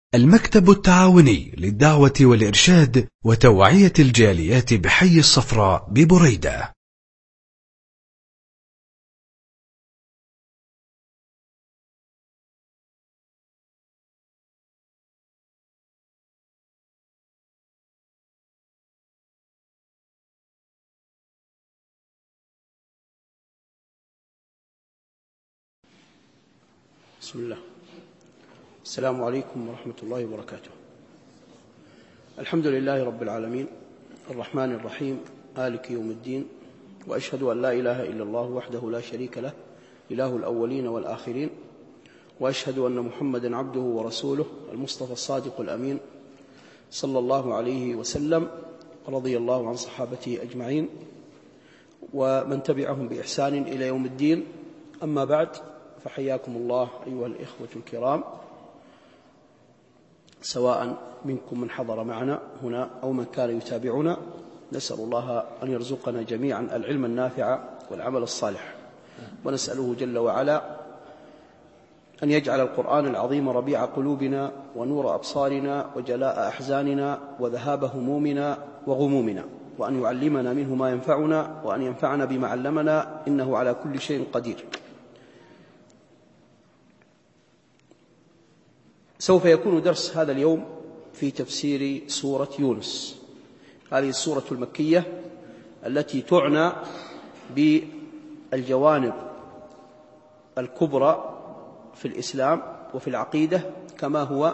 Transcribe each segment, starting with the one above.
المكتب التعاوني للدعوة والإرشاد وتوعية الجاليات بحي الصفراء ببريدة. بسم الله. السلام عليكم ورحمة الله وبركاته. الحمد لله رب العالمين الرحمن الرحيم مالك يوم الدين، وأشهد أن لا إله إلا الله وحده لا شريك له إله الأولين والآخرين، وأشهد أن محمدا عبده ورسوله المصطفى الصادق الأمين صلى الله عليه وسلم، رضي الله عن صحابته أجمعين ومن تبعهم بإحسان إلى يوم الدين. أما بعد، فحياكم الله أيها الإخوة الكرام، سواء منكم من حضر معنا هنا أو من كان يتابعنا. نسأل الله أن يرزقنا جميعا العلم النافع والعمل الصالح، ونسأله جل وعلا أن يجعل القرآن العظيم ربيع قلوبنا ونور أبصارنا وجلاء أحزاننا وذهاب همومنا وغمومنا، وأن يعلمنا منه ما ينفعنا، وأن ينفعنا بما علمنا، إنه على كل شيء قدير. سوف يكون درس هذا اليوم في تفسير سورة يونس. هذه السورة المكية التي تعنى بالجوانب الكبرى في الإسلام وفي العقيدة، كما هو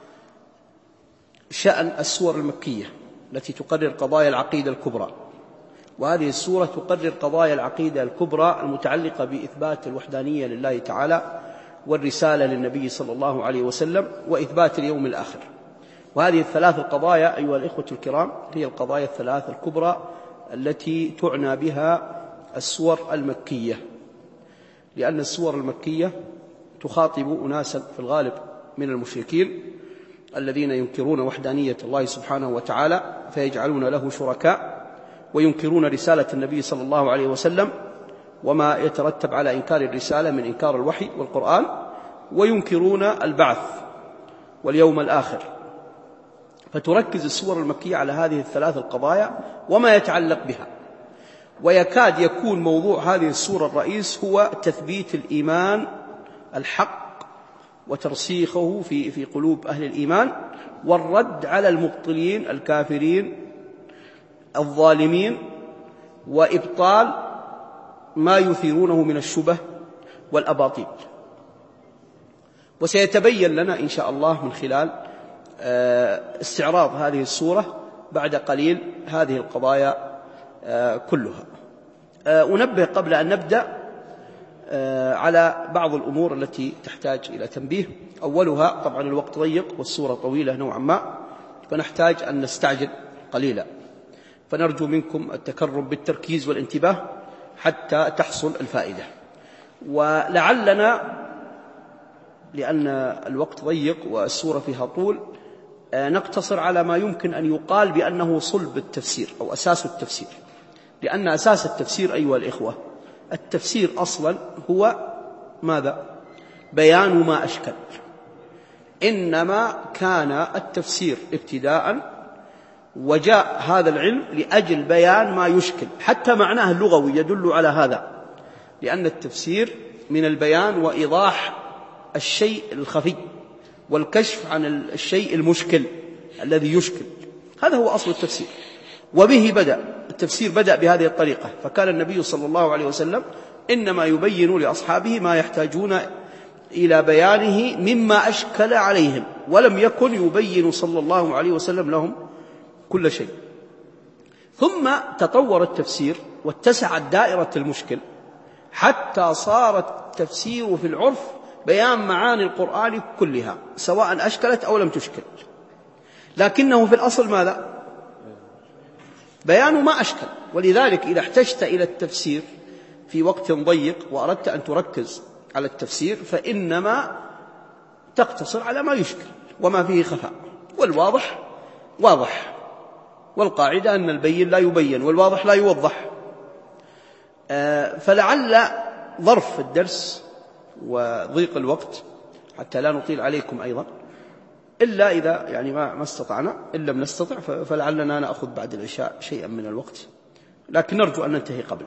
شأن السور المكية التي تقرر قضايا العقيدة الكبرى. وهذه السورة تقرر قضايا العقيدة الكبرى المتعلقة بإثبات الوحدانية لله تعالى، والرسالة للنبي صلى الله عليه وسلم، وإثبات اليوم الآخر. وهذه الثلاث القضايا أيها الإخوة الكرام هي القضايا الثلاث الكبرى التي تعنى بها السور المكية، لأن السور المكية تخاطب أناسا في الغالب من المشركين الذين ينكرون وحدانية الله سبحانه وتعالى، فيجعلون له شركاء، وينكرون رسالة النبي صلى الله عليه وسلم وما يترتب على إنكار الرسالة من إنكار الوحي والقرآن، وينكرون البعث واليوم الآخر. فتركز السور المكية على هذه الثلاث القضايا وما يتعلق بها، ويكاد يكون موضوع هذه السورة الرئيس هو تثبيت الإيمان الحق وترسيخه في قلوب أهل الإيمان، والرد على المبطلين الكافرين الظالمين، وإبطال ما يثيرونه من الشبه والأباطيل. وسيتبين لنا إن شاء الله من خلال استعراض هذه السورة بعد قليل هذه القضايا كلها. أنبه قبل أن نبدأ على بعض الأمور التي تحتاج إلى تنبيه. أولها طبعا الوقت ضيق والسورة طويلة نوعا ما، فنحتاج أن نستعجل قليلا، فنرجو منكم التكرم بالتركيز والانتباه حتى تحصل الفائدة. ولعلنا لأن الوقت ضيق والسورة فيها طول نقتصر على ما يمكن أن يقال بأنه صلب التفسير أو أساس التفسير، لأن أساس التفسير أيها الإخوة، التفسير أصلا هو ماذا؟ بيان ما أشكل. إنما كان التفسير ابتداء، وجاء هذا العلم لأجل بيان ما يشكل، حتى معناه اللغوي يدل على هذا، لأن التفسير من البيان وإيضاح الشيء الخفي والكشف عن الشيء المشكل الذي يشكل. هذا هو أصل التفسير، وبه بدأ التفسير، بدأ بهذه الطريقة. فكان النبي صلى الله عليه وسلم إنما يبين لأصحابه ما يحتاجون إلى بيانه مما أشكل عليهم، ولم يكن يبين صلى الله عليه وسلم لهم كل شيء. ثم تطور التفسير واتسعت دائرة المشكل حتى صار التفسير في العرف بيان معاني القرآن كلها، سواء أشكلت أو لم تشكل، لكنه في الأصل ماذا؟ بيان ما أشكل. ولذلك إذا احتجت إلى التفسير في وقت ضيق وأردت أن تركز على التفسير، فإنما تقتصر على ما يشكل وما فيه خفاء، والواضح واضح، والقاعدة أن البين لا يبين والواضح لا يوضح. فلعل ظرف الدرس وضيق الوقت حتى لا نطيل عليكم أيضا إلا إذا يعني ما استطعنا، إن لم نستطع فلعلنا نأخذ بعد العشاء شيئا من الوقت، لكن نرجو أن ننتهي قبل.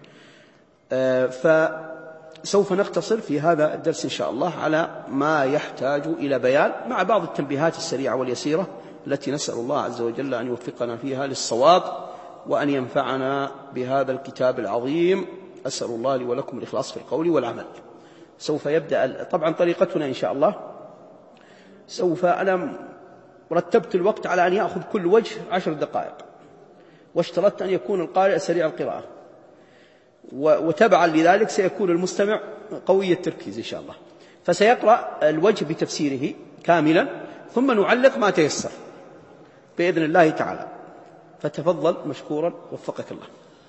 فسوف نقتصر في هذا الدرس إن شاء الله على ما يحتاج إلى بيان، مع بعض التنبيهات السريعة واليسيرة التي نسأل الله عز وجل أن يوفقنا فيها للصواب وأن ينفعنا بهذا الكتاب العظيم. أسأل الله لي ولكم الإخلاص في القول والعمل. سوف يبدأ طبعا طريقتنا إن شاء الله، أنا رتبت الوقت على أن يأخذ كل وجه 10 دقائق، واشترطت أن يكون القارئ سريع القراءة، وتبعا لذلك سيكون المستمع قوي التركيز إن شاء الله. فسيقرأ الوجه بتفسيره كاملا، ثم نعلق ما تيسر بإذن الله تعالى. فتفضل مشكورا وفقك الله.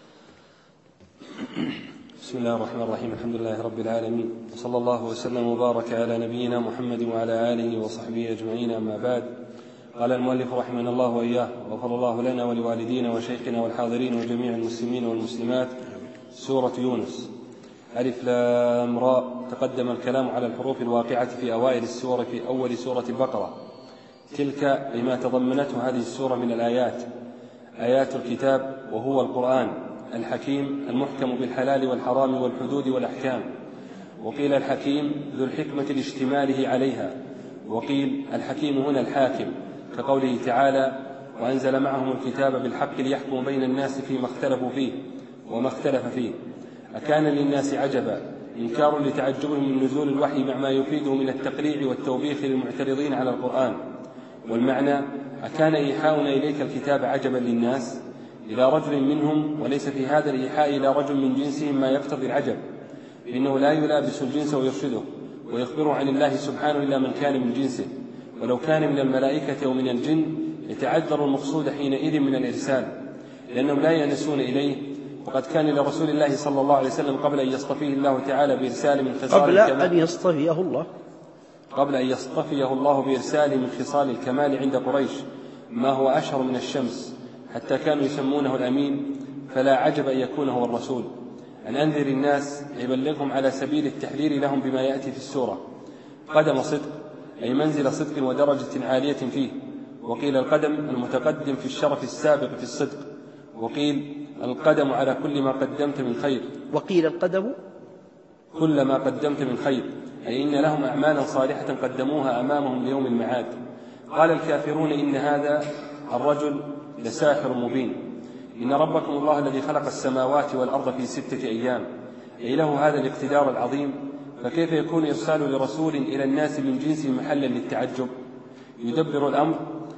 بسم الله الرحمن الرحيم. الحمد لله رب العالمين، وصلى الله وسلم وبارك على نبينا محمد وعلى آله وصحبه أجمعين. أما بعد، قال المؤلف رحمنا الله وإياه: وغفر الله لنا ولوالدينا وشيخنا والحاضرين وجميع المسلمين والمسلمات. سورة يونس. ألف لام راء. تقدم الكلام على الحروف الواقعة في أوائل السورة في أول سورة البقرة، تلك لما تضمنته هذه السورة من الآيات، آيات الكتاب وهو القرآن الحكيم المحكم بالحلال والحرام والحدود والأحكام. وقيل الحكيم ذو الحكمة لاشتماله عليها، وقيل الحكيم هنا الحاكم، كقوله تعالى: وأنزل معهم الكتاب بالحق ليحكم بين الناس فيما اختلفوا فيه وما اختلف فيه. أكان للناس عجبا إنكار لتعجبهم من نزول الوحي مع ما يفيده من التقريع والتوبيخ للمعترضين على القرآن. والمعنى: أكان إيحاؤنا إليك الكتاب عجبا للناس إلى رجل منهم، وليس في هذا الإيحاء إلى رجل من جنسهم ما يقتضي العجب، فإنه لا يلابس الجنس ويرشده ويخبره عن الله سبحانه إلا من كان من جنسه، ولو كان من الملائكة أو من الجن يتعذر المقصود حينئذ من الإرسال، لأنهم لا ينسون إليه. وقد كان لرسول الله صلى الله عليه وسلم قبل أن يصطفيه الله تعالى بإرسال من خصال الكمال، قبل أن يصطفيه الله بإرسال من خصال الكمال عند قريش ما هو أشهر من الشمس، حتى كانوا يسمونه الأمين، فلا عجب أن يكون هو الرسول. أن أنذر الناس يبلغهم على سبيل التحذير لهم بما يأتي في السورة. قدم صدق أي منزل صدق ودرجة عالية فيه، وقيل القدم المتقدم في الشرف السابق في الصدق، وقيل القدم على كل ما قدمت من خير، وقيل القدم كل ما قدمت من خير، أي إن لهم أعمالا صالحة قدموها أمامهم ليوم المعاد. قال الكافرون إن هذا الرجل لساحر مبين. إن ربكم الله الذي خلق السماوات والأرض في 6 أيام، أي له هذا الاقتدار العظيم، فكيف يكون إرسال لرسول إلى الناس من جنسه محلا للتعجب؟ يدبر الأمر،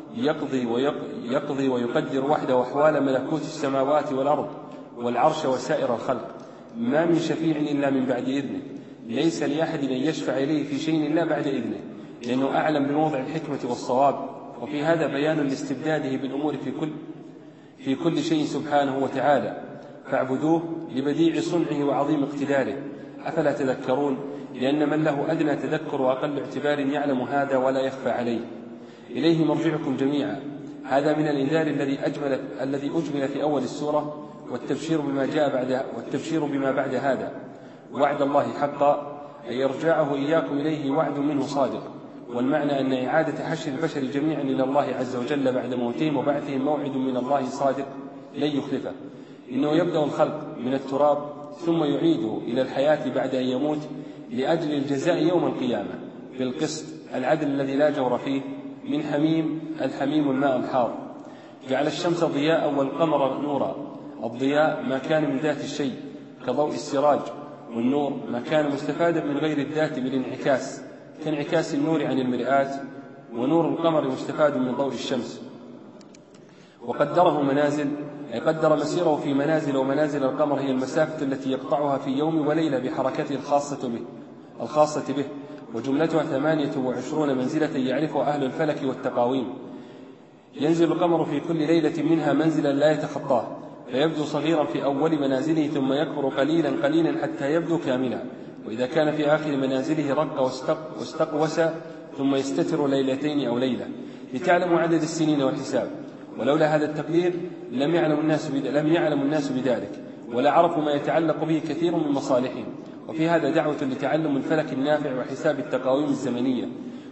يقضي ويقدر وحده أحوال ملكوت السماوات والأرض والعرش وسائر الخلق. ما من شفيع إلا من بعد إذنه، ليس لأحد أن يشفع إليه في شيء إلا بعد إذنه، لأنه أعلم بموضع الحكمة والصواب. وفي هذا بيان لاستبداده بالأمور في كل شيء سبحانه وتعالى، فاعبدوه لبديع صنعه وعظيم اقتداره. أفلا تذكرون؟ لأن من له أدنى تذكر وأقل اعتبار يعلم هذا ولا يخفى عليه. إليه مرجعكم جميعا. هذا من الإنذار الذي أجمل في أول السورة، والتبشير بما بعد هذا. وعد الله حقا، أي إرجاعه إياكم إليه وعد منه صادق. والمعنى أن إعادة حشر البشر جميعا إلى الله عز وجل بعد موتهم وبعثهم موعد من الله صادق لن يخلفه. إنه يبدأ الخلق من التراب ثم يعيده إلى الحياة بعد أن يموت لأجل الجزاء يوم القيامة بالقسط، العدل الذي لا جور فيه. من حميم، الحميم الماء الحار. جعل الشمس ضياء والقمر نورا. الضياء ما كان من ذات الشيء كضوء السراج، والنور ما كان مستفادا من غير الذات بالانعكاس كانعكاس النور عن المرآة، ونور القمر مستفاد من ضوء الشمس. وقدره منازل، أي قدر مسيره في منازل، ومنازل القمر هي المسافة التي يقطعها في يوم وليلة بحركته الخاصة به، وجملتها 28 منزلة يعرفها أهل الفلك والتقاويم. ينزل القمر في كل ليلة منها منزلا لا يتخطاه، فيبدو صغيرا في أول منازله ثم يكبر قليلا قليلا حتى يبدو كاملا، وإذا كان في آخر منازله رق واستقوس ثم يستتر ليلتين أو ليلة، لتعلموا عدد السنين والحساب. ولولا هذا التقدير لم يعلم الناس بذلك، ولا عرفوا ما يتعلق به كثير من مصالحهم. وفي هذا دعوة لتعلم الفلك النافع وحساب التقاويم الزمنية،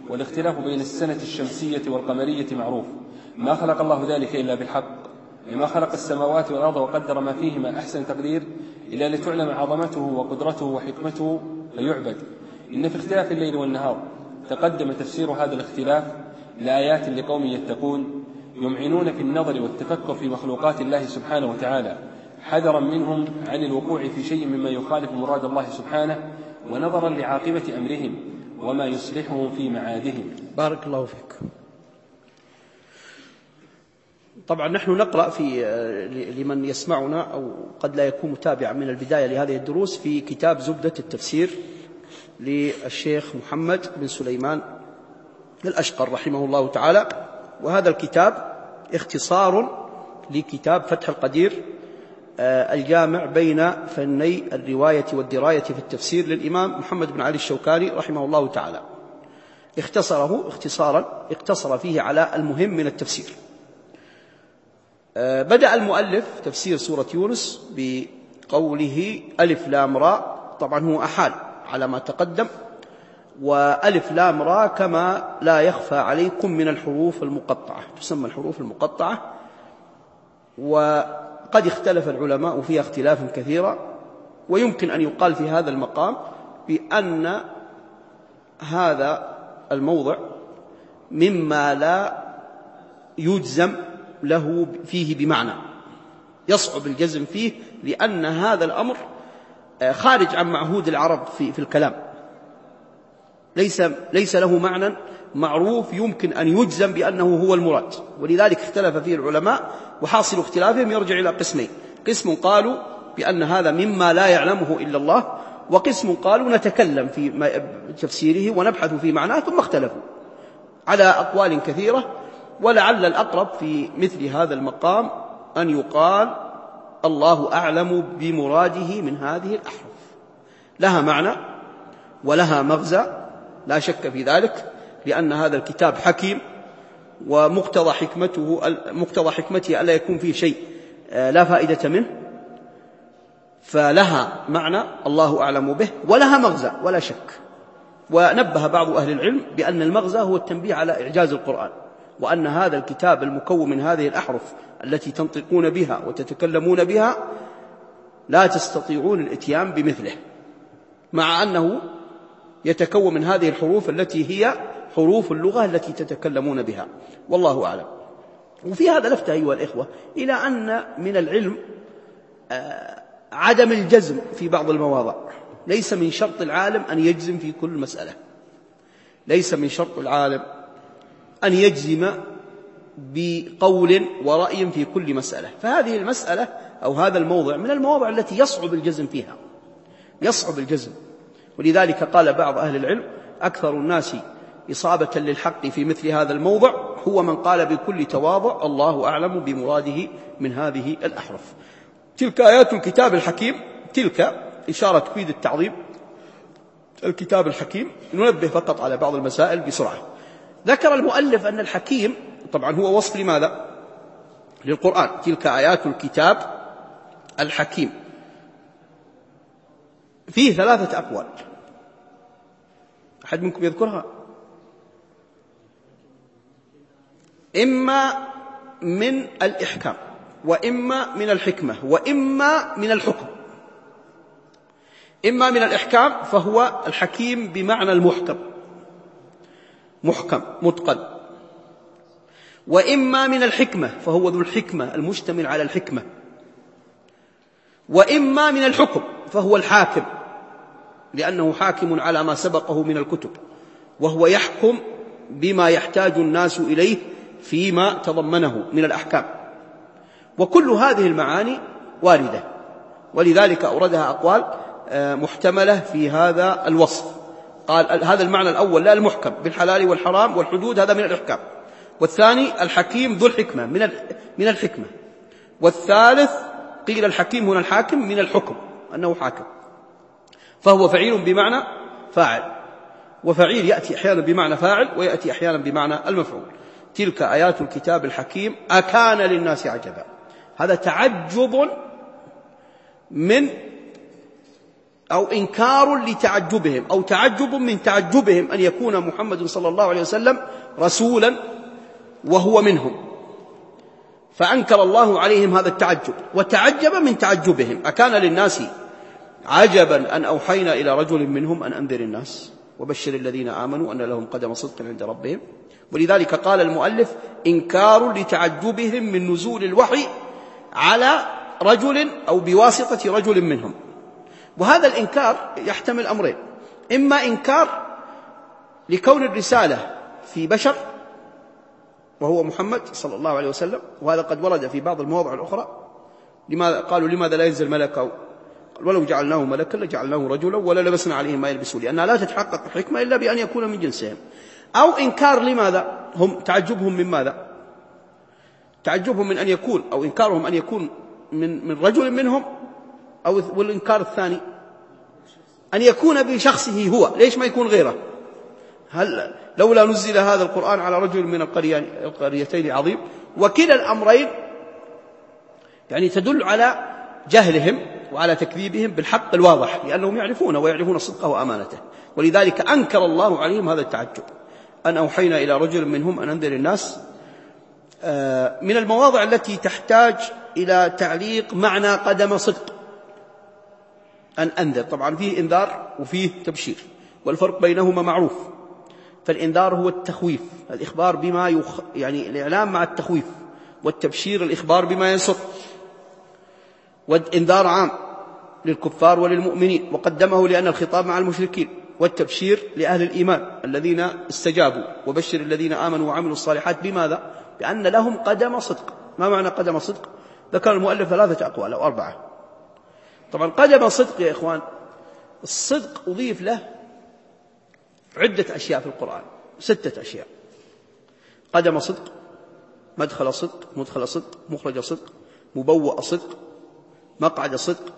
والاختلاف بين السنة الشمسية والقمرية معروف، ما خلق الله ذلك إلا بالحق، لما خلق السماوات والأرض وقدر ما فيهما أحسن تقدير إلا لتعلم عظمته وقدرته وحكمته فيعبد. إن في اختلاف الليل والنهار تقدم تفسير هذا الاختلاف لآيات لقوم يتقون يمعنون في النظر والتفكر في مخلوقات الله سبحانه وتعالى، حذرا منهم عن الوقوع في شيء مما يخالف مراد الله سبحانه، ونظرا لعاقبة أمرهم وما يصلحهم في معادهم. بارك الله فيك. طبعا نحن نقرأ في لمن يسمعنا أو قد لا يكون متابعا من البداية لهذه الدروس في كتاب زبدة التفسير للشيخ محمد بن سليمان الأشقر رحمه الله تعالى، وهذا الكتاب اختصار لكتاب فتح القدير الجامع بين فني الرواية والدراية في التفسير للإمام محمد بن علي الشوكاني رحمه الله تعالى. اختصر فيه على المهم من التفسير. بدأ المؤلف تفسير سورة يونس بقوله ألف لام راء، طبعا هو أحال على ما تقدم، وألف لام راء كما لا يخفى عليكم من الحروف المقطعة، تسمى الحروف المقطعة، وقد اختلف العلماء فيها اختلافا كثيرا، ويمكن أن يقال في هذا المقام بأن هذا الموضع مما لا يجزم له فيه بمعنى، يصعب الجزم فيه، لأن هذا الأمر خارج عن معهود العرب في الكلام، ليس له معنى معروف يمكن أن يجزم بأنه هو المراد، ولذلك اختلف فيه العلماء، وحاصل اختلافهم يرجع إلى قسمين: قسم قالوا بأن هذا مما لا يعلمه إلا الله، وقسم قالوا نتكلم في تفسيره ونبحث في معناه، ثم اختلفوا على أقوال كثيرة. ولعل الأقرب في مثل هذا المقام أن يقال الله أعلم بمراده من هذه الأحرف، لها معنى ولها مغزى لا شك في ذلك، لأن هذا الكتاب حكيم، ومقتضى حكمته ألا يكون فيه شيء لا فائدة منه، فلها معنى الله أعلم به، ولها مغزى ولا شك. ونبه بعض أهل العلم بأن المغزى هو التنبيه على إعجاز القرآن، وأن هذا الكتاب المكون من هذه الأحرف التي تنطقون بها وتتكلمون بها لا تستطيعون الإتيان بمثله، مع أنه يتكون من هذه الحروف التي هي حروف اللغة التي تتكلمون بها، والله أعلم. وفي هذا لفت أيها الإخوة إلى أن من العلم عدم الجزم في بعض المواضع. ليس من شرط العالم أن يجزم في كل مسألة، ليس من شرط العالم أن يجزم بقول ورأي في كل مسألة، فهذه المسألة أو هذا الموضع من المواضع التي يصعب الجزم فيها، يصعب الجزم. ولذلك قال بعض أهل العلم: أكثر الناس إصابة للحق في مثل هذا الموضع هو من قال بكل تواضع الله أعلم بمراده من هذه الأحرف. تلك آيات الكتاب الحكيم، تلك إشارة تفيد التعظيم، الكتاب الحكيم. ننبه فقط على بعض المسائل بسرعة. ذكر المؤلف أن الحكيم طبعا هو وصف لماذا؟ للقرآن. تلك آيات الكتاب الحكيم. فيه 3 أقوال، أحد منكم يذكرها؟ إما من الإحكام، وإما من الحكمة، وإما من الحكم. إما من الإحكام فهو الحكيم بمعنى المحكم، محكم متقن. وإما من الحكمة فهو ذو الحكمة المشتمل على الحكمة. وإما من الحكم فهو الحاكم، لأنه حاكم على ما سبقه من الكتب، وهو يحكم بما يحتاج الناس إليه فيما تضمنه من الأحكام. وكل هذه المعاني واردة، ولذلك أوردها أقوال محتملة في هذا الوصف. قال هذا المعنى الأول لا المحكم بالحلال والحرام والحدود، هذا من الإحكام. والثاني الحكيم ذو الحكمة من الحكمة. والثالث قيل الحكيم هنا الحاكم من الحكم، أنه حاكم، فهو فعيل بمعنى فاعل، وفعيل يأتي أحيانا بمعنى فاعل ويأتي أحيانا بمعنى المفعول. تلك آيات الكتاب الحكيم أكان للناس عجبا. هذا تعجب من أو إنكار لتعجبهم أو تعجب من تعجبهم أن يكون محمد صلى الله عليه وسلم رسولا وهو منهم، فأنكر الله عليهم هذا التعجب وتعجب من تعجبهم. أكان للناس عجبا أن أوحينا إلى رجل منهم أن أنذر الناس وبشر الذين آمنوا أن لهم قدم صدق عند ربهم. ولذلك قال المؤلف إنكار لتعجبهم من نزول الوحي على رجل أو بواسطة رجل منهم. وهذا الإنكار يحتمل أمرين: إما إنكار لكون الرسالة في بشر وهو محمد صلى الله عليه وسلم، وهذا قد ورد في بعض المواضع الأخرى. قالوا لماذا لا ينزل ملك؟ ولو جعلناه ملكا لجعلناه رجلا ولا لبسنا عليهم ما يلبسون، لأنها لا تتحقق الحكمة إلا بأن يكون من جنسهم. أو إنكار لماذا؟ هم تعجبهم من ماذا؟ تعجبهم من أن يكون، أو إنكارهم أن يكون من رجل منهم، والإنكار الثاني أن يكون بشخصه هو. ليش ما يكون غيره؟ هل لولا نزل هذا القرآن على رجل من القريتين عظيم؟ وكلا الأمرين يعني تدل على جهلهم وعلى تكذيبهم بالحق الواضح، لأنهم يعرفونه ويعرفون صدقه وأمانته. ولذلك أنكر الله عليهم هذا التعجب: أن أوحينا إلى رجل منهم أن أنذر الناس. من المواضع التي تحتاج إلى تعليق معنى قدم صدق أن أنذر. طبعا فيه إنذار وفيه تبشير، والفرق بينهما معروف. فالإنذار هو التخويف، الإخبار بما يعني الإعلام مع التخويف، والتبشير الإخبار بما يسر. والإنذار عام للكفار وللمؤمنين، وقدمه لأن الخطاب مع المشركين. والتبشير لأهل الإيمان الذين استجابوا: وبشر الذين آمنوا وعملوا الصالحات بماذا؟ بأن لهم قدم صدق. ما معنى قدم صدق؟ ذكر المؤلف 3 أقوال أو 4. طبعا قدم صدق يا إخوان، الصدق أضيف له عدة أشياء في القرآن، 6 أشياء: قدم صدق، مدخل صدق، مدخل صدق، مخرج صدق، مبوأ صدق، مقعد صدق.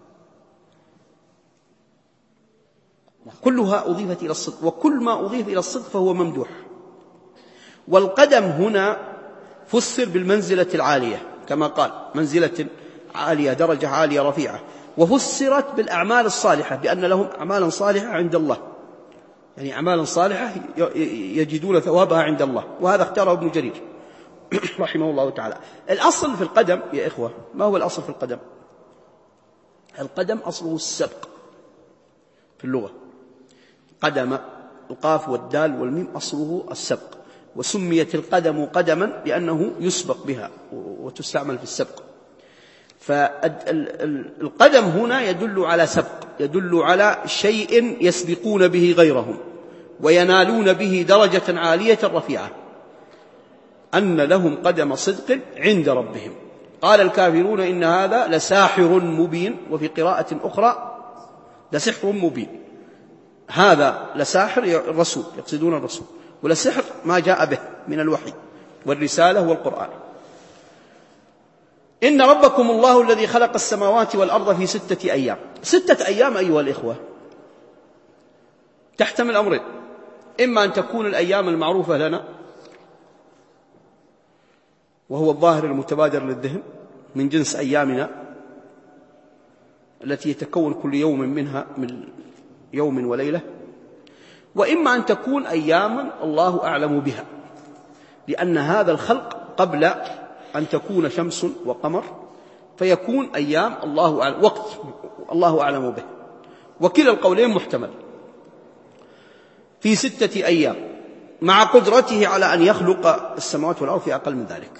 كلها أضيفت إلى الصدق، وكل ما أضيف إلى الصدق فهو ممدوح. والقدم هنا فسر بالمنزلة العالية، كما قال منزلة عالية، درجة عالية رفيعة. وفسرت بالأعمال الصالحة بأن لهم أعمالا صالحة عند الله، يعني أعمالا صالحة يجدون ثوابها عند الله. وهذا اختاره ابن جرير رحمه الله تعالى. الأصل في القدم يا إخوة، ما هو الأصل في القدم؟ القدم أصله السبق في اللغة. قدم، القاف والدال والميم أصله السبق، وسميت القدم قدما لأنه يسبق بها وتستعمل في السبق. فالقدم هنا يدل على سبق، يدل على شيء يسبقون به غيرهم وينالون به درجة عالية رفيعة، أن لهم قدم صدق عند ربهم. قال الكافرون إن هذا لساحر مبين، وفي قراءة أخرى لسحر مبين. هذا لساحر الرسول، يقصدون الرسول، ولسحر ما جاء به من الوحي والرسالة والقرآن. إن ربكم الله الذي خلق السماوات والأرض في 6 أيام. 6 أيام أيها الإخوة تحتمل أمرين: إما أن تكون الأيام المعروفة لنا وهو الظاهر المتبادر للذهن من جنس أيامنا التي يتكون كل يوم منها من يوم وليلة، وإما أن تكون أياما الله أعلم بها، لأن هذا الخلق قبل أن تكون شمس وقمر، فيكون أيام الله أعلم، وقت الله أعلم به. وكلا القولين محتمل. في 6 أيام مع قدرته على أن يخلق السماوات والأرض في أقل من ذلك.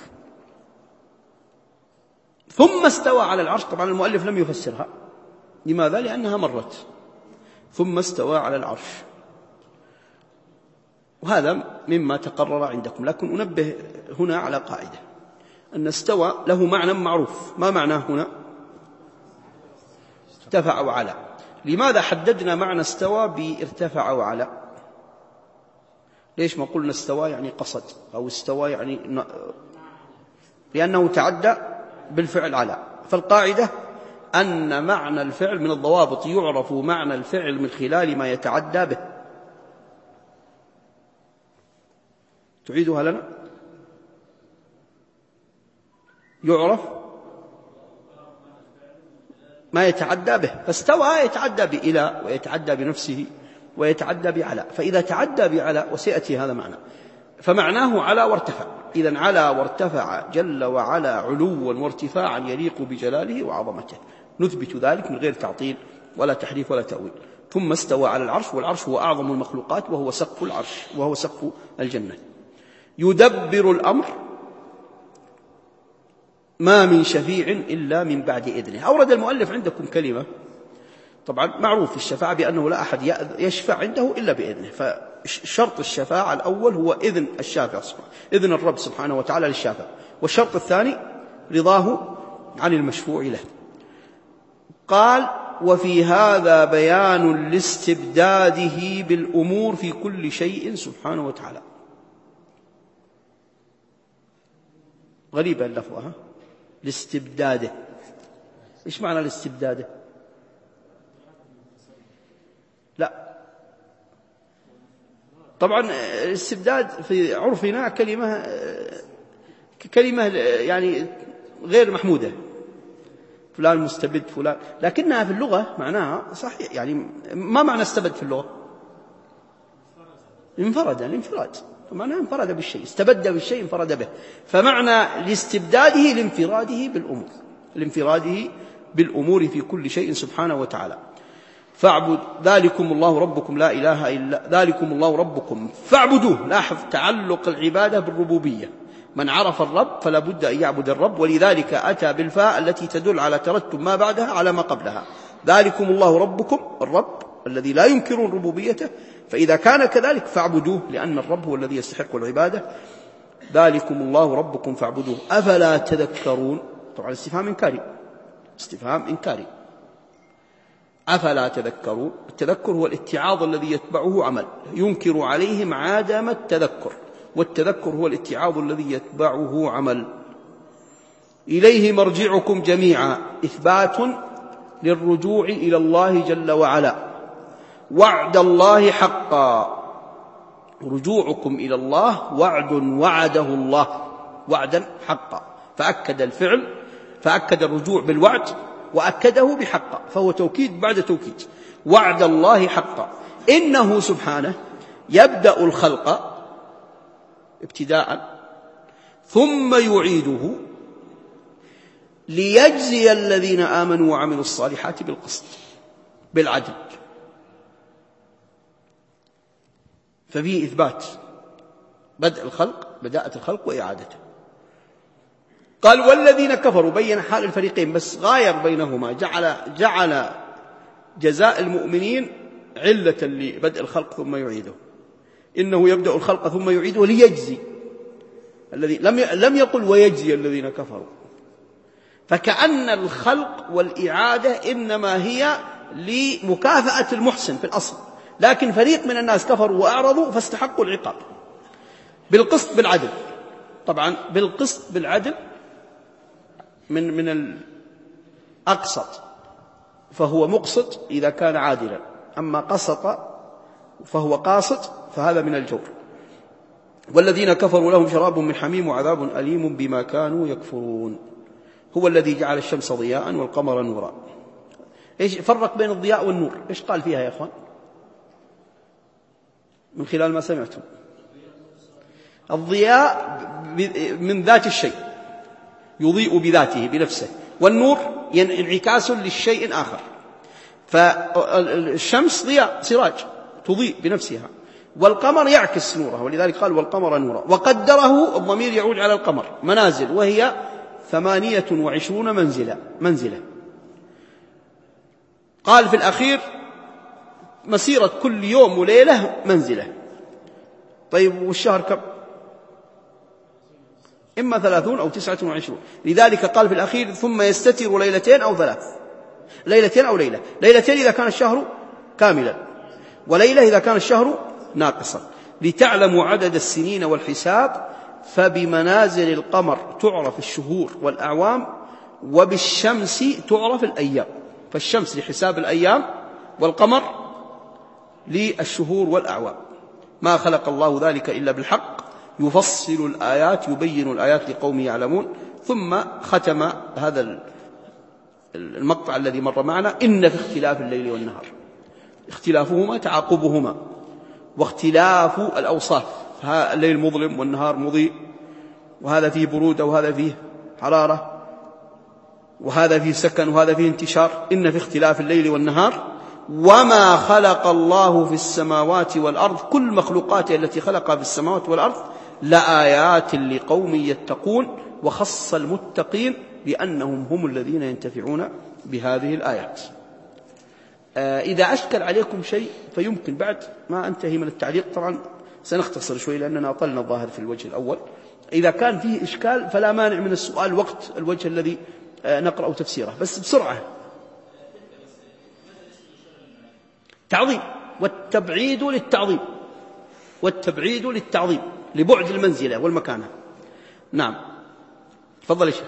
ثم استوى على العرش. طبعا المؤلف لم يفسرها. لماذا؟ لأنها مرت. ثم استوى على العرش، وهذا مما تقرر عندكم. لكن أنبه هنا على قاعدة: أن استوى له معنى معروف. ما معناه هنا؟ ارتفع وعلى. لماذا حددنا معنى استوى بارتفع وعلى؟ ليش ما قلنا استوى يعني قصد، أو استوى يعني لأنه تعدى بالفعل على. فالقاعدة أن معنى الفعل من الضوابط، يعرف معنى الفعل من خلال ما يتعدى به. تعيدها لنا؟ يعرف ما يتعدى به، فاستوى يتعدى بإلى ويتعدى بنفسه ويتعدى بعلى. فإذا تعدى بعلى، وسيأتي هذا معنى، فمعناه على وارتفع. إذن على وارتفع جل وعلا علوا وارتفاعا يليق بجلاله وعظمته، نثبت ذلك من غير تعطيل ولا تحريف ولا تأويل. ثم استوى على العرش، والعرش هو أعظم المخلوقات وهو سقف العرش وهو سقف الجنة. يدبر الأمر، ما من شفيع إلا من بعد إذنه. أورد المؤلف عندكم كلمة، طبعا معروف في الشفاعة بأنه لا أحد يشفع عنده إلا بإذنه، فشرط الشفاعة الأول هو إذن الشافع، إذن الرب سبحانه وتعالى للشافع، والشرط الثاني رضاه عن المشفوع له. قال: وفي هذا بيان لاستبداده بالأمور في كل شيء سبحانه وتعالى. غريبة اللفظة، لاستبداده. إيش معنى الاستبداده؟ لا، طبعا الاستبداد في عرفنا كلمة يعني غير محمودة، فلان مستبد فلان، لكنها في اللغة معناها صحيح. يعني ما معنى استبد في اللغة؟ انفرد، الانفراد، معناه انفرد بالشيء، استبد بالشيء انفرد به. فمعنى لاستبداده لانفراده بالأمور في كل شيء سبحانه وتعالى. فاعبد ذلكم الله ربكم لا إله إلا ذلكم الله ربكم فاعبدوه. لاحظ تعلق العبادة بالربوبية، من عرف الرب فلا بد أن يعبد الرب، ولذلك أتى بالفاء التي تدل على ترتب ما بعدها على ما قبلها. ذلكم الله ربكم، الرب الذي لا ينكرون ربوبيته، فإذا كان كذلك فاعبدوه، لأن الرب هو الذي يستحق العبادة. ذلكم الله ربكم فاعبدوه أفلا تذكرون. طبعا استفهام إنكاري. أفلا تذكرون، التذكر هو الاتعاظ الذي يتبعه عمل، ينكر عليهم عدم التذكر، والتذكر هو الاتعاظ الذي يتبعه عمل. إليه مرجعكم جميعا، إثبات للرجوع إلى الله جل وعلا. وعد الله حقا، رجوعكم إلى الله وعد وعده الله وعدا حقا، فأكد الفعل، فأكد الرجوع بالوعد وأكده بحقا، فهو توكيد بعد توكيد. وعد الله حقا، إنه سبحانه يبدأ الخلق ابتداء ثم يعيده ليجزي الذين آمنوا وعملوا الصالحات بالقسط بالعدل. ففيه إثبات بدء الخلق، بداءة الخلق وإعادته. قال: والذين كفروا، بين حال الفريقين بس غاير بينهما، جعل جزاء المؤمنين علة لبدء الخلق ثم يعيده. إنه يبدأ الخلق ثم يعيده ليجزي الذي لم يقل ويجزي الذين كفروا، فكأن الخلق والإعادة إنما هي لمكافأة المحسن في الأصل، لكن فريق من الناس كفروا وأعرضوا فاستحقوا العقاب بالقسط بالعدل. طبعا بالقسط بالعدل من الأقسط، فهو مقسط إذا كان عادلا، أما قسط فهو قاسط، فهذا من الجور. والذين كفروا لهم شراب من حميم وعذاب أليم بما كانوا يكفرون. هو الذي جعل الشمس ضياء والقمر نورا. إيش فرق بين الضياء والنور؟ إيش قال فيها يا أخوان من خلال ما سمعتم؟ الضياء من ذات الشيء، يضيء بذاته بنفسه، والنور انعكاس للشيء آخر. فالشمس ضياء سراج تضيء بنفسها، والقمر يعكس نوره، ولذلك قال والقمر نورا. وقدره، الضمير يعود على القمر، منازل، وهي 28 منزلة. قال في الأخير مسيرة كل يوم وليلة منزلة. طيب والشهر كم؟ إما 30 أو 29. لذلك قال في الأخير ثم يستتر ليلتين أو 3، ليلتين أو ليلة، ليلتين إذا كان الشهر كاملا، وليلة إذا كان الشهر ناقصا، لتعلموا عدد السنين والحساب. فبمنازل القمر تعرف الشهور والأعوام، وبالشمس تعرف الأيام. فالشمس لحساب الأيام، والقمر للشهور والأعوام. ما خلق الله ذلك إلا بالحق، يفصل الآيات، يبين الآيات لقوم يعلمون. ثم ختم هذا المقطع الذي مر معنا: إن في اختلاف الليل والنهار، اختلافهما تعاقبهما، واختلاف الأوصاف، الليل مظلم والنهار مضيء، وهذا فيه برودة وهذا فيه حرارة، وهذا فيه سكن وهذا فيه انتشار. إن في اختلاف الليل والنهار وما خلق الله في السماوات والأرض، كل مخلوقاته التي خلقها في السماوات والأرض لآيات لقوم يتقون، وخص المتقين بأنهم هم الذين ينتفعون بهذه الآيات. إذا أشكل عليكم شيء فيمكن بعد ما أنتهي من التعليق، طبعا سنختصر شوي لأننا أطلنا الظاهر في الوجه الأول، إذا كان فيه إشكال فلا مانع من السؤال وقت الوجه الذي نقرأ تفسيره، بس بسرعة. تعظيم، والتبعيد للتعظيم، والتبعيد للتعظيم لبعد المنزلة والمكانة. نعم، تفضل يا شيخ.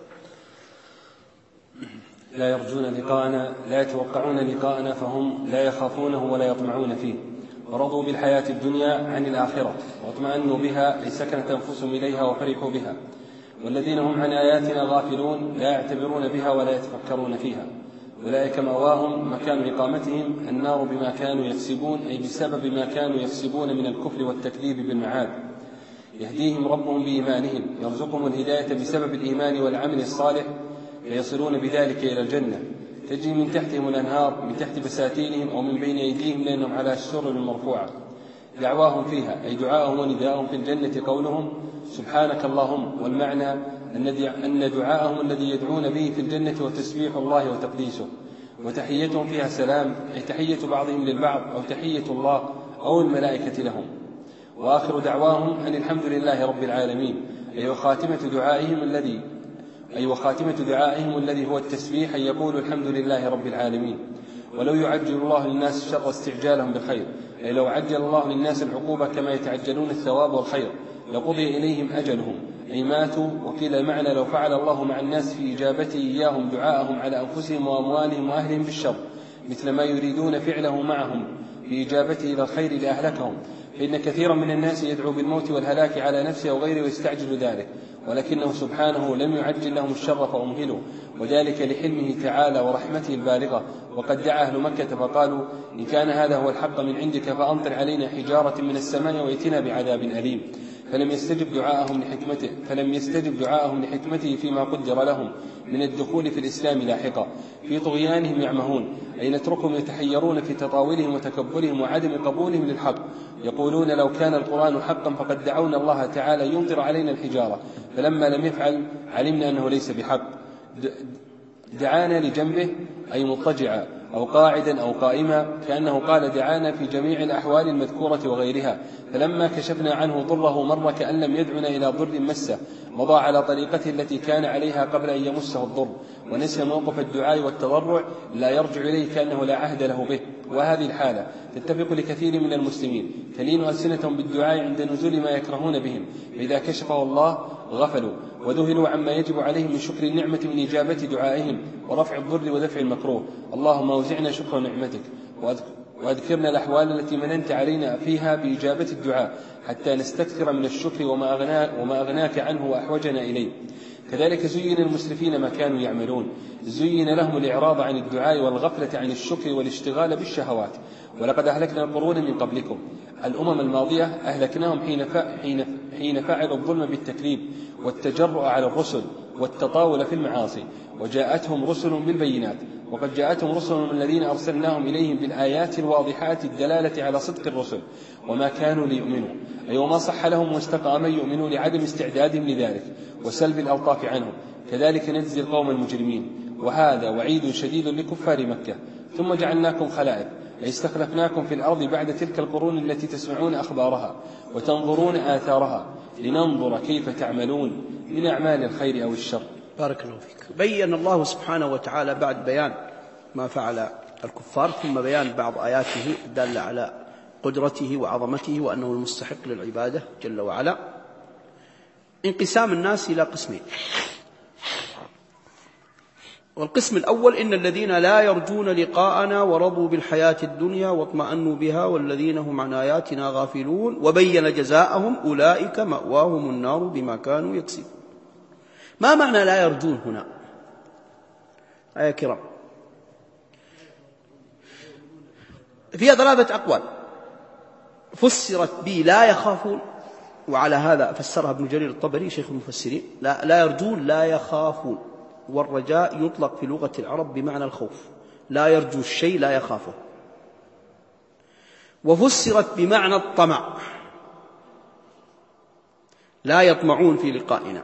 لا يرجون لقاءنا، لا يتوقعون لقاءنا، فهم لا يخافونه ولا يطمعون فيه، ورضوا بالحياة الدنيا عن الآخرة واطمأنوا بها، أي سكنت أنفسهم إليها وفرحوا بها. والذين هم عن آياتنا غافلون، لا يعتبرون بها ولا يتفكرون فيها، أولئك مأواهم مكان إقامتهم النار بما كانوا يكسبون، أي بسبب ما كانوا يكسبون من الكفر والتكذيب بالمعاد. يهديهم ربهم بإيمانهم، يرزقهم الهداية بسبب الإيمان والعمل الصالح، فيصلون بذلك إلى الجنة، تجري من تحتهم الأنهار من تحت بساتينهم أو من بين أيديهم، لأنهم على السرر المرفوعة. دعواهم فيها، أي دعاءهم ونداءهم في الجنة قولهم سبحانك اللهم، والمعنى أن دعاءهم الذي يدعون به في الجنة وتسبيح الله وتقديسه. وتحيتهم فيها سلام، أي تحية بعضهم للبعض، أو تحية الله أو الملائكة لهم. وآخر دعواهم أن الحمد لله رب العالمين، أي وخاتمة دعائهم الذي هو التسبيح، أن يقولوا الحمد لله رب العالمين. ولو يعجل الله للناس الشر استعجالهم بالخير، أي لو عجل الله للناس العقوبة كما يتعجلون الثواب والخير لقضي إليهم أجلهم، أي ماتوا. وقيل المعنى لو فعل الله مع الناس في إجابته إياهم دعاءهم على أنفسهم وأموالهم وأهلهم بالشر مثل ما يريدون فعله معهم في إجابته إلى الخير لأهلكهم، فإن كثيرا من الناس يدعو بالموت والهلاك على نفسه وغيره ويستعجل ذلك، ولكنه سبحانه لم يعجل لهم الشر فأمهلوا، وذلك لحلمه تعالى ورحمته البالغة. وقد دعا أهل مكة فقالوا إن كان هذا هو الحق من عندك فأمطر علينا حجارة من السماء وائتنا بعذاب أليم. فلم يستجب دعاءهم لحكمته فيما قدر لهم من الدخول في الإسلام لاحقا. في طغيانهم يعمهون، أي نتركهم يتحيرون في تطاولهم وتكبرهم وعدم قبولهم للحق، يقولون لو كان القرآن حقا فقد دعونا الله تعالى يمطر علينا الحجارة، فلما لم يفعل علمنا أنه ليس بحق. دعانا لجنبه، أي مضطجعا أو قاعدا أو قائما، كأنه قال دعانا في جميع الأحوال المذكورة وغيرها، فلما كشفنا عنه ضره مر كأن لم يدعنا إلى ضر مسه، مضى على طريقته التي كان عليها قبل أن يمسه الضر، ونسي موقف الدعاء والتضرع لا يرجع إليه كأنه لا عهد له به. وهذه الحالة تتفق لكثير من المسلمين، تلين ألسنتهم بالدعاء عند نزول ما يكرهون بهم، فإذا كشفه الله غفلوا وذهلوا عما يجب عليهم من شكر النعمة من إجابة دعائهم ورفع الضر ودفع المكروه. اللهم أوزعنا شكر نعمتك، وأذكرنا الأحوال التي مننت علينا فيها بإجابة الدعاء، حتى نستكثر من الشكر وما أغناك عنه وأحوجنا إليه. كذلك زين المسرفين ما كانوا يعملون، زين لهم الإعراض عن الدعاء والغفلة عن الشكر والاشتغال بالشهوات. ولقد أهلكنا القرون من قبلكم، الأمم الماضية أهلكناهم حين فعلوا الظلم بالتكذيب والتجرؤ على الرسل والتطاول في المعاصي، وجاءتهم رسل بالبينات. وقد جاءتهم رسل الذين أرسلناهم إليهم بالآيات الواضحات الدلالة على صدق الرسل، وما كانوا ليؤمنوا، أي وما صح لهم واستقام يؤمنوا لعدم استعدادهم لذلك وسلب الألطاف عنهم. كذلك نجزي القوم المجرمين. وهذا وعيد شديد لكفار مكة. ثم جعلناكم خلائف، أي استخلفناكم في الأرض بعد تلك القرون التي تسمعون أخبارها وتنظرون آثارها، لننظر كيف تعملون من أعمال الخير أو الشر. بارك الله فيك. بين الله سبحانه وتعالى بعد بيان ما فعل الكفار ثم بيان بعض آياته الدالة على قدرته وعظمته وأنه المستحق للعبادة جل وعلا، انقسام الناس إلى قسمين. والقسم الأول إن الذين لا يرجون لقاءنا ورضوا بالحياة الدنيا واطمأنوا بها والذين هم عن آياتنا غافلون، وبين جزاءهم أولئك مأواهم النار بما كانوا يكسبون. ما معنى لا يرجون هنا؟ يا كرام. فيها 3 أقوال. فسرت بي لا يخافون، وعلى هذا فسرها ابن جرير الطبري شيخ المفسرين، لا يرجون لا يخافون، والرجاء يطلق في لغة العرب بمعنى الخوف، لا يرجو الشيء لا يخافه. وفسرت بمعنى الطمع، لا يطمعون في لقائنا.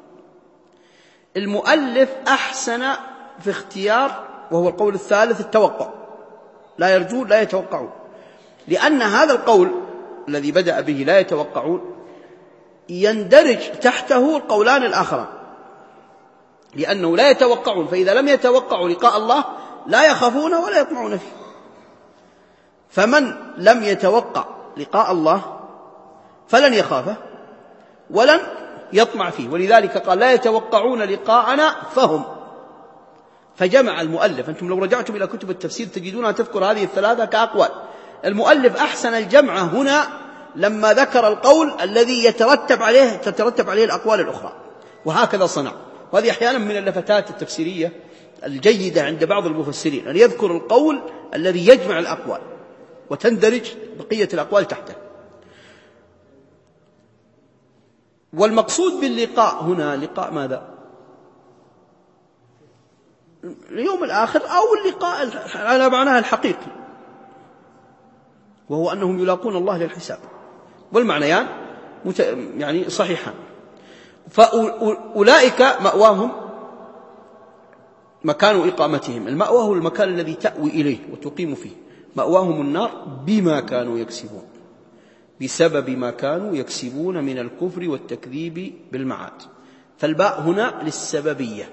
المؤلف أحسن في اختيار، وهو القول الثالث، التوقع، لا يرجون لا يتوقعون، لأن هذا القول الذي بدأ به لا يتوقعون يندرج تحته القولان الآخران، لأنه لا يتوقعون، فإذا لم يتوقعوا لقاء الله لا يخافونه ولا يطمعون فيه. فمن لم يتوقع لقاء الله فلن يخافه ولن يطمع فيه، ولذلك قال لا يتوقعون لقاءنا فهم. فجمع المؤلف، أنتم لو رجعتم إلى كتب التفسير تجدونها تذكر هذه ال3 كأقوال. المؤلف أحسن الجمع هنا لما ذكر القول الذي تترتب عليه الأقوال الأخرى، وهكذا صنع. وهذه أحيانا من اللفتات التفسيرية الجيدة عند بعض المفسرين، أن يذكر القول الذي يجمع الأقوال وتندرج بقية الأقوال تحته. والمقصود باللقاء هنا لقاء ماذا؟ اليوم الآخر أو اللقاء على معناه الحقيقي، وهو أنهم يلاقون الله للحساب، والمعنيان يعني صحيحان. فأولئك مأواهم مكان إقامتهم، المأوى هو المكان الذي تأوي إليه وتقيم فيه، مأواهم النار بما كانوا يكسبون، بسبب ما كانوا يكسبون من الكفر والتكذيب بالمعاد. فالباء هنا للسببية،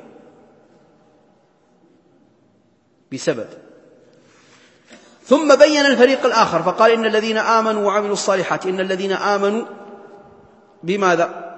بسبب. ثم بين الفريق الآخر فقال إن الذين آمنوا وعملوا الصالحات، إن الذين آمنوا بماذا؟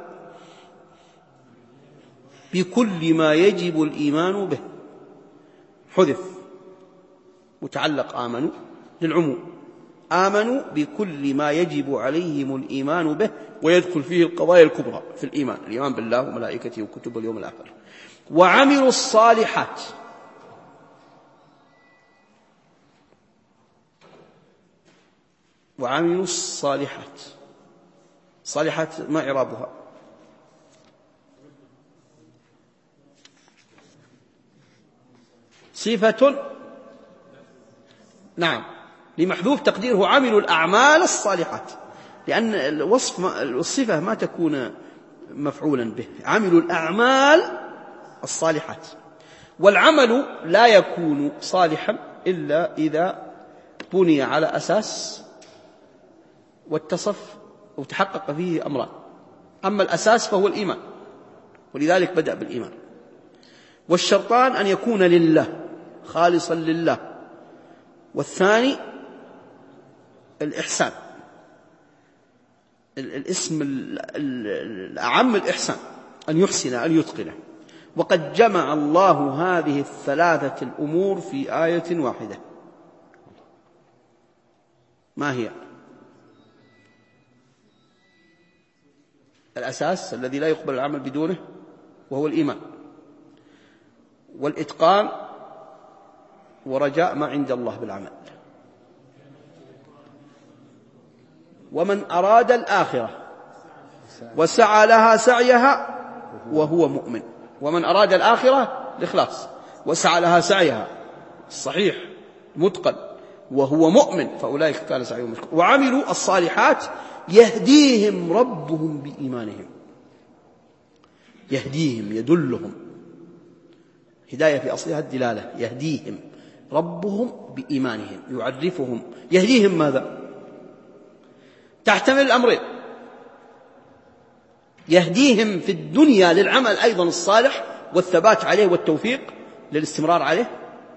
بكل ما يجب الإيمان به، حذف متعلق آمنوا للعموم، آمنوا بكل ما يجب عليهم الإيمان به، ويدخل فيه القضايا الكبرى في الإيمان، الإيمان بالله وملائكته وكتبه واليوم الآخر. وعملوا الصالحات، وعملوا الصالحات، صالحات ما إعرابها؟ صفة، نعم، لمحذوف تقديره عملوا الأعمال الصالحات، لأن الصفة ما تكون مفعولا به، عملوا الأعمال الصالحات. والعمل لا يكون صالحا إلا إذا بني على أساس واتصف وتحقق فيه أمران. أما الأساس فهو الإيمان، ولذلك بدأ بالإيمان. والشرطان أن يكون لله، خالصا لله. والثاني الإحسان، الاسم الأعم الإحسان، أن يحسن أن يتقنه. وقد جمع الله هذه ال3 الأمور في آية واحدة. ما هي؟ الأساس الذي لا يقبل العمل بدونه وهو الإيمان، والإتقان، ورجاء ما عند الله بالعمل. ومن أراد الآخرة وسعى لها سعيها وهو مؤمن، ومن أراد الآخرة الإخلاص وسعى لها سعيها الصحيح متقن وهو مؤمن فأولئك كان سعيهم مشكورا. وعملوا الصالحات يهديهم ربهم بإيمانهم، يهديهم يدلهم، هداية في أصلها الدلالة، يهديهم ربهم بإيمانهم، يعرفهم. يهديهم ماذا؟ تحتمل الأمرين، يهديهم في الدنيا للعمل أيضا الصالح والثبات عليه والتوفيق للاستمرار عليه،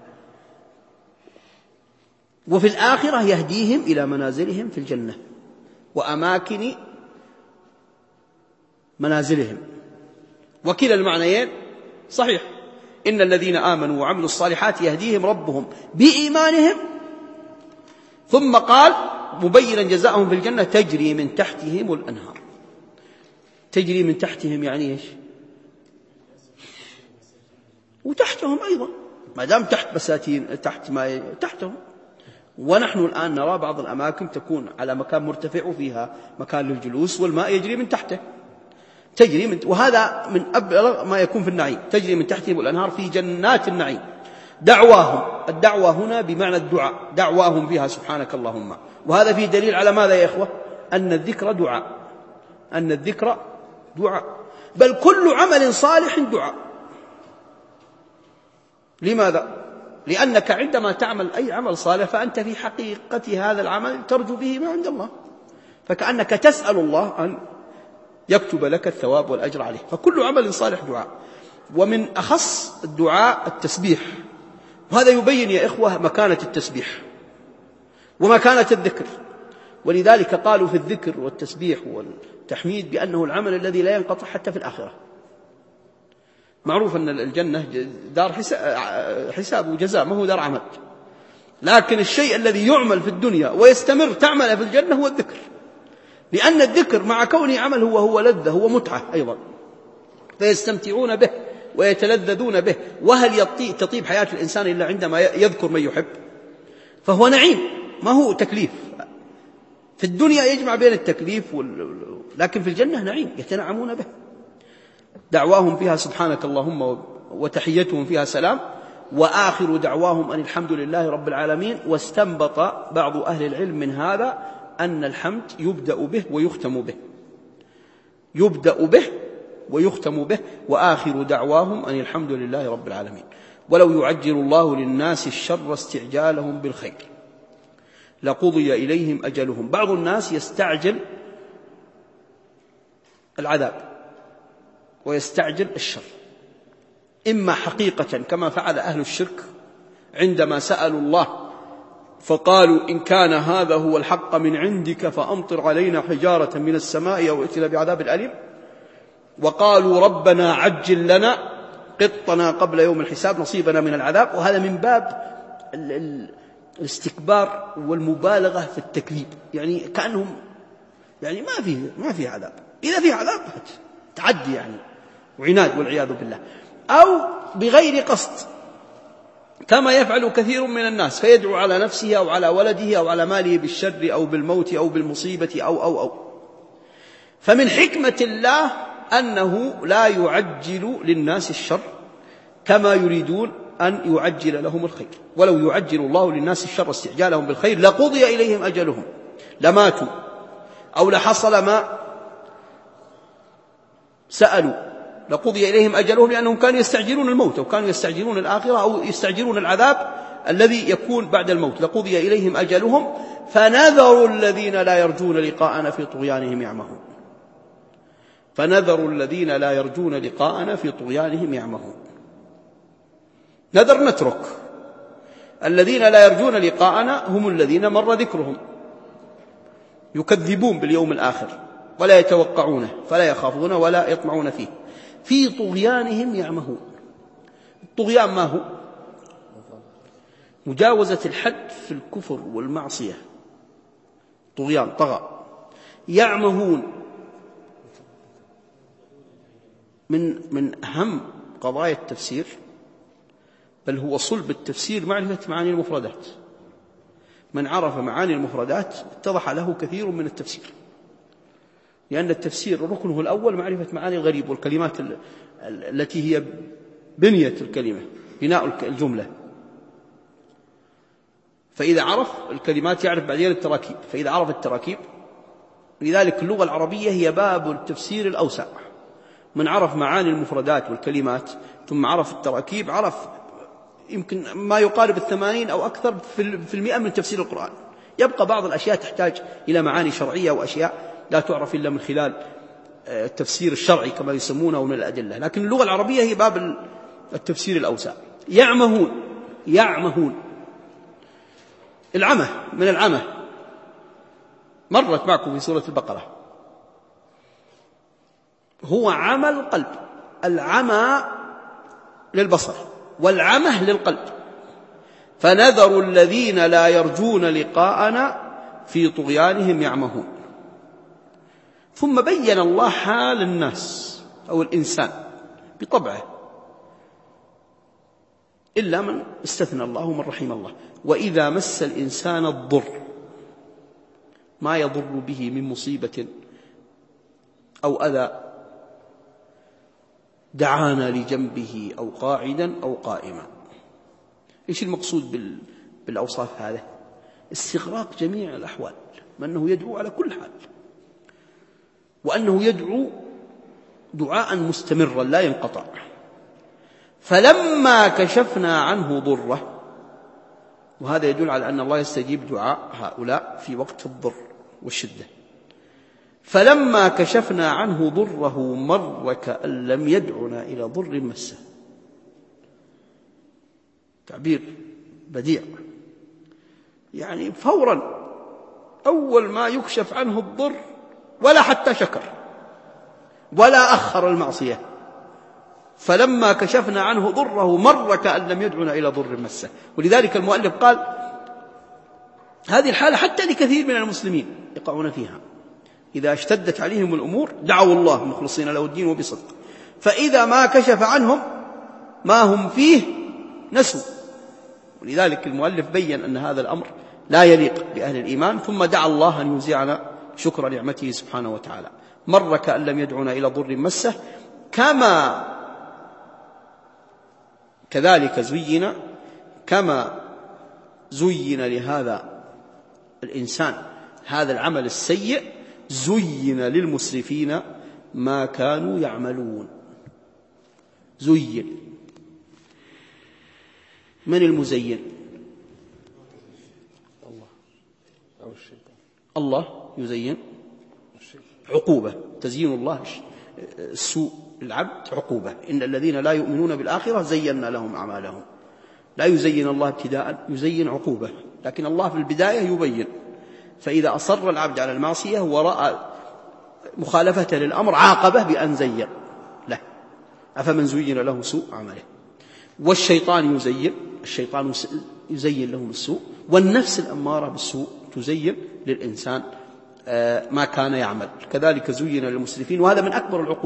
وفي الآخرة يهديهم إلى منازلهم في الجنة وأماكن منازلهم. وكلا المعنيين صحيح. إن الذين آمنوا وعملوا الصالحات يهديهم ربهم بإيمانهم، ثم قال مبينا جزاءهم في الجنة تجري من تحتهم الأنهار. تجري من تحتهم يعني إيش؟ وتحتهم أيضا، ما دام تحت بساتين، تحت ما تحتهم. ونحن الآن نرى بعض الأماكن تكون على مكان مرتفع وفيها مكان للجلوس والماء يجري من تحته، وهذا من أبلغ ما يكون في النعيم، تجري من تحتهم الأنهار في جنات النعيم. دعواهم، الدعوة هنا بمعنى الدعاء، دعواهم فيها سبحانك اللهم. وهذا فيه دليل على ماذا يا إخوة؟ أن الذكر دعاء، أن الذكر دعاء، بل كل عمل صالح دعاء. لماذا؟ لأنك عندما تعمل أي عمل صالح فأنت في حقيقة هذا العمل ترجو به ما عند الله، فكأنك تسأل الله أن يكتب لك الثواب والأجر عليه. فكل عمل صالح دعاء، ومن أخص الدعاء التسبيح، وهذا يبين يا إخوة مكانة التسبيح ومكانة الذكر. ولذلك قالوا في الذكر والتسبيح والتحميد بأنه العمل الذي لا ينقطع حتى في الآخرة. معروف أن الجنة دار حساب وجزاء، ما هو دار عمل، لكن الشيء الذي يعمل في الدنيا ويستمر تعمل في الجنة هو الذكر، لأن الذكر مع كونه عمل هو لذة، هو متعة أيضا، فيستمتعون به ويتلذذون به. وهل تطيب حياة الإنسان إلا عندما يذكر من يحب؟ فهو نعيم، ما هو تكليف. في الدنيا يجمع بين التكليف لكن في الجنة نعيم يتنعمون به. دعواهم فيها سبحانك اللهم وتحيتهم فيها سلام وآخر دعواهم أن الحمد لله رب العالمين. واستنبط بعض أهل العلم من هذا أن الحمد يبدأ به ويختم به، يبدأ به ويختم به. وآخر دعواهم أن الحمد لله رب العالمين. ولو يعجل الله للناس الشر استعجالهم بالخير لقضي إليهم أجلهم. بعض الناس يستعجل العذاب ويستعجل الشر، إما حقيقة كما فعل أهل الشرك عندما سألوا الله فقالوا إن كان هذا هو الحق من عندك فأمطر علينا حجارة من السماء أو ائتنا بعذاب أليم، وقالوا ربنا عجل لنا قطنا قبل يوم الحساب نصيبنا من العذاب. وهذا من باب الاستكبار والمبالغة في التكذيب، يعني كأنهم يعني ما في عذاب، إذا في عذاب تعدي يعني وعناد والعياذ بالله. أو بغير قصد كما يفعل كثير من الناس، فيدعو على نفسه أو على ولده أو على ماله بالشر أو بالموت أو بالمصيبة أو. فمن حكمة الله أنه لا يعجل للناس الشر كما يريدون أن يعجل لهم الخير. ولو يعجل الله للناس الشر استعجالهم بالخير لقضي إليهم أجلهم، لماتوا أو لحصل ما سألوا، لقضي إليهم أجلهم، لأنهم كانوا يستعجلون الموت أو كانوا يستعجلون الآخرة أو يستعجلون العذاب الذي يكون بعد الموت. لقضي إليهم أجلهم فنذر الذين لا يرجون لقاءنا في طغيانهم يعمهون. فنذر الذين لا يرجون لقاءنا في طغيانهم يعمهون. نذر نترك. الذين لا يرجون لقاءنا هم الذين مر ذكرهم، يكذبون باليوم الآخر ولا يتوقعونه فلا يخافون ولا يطمعون فيه، في طغيانهم يعمهون. الطغيان ما هو؟ مجاوزة الحد في الكفر والمعصية، طغيان طغى. يعمهون من أهم قضايا التفسير، بل هو صلب التفسير معرفة معاني المفردات. من عرف معاني المفردات اتضح له كثير من التفسير، لأن التفسير ركنه الأول معرفة معاني الغريب والكلمات التي هي بنية الكلمة، بناء الجملة. فإذا عرف الكلمات يعرف بعدين التراكيب، فإذا عرف التراكيب، لذلك اللغة العربية هي باب التفسير الأوسع. من عرف معاني المفردات والكلمات ثم عرف التراكيب عرف يمكن ما يقارب 80 أو أكثر في المئة من تفسير القرآن. يبقى بعض الأشياء تحتاج إلى معاني شرعية وأشياء لا تعرف إلا من خلال التفسير الشرعي كما يسمونه من الأدلة، لكن اللغة العربية هي باب التفسير الأوسع. يعمهون العمى، من العمى مرت معكم في سورة البقرة، هو عمى القلب. العمى للبصر والعمى للقلب. فنذر الذين لا يرجون لقاءنا في طغيانهم يعمهون. ثم بين الله حال الناس أو الإنسان بطبعه، إلا من استثنى الله ومن رحم الله. وإذا مس الإنسان الضر، ما يضر به من مصيبة أو أذى، دعانا لجنبه أو قاعدا أو قائما. إيش المقصود بالأوصاف هذه؟ استغراق جميع الأحوال، وأنه يدعو على كل حال، وأنه يدعو دعاء مستمرا لا ينقطع. فلما كشفنا عنه ضره، وهذا يدل على أن الله يستجيب دعاء هؤلاء في وقت الضر والشدة، فلما كشفنا عنه ضره مر كأن لم يدعنا إلى ضر مسه. تعبير بديع، يعني فورا أول ما يكشف عنه الضر ولا حتى شكر ولا أخر المعصية، فلما كشفنا عنه ضره مر كأن لم يدعنا إلى ضر مسه. ولذلك المؤلف قال هذه الحالة حتى لكثير من المسلمين يقعون فيها، إذا اشتدت عليهم الأمور دعوا الله مخلصين له الدين وبصدق، فإذا ما كشف عنهم ما هم فيه نسوا. ولذلك المؤلف بيّن أن هذا الأمر لا يليق بأهل الإيمان، ثم دعا الله أن يوزعنا شكر نعمته سبحانه وتعالى. مر كأن لم يدعنا إلى ضر مسه، كذلك كما زين لهذا الإنسان هذا العمل السيء، زين للمسرفين ما كانوا يعملون. زين، من المزين؟ الله يزين عقوبة، تزيين الله سوء العبد عقوبة. إن الذين لا يؤمنون بالآخرة زينا لهم أعمالهم. لا يزين الله ابتداء، يزين عقوبة، لكن الله في البداية يبين. فإذا أصر العبد على المعصية ورأى مخالفته للأمر عاقبه بأن زين له. أفمن زين له سوء عمله. والشيطان يزين لهم السوء، والنفس الأمارة بالسوء تزين للإنسان ما كان يعمل. كذلك زين للمسرفين، وهذا من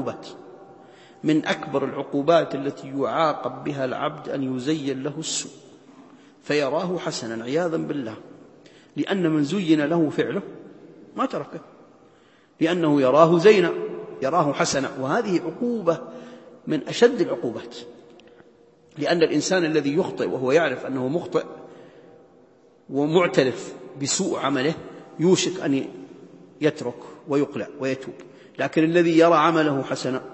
أكبر العقوبات التي يعاقب بها العبد أن يزين له السوء فيراه حسنا عياذا بالله، لأن من زين له فعله ما تركه، لأنه يراه زينا، يراه حسنا. وهذه عقوبة من أشد العقوبات، لأن الإنسان الذي يخطئ وهو يعرف أنه مخطئ ومعترف بسوء عمله يوشك أن يترك ويقلع ويتوب. لكن الذي يرى عمله حسنا،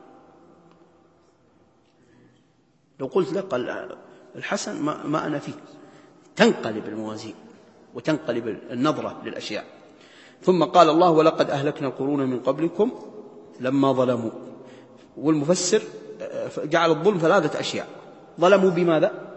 لو قلت لك الحسن ما أنا فيه، تنقلب الموازين وتنقلب النظرة للأشياء. ثم قال الله ولقد أهلكنا القرون من قبلكم لما ظلموا. والمفسر جعل الظلم 3 أشياء. ظلموا بماذا؟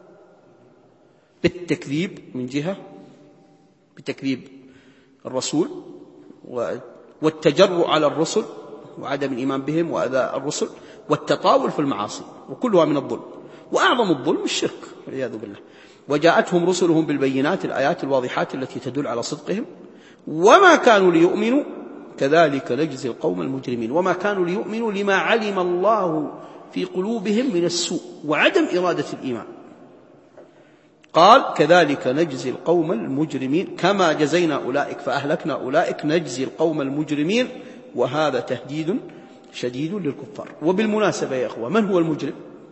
بالتكذيب من جهة، بتكذيب الرسول والتجرؤ على الرسل وعدم الإيمان بهم وأذى الرسل، والتطاول في المعاصي، وكلها من الظلم. وأعظم الظلم الشرك والعياذ بالله. وجاءتهم رسلهم بالبينات، الآيات الواضحات التي تدل على صدقهم، وما كانوا ليؤمنوا كذلك نجزي القوم المجرمين. وما كانوا ليؤمنوا لما علم الله في قلوبهم من السوء وعدم إرادة الإيمان. قال كذلك نجزي القوم المجرمين، كما جزينا أولئك فأهلكنا أولئك نجزي القوم المجرمين. وهذا تهديد شديد للكفار. وبالمناسبة يا أخوة، من هو المجرم؟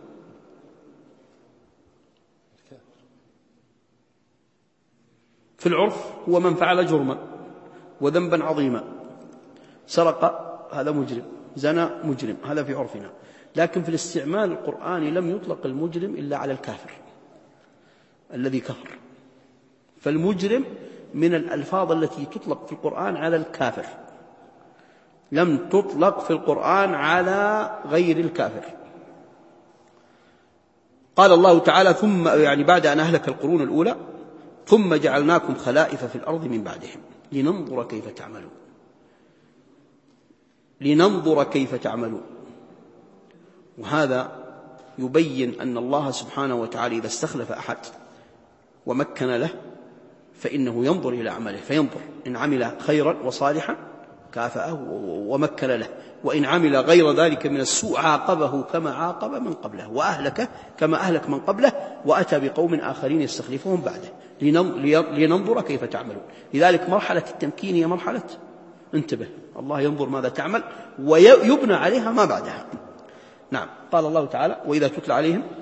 في العرف هو من فعل جرما وذنبا عظيما. سرق، هذا مجرم. زنى، مجرم، هذا في عرفنا. لكن في الاستعمال القرآني لم يطلق المجرم إلا على الكافر الذي كفر. فالمجرم من الألفاظ التي تطلق في القرآن على الكافر، لم تطلق في القرآن على غير الكافر. قال الله تعالى ثم، يعني بعد أن أهلك القرون الأولى، ثم جعلناكم خلائف في الأرض من بعدهم لننظر كيف تعملون. وهذا يبين أن الله سبحانه وتعالى إذا استخلف أحد ومكن له فإنه ينظر إلى عمله، فينظر إن عمل خيرا وصالحا كافأه ومكن له، وإن عمل غير ذلك من السوء عاقبه كما عاقب من قبله، وأهلك كما أهلك من قبله، وأتى بقوم آخرين يستخلفهم بعده لننظر كيف تعملون. لذلك مرحلة التمكين هي مرحلة انتبه، الله ينظر ماذا تعمل ويبنى عليها ما بعدها. نعم. قال الله تعالى: وإذا تتلى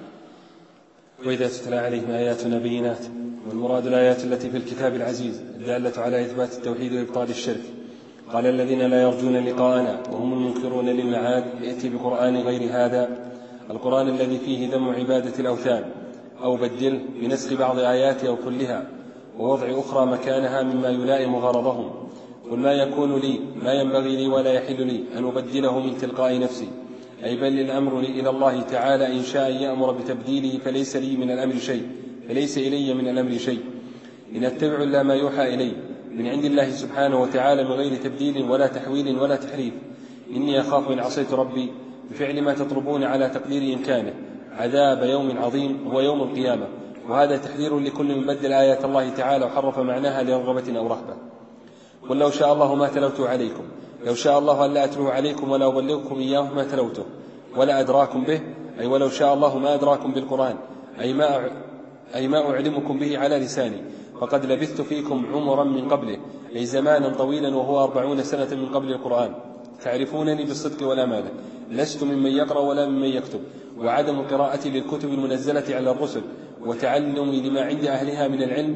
عليهم آياتنا بينات. والمراد الآيات التي في الكتاب العزيز الدالة على إثبات التوحيد وإبطال الشرك. قال: الذين لا يرجون لقاءنا وهم المنكرون للمعاد ائت بقرآن غير هذا، القرآن الذي فيه ذم عبادة الأوثان، أو بدله بنسخ بعض آياته أو كلها ووضع أخرى مكانها مما يلائم غرضهم. قل: ما يكون لي، ما ينبغي لي ولا يحل لي أن أبدله من تلقاء نفسي، أي بل الأمر إلى الله تعالى إن شاء يأمر بتبديله فليس إلي من الأمر شيء، إن أتبع إلا ما يوحى إلي من عند الله سبحانه وتعالى من غير تبديل ولا تحويل ولا تحريف. إني أخاف إن عصيت ربي بفعل ما تطلبون على تقدير إمكانه عذاب يوم عظيم هو يوم القيامة. وهذا تحذير لكل من بدل آيات الله تعالى وحرف معناها لرغبة أو رهبة. قل: لو شاء الله ما تلوته عليكم، لو شاء الله ألا أتلوه عليكم ولا أبلغكم إياه ما تلوته ولا أدراكم به، أي ولو شاء الله ما أدراكم بالقرآن، أي ما أعلمكم به على لساني، فقد لبثت فيكم عمرا من قبله، أي زمانا طويلا، وهو 40 سنة من قبل القرآن. تعرفونني بالصدق والأمانة، لست ممن يقرأ ولا ممن يكتب، وعدم قراءتي للكتب المنزلة على الرسل وتعلمي لما عند أهلها من العلم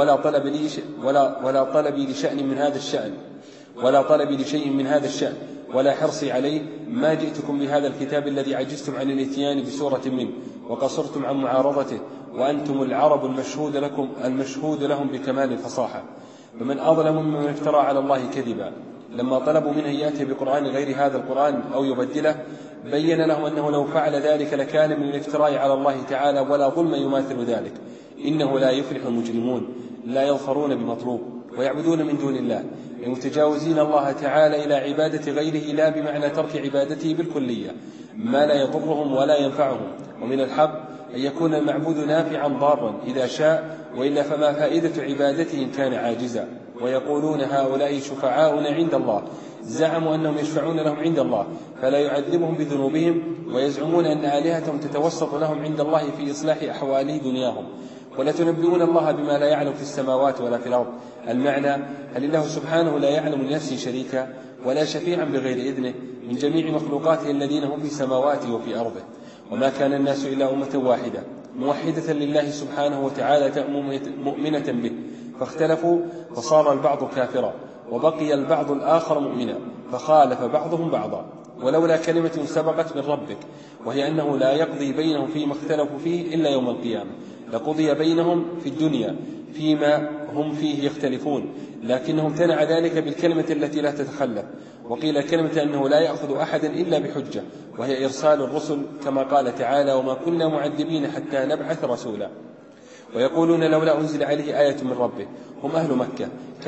ولا طلبي لشأن من هذا الشأن ولا طلبي لشيء من هذا الشأن ولا حرصي عليه، ما جئتكم بهذا الكتاب الذي عجزتم عن الاتيان بسورة منه وقصرتم عن معارضته، وأنتم العرب المشهود لهم بكمال الفصاحة. فمن أظلم ممن افترى على الله كذبا. لما طلبوا منه يأتي بقرآن غير هذا القرآن أو يبدله، بين لهم أنه لو فعل ذلك لكان من الافتراء على الله تعالى، ولا ظلم يماثل ذلك. إنه لا يفلح المجرمون، لا يظفرون بمطلوب ويعبدون من دون الله، المتجاوزين الله تعالى إلى عبادة غيره، لا بمعنى ترك عبادته بالكلية ما لا يضرهم ولا ينفعهم. ومن الحق أن يكون المعبود نافعا ضارا إذا شاء، وإلا فما فائدة عبادته إن كان عاجزا. ويقولون: هؤلاء شفعاؤنا عند الله، زعموا أنهم يشفعون لهم عند الله فلا يعذبهم بذنوبهم، ويزعمون أن آلهتهم تتوسط لهم عند الله في إصلاح أحوال دنياهم. ولا تنبئون الله بما لا يعلم في السماوات ولا في الأرض. المعنى: هل الله سبحانه لا يعلم لنفسه شريكا ولا شفيعا بغير إذنه من جميع مخلوقاته الذين هم في سماواته وفي أرضه؟ وما كان الناس إلا أمة واحدة موحدة لله سبحانه وتعالى مؤمنة به، فاختلفوا فصار البعض كافرا، وبقي البعض الآخر مؤمنا، فخالف بعضهم بعضا. ولولا كلمة سبقت من ربك وهي أنه لا يقضي بينهم فيما اختلفوا فيه إلا يوم القيامة، لقضي بينهم في الدنيا فيما هم فيه يختلفون، لكنه امتنع ذلك بالكلمة التي لا تتخلف. وقيل كلمة أنه لا يأخذ أحدا إلا بحجة، وهي إرسال الرسل، كما قال تعالى: وما كنا معذبين حتى نبعث رسولا. ويقولون: لولا أنزل عليه آية من ربه. هم أهل مكة،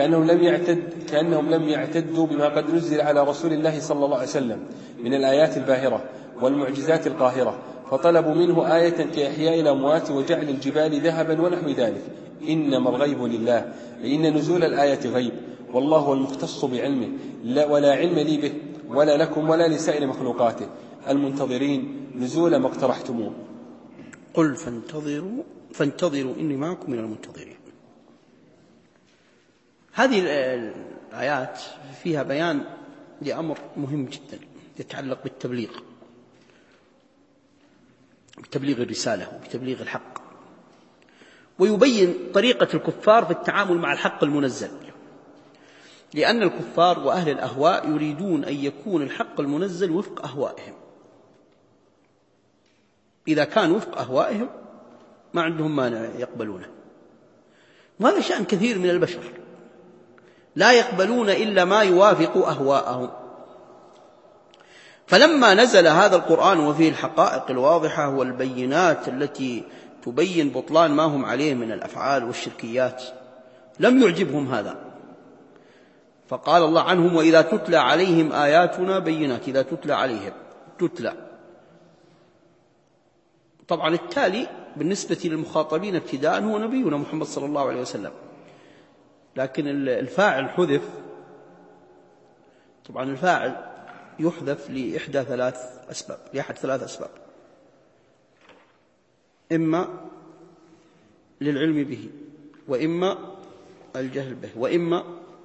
كأنهم لم يعتدوا بما قد نزل على رسول الله صلى الله عليه وسلم من الآيات الباهرة والمعجزات القاهرة، فطلبوا منه آية كإحياء الأموات وجعل الجبال ذهبا ونحو ذلك. إنما الغيب لله، إن نزول الآية غيب، والله هو المختص بعلمه، ولا علم لي به ولا لكم ولا لسائر مخلوقاته المنتظرين نزول ما اقترحتموه. قل فانتظروا إني معكم من المنتظرين. هذه الآيات فيها بيان لأمر مهم جدا يتعلق بتبليغ الرسالة وبتبليغ الحق، ويبين طريقة الكفار في التعامل مع الحق المنزل، لأن الكفار وأهل الأهواء يريدون أن يكون الحق المنزل وفق أهوائهم. إذا كان وفق أهوائهم ما عندهم مانع يقبلونه، وهذا شأن كثير من البشر، لا يقبلون إلا ما يوافق أهواءهم. فلما نزل هذا القرآن وفيه الحقائق الواضحة والبينات التي تبين بطلان ما هم عليه من الأفعال والشركيات، لم يعجبهم هذا، فقال الله عنهم: وإذا تتلى عليهم آياتنا بينات. إذا تتلى عليهم، تتلى طبعا التالي بالنسبة للمخاطبين ابتداء هو نبينا محمد صلى الله عليه وسلم، لكن الفاعل حذف طبعا الفاعل يحذف لأحد ثلاث أسباب: إما للعلم به، وإما الجهل به، وإما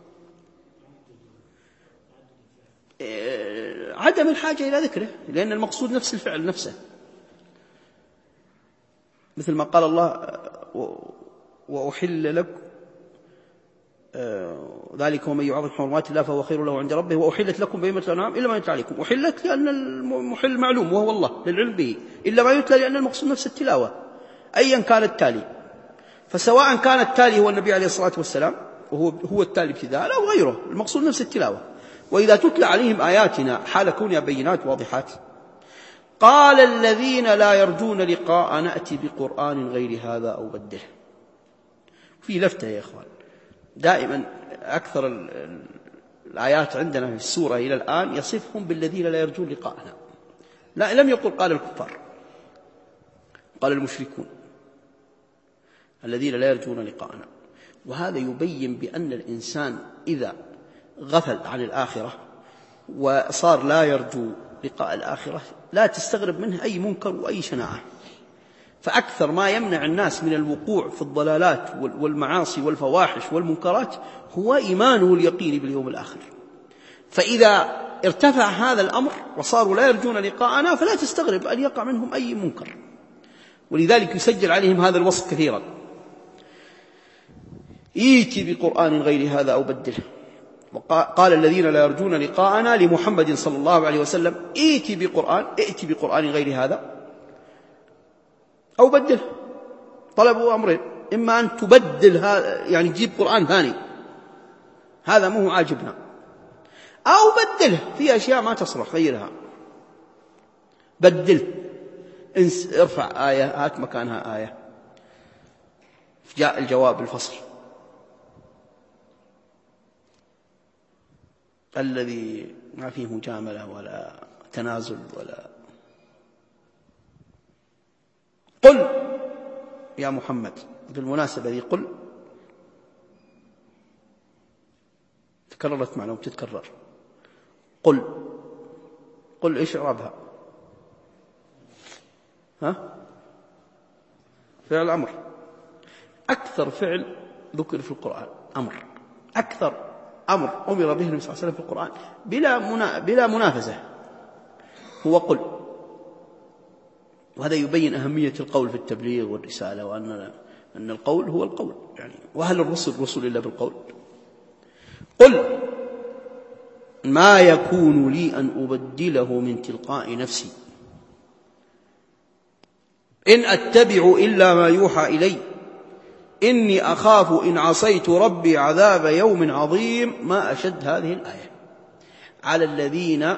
عدم الحاجة إلى ذكره، لأن المقصود نفس الفعل نفسه، مثل ما قال الله: وأحل لكم ذلك ومن يعظم حرمات الله فهو خير له عند ربه وأحلت لكم بهيمة الأنعام إلا ما يتلى عليكم. أحلت لأن المحل معلوم وهو الله للعلم به، إلا ما يتلى لأن المقصود نفس التلاوة أيا كان التالي، فسواء كان التالي هو النبي عليه الصلاة والسلام وهو التالي ابتداء أو غيره، المقصود نفس التلاوة. وإذا تتلى عليهم آياتنا حال كونها بينات واضحات قال الذين لا يرجون لقاء نأتي بقرآن غير هذا أو بدله. في لفتة يا إخوان، دائما أكثر الآيات عندنا في السورة إلى الآن يصفهم بالذين لا يرجون لقاءنا. لا، لم يقل قال الكفار، قال المشركون الذين لا يرجون لقاءنا. وهذا يبين بأن الإنسان إذا غفل عن الآخرة وصار لا يرجو لقاء الآخرة لا تستغرب منه أي منكر وأي شناعة. فأكثر ما يمنع الناس من الوقوع في الضلالات والمعاصي والفواحش والمنكرات هو إيمانه اليقيني باليوم الآخر. فإذا ارتفع هذا الأمر وصاروا لا يرجون لقاءنا فلا تستغرب أن يقع منهم أي منكر، ولذلك يسجل عليهم هذا الوصف كثيرا: ائت بقرآن غير هذا أو بدله. وقال الذين لا يرجون لقاءنا لمحمد صلى الله عليه وسلم: ائت بقرآن غير هذا أو بدله. طلبوا أمرين: إما أن تبدل يعني تجيب قرآن ثاني هذا مو عاجبنا، أو بدله في أشياء ما تصلح غيرها، بدل، ارفع آية هات مكانها آية. جاء الجواب الفصل الذي ما فيه مجاملة ولا تنازل ولا. قل يا محمد، بالمناسبة ذي قل تكررت معنا وبتتكرر. قل إيش إعرابها؟ فعل أمر. أكثر فعل ذكر في القرآن أمر، أكثر أمر أمر به النبي صلى الله عليه وسلم في القرآن بلا منافسة هو قل. وهذا يبين أهمية القول في التبليغ والرسالة، وأن القول هو القول يعني. وهل الرسل إلا بالقول؟ قل ما يكون لي أن أبدله من تلقاء نفسي إن أتبع إلا ما يوحى إلي إني أخاف إن عصيت ربي عذاب يوم عظيم. ما أشد هذه الآية على الذين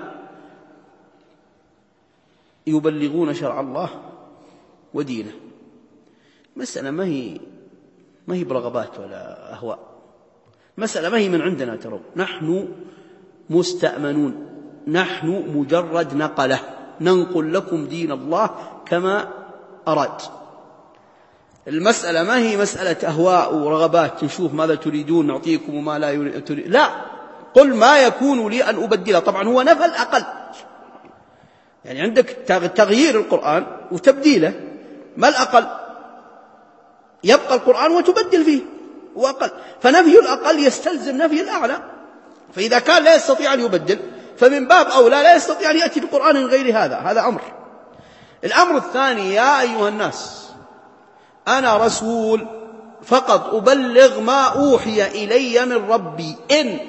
يبلغون شرع الله ودينه. مسألة ما هي برغبات ولا أهواء، مسألة ما هي من عندنا. ترون نحن مستأمنون، نحن مجرد نقلة، ننقل لكم دين الله كما أراد. المسألة ما هي مسألة أهواء ورغبات، نشوف ماذا تريدون نعطيكم وما لا تريد. لا، قل ما يكون لي أن أبدله. طبعا هو نفى الأقل، يعني عندك تغيير القرآن وتبديله، ما الأقل؟ يبقى القرآن وتبدل فيه وأقل، فنفي الأقل يستلزم نفي الأعلى. فإذا كان لا يستطيع أن يبدل فمن باب أولى لا يستطيع أن يأتي بقرآن غير هذا أمر. الأمر الثاني: يا أيها الناس أنا رسول فقط أبلغ ما أوحي إلي من ربي إن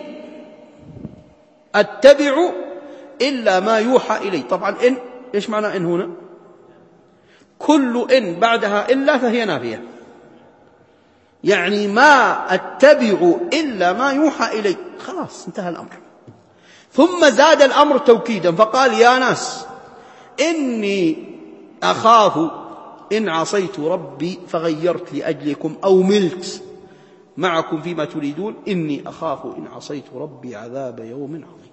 أتبع إلا ما يوحى إلي. طبعا إن إيش معنى إن هنا؟ كل إن بعدها إلا فهي نافية، يعني ما أتبع إلا ما يوحى إلي، خلاص انتهى الأمر. ثم زاد الأمر توكيدا فقال: يا ناس إني أخاف إن عصيت ربي فغيرت لأجلكم أو ملت معكم فيما تريدون إني أخاف إن عصيت ربي عذاب يوم عظيم.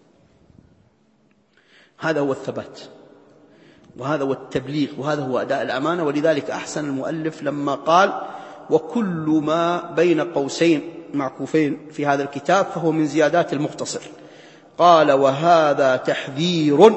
هذا هو الثبات، وهذا هو التبليغ، وهذا هو أداء الأمانة. ولذلك أحسن المؤلف لما قال: وكل ما بين قوسين معكوفين في هذا الكتاب فهو من زيادات المختصر. قال: وهذا تحذير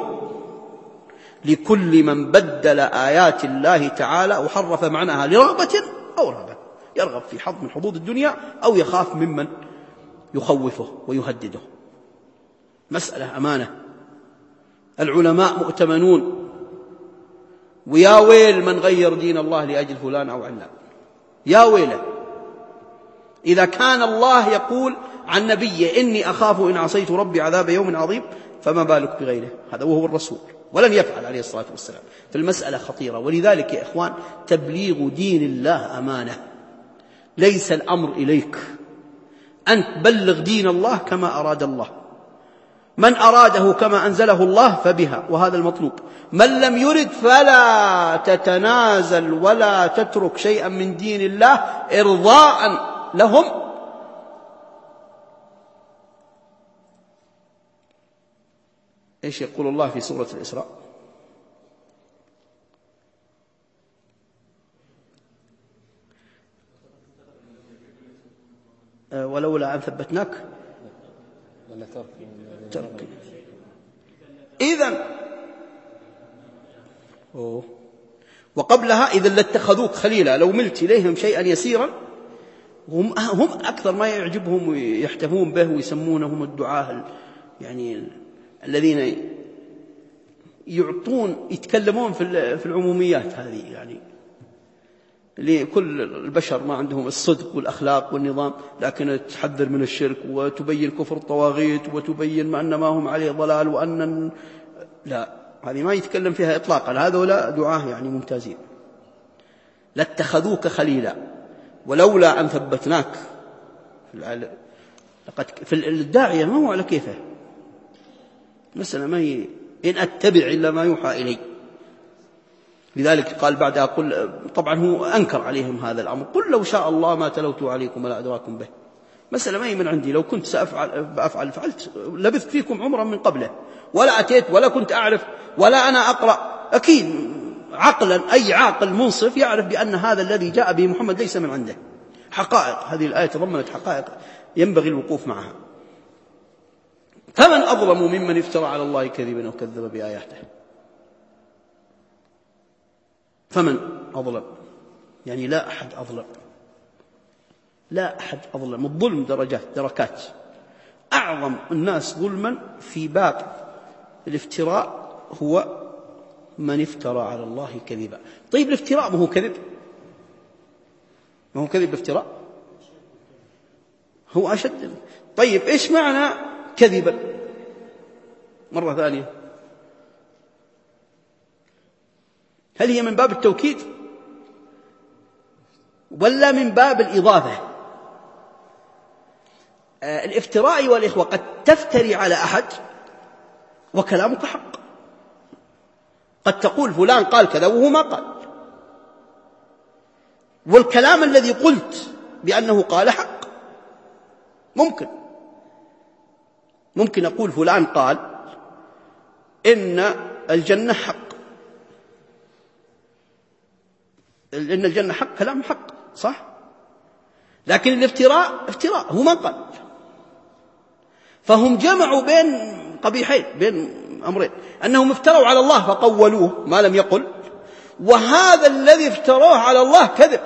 لكل من بدل آيات الله تعالى وحرف معناها لرغبة أو رهبة، يرغب في حظ من حظوظ الدنيا أو يخاف ممن يخوفه ويهدده. مسألة أمانة، العلماء مؤتمنون، ويا ويل من غير دين الله لأجل فلان أو علان، يا ويله. إذا كان الله يقول عن نبيه: إني أخاف إن عصيت ربي عذاب يوم عظيم، فما بالك بغيره، هذا وهو الرسول، ولن يفعل عليه الصلاة والسلام. فالمسألة خطيرة. ولذلك يا إخوان، تبليغ دين الله أمانة، ليس الأمر إليك أن تبلغ دين الله كما أراد الله. من أراده كما أنزله الله فبها، وهذا المطلوب. من لم يرد فلا تتنازل ولا تترك شيئا من دين الله إرضاء لهم. إيش يقول الله في سورة الإسراء؟ ولولا أن ثبتناك ترك. إذن وقبلها: إذا لاتخذوك خليلا لو ملت إليهم شيئا يسيرا. هم أكثر ما يعجبهم ويحتفون به ويسمونهم الدعاة، يعني الذين يتكلمون في العموميات هذه، يعني لكل البشر ما عندهم الصدق والأخلاق والنظام، لكن تحذر من الشرك وتبين كفر الطواغيت وتبين ما هم عليه ضلال وأن لا، هذه ما يتكلم فيها إطلاقا. هذولا دعاه يعني ممتازين. لاتخذوك خليلا ولولا أن ثبتناك. في الداعية ما هو على كيفه، مثلا ما هي إن أتبع إلا ما يوحى إلي. لذلك قال بعدها: قل، طبعا هو أنكر عليهم هذا الأمر: قل لو شاء الله ما تلوته عليكم ولا أدراكم به. مسألة ما هي من عندي، لو كنت سأفعل فعلت، لبثت فيكم عمرا من قبله، ولا أتيت ولا كنت أعرف ولا أنا أقرأ. أكيد عقلا أي عاقل منصف يعرف بأن هذا الذي جاء به محمد ليس من عنده. حقائق، هذه الآية تضمنت حقائق ينبغي الوقوف معها. فمن أظلم ممن افترى على الله كذبا أو كذب بآياته. فمن أظلم، يعني لا أحد أظلم، لا أحد أظلم. الظلم دركات. أعظم الناس ظلما في باب الافتراء هو من افترى على الله كذبا. طيب الافتراء ما هو كذب؟ ما هو كذب الافتراء؟ هو أشد. طيب إيش معنى كذبا مرة ثانية؟ هل هي من باب التوكيد ولا من باب الإضافة؟ الافتراء أيها الإخوة قد تفتري على أحد وكلامك حق، قد تقول فلان قال كذا وهو ما قال، والكلام الذي قلت بأنه قال حق. ممكن أقول فلان قال إن الجنة حق، إن الجنة حق، كلام حق صح، لكن الافتراء افتراء، هو ما قال. فهم جمعوا بين قبيحين، بين أمرين: أنهم افتروا على الله فقولوه ما لم يقل، وهذا الذي افتروه على الله كذب.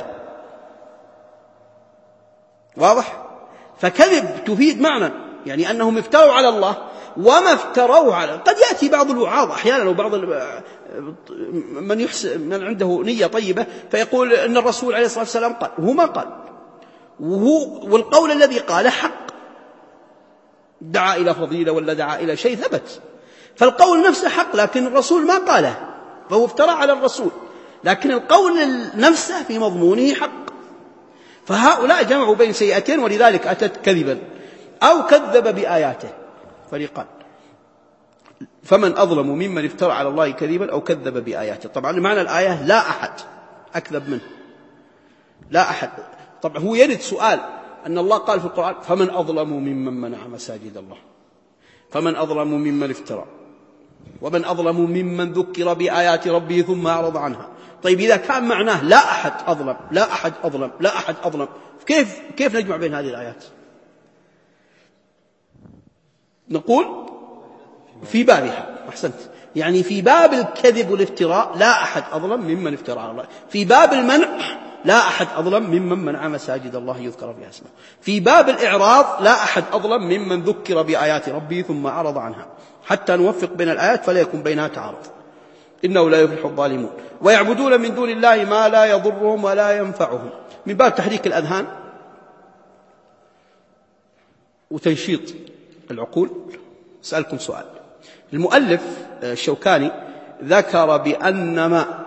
واضح؟ فكذب تفيد معنى، يعني أنهم افتروا على الله وما افتروا على. قد يأتي بعض الوعاظ أحيانا وبعض من عنده نية طيبة فيقول إن الرسول عليه الصلاة والسلام قال، وهو ما قال، والقول الذي قال حق، دعا إلى فضيلة ولا دعا إلى شيء ثبت، فالقول نفسه حق، لكن الرسول ما قاله فهو افترى على الرسول، لكن القول نفسه في مضمونه حق. فهؤلاء جمعوا بين سيئتين، ولذلك أتت كذبا أو كذب بآياته. فريقان: فمن أظلم ممن افترى على الله كذبا أو كذب بآياته. طبعا معنى الآية لا أحد أكذب منه، لا أحد. طبعا هو يرد سؤال أن الله قال في القرآن: فمن أظلم ممن منع مساجد الله، فمن أظلم ممن افترى، ومن أظلم ممن ذكر بآيات ربه ثم أعرض عنها. طيب إذا كان معناه لا أحد أظلم، لا أحد أظلم، لا أحد أظلم، كيف نجمع بين هذه الآيات؟ نقول في بابها. أحسنت. يعني في باب الكذب والافتراء لا أحد أظلم ممن افترى على الله. في باب المنع لا أحد أظلم ممن منع مساجد الله يذكر فيها اسمه. في باب الإعراض لا أحد أظلم ممن ذكر بآيات ربه ثم أعرض عنها. حتى نوفق بين الآيات فلا يكون بينها تعارض. إنه لا يفلح الظالمون. ويعبدون من دون الله ما لا يضرهم ولا ينفعهم. من باب تحريك الأذهان وتنشيط العقول أسألكم سؤال. المؤلف الشوكاني ذكر بأن ما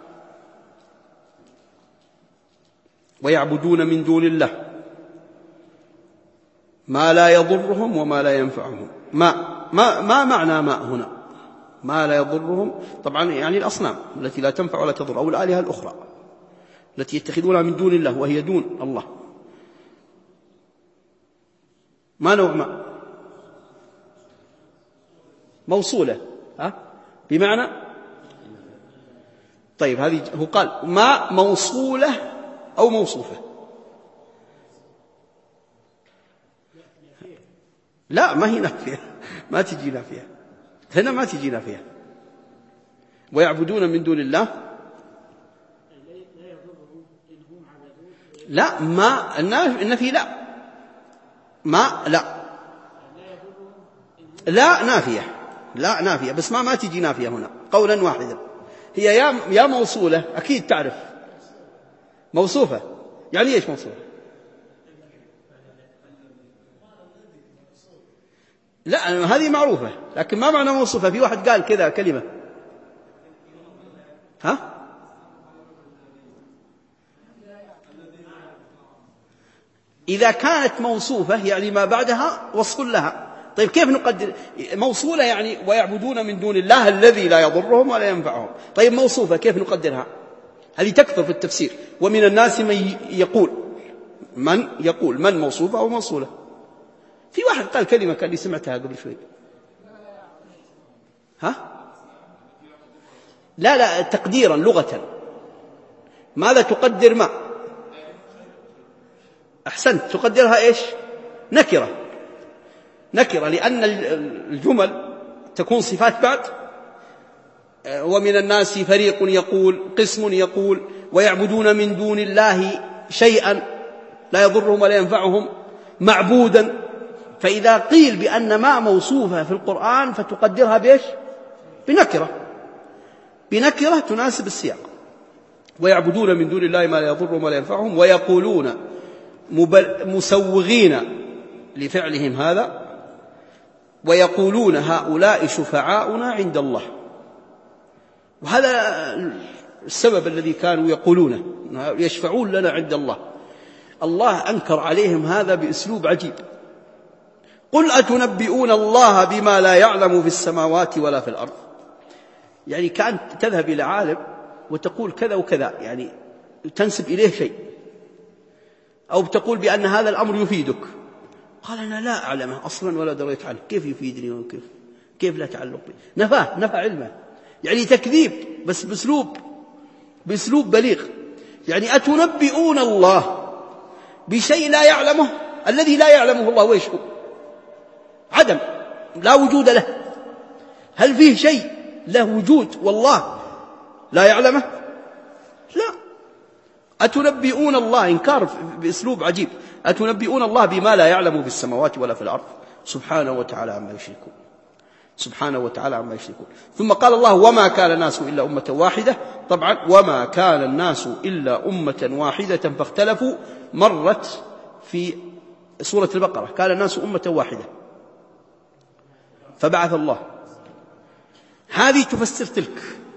ويعبدون من دون الله ما لا يضرهم وما لا ينفعهم. ما معنى ما هنا؟ ما لا يضرهم طبعا يعني الأصنام التي لا تنفع ولا تضر، أو الآلهة الأخرى التي يتخذونها من دون الله وهي دون الله. ما نوع ما؟ موصولة بمعنى طيب هذه هو قال ما موصولة أو موصوفة؟ لا ما هي نافية، ما تجي نافية هنا، ما تجي نافية. ويعبدون من دون الله لا ما النفي لا ما لا نافية، لا نافية بس ما تجي نافية هنا قولا واحدا. هي يا موصولة أكيد تعرف موصوفة. يعني إيش موصوفة؟ لا هذه معروفة لكن ما معنى موصوفة؟ في واحد قال كذا كلمة إذا كانت موصوفة يعني ما بعدها وصف لها. طيب كيف نقدر موصولة؟ يعني ويعبدون من دون الله الذي لا يضرهم ولا ينفعهم. طيب موصوفة كيف نقدرها؟ هذه تكثر في التفسير. ومن الناس من يقول من موصوفة أو موصولة. في واحد قال كلمة كان لي سمعتها قبل شوي لا تقديرا لغة. ماذا تقدر ما؟ أحسنت. تقدرها إيش؟ نكرة لأن الجمل تكون صفات بعد. ومن الناس فريق يقول، قسم يقول، ويعبدون من دون الله شيئا لا يضرهم ولا ينفعهم معبودا. فإذا قيل بأن ما موصوفة في القرآن فتقدرها بإيش؟ بنكرة تناسب السياق. ويعبدون من دون الله ما لا يضرهم ولا ينفعهم ويقولون مسوغين لفعلهم هذا، ويقولون هؤلاء شفعاؤنا عند الله. وهذا السبب الذي كانوا يقولونه يشفعون لنا عند الله. الله أنكر عليهم هذا بأسلوب عجيب. قل أتنبئون الله بما لا يعلم في السماوات ولا في الأرض. يعني كأن تذهب إلى عالم وتقول كذا وكذا، يعني تنسب إليه شيء، أو تقول بأن هذا الأمر يفيدك. قال أنا لا أعلمه أصلا ولا دريت عنه، كيف يفيدني وكيف لا تعلق به؟ نفى علمه. يعني تكذيب بس بأسلوب بليغ. يعني أتنبئون الله بشيء لا يعلمه، الذي لا يعلمه الله ويش هو؟ عدم، لا وجود له. هل فيه شيء له وجود والله لا يعلمه؟ لا. أتنبئون الله، إنكار بأسلوب عجيب. أتنبئون الله بما لا يعلم في السماوات ولا في الأرض سبحانه وتعالى عما يشركون. ثم قال الله وما كان الناس إلا أمة واحدة. طبعا وما كان الناس إلا أمة واحدة فاختلفوا مرت في سورة البقرة. كان الناس أمة واحدة فبعث الله، هذه تفسر تلك.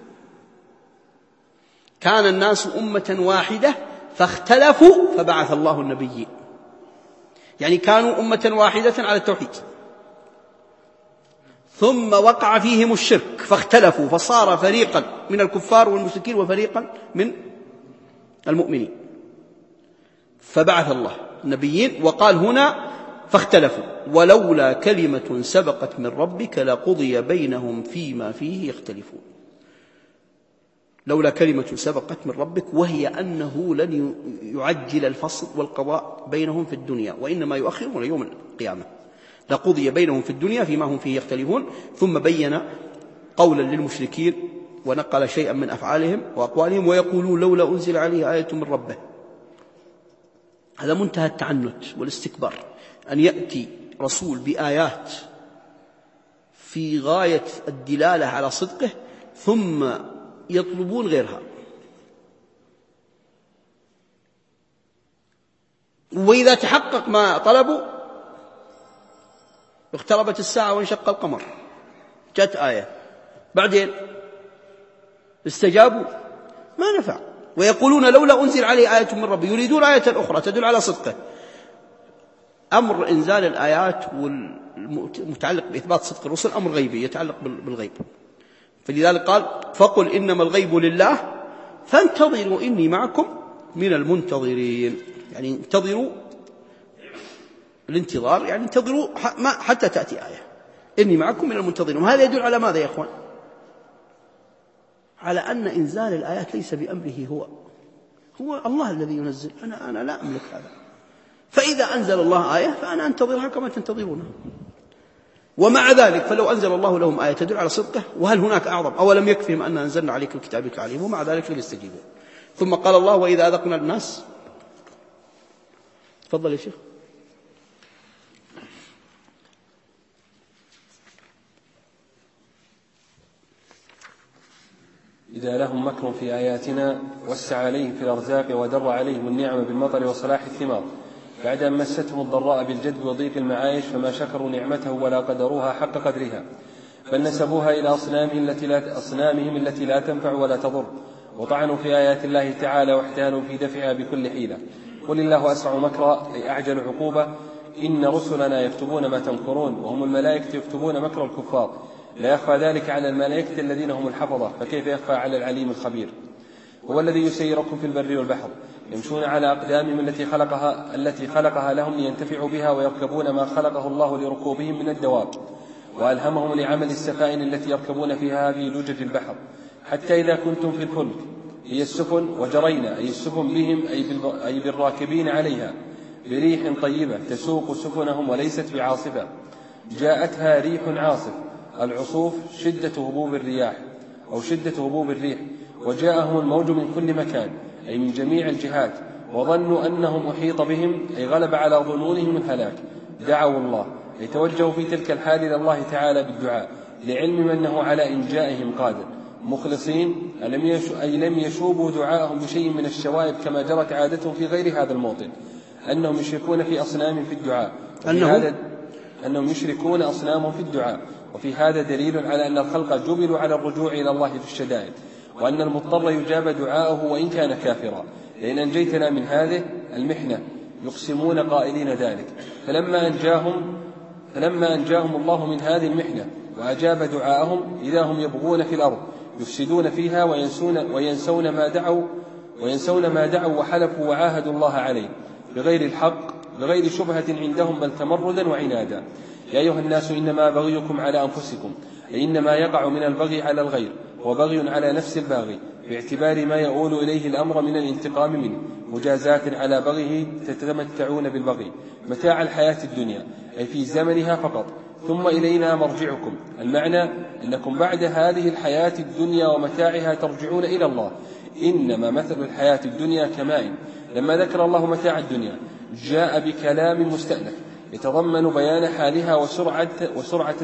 كان الناس أمة واحدة فاختلفوا فبعث الله النبيين. يعني كانوا أمة واحدة على التوحيد، ثم وقع فيهم الشرك فاختلفوا فصار فريقا من الكفار والمشركين وفريقا من المؤمنين، فبعث الله النبيين. وقال هنا فاختلفوا ولولا كلمة سبقت من ربك لقضي بينهم فيما فيه يختلفون. لولا كلمة سبقت من ربك، وهي أنه لن يعجل الفصل والقضاء بينهم في الدنيا، وإنما يؤخرون يوم القيامة. لقضي بينهم في الدنيا فيما هم فيه يختلفون. ثم بين قولا للمشركين ونقل شيئا من أفعالهم وأقوالهم: ويقولون لولا أنزل عليه آية من ربه. هذا منتهى التعنت والاستكبار، أن يأتي رسول بآيات في غاية الدلالة على صدقه ثم يطلبون غيرها. وإذا تحقق ما طلبوا اقتربت الساعة وانشق القمر، جاءت آية، بعدين استجابوا ما نفع. ويقولون لولا أنزل عليه آية من ربه، يريدون آية أخرى تدل على صدقه. أمر إنزال الآيات والمتعلق بإثبات صدق الرسل أمر غيبي يتعلق بالغيب، فلذلك قال: فقل إنما الغيب لله فانتظروا إني معكم من المنتظرين. يعني انتظروا، الانتظار يعني انتظروا حتى تأتي آية، إني معكم من المنتظرين. وهذا يدل على ماذا يا أخوان؟ على أن إنزال الآيات ليس بأمره هو الله الذي ينزل، أنا لا أملك هذا. فإذا أنزل الله آية فأنا أنتظرها كما تنتظرونها. ومع ذلك فلو أنزل الله لهم آية تدل على صدقه، وهل هناك أعظم؟ أولم يكفهم أن أنزلنا عليك الكتاب يتلى عليهم؟ ومع ذلك لم يستجيبوا. ثم قال الله: وإذا أذقنا الناس. تفضل يا شيخ. إذا لهم مكر في آياتنا وسع عليهم في الأرزاق ودر عليهم النعم بالمطر وصلاح الثمار بعد أن مستهم الضراء بالجدب وضيق المعايش، فما شكروا نعمته ولا قدروها حق قدرها، بل نسبوها إلى أصنامهم التي لا تنفع ولا تضر، وطعنوا في آيات الله تعالى واحتالوا في دفعها بكل حيلة. قل الله أسرع مكرا أي أعجل عقوبة، إن رسلنا يكتبون ما تمكرون، وهم الملائكة يكتبون مكر الكفار. لا يخفى ذلك على الملائكة الذين هم الحفظة، فكيف يخفى على العليم الخبير؟ هو الذي يسيركم في البر والبحر يمشون على أقدامهم التي خلقها لهم لينتفعوا بها، ويركبون ما خلقه الله لركوبهم من الدواب، وألهمهم لعمل السفائن التي يركبون فيها هذه لجج البحر، حتى إذا كنتم في الفلك هي السفن وجرينا أي السفن بهم أي بالراكبين عليها بريح طيبة تسوق سفنهم وليست بعاصفة، جاءتها ريح عاصف. العصوف شدة هبوب الرياح أو شدة هبوب الريح، وجاءهم الموج من كل مكان أي من جميع الجهات، وظنوا أنهم أحيط بهم أي غلب على ظنونهم الهلاك. دعوا الله أي توجهوا في تلك الحال إلى الله تعالى بالدعاء، لعلم أنه على إنجائهم قادر، مخلصين أي لم يشوبوا دعاءهم بشيء من الشوائب كما جرت عادتهم في غير هذا الموطن، أنهم يشركون في أصنام في الدعاء، أنهم يشركون أصنامهم في الدعاء. وفي هذا دليل على أن الخلق جبلوا على الرجوع إلى الله في الشدائد، وأن المضطر يجاب دعاءه وإن كان كافرا، لأن أنجيتنا من هذه المحنة، يقسمون قائلين ذلك. فلما أنجاهم الله من هذه المحنة وأجاب دعاءهم إذا هم يبغون في الأرض يفسدون فيها وينسون ما دعوا وحلفوا وعاهدوا الله عليه بغير الحق بغير شبهة عندهم، بل تمردا وعنادا. يا أيها الناس إنما بغيكم على أنفسكم، أي إنما يقع من البغي على الغير، وبغي على نفس الباغي باعتبار ما يؤول إليه الأمر من الانتقام منه، مجازاة على بغيه تتمتعون بالبغي متاع الحياة الدنيا أي في زمنها فقط، ثم إلينا مرجعكم. المعنى أنكم بعد هذه الحياة الدنيا ومتاعها ترجعون إلى الله. إنما مثل الحياة الدنيا كماء، لما ذكر الله متاع الدنيا جاء بكلام مستأنف يتضمن بيان حالها وسرعة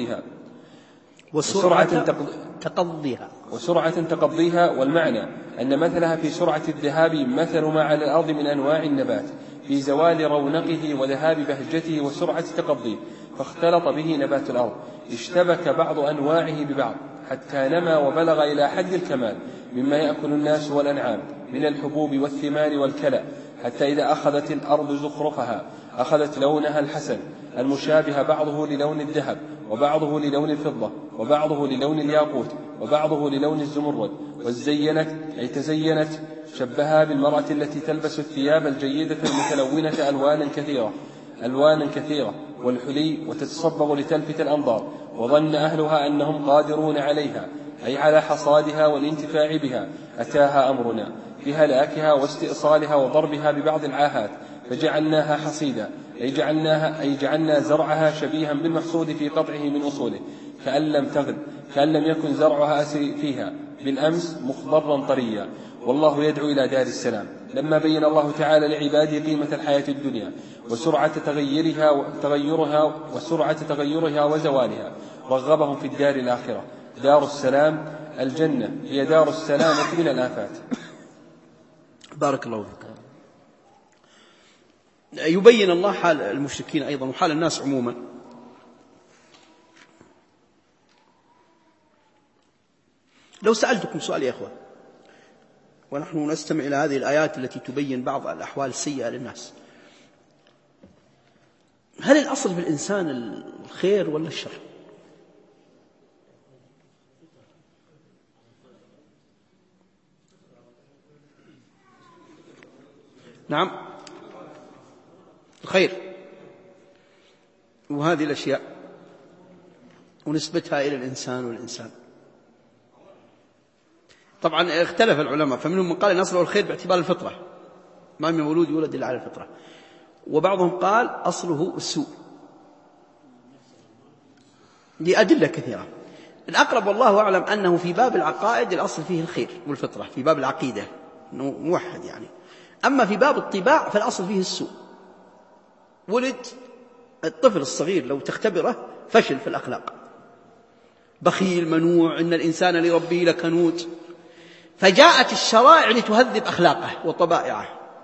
تقضيها، والمعنى أن مثلها في سرعة الذهاب مثل ما على الأرض من أنواع النبات في زوال رونقه وذهاب بهجته وسرعة تقضيه، فاختلط به نبات الأرض، اشتبك بعض أنواعه ببعض حتى نما وبلغ إلى حد الكمال مما يأكل الناس والأنعام من الحبوب والثمار والكلى، حتى إذا أخذت الأرض زخرفها أخذت لونها الحسن المشابه بعضه للون الذهب وبعضه للون الفضة وبعضه للون الياقوت وبعضه للون الزمرد، وزينت أي تزينت شبهها بالمرأة التي تلبس الثياب الجيدة المتلونة ألوانا كثيرة والحلي وتتصبغ لتلفت الأنظار، وظن أهلها أنهم قادرون عليها أي على حصادها والانتفاع بها، أتاها أمرنا في هلاكها واستئصالها وضربها ببعض العاهات فجعلناها حصيدا أي جعلنا زرعها شبيها بالمحصود في قطعه من أصوله، كأن لم يكن زرعها فيها بالأمس مخضرا طريا، والله يدعو إلى دار السلام. لما بين الله تعالى لعباده قيمة الحياة الدنيا وسرعة تغيرها وزوالها، رغبهم في الدار الآخرة دار السلام. الجنة هي دار السلامة من الآفات. بارك الله فيك. يبين الله حال المشركين أيضا وحال الناس عموما. لو سألتكم سؤال يا أخوان، ونحن نستمع إلى هذه الآيات التي تبين بعض الأحوال السيئة للناس، هل الأصل في الإنسان الخير ولا الشر؟ نعم، الخير. وهذه الأشياء ونسبتها إلى الإنسان والإنسان طبعا اختلف العلماء، فمنهم من قال أن أصله الخير باعتبار الفطرة، ما من مولود يولد إلا على الفطرة، وبعضهم قال أصله السوء لأدلة كثيرة. الأقرب والله أعلم أنه في باب العقائد الأصل فيه الخير والفطرة، في باب العقيدة أنه موحد يعني. أما في باب الطباع فالأصل فيه السوء. ولد الطفل الصغير لو تختبره فشل في الأخلاق، بخيل منوع، إن الإنسان لربه لكنود، فجاءت الشرائع لتهذب أخلاقه وطبائعه.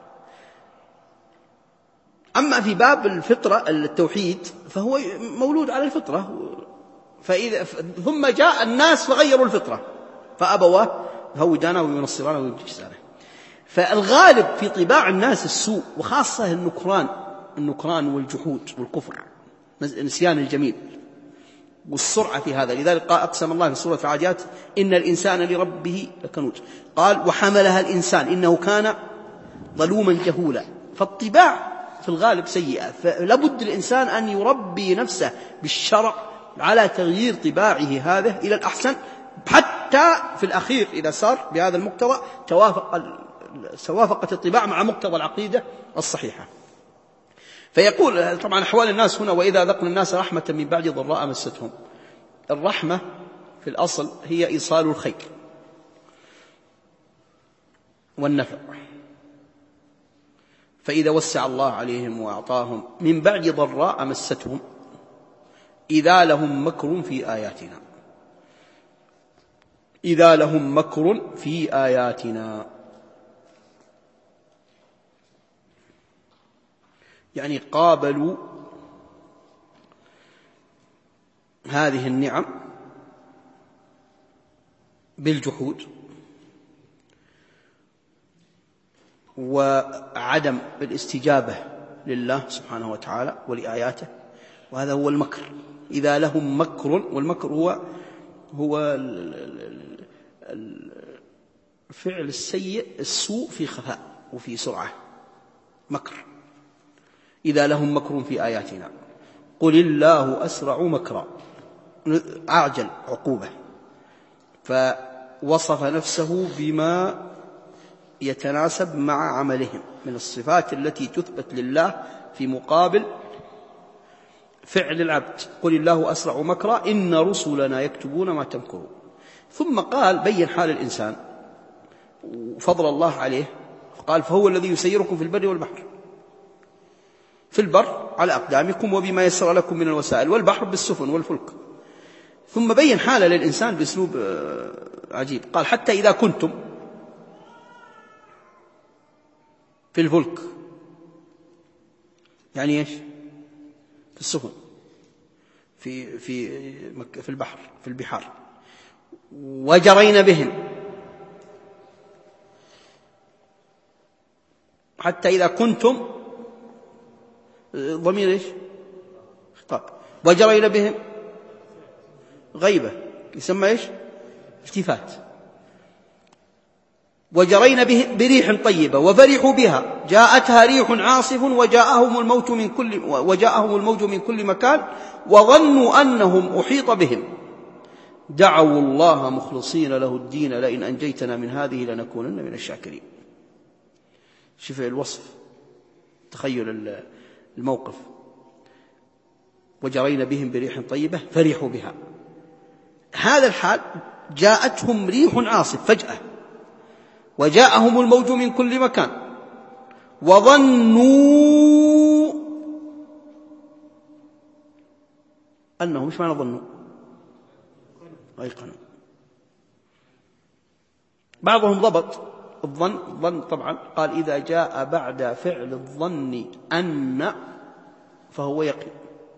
أما في باب الفطرة التوحيد فهو مولود على الفطرة، ثم جاء الناس فغيروا الفطرة فأبواه يهودانه وينصرانه ويمجسانه. فالغالب في طباع الناس السوء، وخاصة النكران والجحود والكفر، نسيان الجميل والسرعة في هذا. لذلك أقسم الله في سورة العاديات إن الإنسان لربه لكنود، قال وحملها الإنسان إنه كان ظلوما جهولا. فالطباع في الغالب سيئة، فلابد الإنسان أن يربي نفسه بالشرع على تغيير طباعه هذا إلى الأحسن، حتى في الأخير إذا صار بهذا المقتضى توافقت الطباع مع مقتضى العقيدة الصحيحة. فيقول طبعا أحوال الناس هنا وإذا ذقنا الناس رحمة من بعد ضراء مستهم. الرحمة في الأصل هي إيصال الخير والنفع، فإذا وسع الله عليهم وأعطاهم من بعد ضراء مستهم إذا لهم مكر في آياتنا، إذا لهم مكر في آياتنا، يعني قابلوا هذه النعم بالجحود وعدم الاستجابة لله سبحانه وتعالى ولآياته، وهذا هو المكر. إذا لهم مكر، والمكر هو الفعل السيء السوء في خفاء وفي سرعة، مكر. إذا لهم مكر في آياتنا قل الله أسرع مكرا، أعجل عقوبة، فوصف نفسه بما يتناسب مع عملهم من الصفات التي تثبت لله في مقابل فعل العبد. قل الله أسرع مكرا إن رسلنا يكتبون ما تمكرون. ثم قال بين حال الإنسان وفضل الله عليه، قال فهو الذي يسيركم في البر والبحر، في البر على أقدامكم وبما يسر لكم من الوسائل، والبحر بالسفن والفلك. ثم بين حاله للإنسان بأسلوب عجيب، قال حتى إذا كنتم في الفلك، يعني إيش؟ في السفن، في البحر، في البحار، وجرين بهم، حتى إذا كنتم، ضمير إيش؟ خطاب. وجرين بهم غيبة، يسمى إيش؟ التفات. وجرين بهم بريح طيبة وفرحوا بها جاءتها ريح عاصف وجاءهم الموج من كل مكان وظنوا أنهم أحيط بهم دعوا الله مخلصين له الدين لئن أنجيتنا من هذه لنكونن من الشاكرين. شوف الوصف، تخيل الموقف. وجرينا بهم بريح طيبة فرحوا بها. هذا الحال جاءتهم ريح عاصف فجأة، وجاءهم الموج من كل مكان، وظنوا أنه، مش معنى ظنوا؟ أيقنوا. بعضهم ضبط الظن طبعا، قال إذا جاء بعد فعل الظن أن فهو يقين،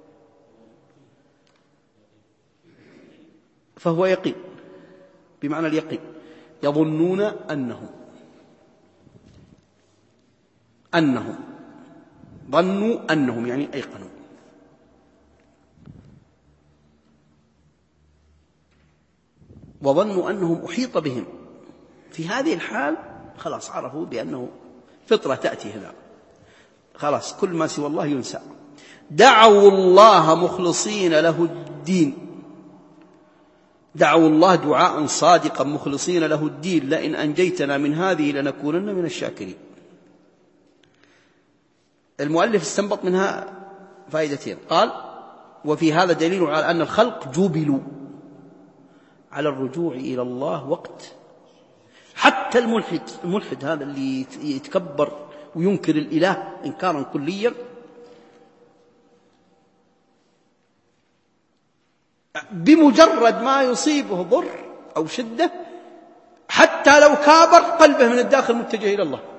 فهو يقين بمعنى اليقين. يظنون أنهم ظنوا أنهم يعني أيقنوا. وظنوا أنهم أحيط بهم. في هذه الحال خلاص عرفوا بأنه فطرة تأتي هنا، خلاص كل ما سوى الله ينسى. دعوا الله مخلصين له الدين، دعوا الله دعاء صادقا مخلصين له الدين لئن أنجيتنا من هذه لنكونن من الشاكرين. المؤلف استنبط منها فائدتين. قال: وفي هذا دليل على أن الخلق جبلوا على الرجوع إلى الله وقت. حتى الملحد هذا اللي يتكبر وينكر الإله إنكارا كليا، بمجرد ما يصيبه ضر أو شدة حتى لو كابر قلبه من الداخل متجه إلى الله.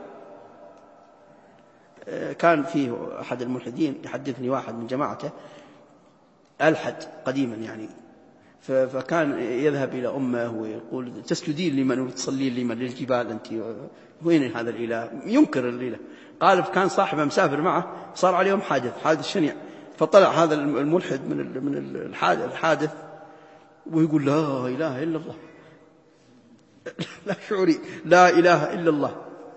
كان فيه أحد الملحدين يحدثني واحد من جماعته ألحد قديما يعني، فكان يذهب إلى أمه ويقول: تسجدين لمن وتصلين لمن؟ للجبال أنت؟ وين هذا الإله؟ ينكر الإله. قال كان صاحبه مسافر معه، صار عليهم حادث شنيع، فطلع هذا الملحد من الحادث ويقول: لا إله إلا الله، لا شعوري، لا إله إلا الله.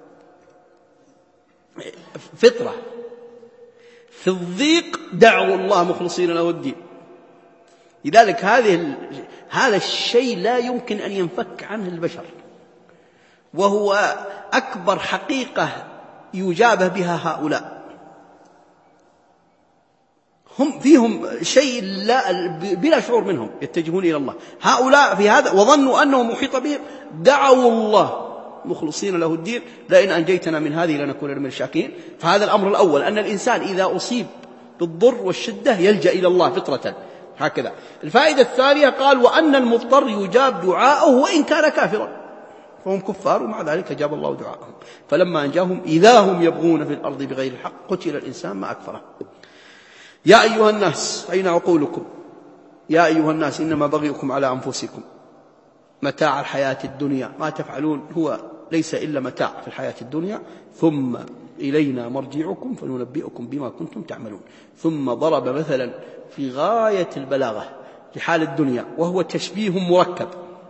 فطرة في الضيق دعوا الله مخلصين له الدين. لذلك هذا الشيء لا يمكن أن ينفك عنه البشر، وهو أكبر حقيقة يجابه بها هؤلاء. هم فيهم شيء بلا شعور منهم يتجهون إلى الله. هؤلاء في هذا وظنوا أنه محيط بهم، دعوا الله مخلصين له الدين لئن أنجيتنا من هذه لنكونن من الشاكرين. فهذا الأمر الأول، أن الإنسان إذا أصيب بالضر والشدة يلجأ إلى الله فطرة. هكذا. الفائدة الثانية قال: وأن المضطر يجاب دعاءه وإن كان كافرا، فهم كفار ومع ذلك أجاب الله دعاءهم. فلما أنجاهم إذا هم يبغون في الأرض بغير الحق قتل الإنسان ما أكفره. يا أيها الناس أين عقولكم؟ يا أيها الناس إنما بغيكم على أنفسكم، متاع الحياة الدنيا ما تفعلون هو ليس إلا متاع في الحياة الدنيا، ثم إلينا مرجعكم فننبئكم بما كنتم تعملون. ثم ضرب مثلا في غاية البلاغة لحال الدنيا، وهو تشبيه مركب.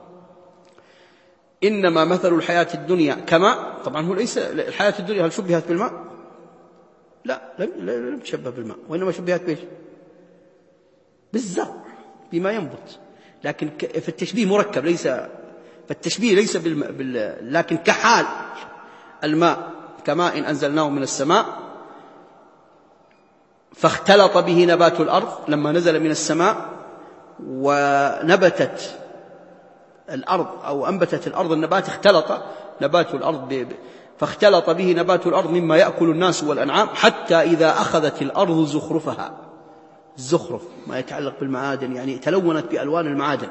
إنما مثل الحياة الدنيا كماء. طبعا هو ليس الحياة الدنيا هل شبهت بالماء؟ لا، لم تشبه بالماء، وإنما شبهت بإيش؟ بالزرع، بما ينبت. لكن في التشبيه مركب، ليس فالتشبيه ليس لكن كحال الماء كماء أنزلناه من السماء فاختلط به نبات الأرض. لما نزل من السماء ونبتت الأرض أو أنبتت الأرض النبات، اختلط نبات الأرض فاختلط به نبات الأرض مما يأكل الناس والأنعام، حتى إذا أخذت الأرض زخرفها، الزخرف ما يتعلق بالمعادن، يعني تلونت بألوان المعادن،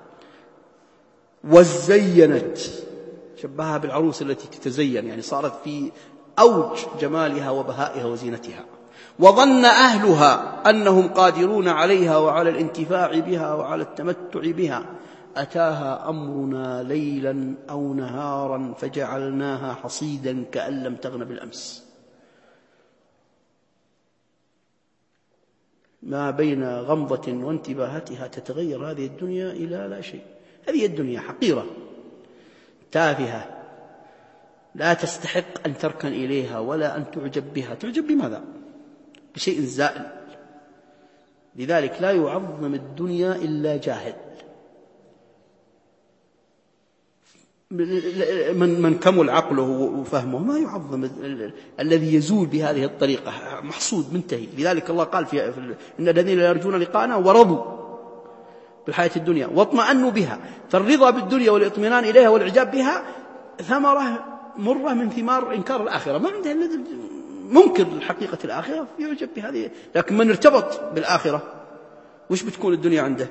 وزينت، شبهها بالعروس التي تتزين، يعني صارت في أوج جمالها وبهائها وزينتها. وظن أهلها أنهم قادرون عليها وعلى الانتفاع بها وعلى التمتع بها، أتاها أمرنا ليلا أو نهارا فجعلناها حصيدا كأن لم تغن بالأمس. ما بين غمضة وانتباهتها تتغير هذه الدنيا إلى لا شيء. هذه الدنيا حقيرة تافهة لا تستحق أن تركن إليها ولا أن تعجب بها. تعجب بماذا؟ بشيء زائل. لذلك لا يعظم الدنيا إلا جاهل. من كمل عقله وفهمه ما يعظم الذي يزول بهذه الطريقة، محصود منتهي. لذلك الله قال إن الذين لا يرجون لقاءنا ورضوا بالحياة الدنيا واطمأنوا بها. فالرضا بالدنيا والاطمئنان إليها والإعجاب بها ثمرة مرة من ثمار إنكار الآخرة. ما عنده الذي منكر حقيقة الآخرة يعجب بهذه، لكن من ارتبط بالآخرة وش بتكون الدنيا عنده؟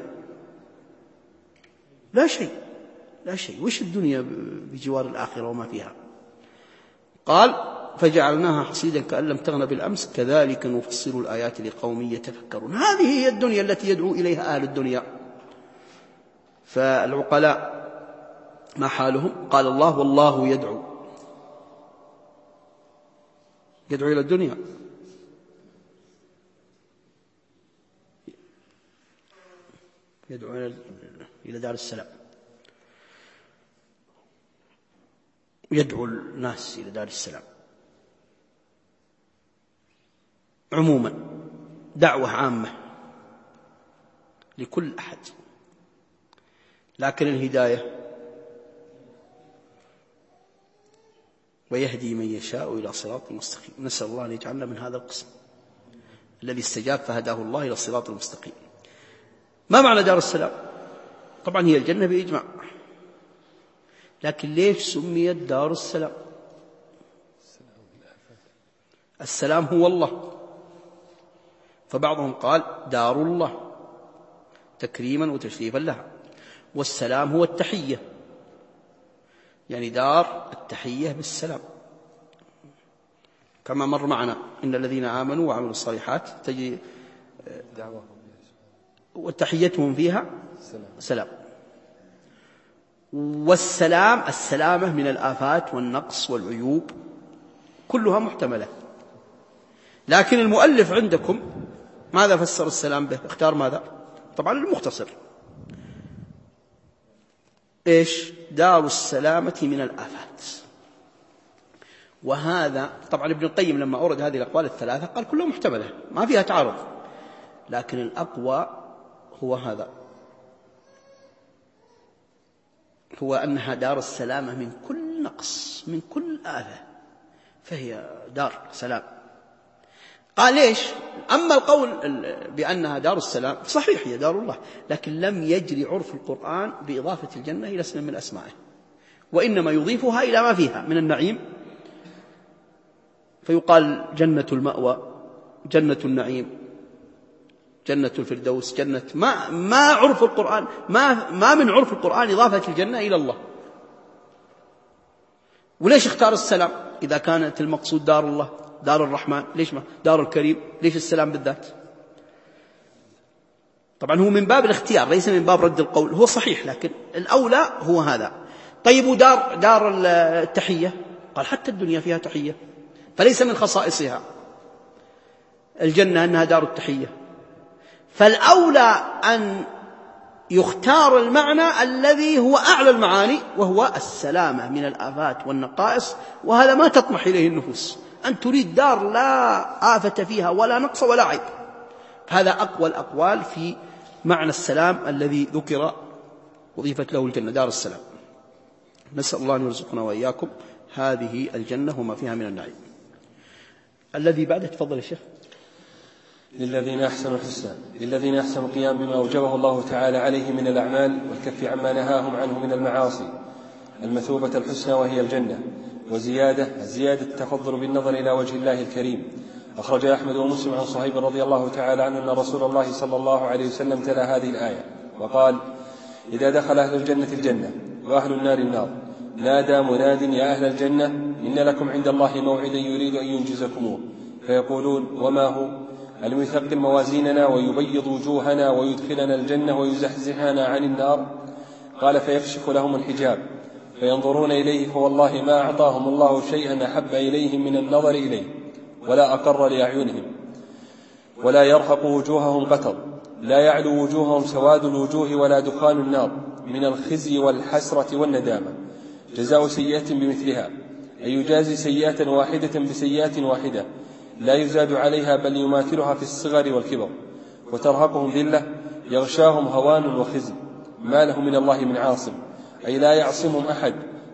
لا شيء، لا شيء. وش الدنيا بجوار الآخرة وما فيها؟ قال فجعلناها حصيدا كأن لم تغن بالأمس كذلك نفصل الآيات لقوم يتفكرون. هذه هي الدنيا التي يدعو إليها أهل الدنيا. فالعقلاء ما حالهم؟ قال الله والله يدعو إلى الدنيا، يدعو إلى دار السلام، يدعو الناس إلى دار السلام عموما، دعوة عامة لكل أحد. لكن الهداية ويهدي من يشاء إلى صراط مستقيم. نسأل الله أن يجعلنا من هذا القسم الذي استجاب فهداه الله إلى الصراط المستقيم. ما معنى دار السلام؟ طبعا هي الجنة بإجماع، لكن ليش سميت دار السلام؟ السلام هو الله، فبعضهم قال دار الله تكريما وتشريفا لها، والسلام هو التحية، يعني دار التحية بالسلام، كما مر معنا إن الذين آمنوا وعملوا الصالحات تجي وتحيتهم فيها سلام. والسلام السلامة من الآفات والنقص والعيوب كلها محتملة. لكن المؤلف عندكم ماذا فسر السلام به؟ اختار ماذا؟ طبعا المختصر، إيش؟ دار السلامة من الآفات. وهذا طبعا ابن القيم لما أورد هذه الأقوال الثلاثة قال كلها محتملة ما فيها تعارض، لكن الأقوى هو هذا، هو أنها دار السلامة من كل نقص من كل آفة، فهي دار سلام. قال ليش؟ أما القول بأنها دار السلام صحيح هي دار الله، لكن لم يجري عرف القرآن بإضافة الجنة إلى اسم من أسمائه، وإنما يضيفها إلى ما فيها من النعيم، فيقال جنة المأوى، جنة النعيم، جنة الفردوس، جنة ما عرف القرآن ما من عرف القرآن إضافة الجنة إلى الله. وليش اختار السلام إذا كانت المقصود دار الله دار الرحمن؟ ليش ما دار الكريم؟ ليش السلام بالذات؟ طبعا هو من باب الاختيار ليس من باب رد القول، هو صحيح لكن الأولى هو هذا. طيب ودار التحية؟ قال حتى الدنيا فيها تحية، فليس من خصائصها الجنة أنها دار التحية، فالأولى أن يختار المعنى الذي هو أعلى المعاني وهو السلامة من الآفات والنقائص، وهذا ما تطمح إليه النفوس، أن تريد دار لا آفة فيها ولا نقص ولا عيب. هذا أقوى الأقوال في معنى السلام الذي ذكر وضيفت له الجنة دار السلام. نسأل الله أن يرزقنا وإياكم هذه الجنة وما فيها من النعيم. الذي بعده تفضل يا شيخ. للذين أحسنوا الحسنى، للذين أحسنوا القيام بما أوجبه الله تعالى عليه من الأعمال والكف عما نهاهم عنه من المعاصي، المثوبة الحسنى وهي الجنة. وزيادة الزيادة التفضل بالنظر إلى وجه الله الكريم. أخرج أحمد ومسلم عن صهيب رضي الله تعالى عنه أن رسول الله صلى الله عليه وسلم تلا هذه الآية وقال: إذا دخل أهل الجنة الجنة وأهل النار النار نادى مناد يا أهل الجنة إن لكم عند الله موعدا يريد أن ينجزكموه، فيقولون: وما هو؟ ألم يثقل موازيننا ويبيض وجوهنا ويدخلنا الجنة ويزحزحنا عن النار؟ قال: فيكشف لهم الحجاب فينظرون إليه، فوالله ما أعطاهم الله شيئا أحب إليهم من النظر إليه ولا أقر لأعينهم، ولا يرهق وجوههم قتر، لا يعلو وجوههم سواد الوجوه ولا دخان النار من الخزي والحسرة والندامة. جزاء سيئة بمثلها، أي يجازي سيئة واحدة بسيئة واحدة لا يزاد عليها بل يماثلها في الصغر والكبر. وترهقهم ذلة يغشاهم هوان وخزي، ما له من الله من عاصم، أي لا يعصمهم أحد،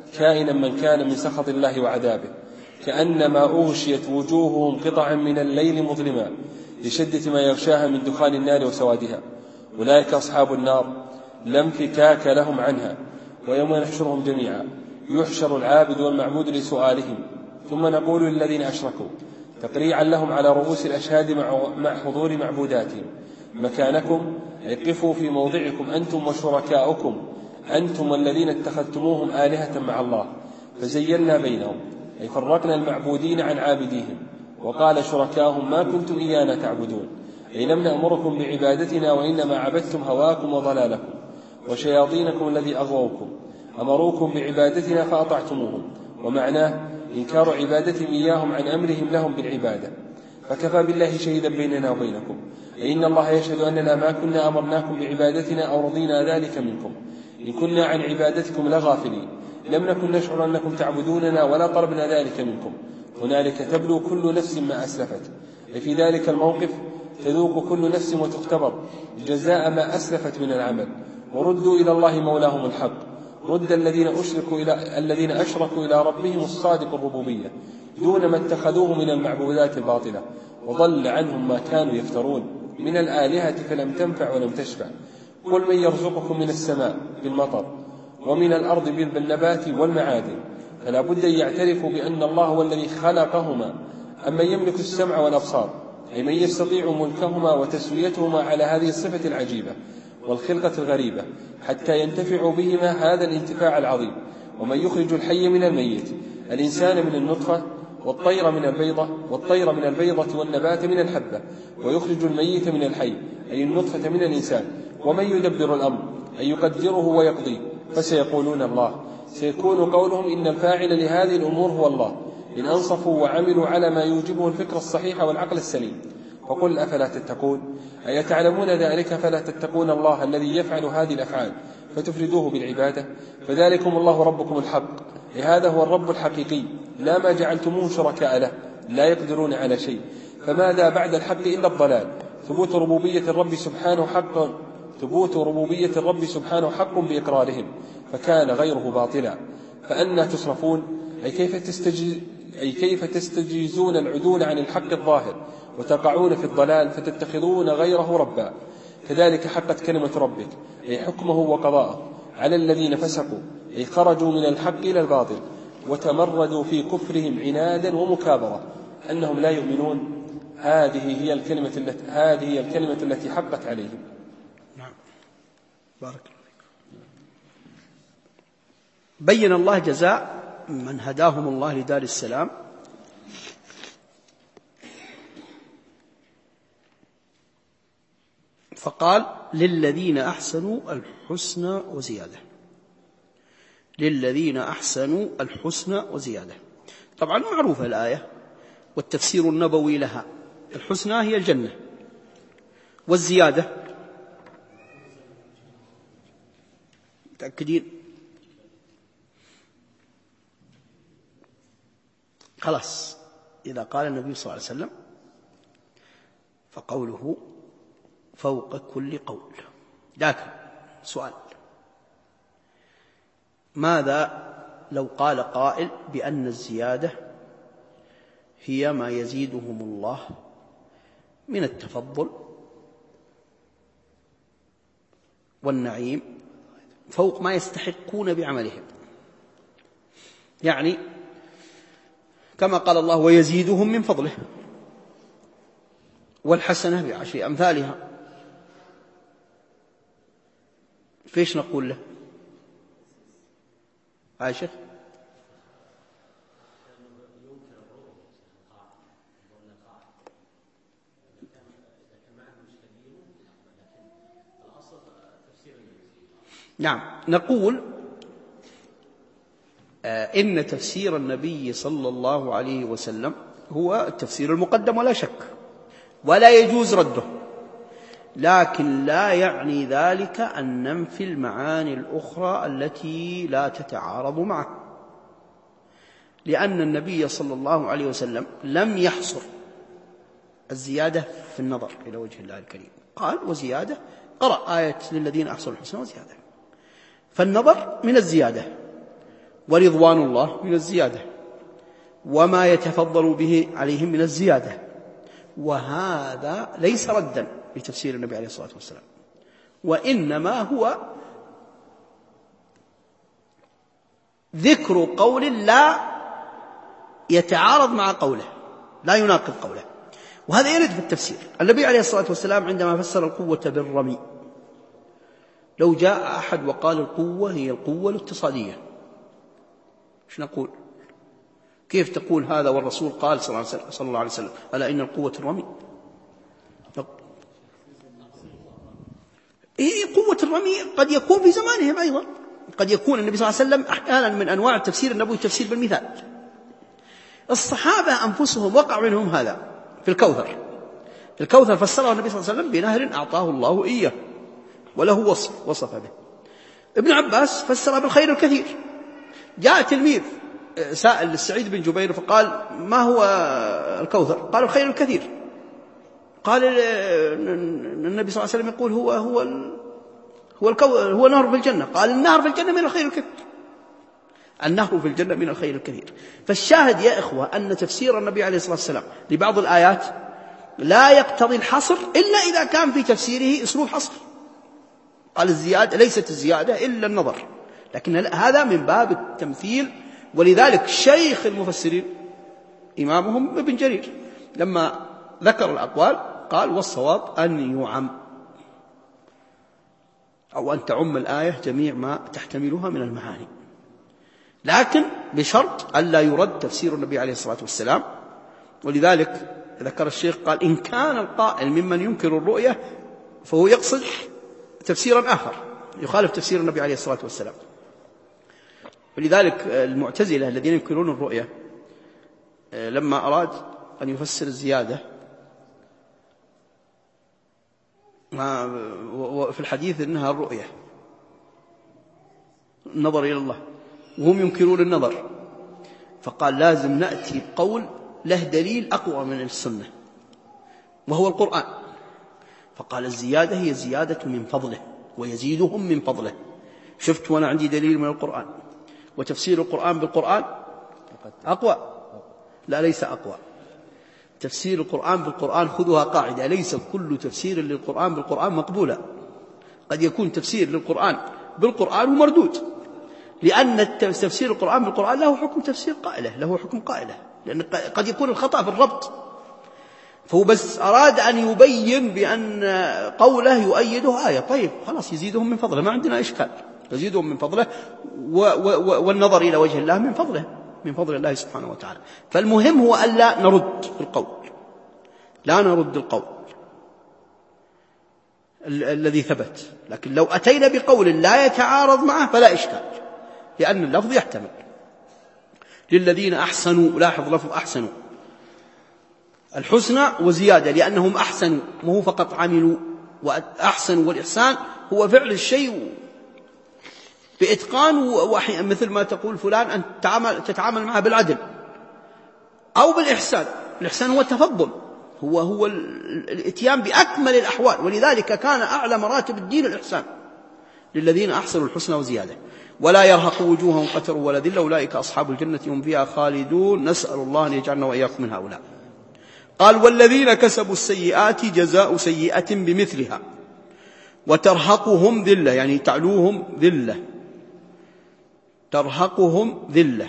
كائنا من كان من سخط الله وعذابه، كأنما أغشيت وجوههم قطعا من الليل مظلما لشدة ما يغشاها من دخان النار وسوادها. أولئك أصحاب النار لا انفكاك لهم عنها. ويوم نحشرهم جميعا يحشر العابد والمعبود لسؤالهم، ثم نقول للذين أشركوا تقريعا لهم على رؤوس الأشهاد مع حضور معبوداتهم مكانكم، قفوا في موضعكم أنتم وشركاؤكم أنتم والذين اتخذتموهم آلهة مع الله فزينا بينهم، أي فرقنا المعبودين عن عابديهم. وقال شركاهم ما كنتم إيانا تعبدون، أي لم نأمركم بعبادتنا وإنما عبدتم هواكم وضلالكم وشياطينكم الذي أغووكم، أمروكم بعبادتنا فأطعتموهم. ومعناه إنكار عبادتهم إياهم عن أمرهم لهم بالعبادة. فكفى بالله شهيدا بيننا وبينكم، أي إن الله يشهد أننا ما كنا أمرناكم بعبادتنا أو رضينا ذلك منكم، إن كنا عن عبادتكم لغافلين، لم نكن نشعر أنكم تعبدوننا ولا طلبنا ذلك منكم. هنالك تبلو كل نفس ما أسلفت، أي في ذلك الموقف تذوق كل نفس وتختبر جزاء ما أسلفت من العمل. وردوا إلى الله مولاهم الحق، رد الذين أشركوا إلى ربهم الصادق الربوبية دون ما اتخذوه من المعبودات الباطلة، وضل عنهم ما كانوا يفترون من الآلهة فلم تنفع ولم تشفع. قل من يرزقكم من السماء بالمطر ومن الأرض بالنبات والمعادن، فلا بد أن يعترفوا بأن الله هو الذي خلقهما. أما يملك السمع والأبصار، أي من يستطيع ملكهما وتسويتهما على هذه الصفة العجيبة والخلقة الغريبة حتى ينتفعوا بهما هذا الانتفاع العظيم. ومن يخرج الحي من الميت، الإنسان من النطفة والطير من البيضة والنبات من الحبة، ويخرج الميت من الحي، أي النطفة من الإنسان. ومن يدبر الأمر، أي يقدره ويقضيه، فسيقولون الله. سيكون قولهم إن الفاعل لهذه الأمور هو الله، إن أنصفوا وعملوا على ما يوجبه الفكر الصحيح والعقل السليم. فقل أفلا تتقون، أي تعلمون ذلك فلا تتقون الله الذي يفعل هذه الأفعال فتفردوه بالعبادة؟ فذلكم الله ربكم الحق، هذا هو الرب الحقيقي، لا ما جعلتموه شركاء له، لا يقدرون على شيء. فماذا بعد الحق إلا الضلال؟ ثبوت ربوبية الرب سبحانه حق بإقرارهم، فكان غيره باطلا. فأنا تصرفون، أي كيف تستجيزون العدول عن الحق الظاهر وتقعون في الضلال فتتخذون غيره ربا؟ كذلك حقت كلمة ربك، أي حكمه وقضاءه، على الذين فسقوا، أي خرجوا من الحق إلى الباطل وتمردوا في كفرهم عنادا ومكابرة أنهم لا يؤمنون. هذه هي الكلمة التي حقت عليهم. نعم، بارك الله فيكم. بين الله جزاء من هداهم الله لدار السلام فقال للذين أحسنوا الحسنى وزيادة. للذين أحسنوا الحسنى وزيادة. طبعا معروفة الآية والتفسير النبوي لها. الحسنى هي الجنة، والزيادة متأكدين؟ خلاص، إذا قال النبي صلى الله عليه وسلم فقوله فوق كل قول. لكن سؤال، ماذا لو قال قائل بأن الزيادة هي ما يزيدهم الله من التفضل والنعيم فوق ما يستحقون بعملهم؟ يعني كما قال الله ويزيدهم من فضله، والحسنة بعشر أمثالها، فيش نقول له عائشة؟ نعم، نقول إن تفسير النبي صلى الله عليه وسلم هو التفسير المقدم ولا شك، ولا يجوز رده، لكن لا يعني ذلك أن ننفي المعاني الأخرى التي لا تتعارض معه، لأن النبي صلى الله عليه وسلم لم يحصر الزيادة في النظر إلى وجه الله الكريم، قال وزيادة، قرأ آية للذين أحسنوا الحسنى وزيادة، فالنظر من الزيادة، ورضوان الله من الزيادة، وما يتفضل به عليهم من الزيادة. وهذا ليس ردا لتفسير النبي عليه الصلاة والسلام، وإنما هو ذكر قول لا يتعارض مع قوله، لا يناقض قوله. وهذا يرد في التفسير. النبي عليه الصلاة والسلام عندما فسر القوة بالرمي، لو جاء أحد وقال القوة هي القوة الاتصالية، ايش نقول؟ كيف تقول هذا والرسول قال صلى الله عليه وسلم ألا إن القوة الرمي؟ قوة الرمي قد يكون في زمانهم أيضا، قد يكون النبي صلى الله عليه وسلم أحيانا من أنواع التفسير النبوي التفسير بالمثال. الصحابة أنفسهم وقع منهم هذا في الكوثر. الكوثر فسره النبي صلى الله عليه وسلم بنهر أعطاه الله إياه وله وصف به. ابن عباس فسره بالخير الكثير. جاء تلميذ سائل للسعيد بن جبير فقال ما هو الكوثر؟ قال الخير الكثير. قال النبي صلى الله عليه وسلم يقول هو نهر في الجنة. قال النهر في الجنة من الخير الكثير، النهر في الجنة من الخير الكثير. فالشاهد يا إخوة أن تفسير النبي عليه الصلاة والسلام لبعض الآيات لا يقتضي الحصر إلا إذا كان في تفسيره أسلوب حصر. قال الزيادة ليست الزيادة إلا النظر، لكن هذا من باب التمثيل. ولذلك شيخ المفسرين إمامهم ابن جرير لما ذكر الأقوال قال والصواب أن يعم أو أن تعم الآية جميع ما تحتملها من المعاني، لكن بشرط ألا يرد تفسير النبي عليه الصلاة والسلام. ولذلك ذكر الشيخ قال إن كان القائل ممن ينكر الرؤية فهو يقصد تفسيرا آخر يخالف تفسير النبي عليه الصلاة والسلام. ولذلك المعتزلة الذين ينكرون الرؤية لما أراد أن يفسر الزيادة في الحديث إنها الرؤية النظر إلى الله، وهم ينكرون النظر، فقال لازم نأتي بقول له دليل أقوى من السنة وهو القرآن. فقال الزيادة هي زيادة من فضله ويزيدهم من فضله. شفت وأنا عندي دليل من القرآن، وتفسير القرآن بالقرآن أقوى. لا ليس أقوى. تفسير القرآن بالقرآن خذوها قاعدة، ليس كل تفسير للقرآن بالقرآن مقبولا. قد يكون تفسير للقرآن بالقرآن ومردود، لأن تفسير القرآن بالقرآن له حكم تفسير قائلة، له حكم قائلة، لأن قد يكون الخطأ في الربط. فهو بس أراد أن يبين بأن قوله يؤيده آية. طيب خلاص يزيدهم من فضله، ما عندنا إشكال، يزيدهم من فضله، والنظر إلى وجه الله من فضله، من فضل الله سبحانه وتعالى. فالمهم هو ألا نرد القول، لا نرد القول الذي ثبت. لكن لو أتينا بقول لا يتعارض معه فلا إشكال، لأن اللفظ يحتمل. للذين أحسنوا، لاحظ لفظ أحسنوا، الحسنى وزيادة، لأنهم أحسنوا، وهو فقط عملوا. وأحسنوا والإحسان هو فعل الشيء بإتقان، مثل ما تقول فلان أن تتعامل معه بالعدل أو بالإحسان. الإحسان هو التفضل، هو الإتيان بأكمل الأحوال. ولذلك كان أعلى مراتب الدين الإحسان. للذين أحسنوا الحسنى وزيادة ولا يرهق وجوههم قتر ولا ذلة أولئك أصحاب الجنة هم فيها خالدون. نسأل الله أن يجعلنا وإياكم من هؤلاء. قال والذين كسبوا السيئات جزاء سيئة بمثلها وترهقهم ذلة، يعني تعلوهم ذلة، ترهقهم ذلة،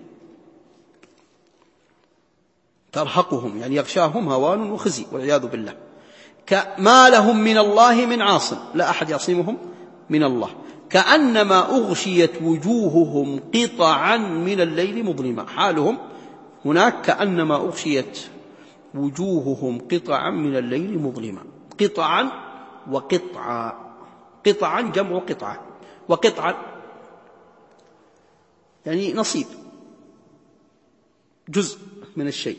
ترهقهم يعني يغشاهم هوان وخزي والعياذ بالله. ما لهم من الله من عاصم، لا أحد يعصمهم من الله. كأنما أغشيت وجوههم قطعا من الليل مظلما. حالهم هناك كأنما أغشيت وجوههم قطعا من الليل مظلما. قطعا وقطعا، قطعا جمع قطعة، وقطعا يعني نصيب، جزء من الشيء.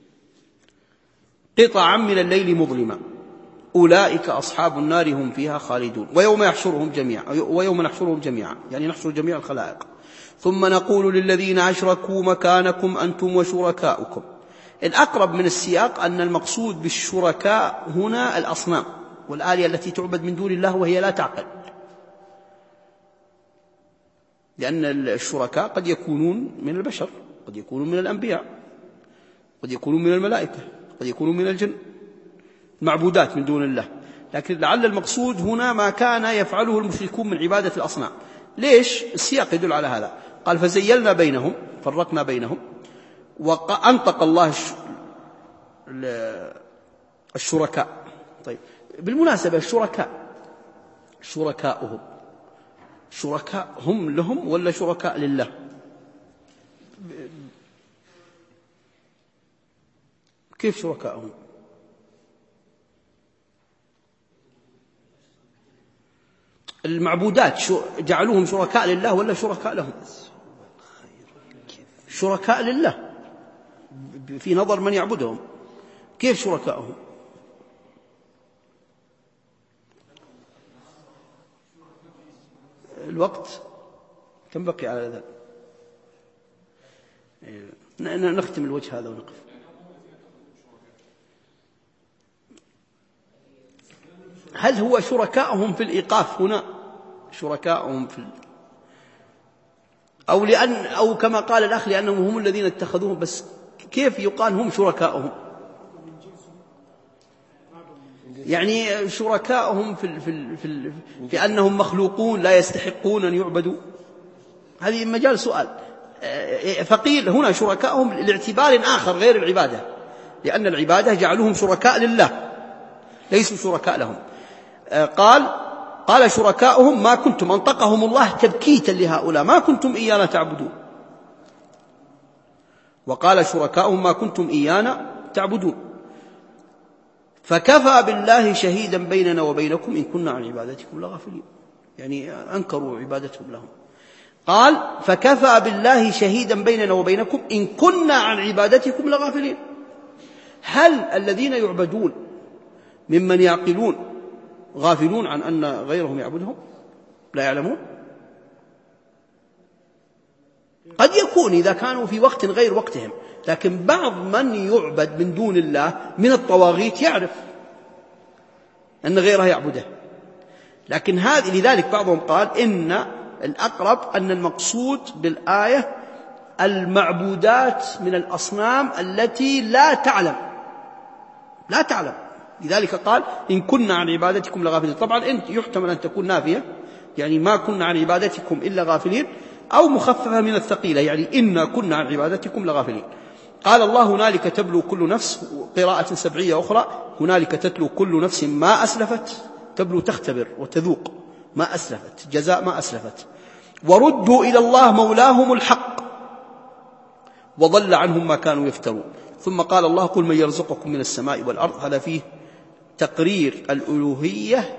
قطعا من الليل مظلما أولئك أصحاب النار هم فيها خالدون. ويوم نحشرهم جميعا يعني نحشر جميع الخلائق ثم نقول للذين أشركوا مكانكم أنتم وشركاؤكم. الأقرب من السياق أن المقصود بالشركاء هنا الأصنام والآلهة التي تعبد من دون الله وهي لا تعقل. لأن الشركاء قد يكونون من البشر، قد يكونون من الأنبياء، قد يكونون من الملائكة، قد يكونون من الجن، معبودات من دون الله. لكن لعل المقصود هنا ما كان يفعله المشركون من عبادة الأصنام. ليش؟ السياق يدل على هذا. قال فزيلنا بينهم، فرقنا بينهم، وأنطق الله الشركاء. طيب بالمناسبة شركاؤهم شركاء هم لهم ولا شركاء لله؟ كيف شركاءهم؟ المعبودات جعلوهم شركاء لله ولا شركاء لهم؟ شركاء لله في نظر من يعبدهم. كيف شركاءهم؟ الوقت كم بقي على ذلك؟ نختم الوجه هذا ونقف. هل هو شركاءهم في الإيقاف هنا، شركاءهم في أو كما قال الأخ لأنهم هم الذين اتخذوهم؟ بس كيف يقال هم شركاءهم؟ يعني شركاءهم في أنهم مخلوقون لا يستحقون أن يعبدوا؟ هذه مجال سؤال. فقيل هنا شركاءهم لاعتبار آخر غير العبادة، لأن العبادة جعلوهم شركاء لله ليسوا شركاء لهم. قال شركاؤهم ما كنتم، أنطقهم الله تبكيتا لهؤلاء، ما كنتم إيانا تعبدون. وقال شركاؤهم ما كنتم إيانا تعبدون. فكفى بالله شهيدا بيننا وبينكم إن كنا عن عبادتكم لغافلين، يعني أنكروا عبادتهم لهم. قال فكفى بالله شهيدا بيننا وبينكم إن كنا عن عبادتكم لغافلين. هل الذين يعبدون ممن يعقلون غافلون عن أن غيرهم يعبدهم؟ لا يعلمون؟ قد يكون إذا كانوا في وقت غير وقتهم، لكن بعض من يعبد من دون الله من الطواغيت يعرف أن غيره يعبده. لكن لذلك بعضهم قال إن الأقرب أن المقصود بالآية المعبودات من الأصنام التي لا تعلم. لذلك قال إن كنا عن عبادتكم لغافلين. طبعا أنت يحتمل أن تكون نافية، يعني ما كنا عن عبادتكم إلا غافلين، أو مخففة من الثقيلة، يعني إنا كنا عن عبادتكم لغافلين. قال الله هنالك تبلو كل نفس، قراءة سبعية أخرى هنالك تتلو كل نفس ما أسلفت، تبلو تختبر وتذوق ما أسلفت، جزاء ما أسلفت، وردوا إلى الله مولاهم الحق وضل عنهم ما كانوا يفترون. ثم قال الله قل من يرزقكم من السماء والأرض. هذا فيه تقرير الألوهية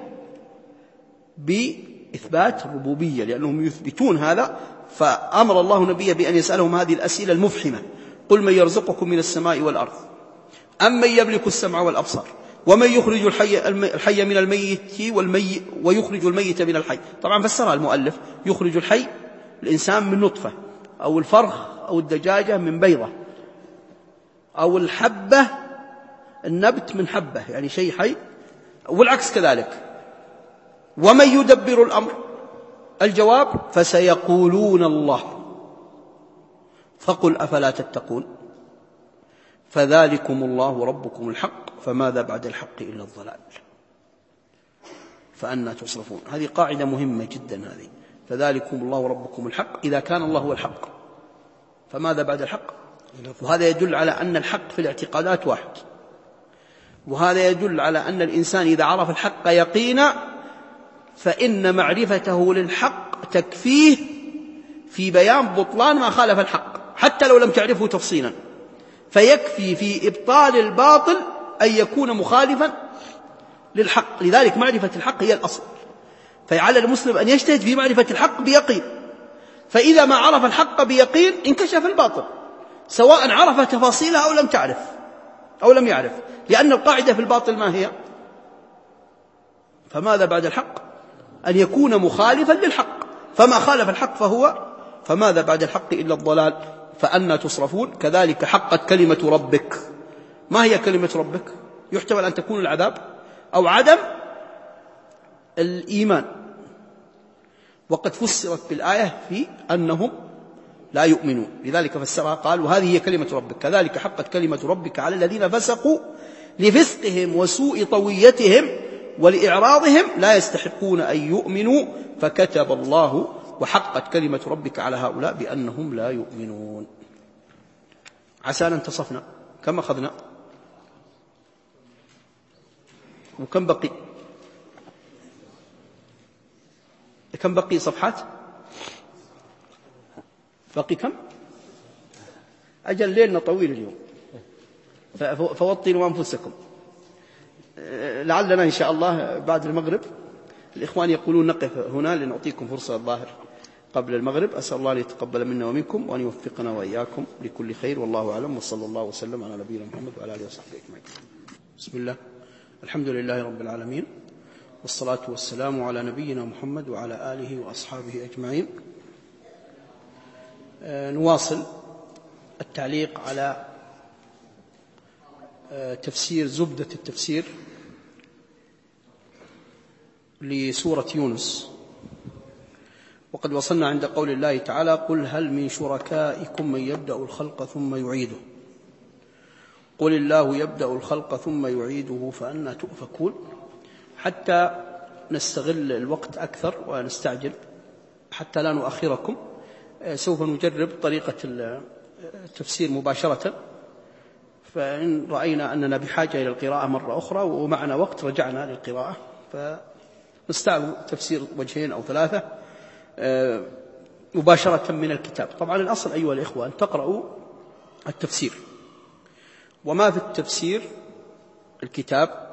بإثبات الربوبية، لأنهم يثبتون هذا، فأمر الله نبيه بأن يسألهم هذه الأسئلة المفحمة. قل من يرزقكم من السماء والأرض أمن يملك السمع والأبصار ومن يخرج الحي من الميت ويخرج الميت من الحي. طبعا فسرها المؤلف، يخرج الحي الإنسان من نطفة، أو الفرخ أو الدجاجة من بيضة، أو الحبة النبت من حبة، يعني شيء حي، والعكس كذلك. ومن يدبر الأمر؟ الجواب فسيقولون الله، فقل أفلا تتقون، فذلكم الله ربكم الحق فماذا بعد الحق إلا الضلال فأنى تصرفون. هذه قاعدة مهمة جدا، هذه فذلكم الله ربكم الحق. إذا كان الله هو الحق فماذا بعد الحق؟ وهذا يدل على أن الحق في الاعتقادات واحد، وهذا يدل على أن الإنسان إذا عرف الحق يقينا فإن معرفته للحق تكفيه في بيان بطلان ما خالف الحق، حتى لو لم تعرفه تفصيلا، فيكفي في إبطال الباطل أن يكون مخالفا للحق. لذلك معرفة الحق هي الأصل، فعلى المسلم أن يجتهد في معرفة الحق بيقين، فإذا ما عرف الحق بيقين انكشف الباطل، سواء عرف تفاصيلها أو لم تعرف أو لم يعرف، لأن القاعدة في الباطل ما هي؟ فماذا بعد الحق؟ أن يكون مخالفا للحق، فما خالف الحق فماذا بعد الحق إلا الضلال فأنى تصرفون. كذلك حقت كلمة ربك. ما هي كلمة ربك؟ يحتمل أن تكون العذاب أو عدم الإيمان، وقد فسرت بالآية في أنهم لا يؤمنون، لذلك فسرها قال وهذه هي كلمة ربك كذلك حقت كلمة ربك على الذين فسقوا لفسقهم وسوء طويتهم ولإعراضهم لا يستحقون أن يؤمنوا فكتب الله وحقت كلمة ربك على هؤلاء بأنهم لا يؤمنون. عسى أن انتصفنا. كم أخذنا وكم بقي؟ كم بقي صفحات؟ بقي كم؟ أجل ليلنا طويل اليوم، فوطنوا أنفسكم. لعلنا إن شاء الله بعد المغرب الإخوان يقولون نقف هنا لنعطيكم فرصة الظاهر قبل المغرب. أسأل الله أن يتقبل منا ومنكم وأن يوفقنا وإياكم لكل خير، والله أعلم، وصلى الله وسلم على نبينا محمد وعلى آله وصحبه أجمعين. بسم الله، الحمد لله رب العالمين، والصلاة والسلام على نبينا محمد وعلى آله وأصحابه أجمعين. نواصل التعليق على تفسير زبدة التفسير لسورة يونس، وقد وصلنا عند قول الله تعالى قل هل من شركائكم من يبدأ الخلق ثم يعيده قل الله يبدأ الخلق ثم يعيده فأنى تؤفكون. حتى نستغل الوقت أكثر ونستعجل حتى لا نؤخركم، سوف نجرب طريقة التفسير مباشرة، فإن رأينا أننا بحاجة إلى القراءة مرة أخرى ومعنا وقت رجعنا للقراءة، فنستعمل تفسير وجهين أو ثلاثة مباشرة من الكتاب. طبعا الأصل أيها الإخوة أن تقرأوا التفسير، وما في التفسير الكتاب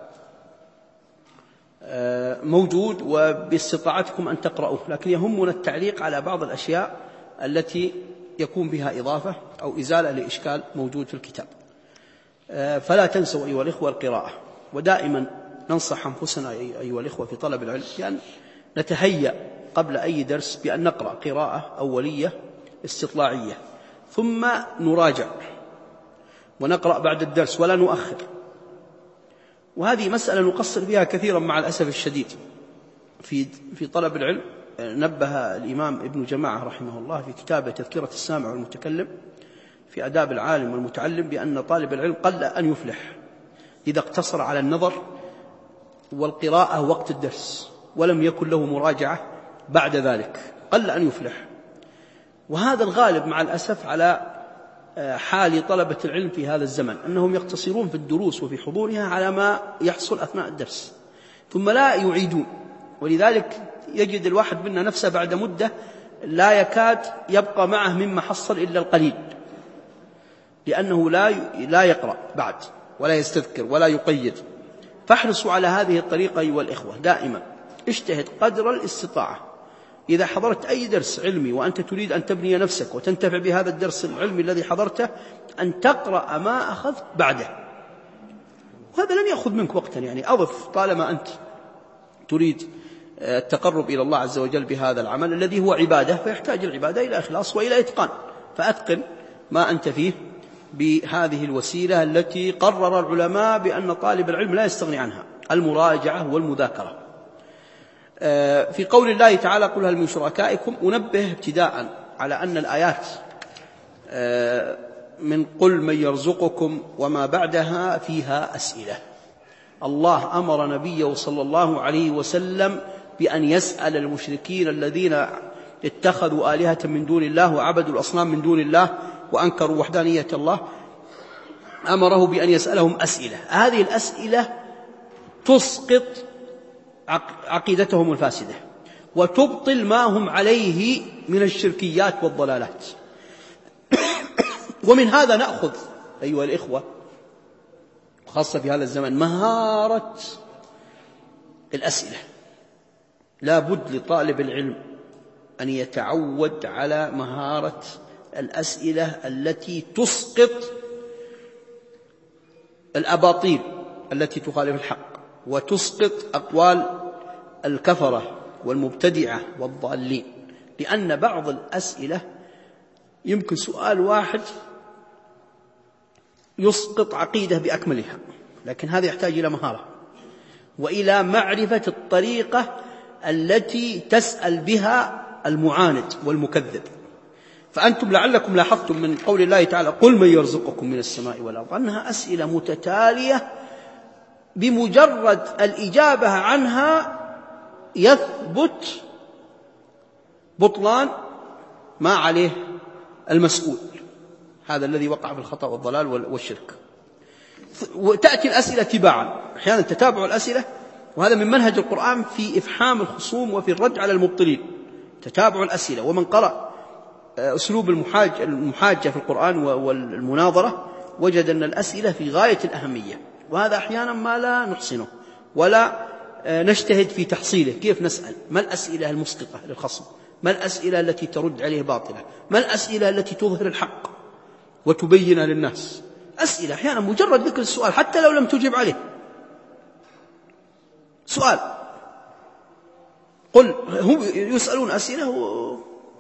موجود وباستطاعتكم أن تقرأوه، لكن يهمنا التعليق على بعض الأشياء التي يكون بها إضافة أو إزالة لإشكال موجود في الكتاب. فلا تنسوا أيها الإخوة القراءة، ودائما ننصح أنفسنا أيها الإخوة في طلب العلم بأن نتهيأ قبل أي درس بأن نقرأ قراءة أولية استطلاعية، ثم نراجع ونقرأ بعد الدرس ولا نؤخر. وهذه مسألة نقصر فيها كثيرا مع الأسف الشديد في طلب العلم. نبه الإمام ابن جماعة رحمه الله في كتابه تذكرة السامع والمتكلم في آداب العالم والمتعلم بأن طالب العلم قل أن يفلح إذا اقتصر على النظر والقراءة وقت الدرس ولم يكن له مراجعة بعد ذلك، قل أن يفلح. وهذا الغالب مع الأسف على حال طلبة العلم في هذا الزمن، أنهم يقتصرون في الدروس وفي حضورها على ما يحصل أثناء الدرس ثم لا يعيدون، ولذلك يجد الواحد منا نفسه بعد مدة لا يكاد يبقى معه مما حصل إلا القليل، لأنه لا يقرأ بعد ولا يستذكر ولا يقيد. فاحرصوا على هذه الطريقة أيها الإخوة، دائما اجتهد قدر الاستطاعة. إذا حضرت أي درس علمي وأنت تريد أن تبني نفسك وتنتفع بهذا الدرس العلمي الذي حضرته، أن تقرأ ما أخذت بعده، وهذا لن يأخذ منك وقتا. يعني أضف طالما أنت تريد التقرب إلى الله عز وجل بهذا العمل الذي هو عبادة، فيحتاج العبادة إلى إخلاص وإلى إتقان، فأتقن ما أنت فيه بهذه الوسيلة التي قرر العلماء بأن طالب العلم لا يستغني عنها، المراجعة والمذاكرة. في قول الله تعالى قل هل من شركائكم، أنبه ابتداء على أن الآيات من قل من يرزقكم وما بعدها فيها أسئلة. الله أمر نبيه صلى الله عليه وسلم بأن يسأل المشركين الذين اتخذوا آلهة من دون الله وعبدوا الأصنام من دون الله وأنكروا وحدانية الله، أمره بأن يسألهم أسئلة. هذه الأسئلة تسقط عقيدتهم الفاسدة وتبطل ما هم عليه من الشركيات والضلالات. ومن هذا نأخذ أيها الإخوة خاصة في هذا الزمن مهارة الأسئلة. لا بد لطالب العلم أن يتعود على مهارة الأسئلة التي تسقط الأباطيل التي تخالف الحق وتسقط أقوال الكفرة والمبتدعة والضالين، لأن بعض الأسئلة يمكن سؤال واحد يسقط عقيدة بأكملها، لكن هذا يحتاج إلى مهارة وإلى معرفة الطريقة التي تسأل بها المعاند والمكذب. فأنتم لعلكم لاحظتم من قول الله تعالى قل من يرزقكم من السماء والأرض أنها أسئلة متتالية بمجرد الإجابة عنها يثبت بطلان ما عليه المسؤول، هذا الذي وقع في الخطأ والضلال والشرك. وتأتي الأسئلة تباعا، أحيانا تتابع الأسئلة، وهذا من منهج القرآن في إفحام الخصوم وفي الرد على المبطلين، تتابع الأسئلة. ومن قرأ أسلوب المحاجة في القرآن والمناظرة وجد أن الأسئلة في غاية الأهمية، وهذا أحيانا ما لا نحسنه ولا نجتهد في تحصيله. كيف نسأل؟ ما الأسئلة المسقطة للخصم؟ ما الأسئلة التي ترد عليه باطلة؟ ما الأسئلة التي تظهر الحق وتبين للناس؟ أسئلة أحيانا مجرد ذكر السؤال حتى لو لم تجب عليه، سؤال. قل هم يسألون أسئلة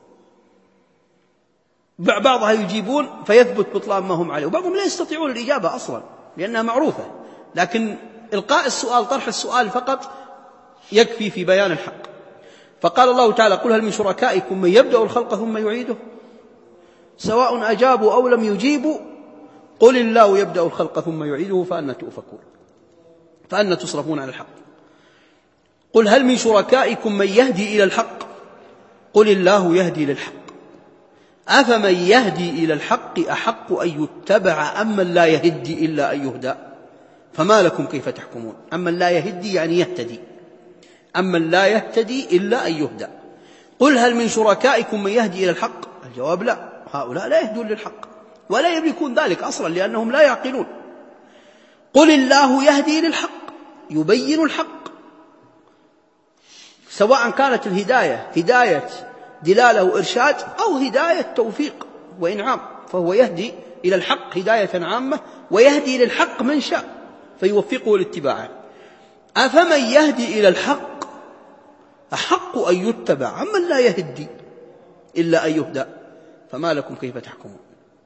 بعضها يجيبون فيثبت بطلان ما هم عليه، وبعضهم لا يستطيعون الإجابة أصلا لأنها معروفة، لكن إلقاء السؤال طرح السؤال فقط يكفي في بيان الحق. فقال الله تعالى قل هل من شركائكم من يبدأ الخلق ثم يعيده سواء أجابوا أو لم يجيبوا قل الله يبدأ الخلق ثم يعيده فأنى تؤفكون فأنى تصرفون عن الحق. قل هل من شركائكم من يهدي إلى الحق قل الله يهدي للحق أفمن يهدي إلى الحق أحق أن يتبع أمن لا يهدي إلا أن يهدى فما لكم كيف تحكمون. أمن لا يهدي يعني يهتدي، أمن لا يهتدي إلا أن يهدى. قل هل من شركائكم من يهدي إلى الحق؟ الجواب لا، هؤلاء لا يهدون للحق ولا يملكون ذلك أصلا لأنهم لا يعقلون. قل الله يهدي للحق يبين الحق، سواء كانت الهداية هداية دلالة وإرشاد أو هداية توفيق وإنعام، فهو يهدي إلى الحق هداية عامة ويهدي للحق من شاء فيوفقه لاتباعه. أفمن يهدي إلى الحق أحق أن يتبع أمن لا يهدي إلا أن يهدى فما لكم كيف تحكمون.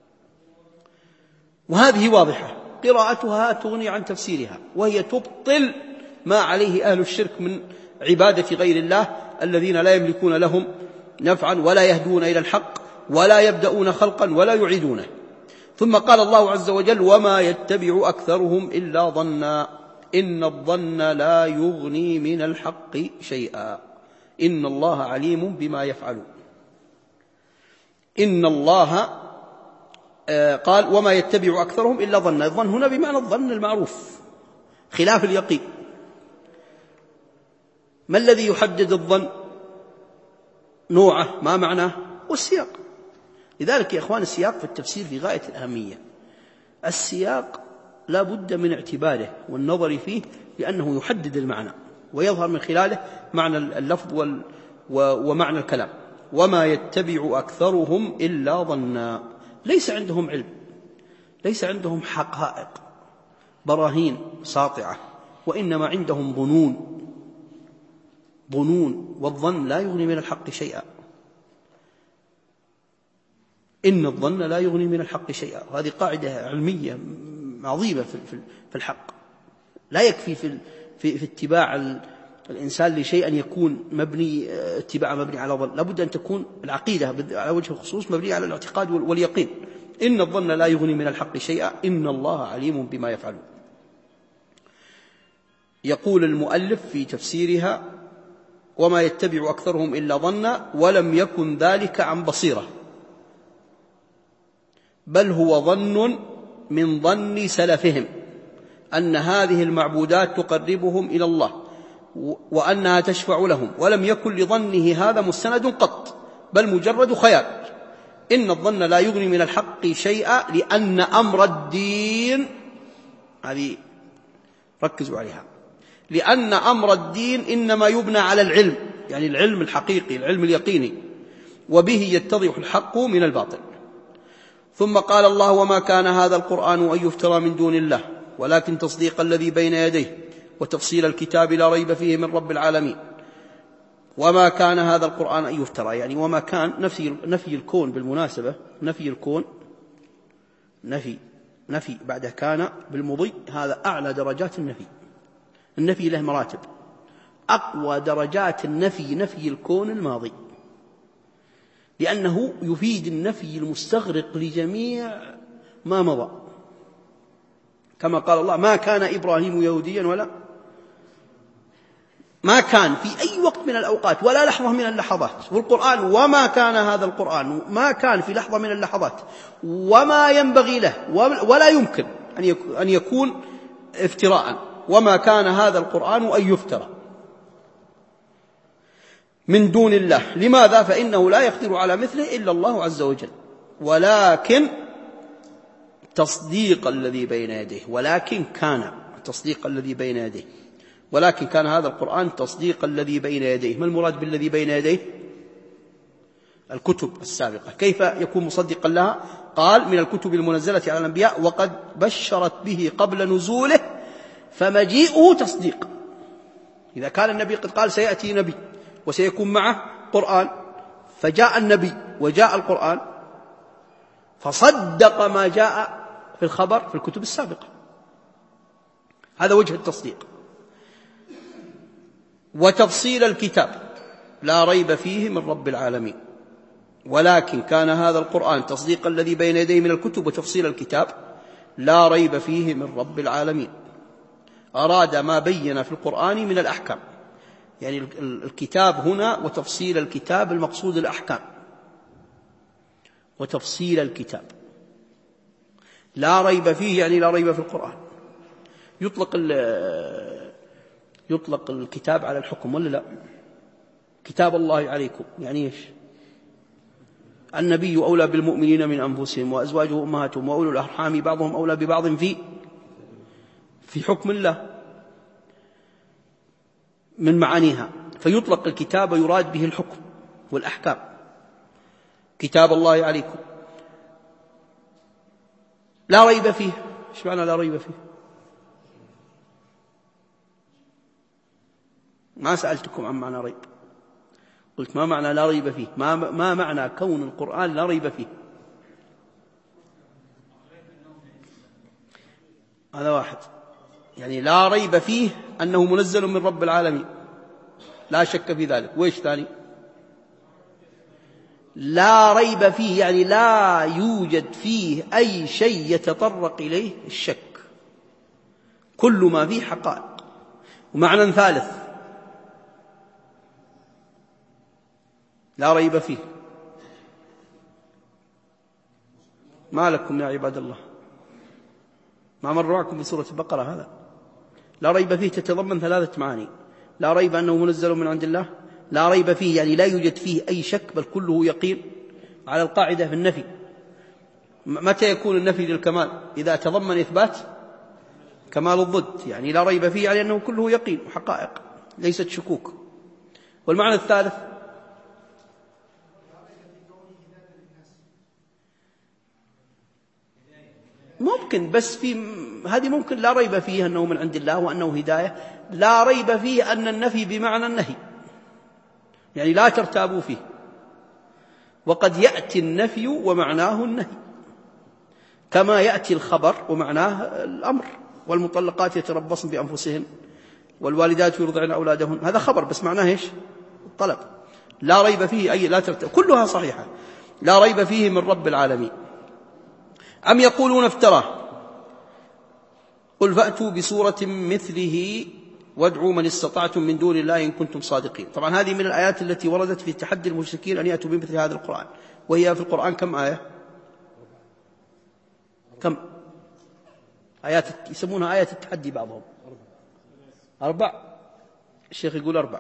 وهذه واضحة قراءتها تغني عن تفسيرها، وهي تبطل ما عليه أهل الشرك من عبادة غير الله الذين لا يملكون لهم نفعا ولا يهدون إلى الحق ولا يبدأون خلقا ولا يعيدونه. ثم قال الله عز وجل وما يتبع أكثرهم إلا ظنا إن الظن لا يغني من الحق شيئا إن الله عليم بما يفعلون. إن الله قال وما يتبع أكثرهم إلا ظن، الظن هنا بمعنى الظن المعروف خلاف اليقين. ما الذي يحدد الظن؟ نوعه، ما معناه؟ والسياق. لذلك يا إخوان السياق في التفسير في غاية الأهمية. السياق لا بد من اعتباره والنظر فيه لأنه يحدد المعنى ويظهر من خلاله معنى اللفظ ومعنى الكلام. وما يتبع أكثرهم إلا ظنا، ليس عندهم علم، ليس عندهم حقائق براهين ساطعة، وإنما عندهم ظنون، والظن لا يغني من الحق شيئا. إن الظن لا يغني من الحق شيئا، وهذه قاعدة علمية عظيمة في الحق. لا يكفي في اتباع الإنسان لشيء أن يكون مبني اتباع مبني على ظن، لابد أن تكون العقيدة على وجه الخصوص مبنية على الاعتقاد واليقين. إن الظن لا يغني من الحق شيئا إن الله عليم بما يفعلون. يقول المؤلف في تفسيرها وما يتبع أكثرهم إلا ظنا ولم يكن ذلك عن بصيرة، بل هو ظن من ظن سلفهم أن هذه المعبودات تقربهم إلى الله وأنها تشفع لهم، ولم يكن لظنه هذا مستند قط بل مجرد خيال. إن الظن لا يغني من الحق شيئا لأن أمر الدين، هذه ركزوا عليها، لأن أمر الدين إنما يبنى على العلم، يعني العلم الحقيقي العلم اليقيني، وبه يتضح الحق من الباطل. ثم قال الله وما كان هذا القرآن أن يفترى من دون الله ولكن تصديق الذي بين يديه وتفصيل الكتاب لا ريب فيه من رب العالمين. وما كان هذا القرآن أن يفترى، يعني وما كان نفي الكون. بالمناسبة نفي الكون نفي بعد كان بالمضي، هذا أعلى درجات النفي له مراتب. أقوى درجات النفي نفي الكون الماضي، لأنه يفيد النفي المستغرق لجميع ما مضى، كما قال الله: ما كان إبراهيم يهوديا ولا، ما كان في أي وقت من الأوقات ولا لحظة من اللحظات، والقرآن وما كان هذا القرآن، ما كان في لحظة من اللحظات، وما ينبغي له ولا يمكن أن يكون افتراء، وما كان هذا القرآن أن يفترى من دون الله. لماذا؟ فإنه لا يقدر على مثله إلا الله عز وجل، ولكن تصديق الذي بين يديه، ولكن كان تصديق الذي بين يديه، ولكن كان هذا القرآن تصديق الذي بين يديه. ما المراد بالذي بين يديه؟ الكتب السابقة. كيف يكون مصدقا لها؟ قال: من الكتب المنزلة على الأنبياء وقد بشرت به قبل نزوله فمجيئه تصديق. إذا كان النبي قد قال سيأتي نبي وسيكون معه قرآن، فجاء النبي وجاء القرآن، فصدق ما جاء في الخبر في الكتب السابقة. هذا وجه التصديق. وتفصيل الكتاب لا ريب فيه من رب العالمين، ولكن كان هذا القرآن تصديق الذي بين يديه من الكتب، وتفصيل الكتاب لا ريب فيه من رب العالمين. أراد ما بين في القرآن من الأحكام، يعني الكتاب هنا وتفصيل الكتاب المقصود الأحكام، وتفصيل الكتاب لا ريب فيه يعني لا ريب في القرآن. يطلق الكتاب على الحكم ولا لا؟ كتاب الله عليكم يعني إيش؟ النبي أولى بالمؤمنين من أنفسهم وأزواجه أمهاتهم وأولو الأرحام بعضهم أولى ببعض في حكم الله من معانيها. فيطلق الكتاب يراد به الحكم والأحكام. كتاب الله عليكم لا ريب فيه. إيش معنى لا ريب فيه؟ ما سألتكم عن معنى ريب، قلت ما معنى لا ريب فيه؟ ما معنى كون القرآن لا ريب فيه؟ هذا واحد، يعني لا ريب فيه أنه منزل من رب العالمين لا شك في ذلك. وإيش ثاني؟ لا ريب فيه يعني لا يوجد فيه أي شيء يتطرق إليه الشك، كل ما فيه حقائق. ومعنى ثالث لا ريب فيه، ما لكم يا عباد الله؟ ما مر معكم في سورة البقرة هذا؟ لا ريب فيه تتضمن ثلاثة معاني: لا ريب أنه منزل من عند الله، لا ريب فيه يعني لا يوجد فيه أي شك بل كله يقين، على القاعدة في النفي. متى يكون النفي للكمال؟ إذا تضمن إثبات كمال الضد، يعني لا ريب فيه يعني أنه كله يقين وحقائق ليست شكوك. والمعنى الثالث ممكن، بس في هذه ممكن لا ريب فيه أنه من عند الله وأنه هداية. لا ريب فيه أن النفي بمعنى النهي، يعني لا ترتابوا فيه. وقد يأتي النفي ومعناه النهي، كما يأتي الخبر ومعناه الأمر: والمطلقات يتربصن بأنفسهن والوالدات يرضعن أولادهن. هذا خبر بس معناه إيش؟ الطلب. لا ريب فيه أي لا ترتاب، كلها صحيحة. لا ريب فيه من رب العالمين. أم يقولون افتراه قل فأتوا بسورة مثله وادعوا من استطعتم من دون الله إن كنتم صادقين. طبعا هذه من الآيات التي وردت في تحدي المشركين أن يأتوا بمثل هذا القرآن، وهي في القرآن كم آية؟ كم آيات يسمونها آيات التحدي بعضهم؟ 4. الشيخ يقول 4.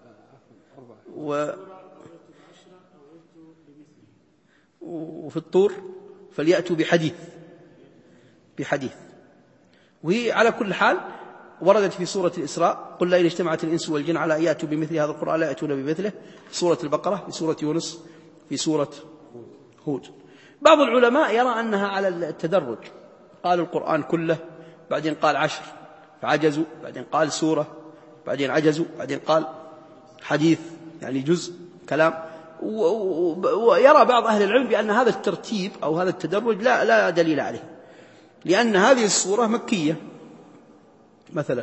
وفي الطور فليأتوا بحديث. وهي على كل حال وردت في سورة الإسراء: قل لئن اجتمعت الإنس والجن على أن يأتوا بمثل هذا القرآن لا يأتون بمثله. في سورة البقرة، في سورة يونس، في سورة هود. بعض العلماء يرى أنها على التدرج، قال القرآن كله، بعدين قال 10 فعجزوا، بعدين قال سورة، بعدين عجزوا، بعدين قال حديث يعني جزء كلام. ويرى بعض أهل العلم بأن هذا الترتيب أو هذا التدرج لا دليل عليه، لأن هذه السورة مكية مثلا،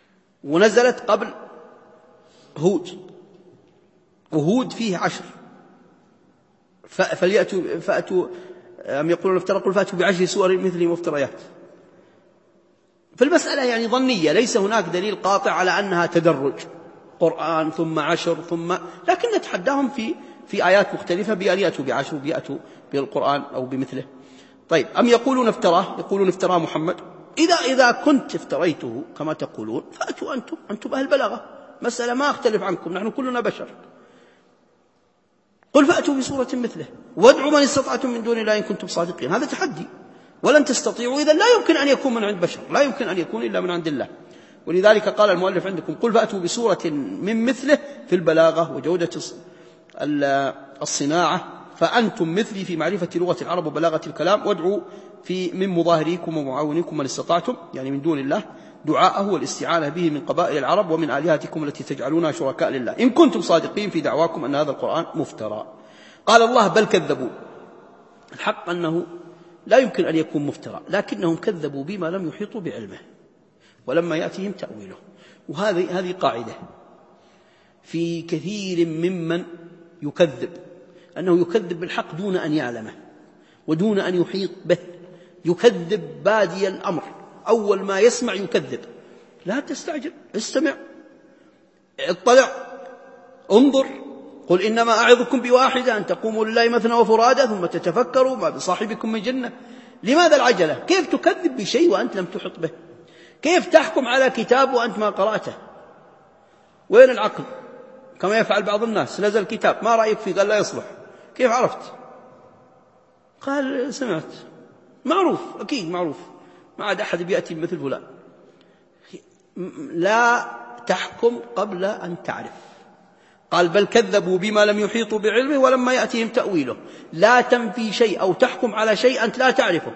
ونزلت قبل هود، وهود فيه 10 فأتوا أم يقولون افترى قل فأتوا ب10 سور مثله مفتريات. فالمسألة يعني ظنية، ليس هناك دليل قاطع على أنها تدرج قرآن ثم 10 ثم، لكن نتحداهم في آيات مختلفة بأن يأتوا ب10 وبيأتوا بالقرآن أو بمثله. طيب، أم يقولون افتراه، يقولون افتراه محمد. إذا كنت افتريته كما تقولون فأتوا أنتم أهل بلاغة، مسألة ما أختلف عنكم، نحن كلنا بشر. قل فأتوا بسورة مثله وادعوا من استطعتم من دون الله إن كنتم صادقين. هذا تحدي، ولن تستطيعوا، إذن لا يمكن أن يكون من عند بشر، لا يمكن أن يكون إلا من عند الله. ولذلك قال المؤلف عندكم قل فأتوا بسورة من مثله في البلاغة وجودة الصناعة، فأنتم مثلي في معرفة لغة العرب وبلاغة الكلام، وادعوا من مظاهريكم ومعاونيكم من استطعتم، يعني من دون الله، دعاءه والاستعانة به من قبائل العرب ومن آلهتكم التي تجعلونها شركاء لله إن كنتم صادقين في دعواكم أن هذا القرآن مفترى. قال الله بل كذبوا. الحق أنه لا يمكن أن يكون مفترى، لكنهم كذبوا بما لم يحيطوا بعلمه ولما يأتيهم تأويله. وهذه قاعدة في كثير ممن يكذب، أنه يكذب بالحق دون أن يعلمه ودون أن يحيط به، يكذب بادي الأمر، أول ما يسمع يكذب. لا تستعجل، استمع، اطلع، انظر. قل إنما أعظكم بواحدة أن تقوموا لله مثنى وفرادى ثم تتفكروا ما بصاحبكم من جنة. لماذا العجلة؟ كيف تكذب بشيء وأنت لم تحط به؟ كيف تحكم على كتاب وأنت ما قرأته؟ وين العقل؟ كما يفعل بعض الناس، نزل كتاب ما رأيك فيه؟ قال لا يصلح. كيف عرفت؟ قال سمعت. معروف، أكيد معروف، ما عاد أحد بيأتي مثل فلان. لا تحكم قبل أن تعرف. قال بل كذبوا بما لم يحيطوا بعلمه ولما يأتيهم تأويله. لا تنفي شيء أو تحكم على شيء أنت لا تعرفه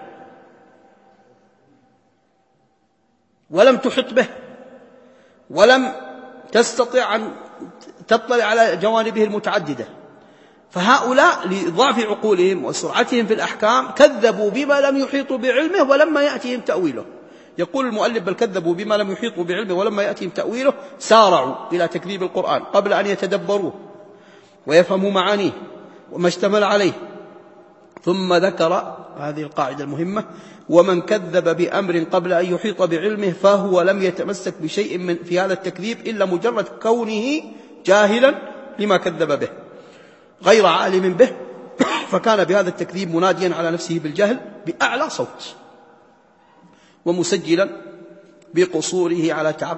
ولم تحط به ولم تستطع أن تطلع على جوانبه المتعددة. فهؤلاء لضعف عقولهم وسرعتهم في الأحكام كذبوا بما لم يحيطوا بعلمه ولما يأتيهم تأويله. يقول المؤلف بل كذبوا بما لم يحيطوا بعلمه ولما يأتيهم تأويله، سارعوا إلى تكذيب القرآن قبل أن يتدبروه ويفهموا معانيه وما اشتمل عليه. ثم ذكر هذه القاعدة المهمة: ومن كذب بأمر قبل أن يحيط بعلمه فهو لم يتمسك بشيء في هذا التكذيب إلا مجرد كونه جاهلا لما كذب به غير عالم به، فكان بهذا التكذيب مناديا على نفسه بالجهل بأعلى صوت ومسجلا بقصوره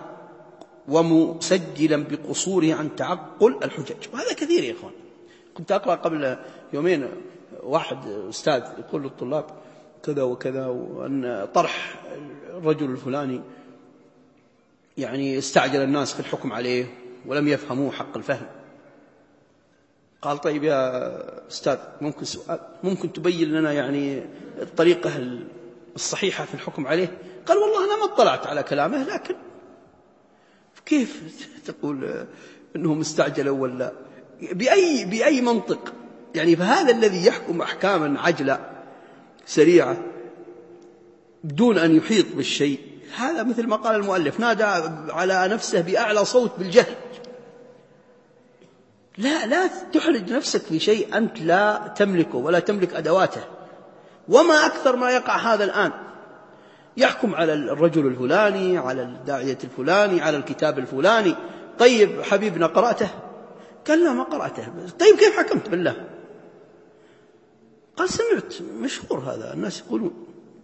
عن تعقل الحجج. وهذا كثير يا إخوان. كنت أقرأ قبل يومين واحد أستاذ يقول للطلاب كذا وكذا، وأن طرح الرجل الفلاني يعني استعجل الناس في الحكم عليه ولم يفهموه حق الفهم. قال طيب يا أستاذ ممكن سؤال، ممكن تبين لنا يعني الطريقة الصحيحة في الحكم عليه؟ قال والله أنا ما اطلعت على كلامه، لكن كيف تقول أنهم استعجلوا ولا بأي منطق يعني؟ فهذا الذي يحكم أحكاما عجلة سريعة بدون أن يحيط بالشيء، هذا مثل ما قال المؤلف نادى على نفسه بأعلى صوت بالجهل. لا تحرج نفسك في شيء أنت لا تملكه ولا تملك أدواته. وما أكثر ما يقع هذا الآن، يحكم على الرجل الفلاني، على الداعية الفلاني، على الكتاب الفلاني. طيب حبيبنا قرأته؟ قال لا ما قرأته. طيب كيف حكمت بالله؟ قال سمعت، مشهور هذا الناس يقولون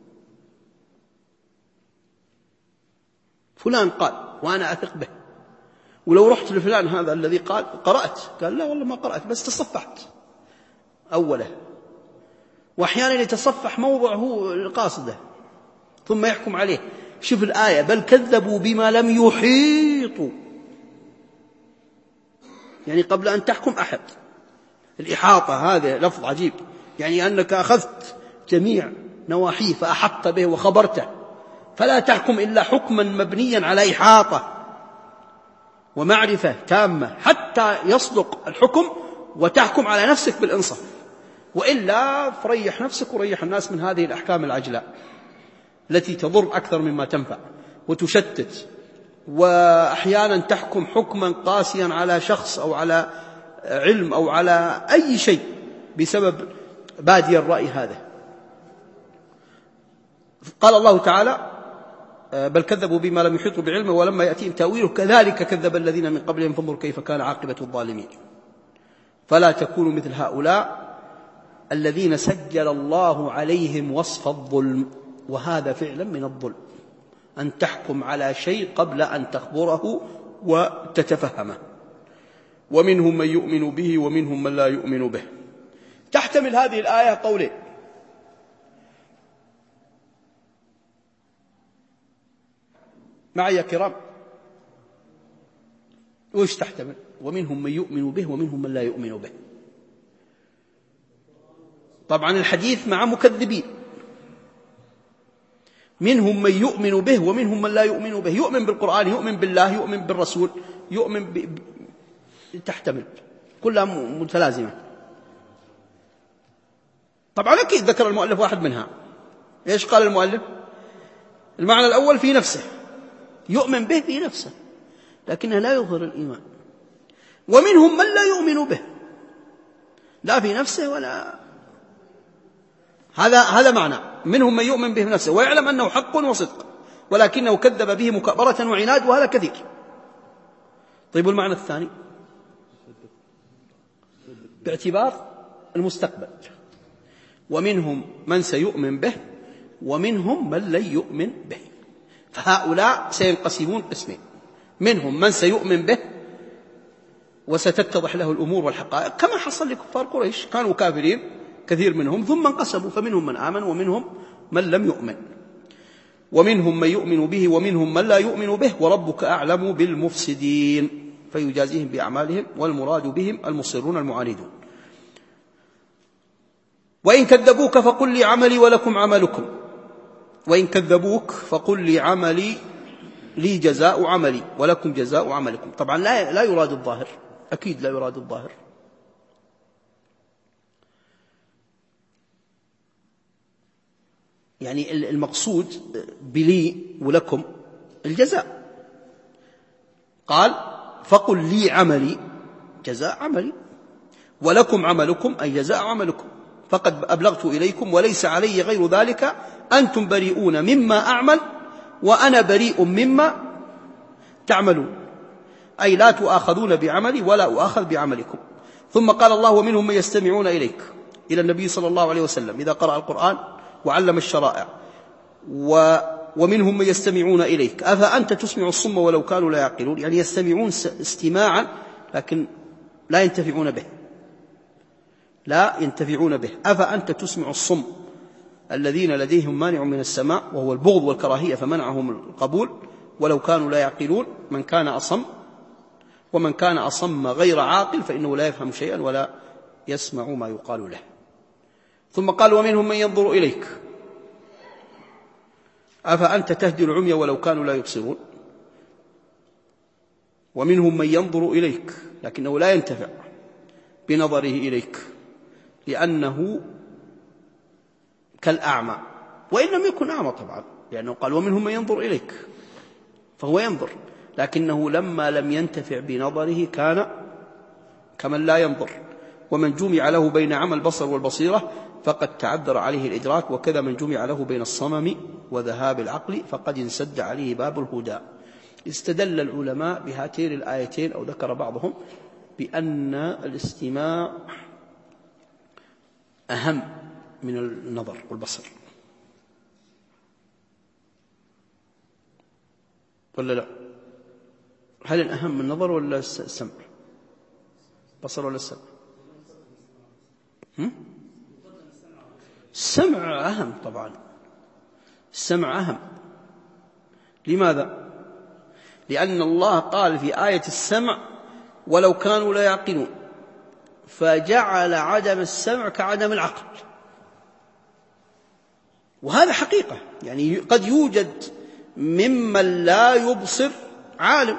فلان قال وأنا أثق به، ولو رحت لفلان هذا الذي قال قرأت؟ قال لا والله ما قرأت بس تصفحت أوله. وأحيانا يتصفح موضع هو القاصده ثم يحكم عليه. شوف الآية بل كذبوا بما لم يحيطوا، يعني قبل أن تحكم أحد. الإحاطة هذا لفظ عجيب، يعني أنك أخذت جميع نواحيه فأحطت به وخبرته، فلا تحكم إلا حكما مبنيا على إحاطة ومعرفة تامة حتى يصدق الحكم وتحكم على نفسك بالإنصاف، وإلا فريح نفسك وريح الناس من هذه الأحكام العجلة التي تضر أكثر مما تنفع وتشتت. وأحيانا تحكم حكما قاسيا على شخص أو على علم أو على أي شيء، بسبب بادي الرأي هذا. قال الله تعالى: بل كذبوا بما لم يحيطوا بعلمه ولما يأتيهم تأويله كذلك كذب الذين من قبلهم فانظر كيف كان عاقبة الظالمين. فلا تكونوا مثل هؤلاء الذين سجل الله عليهم وصف الظلم، وهذا فعلا من الظلم، أن تحكم على شيء قبل أن تخبره وتتفهمه. ومنهم من يؤمن به ومنهم من لا يؤمن به. تحتمل هذه الآية قولين: معي يا كرام، وش تحتمل؟ ومنهم من يؤمن به ومنهم من لا يؤمن به. طبعا الحديث مع مكذبين، منهم من يؤمن به ومنهم من لا يؤمن به، يؤمن بالقرآن، يؤمن بالله، يؤمن بالرسول، يؤمن تحتمل، كلها متلازمة. طبعا أكيد ذكر المؤلف واحد منها. إيش قال المؤلف؟ المعنى الأول في نفسه، يؤمن به في نفسه لكنه لا يظهر الإيمان. ومنهم من لا يؤمن به، لا في نفسه ولا، هذا معنى منهم من يؤمن به في نفسه ويعلم أنه حق وصدق ولكنه كذب به مكابرة وعناد، وهذا كثير. طيب المعنى الثاني باعتبار المستقبل: ومنهم من سيؤمن به ومنهم من لن يؤمن به. فهؤلاء سينقسمون قسمين: منهم من سيؤمن به وستتضح له الأمور والحقائق، كما حصل لكفار قريش، كانوا كافرين كثير منهم ثم انقسموا، فمنهم من آمن ومنهم من لم يؤمن. ومنهم من يؤمن به ومنهم من لا يؤمن به وربك أعلم بالمفسدين فيجازيهم بأعمالهم والمراد بهم المصرون المعاندون. وإن كذبوك فقل لي عملي ولكم عملكم. وإن كذبوك فقل لي عملي، لي جزاء عملي ولكم جزاء عملكم. طبعا لا يراد الظاهر، أكيد لا يراد الظاهر. يعني المقصود بلي ولكم الجزاء. قال: فقل لي عملي جزاء عملي ولكم عملكم أي جزاء عملكم، فقد أبلغت إليكم وليس علي غير ذلك، أنتم بريئون مما أعمل وأنا بريء مما تعملون، أي لا تؤاخذون بعملي ولا أؤاخذ بعملكم. ثم قال الله: ومنهم من يستمعون إليك، إلى النبي صلى الله عليه وسلم إذا قرأ القرآن وعلم الشرائع. ومنهم من يستمعون إليك أفأنت تسمع الصم ولو كانوا لا يعقلون، يعني يستمعون استماعا لكن لا ينتفعون به، لا ينتفعون به. أفأنت تسمع الصم الذين لديهم مانع من السماع وهو البغض والكراهية فمنعهم القبول، ولو كانوا لا يعقلون. من كان أصم، ومن كان أصم غير عاقل فإنه لا يفهم شيئا ولا يسمع ما يقال له. ثم قال: ومنهم من ينظر إليك أفأنت تهدي العمي ولو كانوا لا يبصرون. ومنهم من ينظر إليك لكنه لا ينتفع بنظره إليك لأنه كالأعمى، وإن لم يكن أعمى طبعا، لأنه قال: ومنهم من ينظر إليك، فهو ينظر لكنه لما لم ينتفع بنظره كان كمن لا ينظر. ومن جمع له بين عمى البصر والبصيرة فقد تعذر عليه الإدراك، وكذا من جمع له بين الصمم وذهاب العقل فقد انسد عليه باب الهدى. استدل العلماء بهاتين الآيتين، أو ذكر بعضهم، بأن الاستماع أهم من النظر والبصر، ولا لا؟ هل الأهم من النظر ولا السمع؟ بصر ولا السمع؟ السمع أهم طبعا، السمع أهم. لماذا؟ لأن الله قال في آية السمع: ولو كانوا لا يعقلون، فجعل عدم السمع كعدم العقل، وهذا حقيقة. يعني قد يوجد ممن لا يبصر عالم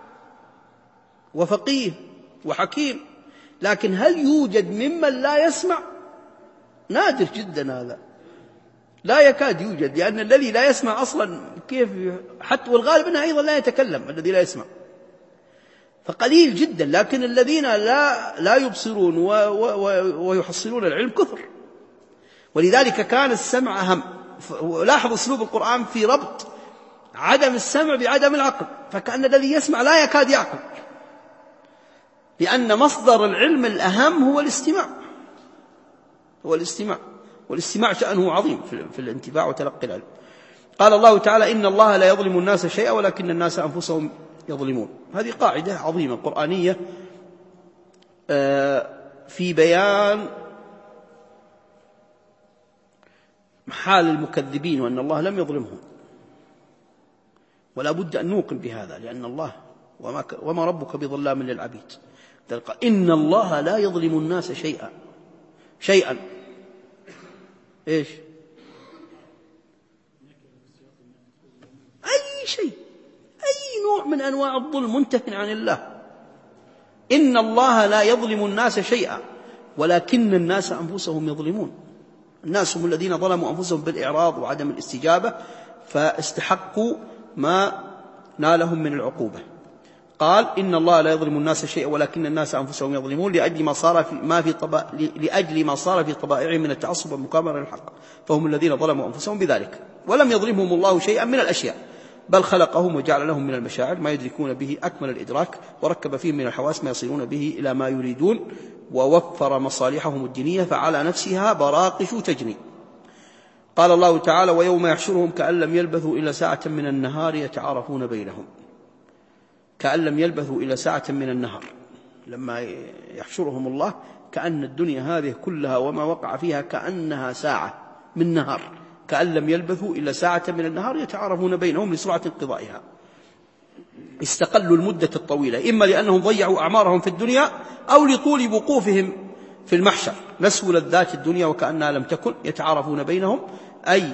وفقيه وحكيم، لكن هل يوجد ممن لا يسمع؟ نادر جدا، هذا لا يكاد يوجد، لأن الذي لا يسمع أصلا كيف حتى، والغالب أنه أيضا لا يتكلم الذي لا يسمع. فقليل جدا. لكن الذين لا يبصرون ويحصلون العلم كثر. ولذلك كان السمع أهم. لاحظ أسلوب القرآن في ربط عدم السمع بعدم العقل، فكأن الذي يسمع لا يكاد يعقل، لأن مصدر العلم الأهم هو الاستماع. والاستماع شأنه عظيم في الانتفاع وتلقي العلم. قال الله تعالى: إن الله لا يظلم الناس شيئا ولكن الناس أنفسهم يظلمون. هذه قاعدة عظيمة قرآنية في بيان حال المكذبين، وأن الله لم يظلمهم، ولا بد أن نوقن بهذا، لأن الله وما ربك بظلام للعبيد. إن الله لا يظلم الناس شيئا إيش؟ أي شيء، أي نوع من أنواع الظلم منتهٍ عن الله. إن الله لا يظلم الناس شيئا ولكن الناس أنفسهم يظلمون. الناس هم الذين ظلموا أنفسهم بالإعراض وعدم الاستجابة، فاستحقوا ما نالهم من العقوبة. قال: إن الله لا يظلم الناس شيئا ولكن الناس أنفسهم يظلمون لأجل ما صار في طبائعهم من التعصب والمكابرة للحق، فهم الذين ظلموا أنفسهم بذلك. ولم يظلمهم الله شيئا من الأشياء، بل خلقهم وجعل لهم من المشاعر ما يدركون به أكمل الإدراك، وركب فيهم من الحواس ما يصلون به إلى ما يريدون، ووفر مصالحهم الدينية فعلى نفسها براقش تجني. قال الله تعالى: ويوم يحشرهم كأن لم يلبثوا إلا ساعة من النهار يتعارفون بينهم. كأن لم يلبثوا إلا ساعة من النهار، لما يحشرهم الله كأن الدنيا هذه كلها وما وقع فيها كأنها ساعة من نهار. كأن لم يلبثوا إلا ساعة من النهار يتعارفون بينهم لسرعة انقضائها. استقلوا المدة الطويلة، إما لأنهم ضيعوا أعمارهم في الدنيا أو لطول وقوفهم في المحشر، نسوا لذات الدنيا وكأنها لم تكن. يتعارفون بينهم أي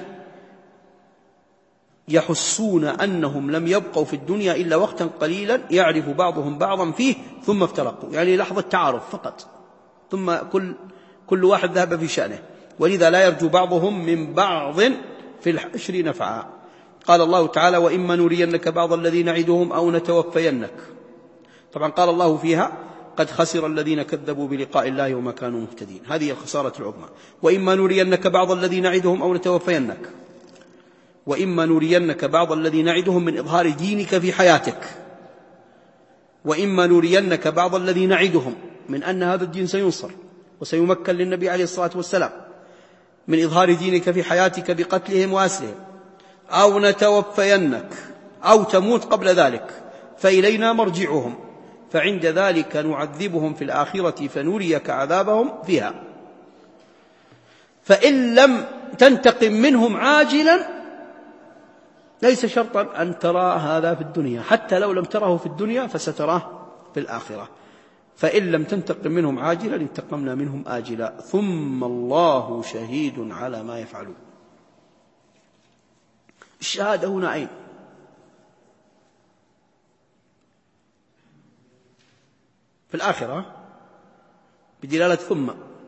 يحسون أنهم لم يبقوا في الدنيا إلا وقتا قليلا يعرف بعضهم بعضا فيه ثم افترقوا، يعني لحظة تعارف فقط، ثم كل واحد ذهب في شأنه، ولذا لا يرجو بعضهم من بعض في الحشر نفعا. قال الله تعالى: وإما نرينك بعض الذي نعدهم أو نتوفينك. طبعا قال الله فيها: قد خسر الذين كذبوا بلقاء الله وما كانوا مهتدين. هذه الخسارة العظمى. وإما نرينك بعض الذي نعدهم أو نتوفينك. وإما نرينك بعض الذي نعدهم من إظهار دينك في حياتك، وإما نرينك بعض الذي نعدهم من أن هذا الدين سينصر وسيمكن للنبي عليه الصلاة والسلام، من إظهار دينك في حياتك بقتلهم وأسرهم، أو نتوفينك أو تموت قبل ذلك فإلينا مرجعهم، فعند ذلك نعذبهم في الآخرة فنريك عذابهم فيها. فإن لم تنتقم منهم عاجلا ليس شرطا أن ترى هذا في الدنيا، حتى لو لم تره في الدنيا فستراه في الآخرة. فإن لم تنتقم منهم عاجلا انتقمنا منهم آجلا ثم الله شهيد على ما يفعلون. الشهادة هنا أين؟ في الآخرة بدلالة ثم،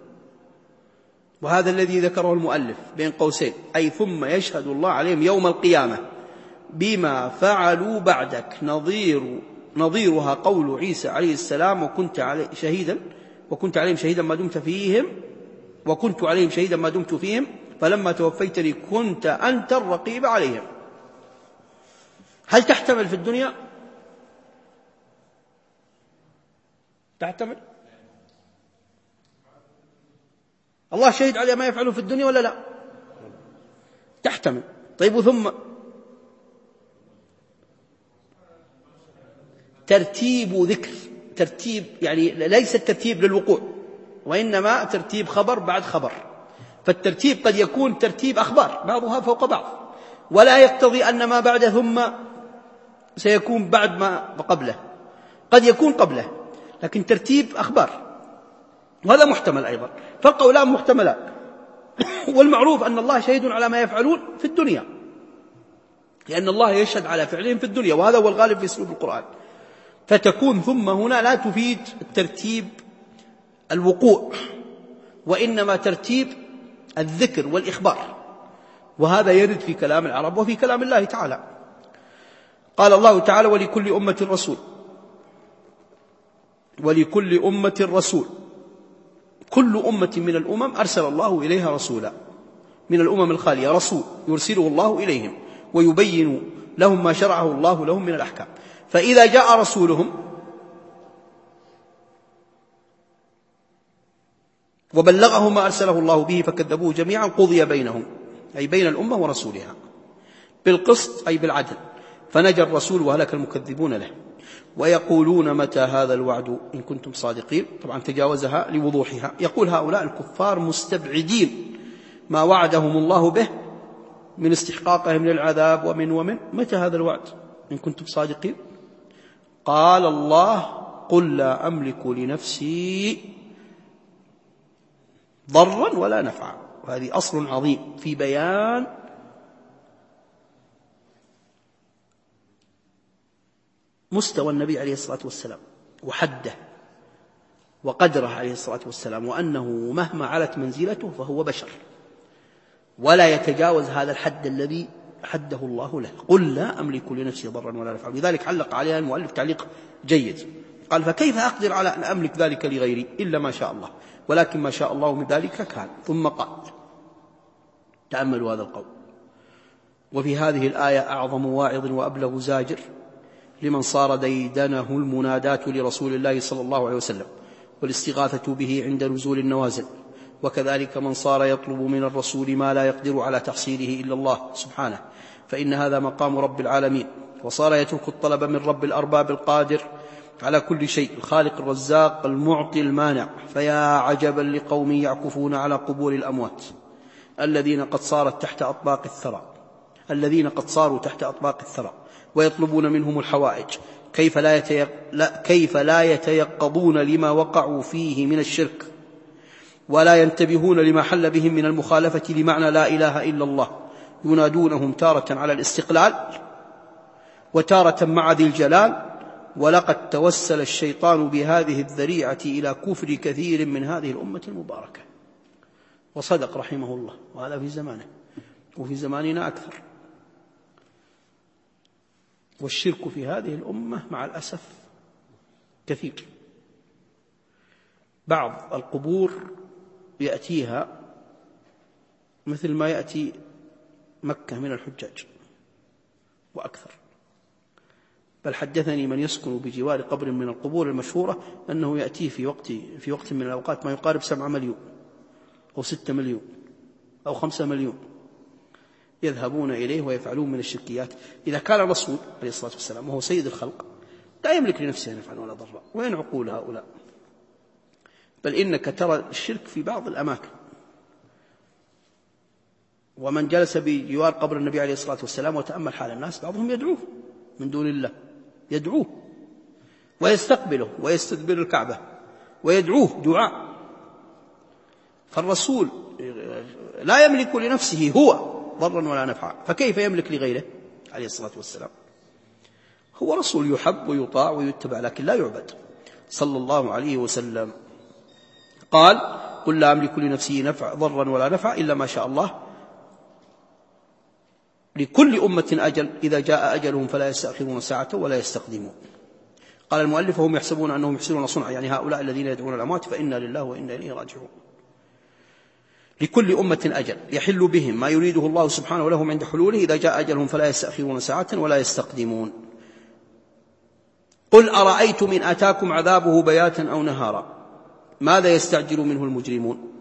وهذا الذي ذكره المؤلف بين قوسين، أي ثم يشهد الله عليهم يوم القيامة بما فعلوا بعدك، نظيرها قول عيسى عليه السلام: وكنت عليهم شهيدا ما دمت فيهم، وكنت عليهم شهيدا ما دمت فيهم فلما توفيتني كنت أنت الرقيب عليهم. هل تحتمل في الدنيا؟ تحتمل؟ الله شهد على ما يفعله في الدنيا ولا لا؟ تحتمل. طيب ثم ترتيب ذكر، ترتيب يعني ليس الترتيب للوقوع، وإنما ترتيب خبر بعد خبر. فالترتيب قد يكون ترتيب أخبار بعضها فوق بعض، ولا يقتضي أن ما بعد ثم سيكون بعد ما قبله، قد يكون قبله، لكن ترتيب أخبار، وهذا محتمل أيضا. فالقولان محتملان. والمعروف أن الله شهيد على ما يفعلون في الدنيا، لأن الله يشهد على فعلهم في الدنيا، وهذا هو الغالب في أسلوب القرآن. فتكون ثم هنا لا تفيد الترتيب الوقوع، وإنما ترتيب الذكر والإخبار، وهذا يرد في كلام العرب وفي كلام الله تعالى. قال الله تعالى: ولكل أمة رسول ولكل أمة رسول. كل أمة من الأمم أرسل الله إليها رسولا، من الأمم الخالية رسول يرسله الله إليهم ويبين لهم ما شرعه الله لهم من الأحكام. فإذا جاء رسولهم وبلغه ما أرسله الله به فكذبوه جميعا قضي بينهم، أي بين الأمة ورسولها، بالقسط أي بالعدل، فنجى الرسول وهلك المكذبون له. ويقولون متى هذا الوعد إن كنتم صادقين. طبعا تجاوزها لوضوحها. يقول هؤلاء الكفار مستبعدين ما وعدهم الله به من استحقاقهم للعذاب ومن متى هذا الوعد إن كنتم صادقين. قال الله قل لا أملك لنفسي ضرا ولا نفعا. وهذه أصل عظيم في بيان مستوى النبي عليه الصلاة والسلام وحده وقدره عليه الصلاة والسلام، وأنه مهما علت منزلته فهو بشر ولا يتجاوز هذا الحد الذي حده الله له. قل لا أملك لنفسي ضرا ولا نفعا. لذلك علق عليها المؤلف تعليق جيد، قال فكيف أقدر على أن أملك ذلك لغيري إلا ما شاء الله، ولكن ما شاء الله من ذلك كان. ثم قال تأملوا هذا القول. وفي هذه الآية أعظم واعظ وأبلغ زاجر لمن صار ديدنه المنادات لرسول الله صلى الله عليه وسلم والاستغاثة به عند نزول النوازل، وكذلك من صار يطلب من الرسول ما لا يقدر على تحصيله إلا الله سبحانه، فإن هذا مقام رب العالمين، وصار يترك الطلب من رب الأرباب القادر على كل شيء الخالق الرزاق المعطي المانع. فيا عجبا لقوم يعكفون على قبور الأموات الذين قد صاروا تحت أطباق الثرى ويطلبون منهم الحوائج. كيف لا يتيقظون لما وقعوا فيه من الشرك ولا ينتبهون لما حل بهم من المخالفة لمعنى لا إله إلا الله. ينادونهم تارة على الاستقلال وتارة مع ذي الجلال. ولقد توسل الشيطان بهذه الذريعة إلى كفر كثير من هذه الأمة المباركة. وصدق رحمه الله، وهذا في زمانه وفي زماننا أكثر. والشرك في هذه الأمة مع الأسف كثير. بعض القبور يأتيها مثل ما يأتي مكة من الحجاج وأكثر. بل حدثني من يسكن بجوار قبر من القبور المشهورة أنه يأتيه في وقت من الأوقات ما يقارب 7 مليون أو 6 مليون أو 5 مليون يذهبون إليه ويفعلون من الشركيات. إذا كان الرسول عليه الصلاة والسلام وهو سيد الخلق لا يملك لنفسه نفعا ولا ضرا، وين عقول هؤلاء؟ بل إنك ترى الشرك في بعض الأماكن. ومن جلس بجوار قبر النبي عليه الصلاة والسلام وتأمل حال الناس، بعضهم يدعوه من دون الله، يدعوه ويستقبله ويستدبر الكعبة ويدعوه دعاء. فالرسول لا يملك لنفسه هو ضرا ولا نفعا، فكيف يملك لغيره عليه الصلاة والسلام؟ هو رسول يحب ويطاع ويتبع لكن لا يعبد صلى الله عليه وسلم. قال قل لا أملك لنفسي ضرا ولا نفعا إلا ما شاء الله. لكل أمة أجل، إذا جاء أجلهم فلا يستأخرون ساعة ولا يستقدمون. قال المؤلف وهم يحسبون أنهم يحسنون صنعا، يعني هؤلاء الذين يدعون الأموات، فإنا لله وإنا إليه راجعون. لكل أمة أجل يحل بهم ما يريده الله سبحانه لهم عند حلوله، إذا جاء أجلهم فلا يستأخرون ساعة ولا يستقدمون. قل أرأيتم إن أتاكم عذابه بياتا أو نهارا ماذا يستعجل منه المجرمون؟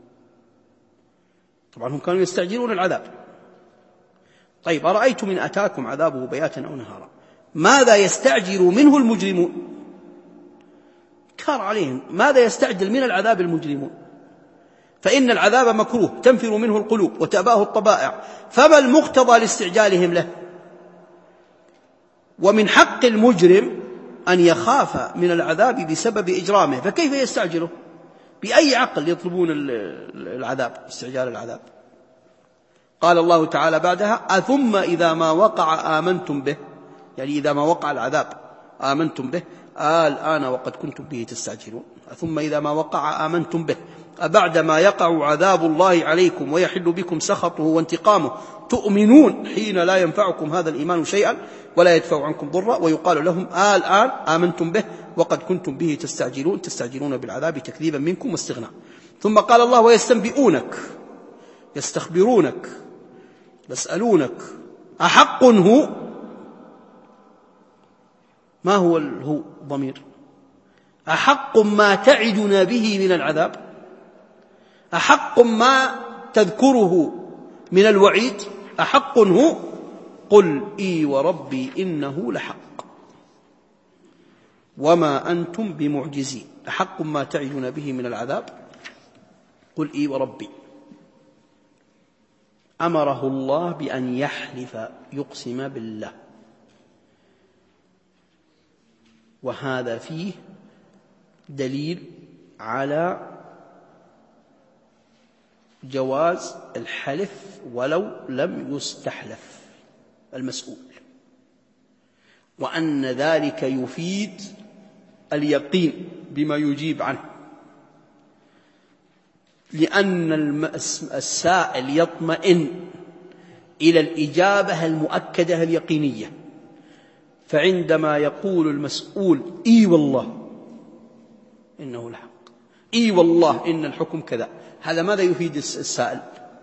طبعا هم كانوا يستعجلون العذاب. طيب أرأيتم إن أتاكم عذابه بياتا أو نهارا ماذا يستعجل منه المجرمون؟ كار عليهم ماذا يستعجل من العذاب المجرمون؟ فإن العذاب مكروه تنفر منه القلوب وتأباه الطبائع، فما المقتضى لاستعجالهم له؟ ومن حق المجرم أن يخاف من العذاب بسبب إجرامه، فكيف يستعجله؟ بأي عقل يطلبون العذاب، استعجال العذاب؟ قال الله تعالى بعدها أثم إذا ما وقع آمنتم به، يعني إذا ما وقع العذاب آمنتم به الآن وقد كنتم به تستعجلون. ثم إذا ما وقع آمنتم به أبعد ما يقع عذاب الله عليكم ويحل بكم سخطه وانتقامه تؤمنون حين لا ينفعكم هذا الإيمان شيئا ولا يدفع عنكم ضرا، ويقال لهم الآن آمنتم به وقد كنتم به تستعجلون بالعذاب تكذيبا منكم واستغناء. ثم قال الله ويستنبئونك، يستخبرونك، يسألونك أحق هو؟ ما هو الهو ضمير؟ أحق ما تعدنا به من العذاب؟ أحق ما تذكره من الوعيد؟ أحق هو؟ قل إي وربي إنه لحق وما أنتم بمعجزين. أحق ما تعدنا به من العذاب؟ قل إي وربي. أمره الله بأن يحلف، يقسم بالله، وهذا فيه دليل على جواز الحلف ولو لم يستحلف المسؤول، وأن ذلك يفيد اليقين بما يجيب عنه، لأن السائل يطمئن إلى الإجابة المؤكدة اليقينية. فعندما يقول المسؤول إي والله إنه لحق، إي والله إن الحكم كذا، هذا ماذا يفيد السائل؟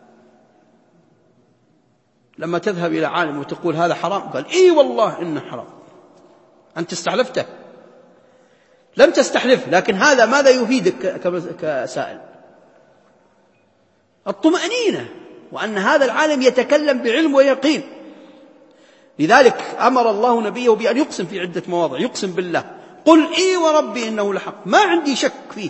لما تذهب إلى عالم وتقول هذا حرام، قال إي والله إنه حرام، أنت استحلفته؟ لم تستحلف، لكن هذا ماذا يفيدك كسائل؟ الطمأنينة، وأن هذا العالم يتكلم بعلم ويقين. لذلك أمر الله نبيه بأن يقسم في عدة مواضع، يقسم بالله، قل إي وربي إنه لحق، ما عندي شك فيه،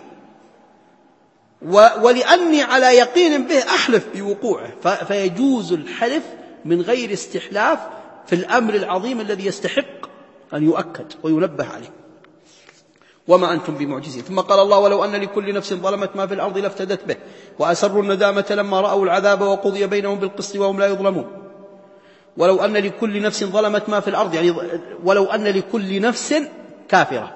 ولأني على يقين به أحلف بوقوعه. فيجوز الحلف من غير استحلاف في الأمر العظيم الذي يستحق أن يؤكد وينبه عليه. وما أنتم بمعجزين. ثم قال الله ولو أن لكل نفس ظلمت ما في الأرض لافتدت به وأسروا الندامة لما رأوا العذاب وقضي بينهم بالقسط وهم لا يظلمون. ولو أن لكل نفس ظلمت ما في الأرض، يعني ولو أن لكل نفس كافرة،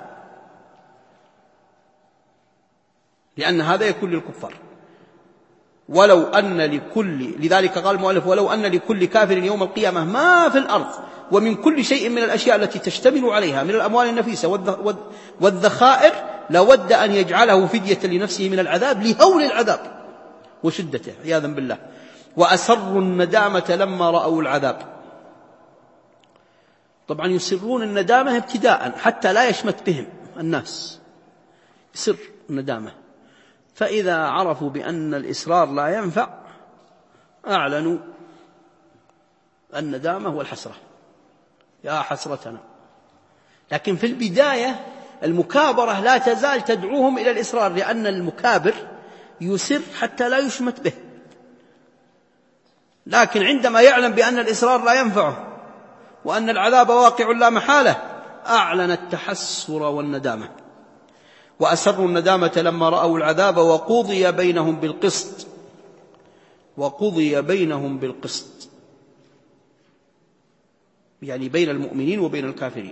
لأن هذا يكون للكفار. ولو أن لكل، لذلك قال المؤلف ولو أن لكل كافر يوم القيامة ما في الأرض ومن كل شيء من الأشياء التي تشتمل عليها من الأموال النفيسة والذخائر لود أن يجعله فدية لنفسه من العذاب لهول العذاب وشدته عياذا بالله. وأسروا الندامة لما رأوا العذاب. طبعا يسرون الندامة ابتداء حتى لا يشمت بهم الناس، يسر الندامة، فإذا عرفوا بأن الإسرار لا ينفع أعلنوا الندامة والحسرة، يا حسرتنا. لكن في البداية المكابرة لا تزال تدعوهم إلى الإسرار، لأن المكابر يسر حتى لا يشمت به، لكن عندما يعلم بأن الإسرار لا ينفعه وأن العذاب واقع لا محالة أعلن التحسر والندامة. وأسروا الندامة لما رأوا العذاب وقضي بينهم بالقسط. وقضي بينهم بالقسط يعني بين المؤمنين وبين الكافرين،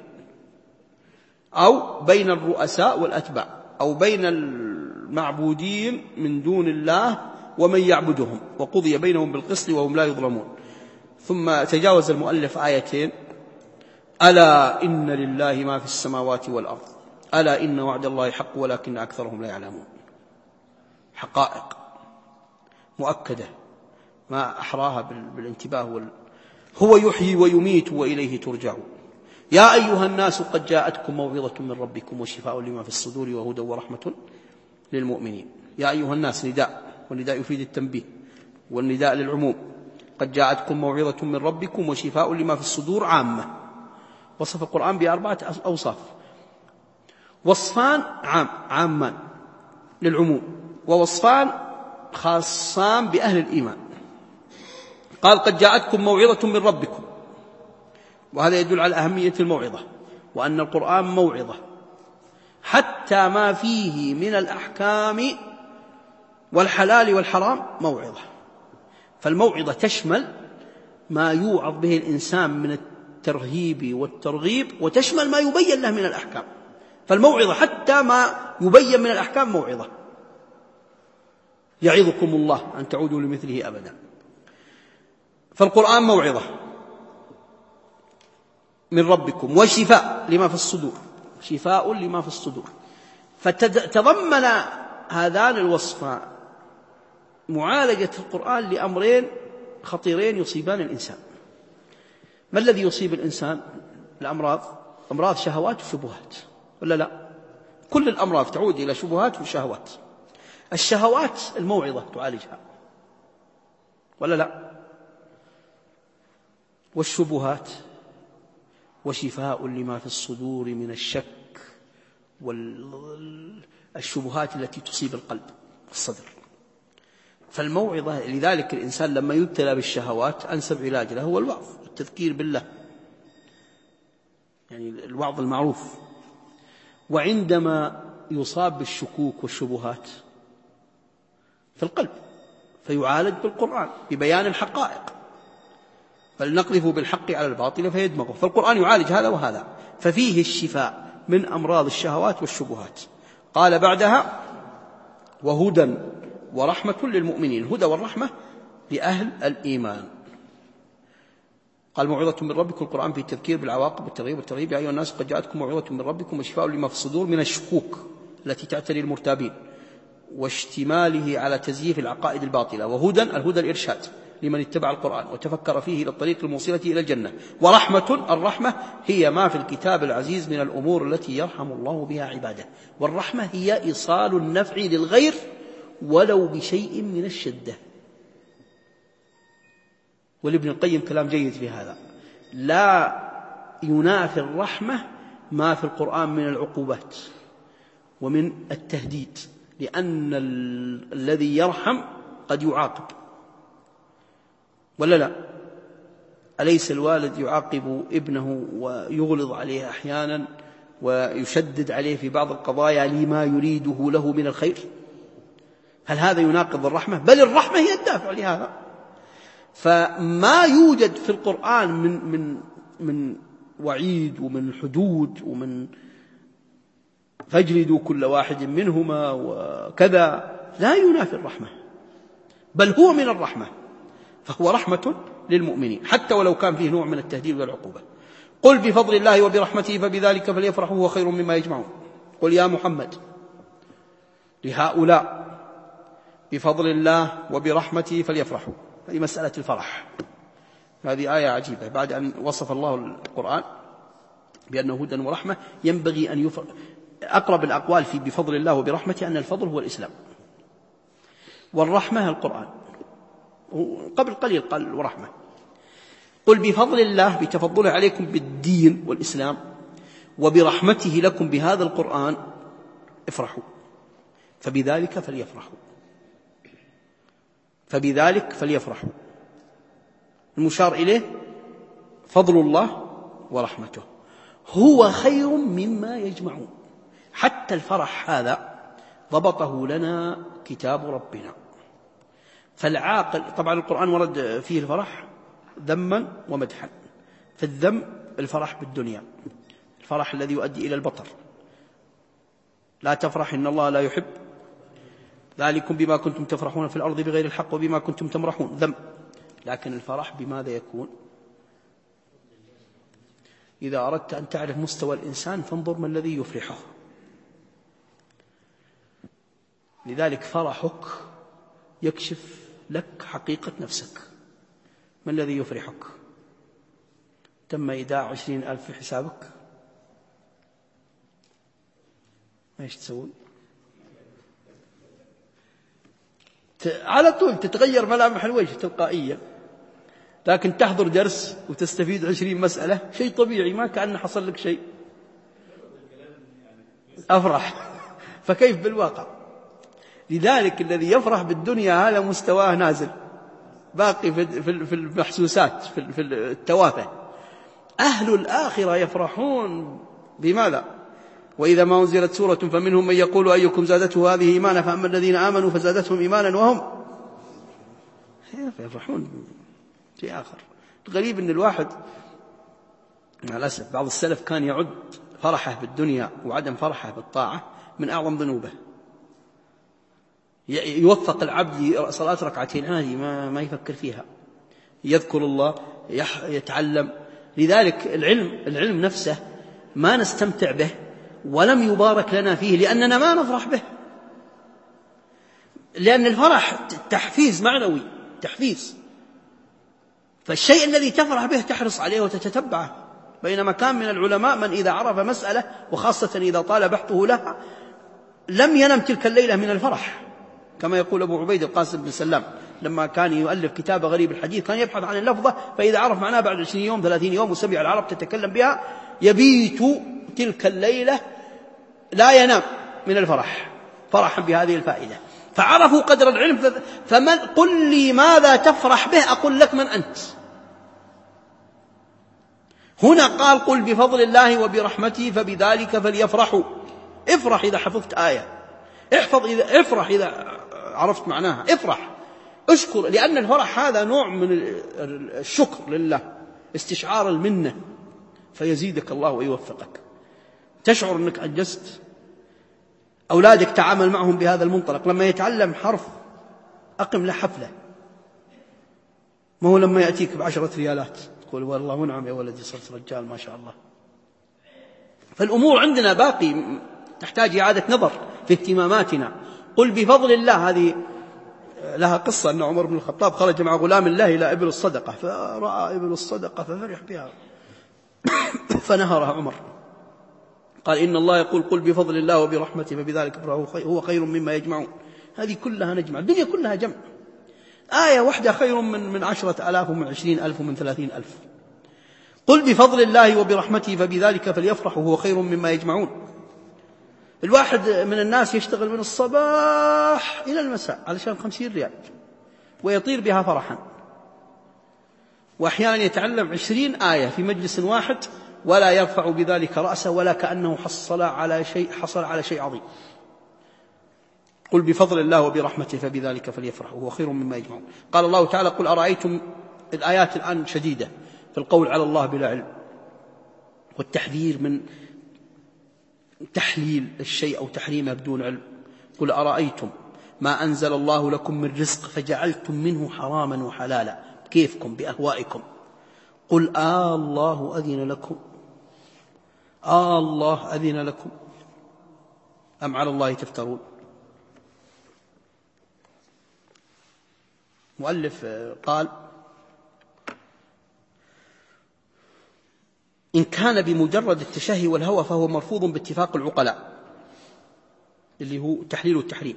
أو بين الرؤساء والأتباع، أو بين المعبودين من دون الله ومن يعبدهم. وقضي بينهم بالقسط وهم لا يظلمون. ثم تجاوز المؤلف آيتين: ألا إن لله ما في السماوات والأرض ألا إن وعد الله حق ولكن أكثرهم لا يعلمون. حقائق مؤكدة ما أحراها بالانتباه هو يحيي ويميت وإليه ترجعون. يا أيها الناس قد جاءتكم موعظة من ربكم وشفاء لما في الصدور وهدى ورحمة للمؤمنين. يا أيها الناس نداء، والنداء يفيد التنبيه، والنداء للعموم. قد جاءتكم موعظة من ربكم وشفاء لما في الصدور عامة. وصف القرآن بأربعة أوصاف: وصفان عامان للعموم، ووصفان خاصان بأهل الإيمان. قال قد جاءتكم موعظة من ربكم، وهذا يدل على أهمية الموعظة، وأن القرآن موعظة، حتى ما فيه من الأحكام والحلال والحرام موعظة. فالموعظة تشمل ما يوعظ به الإنسان من الترهيب والترغيب، وتشمل ما يبين له من الأحكام. فالموعظة حتى ما يبين من الأحكام موعظة. يعظكم الله أن تعودوا لمثله أبدا. فالقرآن موعظة من ربكم وشفاء لما في الصدور. شفاء لما في الصدور. فتضمن هذان الوصفان معالجة القرآن لأمرين خطيرين يصيبان الإنسان. ما الذي يصيب الإنسان؟ الأمراض، أمراض شهوات وشبهات، ولا لا؟ كل الأمراض تعود إلى شبهات وشهوات. الشهوات الموعظة تعالجها، ولا لا؟ والشبهات وشفاء لما في الصدور من الشك والشبهات التي تصيب القلب والصدر. فالموعظة، لذلك الإنسان لما يبتلى بالشهوات أنسب علاج له هو الوعظ والتذكير بالله، يعني الوعظ المعروف. وعندما يصاب بالشكوك والشبهات في القلب فيعالج بالقرآن ببيان الحقائق، فلنقذف بالحق على الباطل فيدمغه. فالقرآن يعالج هذا وهذا، ففيه الشفاء من أمراض الشهوات والشبهات. قال بعدها: وهدى ورحمة للمؤمنين. الهدى والرحمة لأهل الإيمان. قال: موعظة من ربكم. القرآن في التذكير بالعواقب والترغيب والترهيب. يا أيها الناس قد جاءتكم موعظة من ربكم وشفاء لما في الصدور من الشكوك التي تعتري المرتابين واشتماله على تزييف العقائد الباطلة. وهدى، الهدى الإرشاد لمن اتبع القرآن وتفكر فيه إلى الطريق الموصلة إلى الجنة. ورحمة، الرحمة هي ما في الكتاب العزيز من الأمور التي يرحم الله بها عباده. والرحمة هي إيصال النفع للغير ولو بشيء من الشدة. ولابن القيم كلام جيد في هذا: لا ينافي الرحمة ما في القرآن من العقوبات ومن التهديد، لأن الذي يرحم قد يعاقب، ولا لا؟ أليس الوالد يعاقب ابنه ويغلظ عليه أحيانا ويشدد عليه في بعض القضايا لما يريده له من الخير؟ هل هذا يناقض الرحمة؟ بل الرحمة هي الدافع لهذا. فما يوجد في القرآن من وعيد ومن حدود ومن فاجلدوا كل واحد منهما وكذا لا ينافي الرحمة، بل هو من الرحمة، فهو رحمة للمؤمنين حتى ولو كان فيه نوع من التهديد والعقوبة. قل بفضل الله وبرحمته فبذلك فليفرحوا هو خير مما يجمعون. قل يا محمد لهؤلاء بفضل الله وبرحمته فليفرحوا. هذه مسألة الفرح، هذه آية عجيبة. بعد أن وصف الله القرآن بأنه هدى ورحمة ينبغي أن أقرب الأقوال في بفضل الله وبرحمته أن الفضل هو الإسلام والرحمة القرآن. قبل قليل قال ورحمة. قل بفضل الله بتفضله عليكم بالدين والإسلام وبرحمته لكم بهذا القرآن افرحوا، فبذلك فليفرحوا، فبذلك فليفرحوا. المشار إليه فضل الله ورحمته هو خير مما يجمعون. حتى الفرح هذا ضبطه لنا كتاب ربنا. فالعاقل، طبعا القرآن ورد فيه الفرح ذما ومدحا. فالذم الفرح بالدنيا، الفرح الذي يؤدي إلى البطر. لا تفرح إن الله لا يحب ذلكم بما كنتم تفرحون في الأرض بغير الحق وبما كنتم تمرحون، ذم. لكن الفرح بماذا يكون؟ إذا أردت أن تعرف مستوى الإنسان فانظر ما الذي يفرحه. لذلك فرحك يكشف لك حقيقة نفسك. ما الذي يفرحك؟ تم إيداع 20,000 في حسابك، ايش تسوي؟ على طول تتغير ملامح الوجه تلقائيا. لكن تحضر درس وتستفيد 20 مسألة شيء طبيعي، ما كأن حصل لك شيء، أفرح. فكيف بالواقع؟ لذلك الذي يفرح بالدنيا هذا مستواه نازل، باقي في المحسوسات، في التوافه. أهل الآخرة يفرحون بماذا؟ وإذا ما أنزلت سورة فمنهم من يقول أيكم زادته هذه إيمانا فأما الذين آمنوا فزادتهم إيمانا وهم يفرحون شيء آخر. الغريب أن الواحد مع الأسف بعض السلف كان يعد فرحه بالدنيا وعدم فرحه بالطاعة من أعظم ذنوبه. يوفق العبد صلاة ركعتين عادي ما يفكر فيها، يذكر الله، يتعلم. لذلك العلم نفسه ما نستمتع به ولم يبارك لنا فيه لأننا ما نفرح به، لأن الفرح تحفيز معنوي، تحفيز، فالشيء الذي تفرح به تحرص عليه وتتتبعه. بينما كان من العلماء من إذا عرف مسألة وخاصة إذا طال بحثه لها لم ينم تلك الليلة من الفرح، كما يقول أبو عبيد القاسم بن سلام لما كان يؤلف كتاب غريب الحديث كان يبحث عن اللفظة، فإذا عرف معناها بعد 20 يوم 30 يوم وسمع العرب تتكلم بها يبيت تلك الليلة لا ينام من الفرح، فرحا بهذه الفائدة. فعرفوا قدر العلم. فمن قل لي ماذا تفرح به أقول لك من أنت. هنا قال قل بفضل الله وبرحمته فبذلك فليفرحوا. افرح إذا حفظت آية، افرح إذا عرفت معناها، افرح، اشكر، لأن الفرح هذا نوع من الشكر لله، استشعار المنة، فيزيدك الله ويوفقك، تشعر أنك أنجزت. أولادك تعامل معهم بهذا المنطلق، لما يتعلم حرف أقم له حفلة، ما هو لما يأتيك ب10 ريالات تقول والله منعم يا ولدي صرت رجال ما شاء الله. فالأمور عندنا باقي تحتاج إعادة نظر في اهتماماتنا. قل بفضل الله، هذه لها قصة أن عمر بن الخطاب خرج مع غلام الله إلى إبل الصدقة، فرأى إبل الصدقة ففرح بها فنهرها عمر، قال إن الله يقول قل بفضل الله وبرحمته فبذلك هو خير مما يجمعون. هذه كلها نجمع، الدنيا كلها جمع، آية واحدة خير من 10,000 ومن 20,000 ومن 30,000. قل بفضل الله وبرحمته فبذلك فليفرحوا هو خير مما يجمعون. الواحد من الناس يشتغل من الصباح إلى المساء علشان 50 ريال ويطير بها فرحا، وأحيانا يتعلم 20 آية في مجلس واحد ولا يرفع بذلك رأسه ولا كأنه حصل على شيء عظيم. قل بفضل الله وبرحمته فبذلك فليفرحوا هو خير مما يجمعون. قال الله تعالى قل أرأيتم، الآيات الآن شديدة في القول على الله بلا علم والتحذير من تحليل الشيء أو تحريمه بدون علم. قل أرأيتم ما أنزل الله لكم من رزق فجعلتم منه حراما وحلالا كيفكم بأهوائكم. قل الله أذن لكم، الله أذن لكم أم على الله تفترون. مؤلف قال إن كان بمجرد التشهي والهوى فهو مرفوض باتفاق العقلاء، اللي هو تحليل التحريم.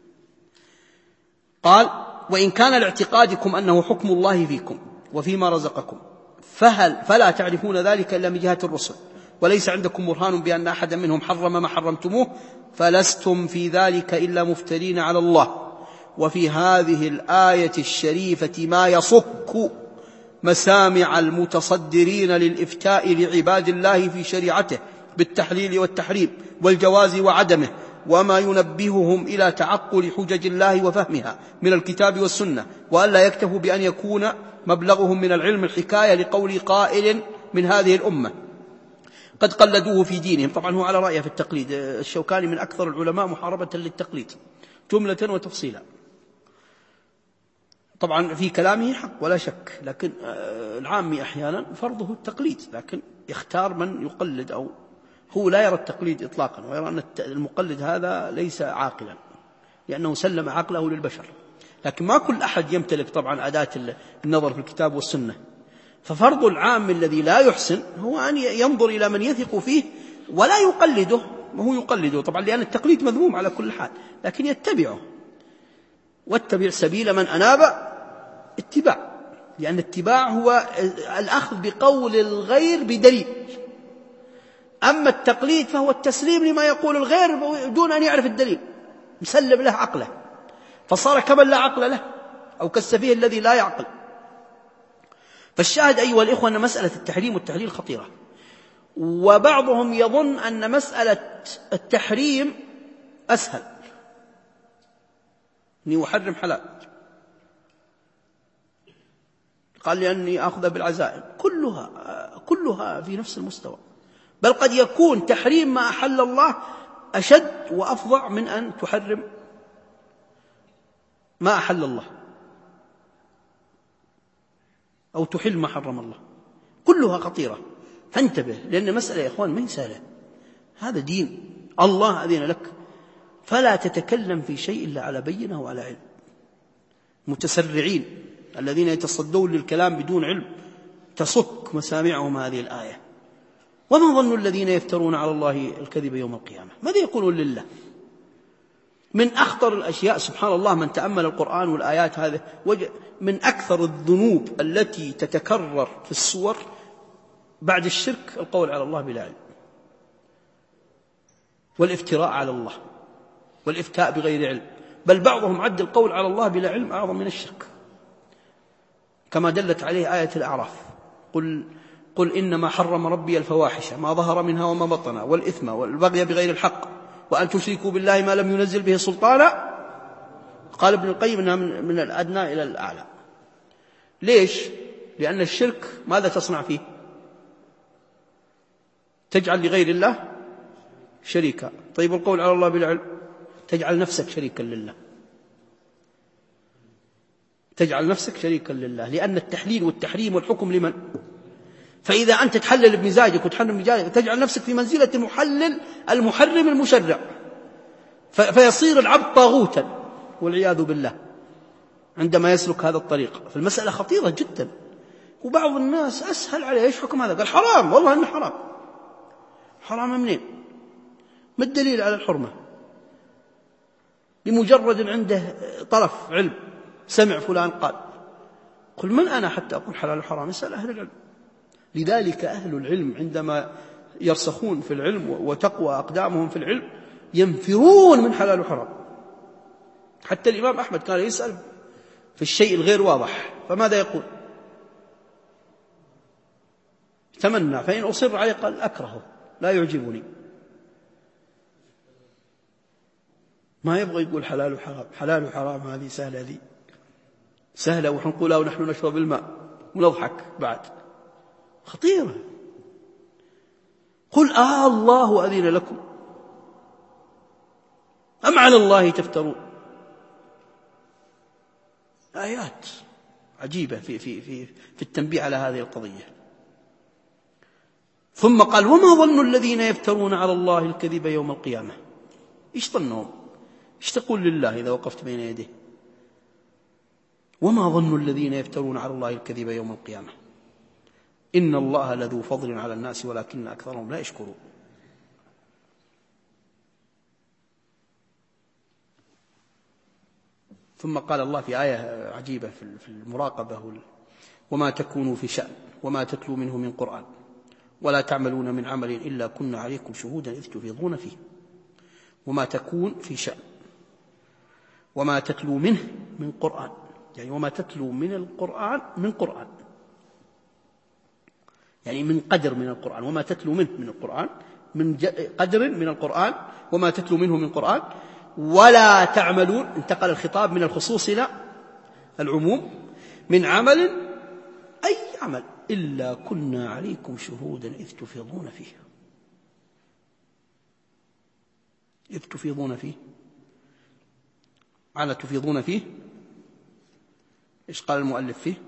قال وإن كان لاعتقادكم أنه حكم الله فيكم وفيما رزقكم فلا تعرفون ذلك إلا من جهة الرسل، وليس عندكم برهان بأن أحدا منهم حرم ما حرمتموه، فلستم في ذلك إلا مفترين على الله. وفي هذه الآية الشريفة ما يصك مسامع المتصدرين للإفتاء لعباد الله في شريعته بالتحليل والتحريم والجواز وعدمه، وما ينبههم إلى تعقل حجج الله وفهمها من الكتاب والسنة، وألا يكتفوا بأن يكون مبلغهم من العلم الحكاية لقول قائل من هذه الأمة قد قلدوه في دينهم. طبعا هو على رأيه في التقليد، الشوكاني من أكثر العلماء محاربة للتقليد جملة وتفصيلا. طبعا في كلامه حق ولا شك، لكن العامي أحيانا فرضه التقليد، لكن يختار من يقلد، أو هو لا يرى التقليد إطلاقا، ويرى أن المقلد هذا ليس عاقلا لأنه سلم عقله للبشر. لكن ما كل أحد يمتلك طبعا أداة النظر في الكتاب والسنة، ففرض العام الذي لا يحسن هو أن ينظر إلى من يثق فيه ولا يقلده. ما هو يقلده طبعا لأن التقليد مذموم على كل حال، لكن يتبعه. واتبع سبيل من أناب اتباع، لأن اتباع هو الأخذ بقول الغير بدليل، أما التقليد فهو التسليم لما يقول الغير دون أن يعرف الدليل، مسلم له عقله، فصار كمن لا عقل له أو كالسفيه الذي لا يعقل. فالشاهد أيها الإخوة أن مسألة التحريم والتحليل خطيرة، وبعضهم يظن أن مسألة التحريم أسهل، أني أحرم حلال، قال لأني أخذ بالعزائم، كلها في نفس المستوى، بل قد يكون تحريم ما أحل الله أشد وأفظع من أن تحرم ما أحل الله أو تحل ما حرم الله، كلها خطيرة. فانتبه، لأن مسألة يا إخوان ما هي سهلة، هذا دين الله أذن لك، فلا تتكلم في شيء إلا على بينة وعلى علم. متسرعين الذين يتصدون للكلام بدون علم تصك مسامعهم هذه الآية. وما ظن الذين يفترون على الله الكذب يوم القيامة؟ ماذا يقولون لله؟ من أخطر الأشياء سبحان الله، من تأمل القرآن والآيات هذه من أكثر الذنوب التي تتكرر في السور بعد الشرك القول على الله بلا علم، والافتراء على الله، والإفتاء بغير علم. بل بعضهم عد القول على الله بلا علم أعظم من الشرك، كما دلت عليه آية الأعراف: قل إنما حرم ربي الفواحش ما ظهر منها وما بطن والإثم والبغي بغير الحق وأن تشركوا بالله ما لم ينزل به سلطانا. قال ابن القيم إنها من الأدنى إلى الأعلى. ليش؟ لأن الشرك ماذا تصنع فيه؟ تجعل لغير الله شريكا. طيب القول على الله بالعلم تجعل نفسك شريكا لله، تجعل نفسك شريكا لله، لأن التحليل والتحريم والحكم لمن؟ فإذا أنت تحلل بمزاجك وتحرم بمزاجك تجعل نفسك في منزلة المحرم المشرع، فيصير العبد طاغوتا والعياذ بالله عندما يسلك هذا الطريق. فالمسألة خطيرة جدا. وبعض الناس أسهل عليه إيش حكم هذا؟ قال حرام، والله إنه حرام. حرام منين؟ ما الدليل على الحرمة؟ بمجرد عنده طرف علم، سمع فلان قال. قل من أنا حتى أقول حلال وحرام؟ اسأل أهل العلم. لذلك أهل العلم عندما يرسخون في العلم وتقوى أقدامهم في العلم ينفرون من حلال وحرام. حتى الإمام أحمد كان يسأل في الشيء الغير واضح، فماذا يقول؟ تمنى، فإن أصر عليه قال أكرهه، لا يعجبني. ما يبغى يقول حلال وحرام. حلال وحرام هذه سهلة، ذي سهلة ونقولها ونحن نشرب الماء ونضحك بعد. خطيرة. قل الله أذن لكم أم على الله تفترون. آيات عجيبة في التنبيه على هذه القضية. ثم قال: وما ظن الذين يفترون على الله الكذب يوم القيامة. إيش ظنهم؟ إيش تقول لله إذا وقفت بين يديه؟ وما ظن الذين يفترون على الله الكذب يوم القيامة إن الله لذو فضل على الناس ولكن أكثرهم لا يشكرون. ثم قال الله في آية عجيبة في المراقبة: وما تكونوا في شأن وما تتلو منه من قرآن ولا تعملون من عمل إلا كنا عليكم شهودا إذ تفيضون فيه. وما تكون في شأن وما تتلو منه من قرآن، يعني وما تتلو من القرآن من قرآن، يعني من قدر من القرآن. وما تتلو منه من القرآن من قدر من القرآن، وما تتلو منه من قرآن. ولا تعملون، انتقل الخطاب من الخصوص إلى العموم، من عمل أي عمل إلا كنا عليكم شهودا إذ تفيضون فيه. إذ تفيضون فيه، على تفيضون فيه. إيش قال المؤلف فيه؟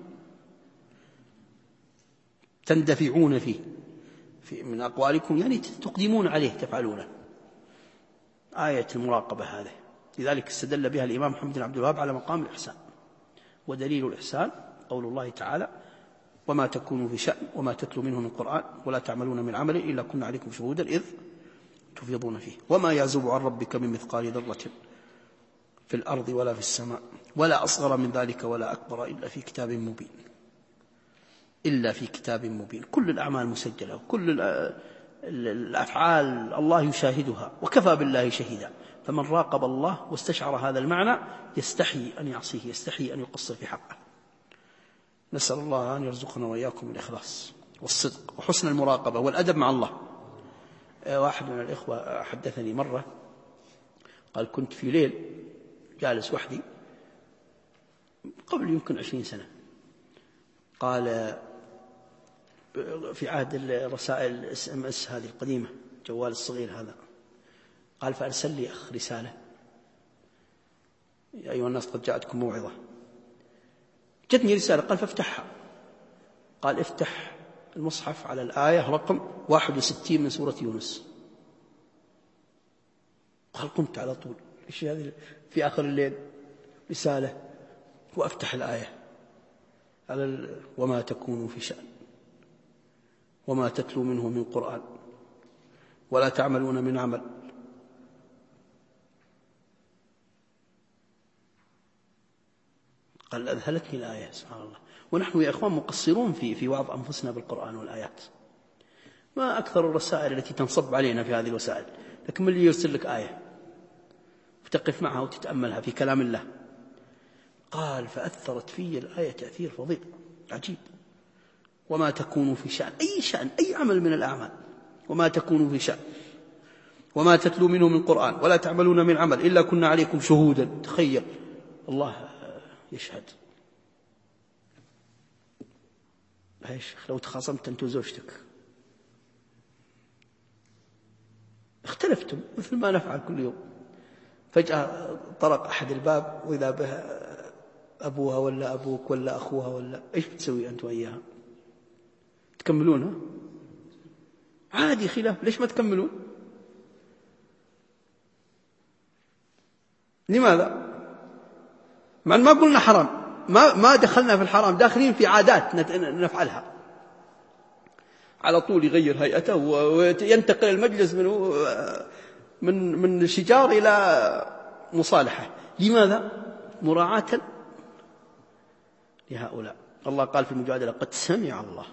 تندفعون فيه من أقوالكم، يعني تقدمون عليه، تفعلونه. آية المراقبة هذه لذلك استدل بها الإمام محمد بن عبد الوهاب على مقام الإحسان. ودليل الإحسان قول الله تعالى: وما تكونوا في شأن وما تتلو منه من قرآن ولا تعملون من عمل إلا كنا عليكم شهودا إذ تفيضون فيه. وما يعزب عن ربك من مثقال ذرة في الأرض ولا في السماء ولا أصغر من ذلك ولا أكبر إلا في كتاب مبين. إلا في كتاب مبين. كل الأعمال مسجلة، وكل الأفعال الله يشاهدها، وكفى بالله شهيدا. فمن راقب الله واستشعر هذا المعنى يستحي أن يعصيه، يستحي أن يقصر في حقه. نسأل الله أن يرزقنا وإياكم الإخلاص والصدق وحسن المراقبة والأدب مع الله. واحد من الإخوة حدثني مرة قال: كنت في ليل جالس وحدي قبل يمكن 20 سنة، قال في عهد الرسائل SMS هذه القديمة، جوال الصغير هذا، قال: فأرسل لي أخ رسالة: يا أيها الناس قد جاءتكم موعظة. جتني رسالة، قال: فافتحها. قال: افتح المصحف على الآية رقم 61 من سورة يونس. قال قمت على طول، إيش هذه في آخر الليل رسالة، وأفتح الآية على وما تكونوا في شأن وما تتلو منه من قرآن ولا تعملون من عمل. قال أذهلتني الآية سبحان الله. ونحن يا إخوان مقصرون في وعظ أنفسنا بالقرآن والآيات. ما أكثر الرسائل التي تنصب علينا في هذه الوسائل، لكن من اللي يرسل لك آية وتقف معها وتتأملها في كلام الله. قال فأثرت في الآية تأثير فظيع عجيب. وما تكونوا في شأن، أي شأن، أي عمل من الأعمال، وما تكونوا في شأن وما تتلو منه من قرآن ولا تعملون من عمل إلا كنا عليكم شهودا. تخيل الله يشهد. يا شيخ لو تخاصمت أنت وزوجتك اختلفتم مثل ما نفعل كل يوم، فجأة طرق أحد الباب وإذا به أبوها ولا أبوك ولا أخوها ولا إيش بتسوي أنت وإياها؟ تكملونها عادي خلاف، ليش ما تكملون؟ لماذا؟ مع أن ما قلنا حرام، ما دخلنا في الحرام، داخلين في عادات نفعلها. على طول يغير هيئته وينتقل المجلس من شجار إلى مصالحة. لماذا؟ مراعاة لهؤلاء. الله قال في المجادلة قد سمع الله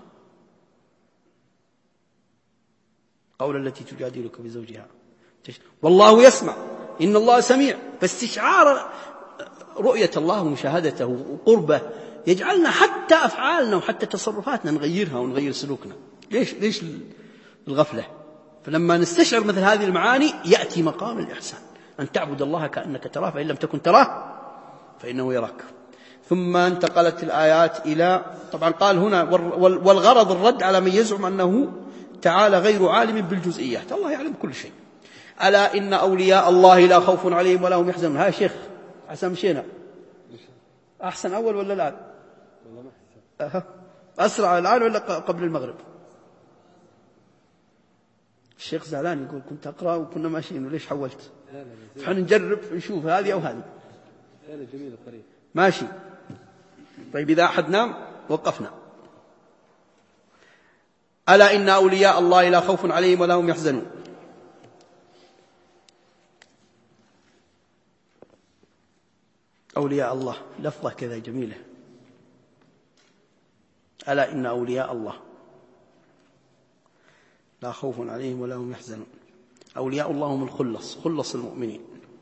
قول التي تجادلك في زوجها والله يسمع إن الله سميع. فاستشعار رؤية الله ومشاهدته وقربه يجعلنا حتى أفعالنا وحتى تصرفاتنا نغيرها ونغير سلوكنا. ليش الغفلة؟ فلما نستشعر مثل هذه المعاني يأتي مقام الإحسان، أن تعبد الله كأنك تراه فإن لم تكن تراه فإنه يراك. ثم انتقلت الآيات إلى، طبعا قال هنا والغرض الرد على من يزعم أنه تعالى غير عالم بالجزئيات. الله يعلم كل شيء. ألا إن أولياء الله لا خوف عليهم ولا هم يحزنون. ها شيخ عسى مشينا أحسن أول ولا الآن؟ أسرع الآن ولا قبل المغرب؟ الشيخ زعلان يقول كنت أقرأ وكنا ماشيين وليش حولت؟ فحن نجرب نشوف هذه أو هذه. ماشي طيب إذا أحد نام وقفنا. ألا إن أولياء الله لا خوف عليهم ولا هم يحزنون. أولياء الله لفظة كذا جميلة. ألا إن أولياء الله لا خوف عليهم ولا هم يحزنون. أولياء الله هم خلص المؤمنين.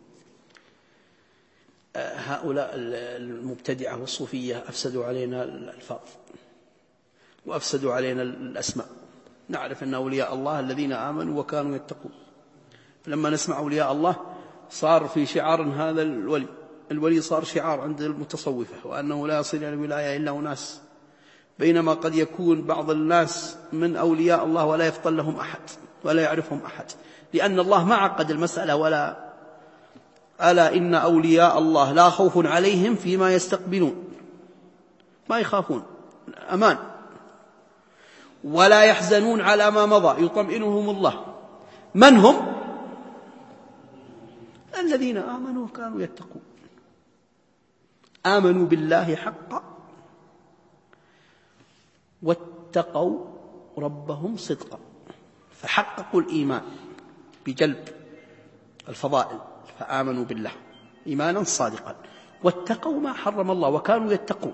هؤلاء المبتدعة والصوفية أفسدوا علينا الألفاظ وأفسدوا علينا الأسماء. نعرف أن أولياء الله الذين آمنوا وكانوا يتقون. لما نسمع أولياء الله صار في شعار هذا الولي صار شعار عند المتصوفة، وأنه لا يصل إلى الولاية إلا أناس، بينما قد يكون بعض الناس من أولياء الله ولا يفضل لهم أحد ولا يعرفهم أحد، لأن الله ما عقد المسألة. ولا ألا إن أولياء الله لا خوف عليهم فيما يستقبلون، ما يخافون، أمان، ولا يحزنون على ما مضى، يطمئنهم الله. من هم؟ الذين آمنوا وكانوا يتقون. آمنوا بالله حقا واتقوا ربهم صدقا، فحققوا الإيمان بجلب الفضائل، فآمنوا بالله إيمانا صادقا، واتقوا ما حرم الله وكانوا يتقون.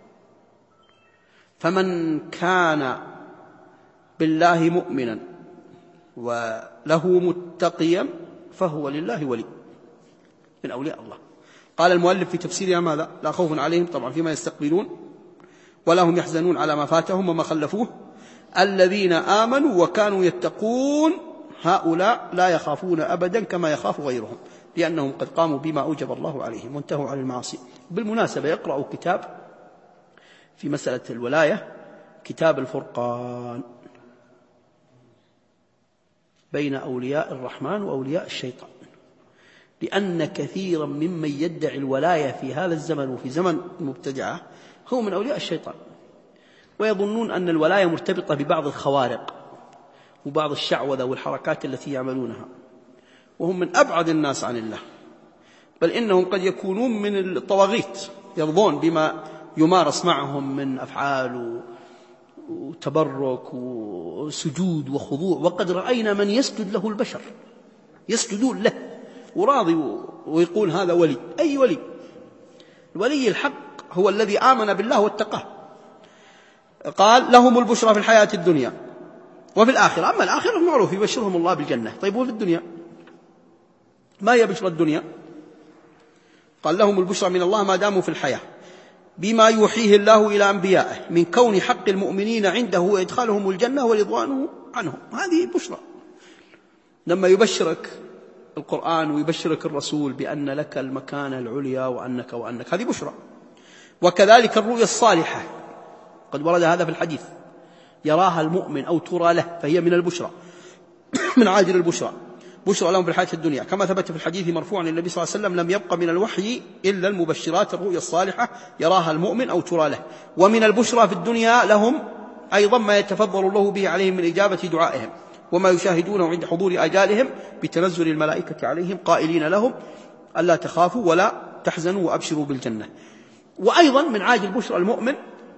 فمن كان بالله مؤمنا وله متقيا فهو لله ولي من أولياء الله. قال المؤلف في تفسيرها ماذا؟ لا خوف عليهم طبعا فيما يستقبلون ولا هم يحزنون على ما فاتهم وما خلفوه. الذين آمنوا وكانوا يتقون هؤلاء لا يخافون أبدا كما يخاف غيرهم، لأنهم قد قاموا بما أوجب الله عليهم وانتهوا عن المعاصي. بالمناسبة يقرأوا كتاب في مسألة الولاية، كتاب الفرقان بين أولياء الرحمن وأولياء الشيطان، لأن كثيرا ممن يدعي الولاية في هذا الزمن وفي زمن المبتدعة هو من أولياء الشيطان، ويظنون أن الولاية مرتبطة ببعض الخوارق وبعض الشعوذة والحركات التي يعملونها، وهم من أبعد الناس عن الله، بل إنهم قد يكونون من الطواغيت، يرضون بما يمارس معهم من أفعال وتبرك وسجود وخضوع. وقد رأينا من يسجد له البشر، يسجدون له وراضي ويقول هذا ولي. أي ولي؟ الولي الحق هو الذي آمن بالله واتقاه. قال لهم البشرى في الحياة الدنيا وفي الآخرة. أما الآخرة معروف، يبشرهم الله بالجنة. طيب وفي الدنيا ما هي بشرى الدنيا؟ قال لهم البشرى من الله ما داموا في الحياة بما يوحيه الله إلى أنبيائه من كون حق المؤمنين عنده وإدخالهم الجنة ورضوانه عنهم. هذه بشرى. لما يبشرك القرآن ويبشرك الرسول بأن لك المكانة العليا وأنك هذه بشرى. وكذلك الرؤيا الصالحة، قد ورد هذا في الحديث، يراها المؤمن أو ترى له، فهي من البشرى من عاجل البشرى، بشرى لهم في الحياة الدنيا، كما ثبت في الحديث مرفوعا للنبي صلى الله عليه وسلم: لم يبق من الوحي إلا المبشرات الرؤيا الصالحة يراها المؤمن أو ترى له. ومن البشرى في الدنيا لهم أيضا ما يتفضل الله به عليهم من إجابة دعائهم وما يشاهدونه عند حضور آجالهم بتنزل الملائكة عليهم قائلين لهم ألا تخافوا ولا تحزنوا وأبشروا بالجنة. وأيضا من عاجل بشرى المؤمن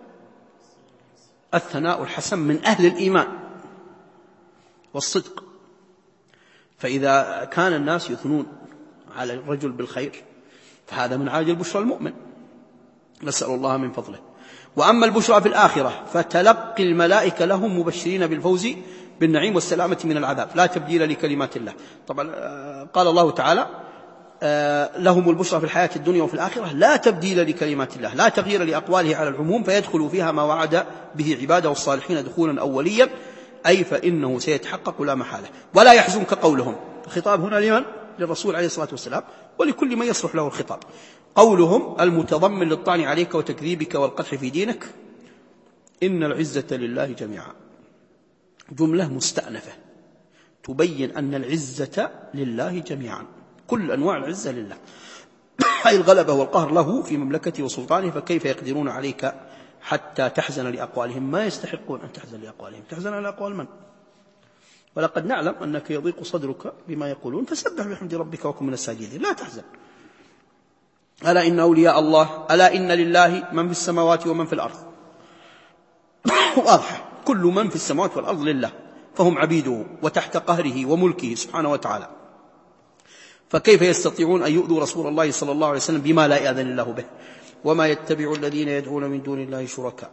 الثناء الحسن من أهل الإيمان والصدق. فإذا كان الناس يثنون على الرجل بالخير فهذا من عاجل بشرى المؤمن، نسأل الله من فضله. وأما البشرى في الآخرة فتلقي الملائكة لهم مبشرين بالفوز بالنعيم والسلامة من العذاب لا تبديل لكلمات الله. طبعا قال الله تعالى لهم البشرى في الحياة الدنيا وفي الآخرة لا تبديل لكلمات الله، لا تغيير لأقواله على العموم، فيدخل فيها ما وعد به عباده الصالحين دخولا أوليا، أي فإنه سيتحقق لا محالة. ولا يحزنك قولهم، الخطاب هنا لمن؟ للرسول عليه الصلاة والسلام ولكل من يصلح له الخطاب. قولهم المتضمن للطعن عليك وتكذيبك والقدح في دينك: إن العزة لله جميعا. جملة مستأنفة تبين أن العزة لله جميعا، كل أنواع العزة لله، أي الغلبة والقهر له في مملكته وسلطانه، فكيف يقدرون عليك حتى تحزن لأقوالهم؟ ما يستحقون أن تحزن لأقوالهم. تحزن على أقوال من؟ ولقد نعلم أنك يضيق صدرك بما يقولون، فسبح بحمد ربك وكن من الساجدين. لا تحزن. ألا إن أولياء الله، ألا إن لله من في السماوات ومن في الأرض. واضح، كل من في السماوات والأرض لله، فهم عبيده وتحت قهره وملكه سبحانه وتعالى. فكيف يستطيعون أن يؤذوا رسول الله صلى الله عليه وسلم بما لا يأذن الله به؟ وما يتبع الذين يدعون من دون الله شركاء.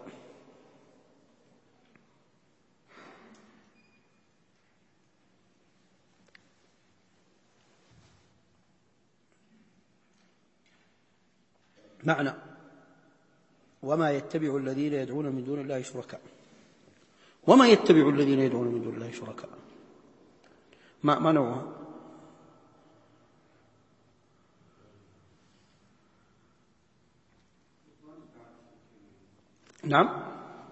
معنى وما يتبع الذين يدعون من دون الله شركاء، وما يتبع الذين يدعون من دون الله شركاء، ما نوعها؟ نعم،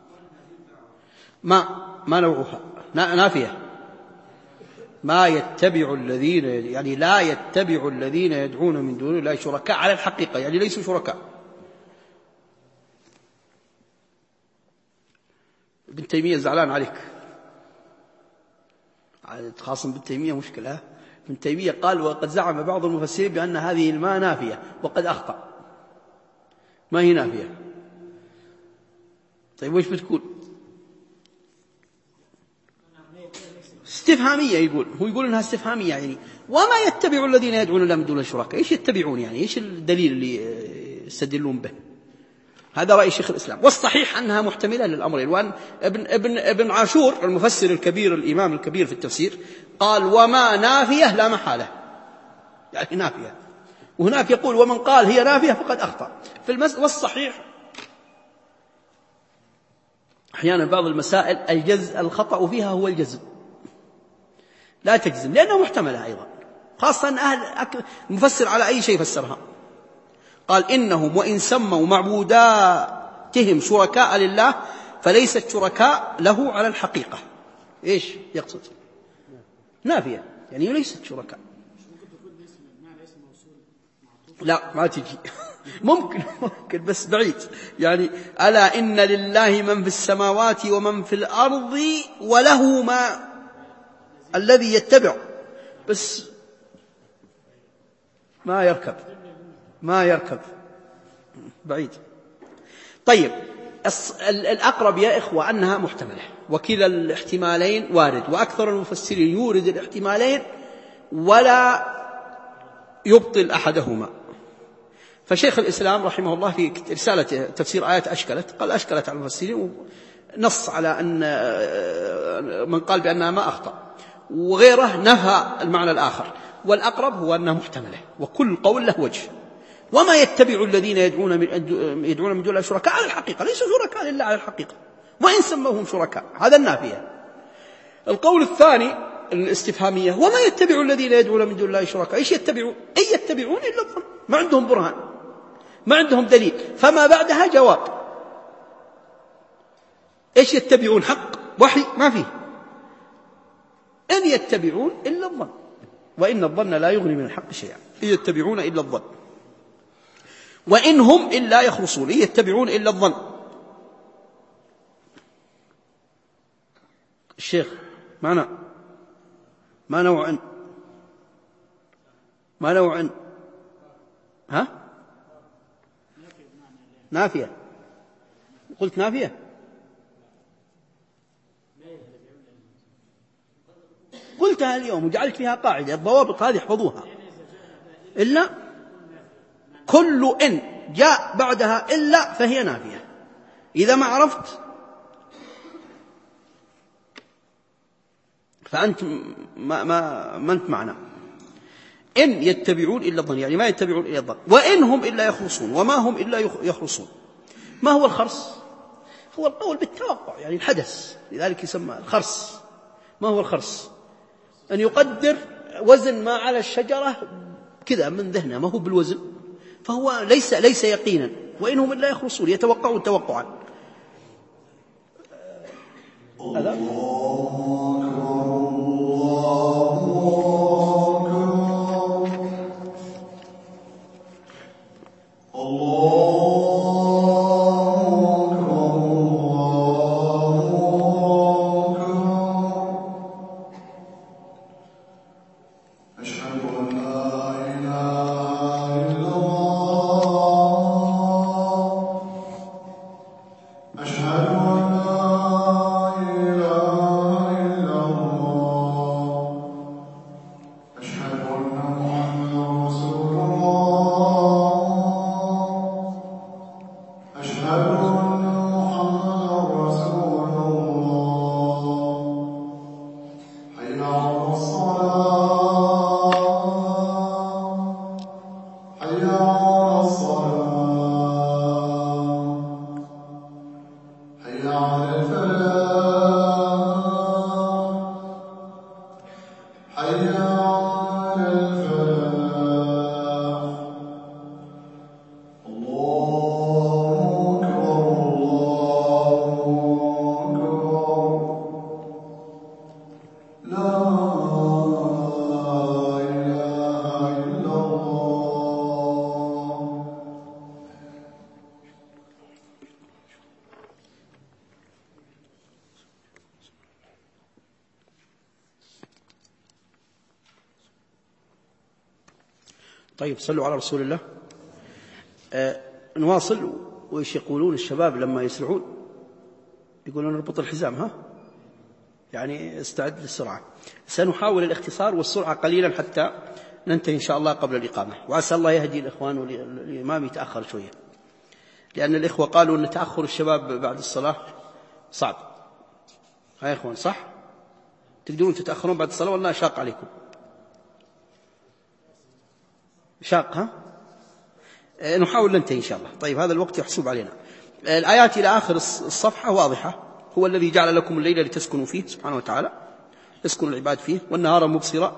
ما نوعها؟ نافية. ما يتبع الذين، يعني لا يتبع الذين يدعون من دون الله شركاء على الحقيقة، يعني ليسوا شركاء. ابن تيمية زعلان عليك، خاصم ابن تيمية مشكلة. ابن تيمية قال: وقد زعم بعض المفسرين بأن هذه الماء نافية، وقد أخطأ، ما هي نافية. طيب وش بتقول؟ استفهامية. يقول إنها استفهامية، يعني وما يتبع الذين يدعون الله من دون الشركاء. إيش يتبعون يعني؟ إيش الدليل اللي يستدلون به؟ هذا رأي شيخ الإسلام، والصحيح أنها محتملة للأمرين. وأن ابن عاشور المفسر الكبير الإمام الكبير في التفسير قال: وما نافية لا محالة، يعني نافية. وهناك يقول: ومن قال هي نافية فقد أخطأ في المسألة. والصحيح أحيانا بعض المسائل الخطأ فيها هو الجزم، لا تجزم لأنها محتملة أيضا، خاصة المفسر على أي شيء فسرها. قال: إنهم وإن سموا معبوداتهم شركاء لله فليست شركاء له على الحقيقة. إيش يقصد؟ نافية، يعني ليست شركاء. لا ما تجي. ممكن بس بعيد. يعني ألا إن لله من في السماوات ومن في الأرض وله ما الذي يتبع، بس ما يركب بعيد. طيب الأقرب يا إخوة أنها محتملة، وكلا الاحتمالين وارد، وأكثر المفسرين يورد الاحتمالين ولا يبطل أحدهما. فشيخ الإسلام رحمه الله في رسالة تفسير آيات أشكلت على المفسرين، ونص على أن من قال بأنها ما أخطأ، وغيره نفى المعنى الآخر، والأقرب هو أنها محتملة، وكل قول له وجه. وما يتبع الذين يدعون من دون الله شركاء على الحقيقة، ليسوا شركاء إلا على الحقيقة، وإن سموهم شركاء، هذا النافية. القول الثاني الاستفهامية، وما يتبع الذين يدعون من دون الله شركاء، إيش يتبعون؟ إن يتبعون إلا الظن، ما عندهم برهان، ما عندهم دليل، فما بعدها جواب. إيش يتبعون؟ حق وحي ما فيه. إن يتبعون إلا الظن وإن الظن لا يغني من الحق شيئا. إن يتبعون إلا الظن وإن هم إلا يخرصون. إن يتبعون إلا الظن. الشيخ ما نوع ها نافية. قلت نافية. قلتها اليوم وجعلت فيها قاعدة، الضوابط هذه احفظوها. إلا كل إن جاء بعدها إلا فهي نافية. إذا ما عرفت فأنت ما أنت معنا. إن يتبعون إلا الظن، يعني ما يتبعون إلا الظن، وإن هم إلا يخرصون، وما هم إلا يخرصون. ما هو الخرص؟ هو القول بالتوقع، يعني الحدث، لذلك يسمى الخرص. ما هو الخرص؟ أن يقدر وزن ما على الشجرة كذا من ذهنه، ما هو بالوزن، فهو ليس يقينا. وإنهم إلا يخرصون، يتوقعون توقعا. هذا طيب. صلوا على رسول الله. نواصل. وإيش يقولون الشباب لما يسرعون؟ يقولون نربط الحزام، ها، يعني استعد للسرعة. سنحاول الاختصار والسرعة قليلا حتى ننتهي إن شاء الله قبل الإقامة، وعسى الله يهدي الإخوان والإمام يتأخر شوية، لأن الإخوة قالوا أن تأخر الشباب بعد الصلاة صعب. ها يا إخوان، صح؟ تقدرون تتأخرون بعد الصلاة ولا شاق عليكم؟ شاق، ها؟ نحاول ننتهي إن شاء الله. طيب، هذا الوقت يحسب علينا. الآيات إلى آخر الصفحة واضحة. هو الذي جعل لكم الليل لتسكنوا فيه سبحانه وتعالى، يسكن العباد فيه، والنهار مبصرا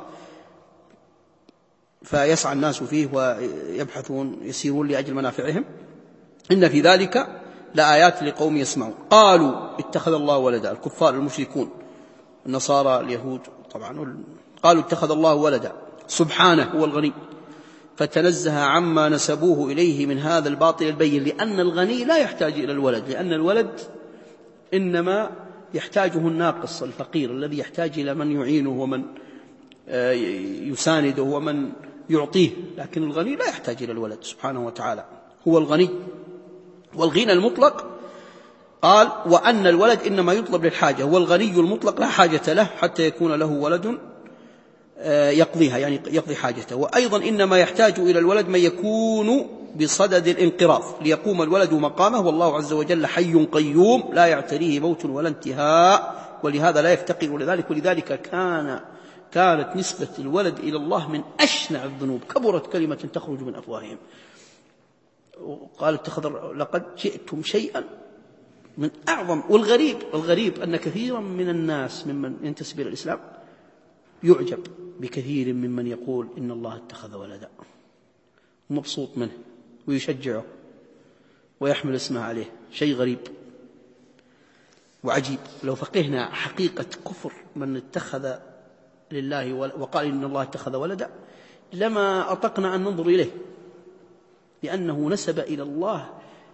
فيسعى الناس فيه ويبحثون يسيرون لأجل منافعهم. إن في ذلك لآيات لقوم يسمعون. قالوا اتخذ الله ولدا، الكفار المشركون النصارى اليهود طبعا، قالوا اتخذ الله ولدا سبحانه هو الغني، فتنزه عما نسبوه إليه من هذا الباطل البين، لأن الغني لا يحتاج إلى الولد، لأن الولد إنما يحتاجه الناقص الفقير الذي يحتاج إلى من يعينه ومن يسانده ومن يعطيه، لكن الغني لا يحتاج إلى الولد سبحانه وتعالى، هو الغني. والغنى المطلق قال وأن الولد إنما يطلب للحاجة، والغني المطلق لا حاجة له حتى يكون له ولد يقضيها، يعني يقضي حاجته. وأيضا إنما يحتاج إلى الولد من يكون بصدد الانقراض ليقوم الولد مقامه، والله عز وجل حي قيوم لا يعتريه موت ولا انتهاء، ولهذا لا يفتقر لذلك. ولذلك كانت نسبة الولد إلى الله من أشنع الذنوب، كبرت كلمة تخرج من أفواههم. وقال لقد جئتم شيئا من أعظم. والغريب أن كثيرا من الناس ممن ينتسب إلى الإسلام يعجب بكثير ممن يقول إن الله اتخذ ولدا، مبسوط منه ويشجعه ويحمل اسمه عليه. شيء غريب وعجيب. لو فقهنا حقيقة كفر من اتخذ لله وقال إن الله اتخذ ولدا لما أطقنا أن ننظر إليه، لأنه نسب إلى الله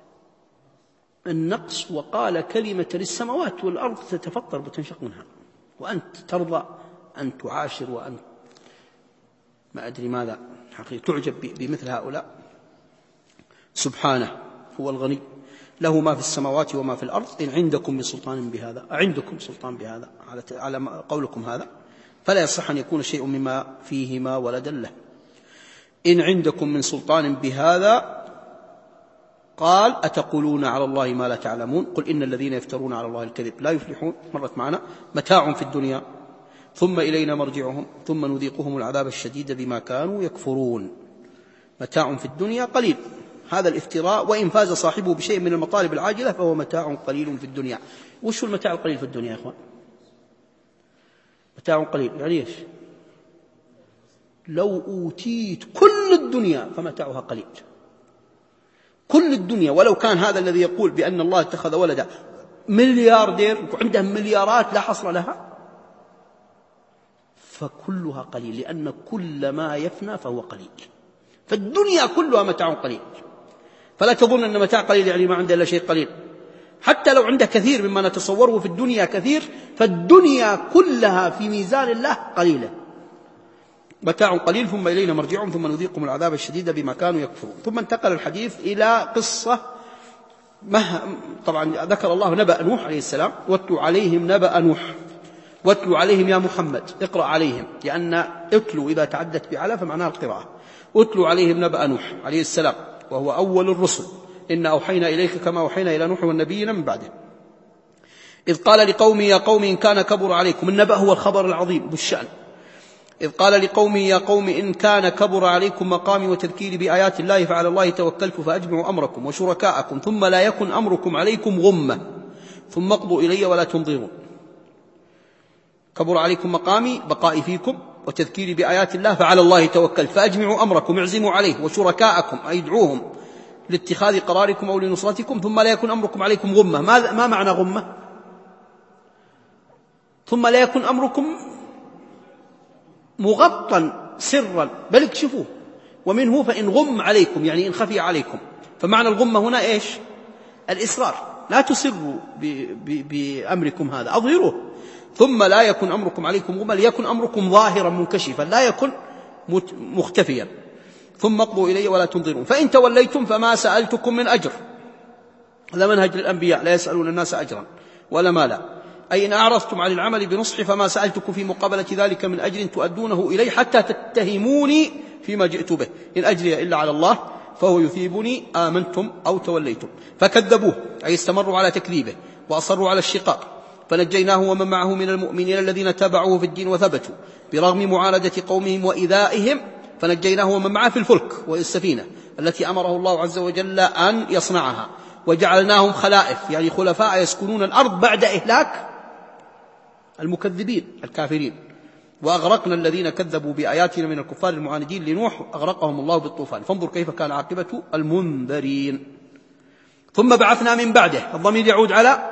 النقص وقال كلمة للسماوات والأرض تتفطر وتنشق منها، وأنت ترضى أن تعاشر وأن ما أدري ماذا. حقيقة تعجب بمثل هؤلاء. سبحانه هو الغني، له ما في السماوات وما في الأرض. إن عندكم من سلطان بهذا، عندكم سلطان بهذا على قولكم هذا، فلا يصح أن يكون شيء مما فيهما ولدا له. إن عندكم من سلطان بهذا قال أتقولون على الله ما لا تعلمون قل إن الذين يفترون على الله الكذب لا يفلحون. مرت معنا متاع في الدنيا ثم إلينا مرجعهم ثم نذيقهم العذاب الشديد بما كانوا يكفرون. متاع في الدنيا قليل، هذا الافتراء وإن فاز صاحبه بشيء من المطالب العاجلة فهو متاع قليل في الدنيا. وش هو المتاع القليل في الدنيا يا إخوان؟ متاع قليل يعني إيش؟ لو أوتيت كل الدنيا فمتاعها قليل، كل الدنيا، ولو كان هذا الذي يقول بأن الله اتخذ ولدا ملياردير وعنده مليارات لا حصر لها، فكلها قليل، لأن كل ما يفنى فهو قليل. فالدنيا كلها متاع قليل، فلا تظن أن متاع قليل يعني ما عنده إلا شيء قليل. حتى لو عنده كثير مما نتصوره في الدنيا كثير، فالدنيا كلها في ميزان الله قليلة. متاع قليل ثم إلينا مرجعهم ثم نذيقهم العذاب الشديد بما كانوا يكفرون. ثم انتقل الحديث إلى قصة طبعا ذكر الله نبأ نوح عليه السلام. واتلوا عليهم نبأ نوح، واتلوا عليهم يا محمد، اقرأ عليهم، لأن اتلوا إذا تعدت بعلى فمعناها القراءة. واتلوا عليهم نبأ نوح عليه السلام وهو أول الرسل، إنا أوحينا إليك كما أوحينا إلى نوح والنبيين من بعده، إذ قال لقومه يا قوم إن كان كبر عليكم. النبأ هو الخبر العظيم بالشأن. إذ قال لقومه يا قوم إن كان كبر عليكم مقامي وتذكيري بآيات الله فعلى الله توكلت فأجمعوا أمركم وشركاءكم ثم لا يكن أمركم عليكم غمة ثم اقضوا إلي ولا تنظرون. كبر عليكم مقامي بقائي فيكم وتذكيري بآيات الله فعلى الله توكلت فأجمعوا أمركم اعزموا عليه وشركاءكم أي ادعوهم لاتخاذ قراركم أو لنصرتكم ثم لا يكن أمركم عليكم غمة. ما معنى غمة؟ ثم لا يكن أمركم مغطى سرا بل اكشفوه، ومنه فإن غم عليكم يعني إن خفي عليكم. فمعنى الغمة هنا إيش؟ الإصرار، لا تسروا بأمركم هذا، أظهروه. ثم لا يكن أمركم عليكم غمة ليكن أمركم ظاهرا منكشفا لا يكن مختفيا. ثم اقضوا إلي ولا تنظرون فإن توليتم فما سألتكم من أجر. هذا منهج الأنبياء، لا يسألون الناس أجرا ولا مالا، أي إن أعرضتم عن العمل بنصحي فما سألتكم في مقابلة ذلك من أجر تؤدونه إلي حتى تتهموني فيما جئت به، إن أجري إلا على الله فهو يثيبني آمنتم أو توليتم. فكذبوه أي استمروا على تكذيبه وأصروا على الشقاق، فنجيناه ومن معه من المؤمنين الذين تابعوه في الدين وثبتوا برغم معاندة قومهم وإيذائهم، فنجيناه ومن معه في الفلك والسفينة التي أمره الله عز وجل أن يصنعها، وجعلناهم خلائف يعني خلفاء يسكنون الأرض بعد إهلاك المكذبين الكافرين. وأغرقنا الذين كذبوا بآياتنا من الكفار المعاندين لنوح أغرقهم الله بالطوفان. فانظر كيف كان عاقبة المنذرين. ثم بعثنا من بعده، الضمير يعود على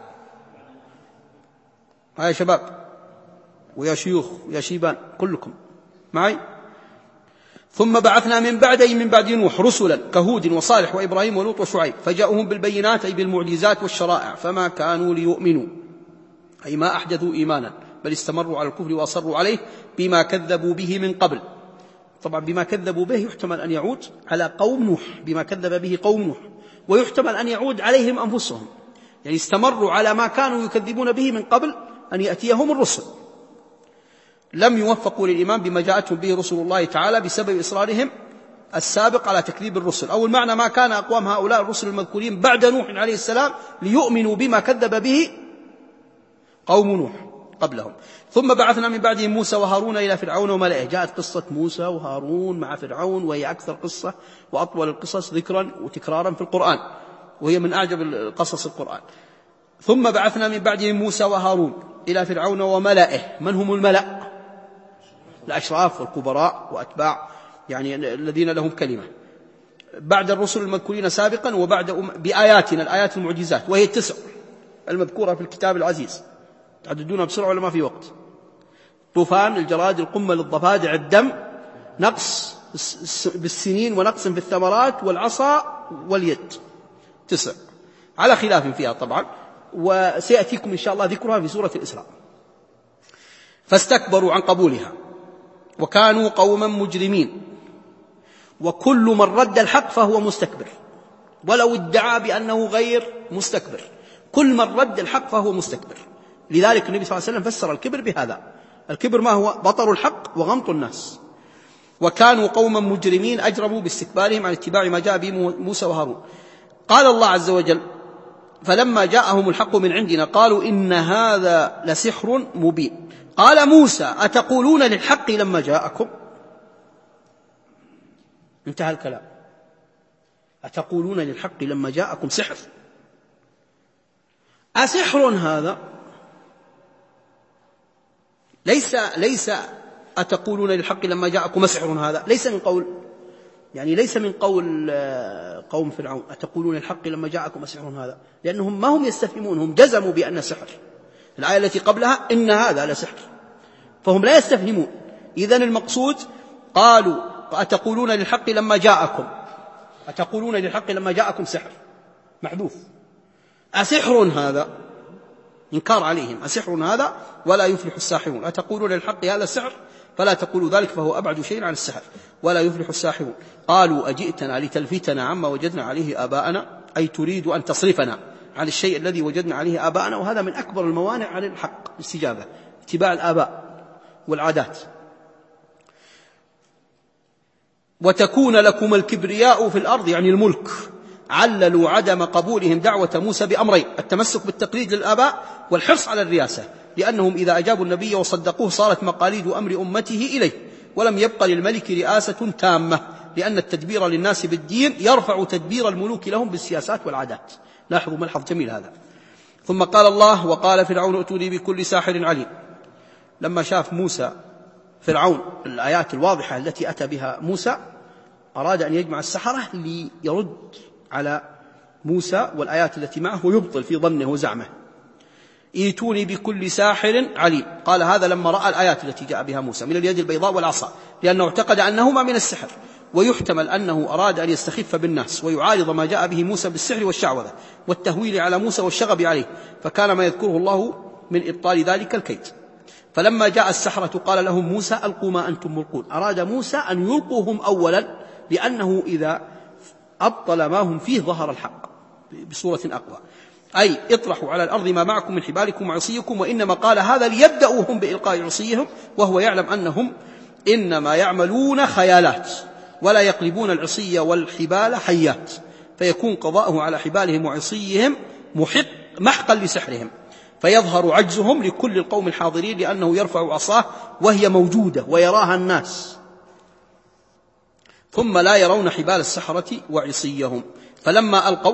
يا شباب ويا شيوخ ويا شيبان كلكم معي. ثم بعثنا من بعد نوح رسلا كهود وصالح وإبراهيم ولوط وشعيب فجاءوهم بالبينات أي بالمعجزات والشرائع فما كانوا ليؤمنوا أي ما أحدثوا إيمانا بل استمروا على الكفر وأصروا عليه بما كذبوا به من قبل. طبعا بما كذبوا به يحتمل أن يعود على قوم نوح، بما كذب به قوم نوح، ويحتمل أن يعود عليهم أنفسهم، يعني استمروا على ما كانوا يكذبون به من قبل أن يأتيهم الرسل، لم يوفقوا للإيمان بما جاءتهم به رسل الله تعالى بسبب إصرارهم السابق على تكذيب الرسل. أو المعنى ما كان أقوام هؤلاء الرسل المذكورين بعد نوح عليه السلام ليؤمنوا بما كذب به قوم نوح قبلهم. ثم بعثنا من بعدهم موسى وهارون إلى فرعون وملئه. جاءت قصة موسى وهارون مع فرعون، وهي أكثر قصة وأطول القصص ذكرا وتكرارا في القرآن، وهي من أعجب قصص القرآن. ثم بعثنا من بعدهم موسى وهارون إلى فرعون وملئه. من هم الملأ؟ الأشراف والكبراء وأتباع، يعني الذين لهم كلمة، بعد الرسل المذكورين سابقا وبعد بآياتنا الآيات المعجزات، وهي 9 المذكورة في الكتاب العزيز. تعددونها بسرعة ولا ما في وقت؟ طوفان، الجراد، القمل، الضفادع، الدم، نقص بالسنين ونقص في الثمرات، والعصا واليد، 9 على خلاف فيها طبعا، وسيأتيكم إن شاء الله ذكرها في سورة الإسراء. فاستكبروا عن قبولها وكانوا قوما مجرمين، وكل من رد الحق فهو مستكبر ولو ادعى بأنه غير مستكبر، كل من رد الحق فهو مستكبر. لذلك النبي صلى الله عليه وسلم فسر الكبر بهذا. الكبر ما هو؟ بطر الحق وغمط الناس. وكانوا قوما مجرمين أجرموا باستكبارهم عن اتباع ما جاء به موسى وهارون. قال الله عز وجل: فلما جاءهم الحق من عندنا قالوا إن هذا لسحر مبين. قال موسى: أتقولون للحق لما جاءكم؟ انتهى الكلام. أتقولون للحق لما جاءكم سحر؟ أسحر هذا؟ ليس أتقولون للحق لما جاءكم سحر هذا، ليس من قول، يعني ليس من قول قوم فرعون أتقولون للحق لما جاءكم سحر هذا، لأنهم ما هم يستفهمون، هم جزموا بأن سحر. الآية التي قبلها إن هذا لسحر، فهم لا يستفهمون. إذن المقصود قالوا أتقولون للحق لما جاءكم، أتقولون للحق لما جاءكم سحر محذوف. أسحر هذا؟ إنكار عليهم، أسحر هذا ولا يفلح الساحرون. أتقولون للحق هذا السحر فلا تقولوا ذلك فهو أبعد شيء عن السحر ولا يفلح الساحرون. قالوا أجئتنا لتلفتنا عما وجدنا عليه آباءنا، أي تريد أن تصرفنا عن الشيء الذي وجدنا عليه آباءنا. وهذا من أكبر الموانع عن الحق الاستجابة، اتباع الآباء والعادات. وتكون لكم الكبرياء في الأرض، يعني الملك. عللوا عدم قبولهم دعوة موسى بأمرين: التمسك بالتقليد للآباء والحرص على الرياسة، لأنهم إذا أجابوا النبي وصدقوه صارت مقاليد أمر أمته إليه، ولم يبق للملك رئاسة تامة، لأن التدبير للناس بالدين يرفع تدبير الملوك لهم بالسياسات والعادات. لاحظوا ملحظ جميل هذا. ثم قال الله: وقال فرعون ائتوني بكل ساحر عليم. لما شاف موسى فرعون الآيات الواضحة التي أتى بها موسى، أراد أن يجمع السحرة ليرد على موسى والآيات التي معه ويبطل في ظنه وزعمه. ائتوني بكل ساحر عليم. قال هذا لما رأى الآيات التي جاء بها موسى من اليد البيضاء والعصا، لأنه اعتقد أنهما من السحر، ويحتمل أنه أراد أن يستخف بالناس ويعارض ما جاء به موسى بالسحر والشعوذة والتهويل على موسى والشغب عليه، فكان ما يذكره الله من إبطال ذلك الكيد. فلما جاء السحرة قال لهم موسى: ألقوا ما أنتم ملقون. أراد موسى أن يلقوهم أولا، لأنه إذا أبطل ما هم فيه ظهر الحق بصورة أقوى، أي اطرحوا على الأرض ما معكم من حبالكم وعصيكم. وإنما قال هذا ليبدأوا هم بإلقاء عصيهم، وهو يعلم أنهم إنما يعملون خيالات ولا يقلبون العصي والحبال حيات، فيكون قضاؤه على حبالهم وعصيهم محقا لسحرهم، فيظهر عجزهم لكل القوم الحاضرين، لأنه يرفع عصاه وهي موجودة ويراها الناس، ثم لا يرون حبال السحرة وعصيهم. فلما ألقوا،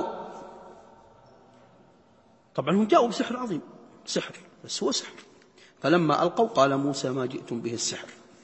طبعا هم جاءوا بسحر عظيم، سحر بس هو سحر. فلما ألقوا قال موسى: ما جئتم به السحر،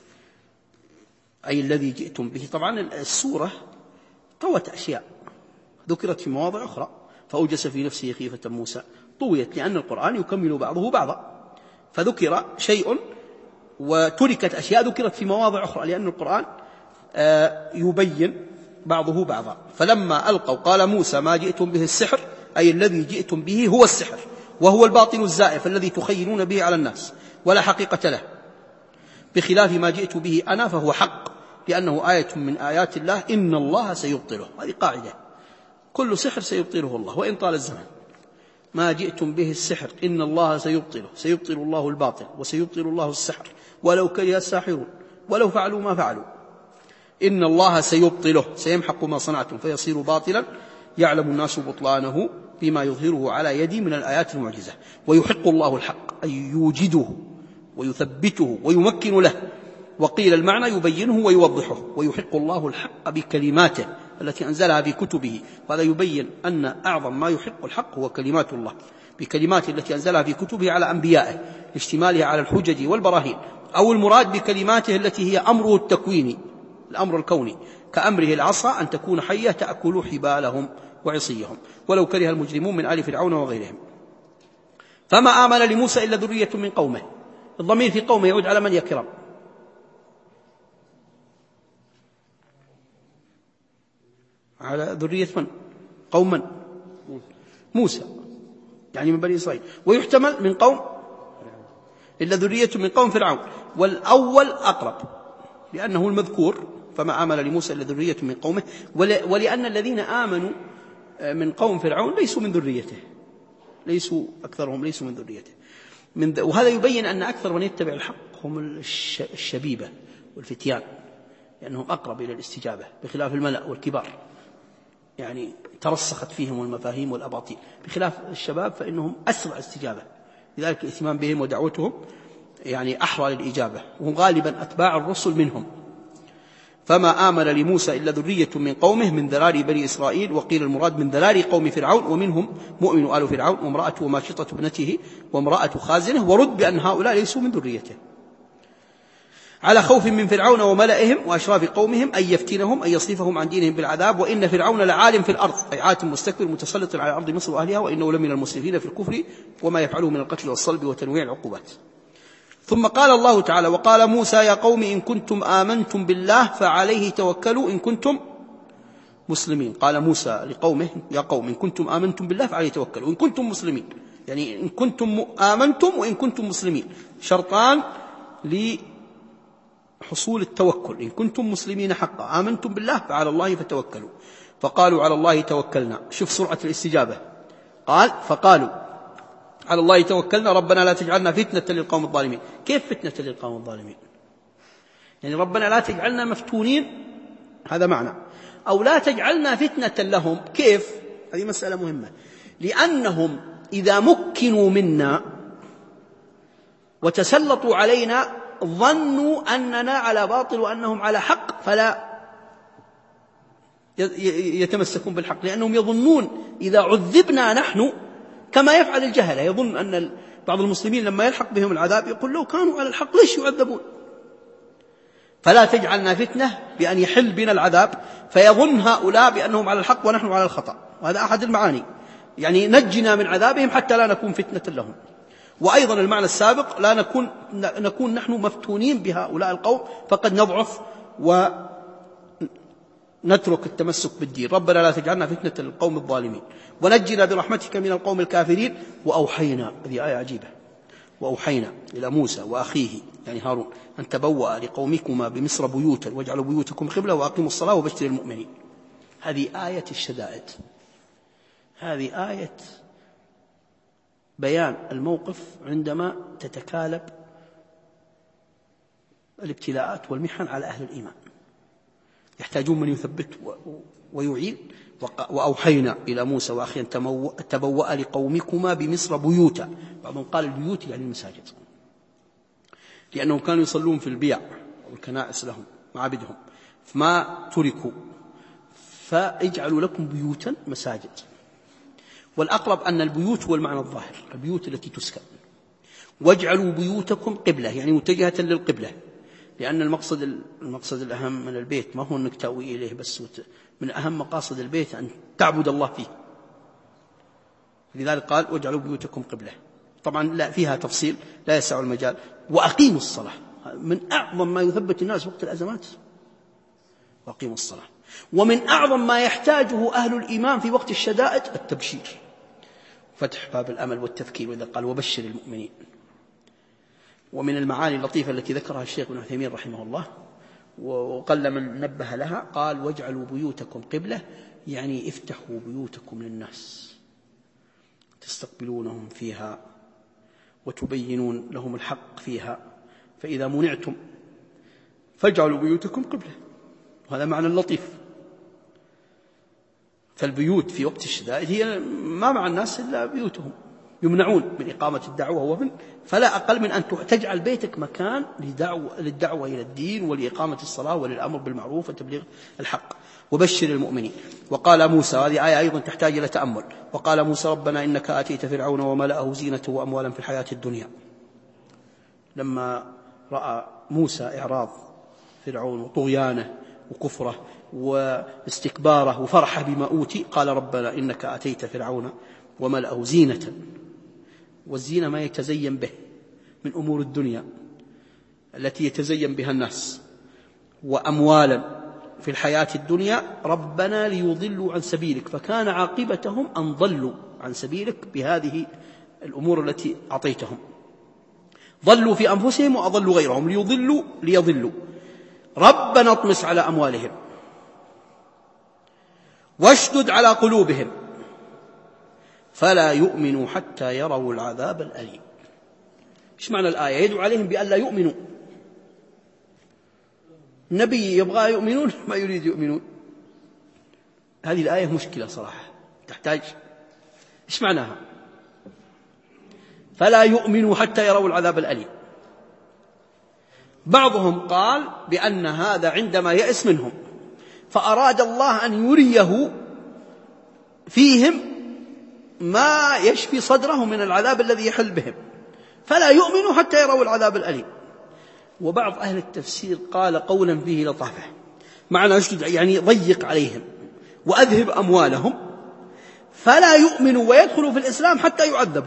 أي الذي جئتم به. طبعا السورة طوت أشياء ذكرت في مواضع أخرى، فأوجس في نفسه خيفة موسى، طويت لأن القرآن يكمل بعضه بعضا، فذكر شيء وتركت أشياء ذكرت في مواضع أخرى، لأن القرآن يبين بعضه بعضا. فلما ألقوا قال موسى: ما جئتم به السحر، أي الذي جئتم به هو السحر، وهو الباطل الزائف الذي تخيلون به على الناس ولا حقيقة له، بخلاف ما جئت به أنا فهو حق، لأنه آية من آيات الله إن الله سيبطله. هذه قاعدة، كل سحر سيبطله الله وإن طال الزمن. ما جئتم به السحر إن الله سيبطله، سيبطل الله الباطل وسيبطل الله السحر ولو كره الساحرون ولو فعلوا ما فعلوا. إن الله سيبطله، سيمحق ما صنعتم فيصير باطلا يعلم الناس بطلانه بما يظهره على يدي من الآيات المعجزة. ويحق الله الحق، أي يوجده ويثبته ويمكن له. وقيل المعنى يبينه ويوضحه. ويحق الله الحق بكلماته التي أنزلها في كتبه. وهذا يبين أن أعظم ما يحق الحق هو كلمات الله، بكلماته التي أنزلها في كتبه على أنبيائه لاشتمالها على الحجج والبراهين. أو المراد بكلماته التي هي أمره التكويني، الأمر الكوني، كأمره العصا أن تكون حية تأكل حبالهم وعصيهم، ولو كره المجرمون من آل فرعون وغيرهم. فما آمن لموسى إلا ذرية من قومه. الضمير في قومه يعود على من يا كرام؟ على ذرية من؟ قوم من؟ موسى، يعني من بني إسرائيل. ويحتمل من قوم إلا ذرية من قوم فرعون، والأول أقرب لأنه المذكور. فما آمن لموسى إلا ذرية من قومه، ولأن الذين آمنوا من قوم فرعون ليسوا من ذريته، ليسوا أكثرهم ليسوا من ذريته. وهذا يبين أن أكثر من يتبع الحق هم الشبيبة والفتيان، لأنهم أقرب إلى الاستجابة، بخلاف الملأ والكبار يعني ترسخت فيهم المفاهيم والأباطيل، بخلاف الشباب فإنهم أسرع استجابة، لذلك الاهتمام بهم ودعوتهم يعني أحرى للإجابة، وهم غالبا أتباع الرسل منهم. فما آمن لموسى إلا ذرية من قومه من ذراري بني إسرائيل. وقيل المراد من ذراري قوم فرعون، ومنهم مؤمن آل فرعون وامرأته وماشطة ابنته وامرأة خازنه، ورد بأن هؤلاء ليسوا من ذريته، على خوف من فرعون وملئهم وأشراف قومهم أن يفتنهم أن يصرفهم عن دينهم بالعذاب. وإن فرعون لعالم في الأرض، أي عاتم مستكبر متسلط على أرض مصر وأهلها، وإنه لمن المسرفين في الكفر وما يفعله من القتل والصلب وتنويع العقوبات. ثم قال الله تعالى: وقال موسى يا قوم إن كنتم آمنتم بالله فعليه توكلوا إن كنتم مسلمين. قال موسى لقومه: يا قوم إن كنتم آمنتم بالله فعليه توكلوا إن كنتم مسلمين، يعني إن كنتم آمنتم وإن كنتم مسلمين، شرطان لحصول التوكل. إن كنتم مسلمين حقا آمنتم بالله فعلى الله فتوكلوا. فقالوا على الله توكلنا. شوف سرعة الاستجابة، قال فقالوا على الله توكلنا ربنا لا تجعلنا فتنة للقوم الظالمين. كيف فتنة للقوم الظالمين؟ يعني ربنا لا تجعلنا مفتونين، هذا معنى، أو لا تجعلنا فتنة لهم. كيف؟ هذه مسألة مهمة، لأنهم إذا مكنوا منا وتسلطوا علينا ظنوا أننا على باطل وأنهم على حق، فلا يتمسكون بالحق، لأنهم يظنون إذا عذبنا نحن كما يفعل الجهلة. يظن أن بعض المسلمين لما يلحق بهم العذاب يقول لو كانوا على الحق ليش يعذبون؟ فلا تجعلنا فتنة بأن يحل بنا العذاب، فيظن هؤلاء بأنهم على الحق ونحن على الخطأ. وهذا أحد المعاني، يعني نجنا من عذابهم حتى لا نكون فتنة لهم. وأيضا المعنى السابق لا نكون نحن مفتونين بهؤلاء القوم فقد نضعف ونترك التمسك بالدين. ربنا لا تجعلنا فتنة للقوم الظالمين ونجنا برحمتك من القوم الكافرين. وأوحينا، هذه آية عجيبة، وأوحينا إلى موسى وأخيه يعني هارون أن تبوأ لقومكما بمصر بيوتا واجعلوا بيوتكم قبلة وأقيموا الصلاة وبشر المؤمنين. هذه آية الشدائد، هذه آية بيان الموقف عندما تتكالب الابتلاءات والمحن على أهل الإيمان، يحتاجون من يثبت ويعين. وأوحينا إلى موسى وأخيه أن تبوأ لقومكما بمصر بيوتا. بعضهم قال البيوت يعني المساجد، لأنهم كانوا يصلون في البيع والكنائس لهم معابدهم فما تركوا، فاجعلوا لكم بيوتا مساجد. والأقرب أن البيوت هو المعنى الظاهر، البيوت التي تسكن. واجعلوا بيوتكم قبلة يعني متجهة للقبلة، لأن المقصد الأهم من البيت ما هو أنك تأوي إليه بس، من أهم مقاصد البيت أن تعبد الله فيه. لذلك قال واجعلوا بيوتكم قبلة. طبعا لا فيها تفصيل لا يسع المجال. وأقيموا الصلاة، من أعظم ما يثبت الناس وقت الأزمات، وأقيموا الصلاة. ومن أعظم ما يحتاجه أهل الإيمان في وقت الشدائد التبشير، فتح باب الأمل والتذكير، وإذا قال وبشر المؤمنين. ومن المعاني اللطيفة التي ذكرها الشيخ ابن عثيمين رحمه الله وقل من نبه لها. قال واجعلوا بيوتكم قبلة، يعني افتحوا بيوتكم للناس تستقبلونهم فيها وتبينون لهم الحق فيها، فإذا منعتم فاجعلوا بيوتكم قبلة. وهذا معنى لطيف. فالبيوت في وقت الشدائد هي ما مع الناس إلا بيوتهم، يمنعون من إقامة الدعوة فلا أقل من أن تجعل بيتك مكان للدعوة إلى الدين ولإقامة الصلاة وللأمر بالمعروف وتبليغ الحق. وبشر المؤمنين. وقال موسى، هذه آية أيضا تحتاج إلى تأمل، وقال موسى ربنا إنك آتيت فرعون وملأه زينة وأموالا في الحياة الدنيا. لما رأى موسى إعراض فرعون وطغيانه وكفره واستكباره وفرحه بما أوتي، قال ربنا إنك آتيت فرعون وملأه زينة، والزينة ما يتزين به من أمور الدنيا التي يتزين بها الناس، وأموالا في الحياة الدنيا، ربنا ليضلوا عن سبيلك، فكان عاقبتهم أن ضلوا عن سبيلك بهذه الأمور التي أعطيتهم. ضلوا في أنفسهم وأضلوا غيرهم، ليضلوا. ربنا اطمس على أموالهم واشدد على قلوبهم فلا يؤمنوا حتى يروا العذاب الأليم. إيش معنى الآية؟ يدعو عليهم بأن لا يؤمنوا. النبي يبغى يؤمنون، ما يريد يؤمنون. هذه الآية مشكلة صراحة، تحتاج إيش معناها؟ فلا يؤمنوا حتى يروا العذاب الأليم. بعضهم قال بأن هذا عندما يأس منهم فأراد الله أن يريه فيهم ما يشفي صدره من العذاب الذي يحل بهم، فلا يؤمنوا حتى يروا العذاب الأليم. وبعض أهل التفسير قال قولا فيه لطافة، معنى أشدد يعني ضيق عليهم وأذهب أموالهم فلا يؤمنوا ويدخلوا في الإسلام حتى يعذبوا.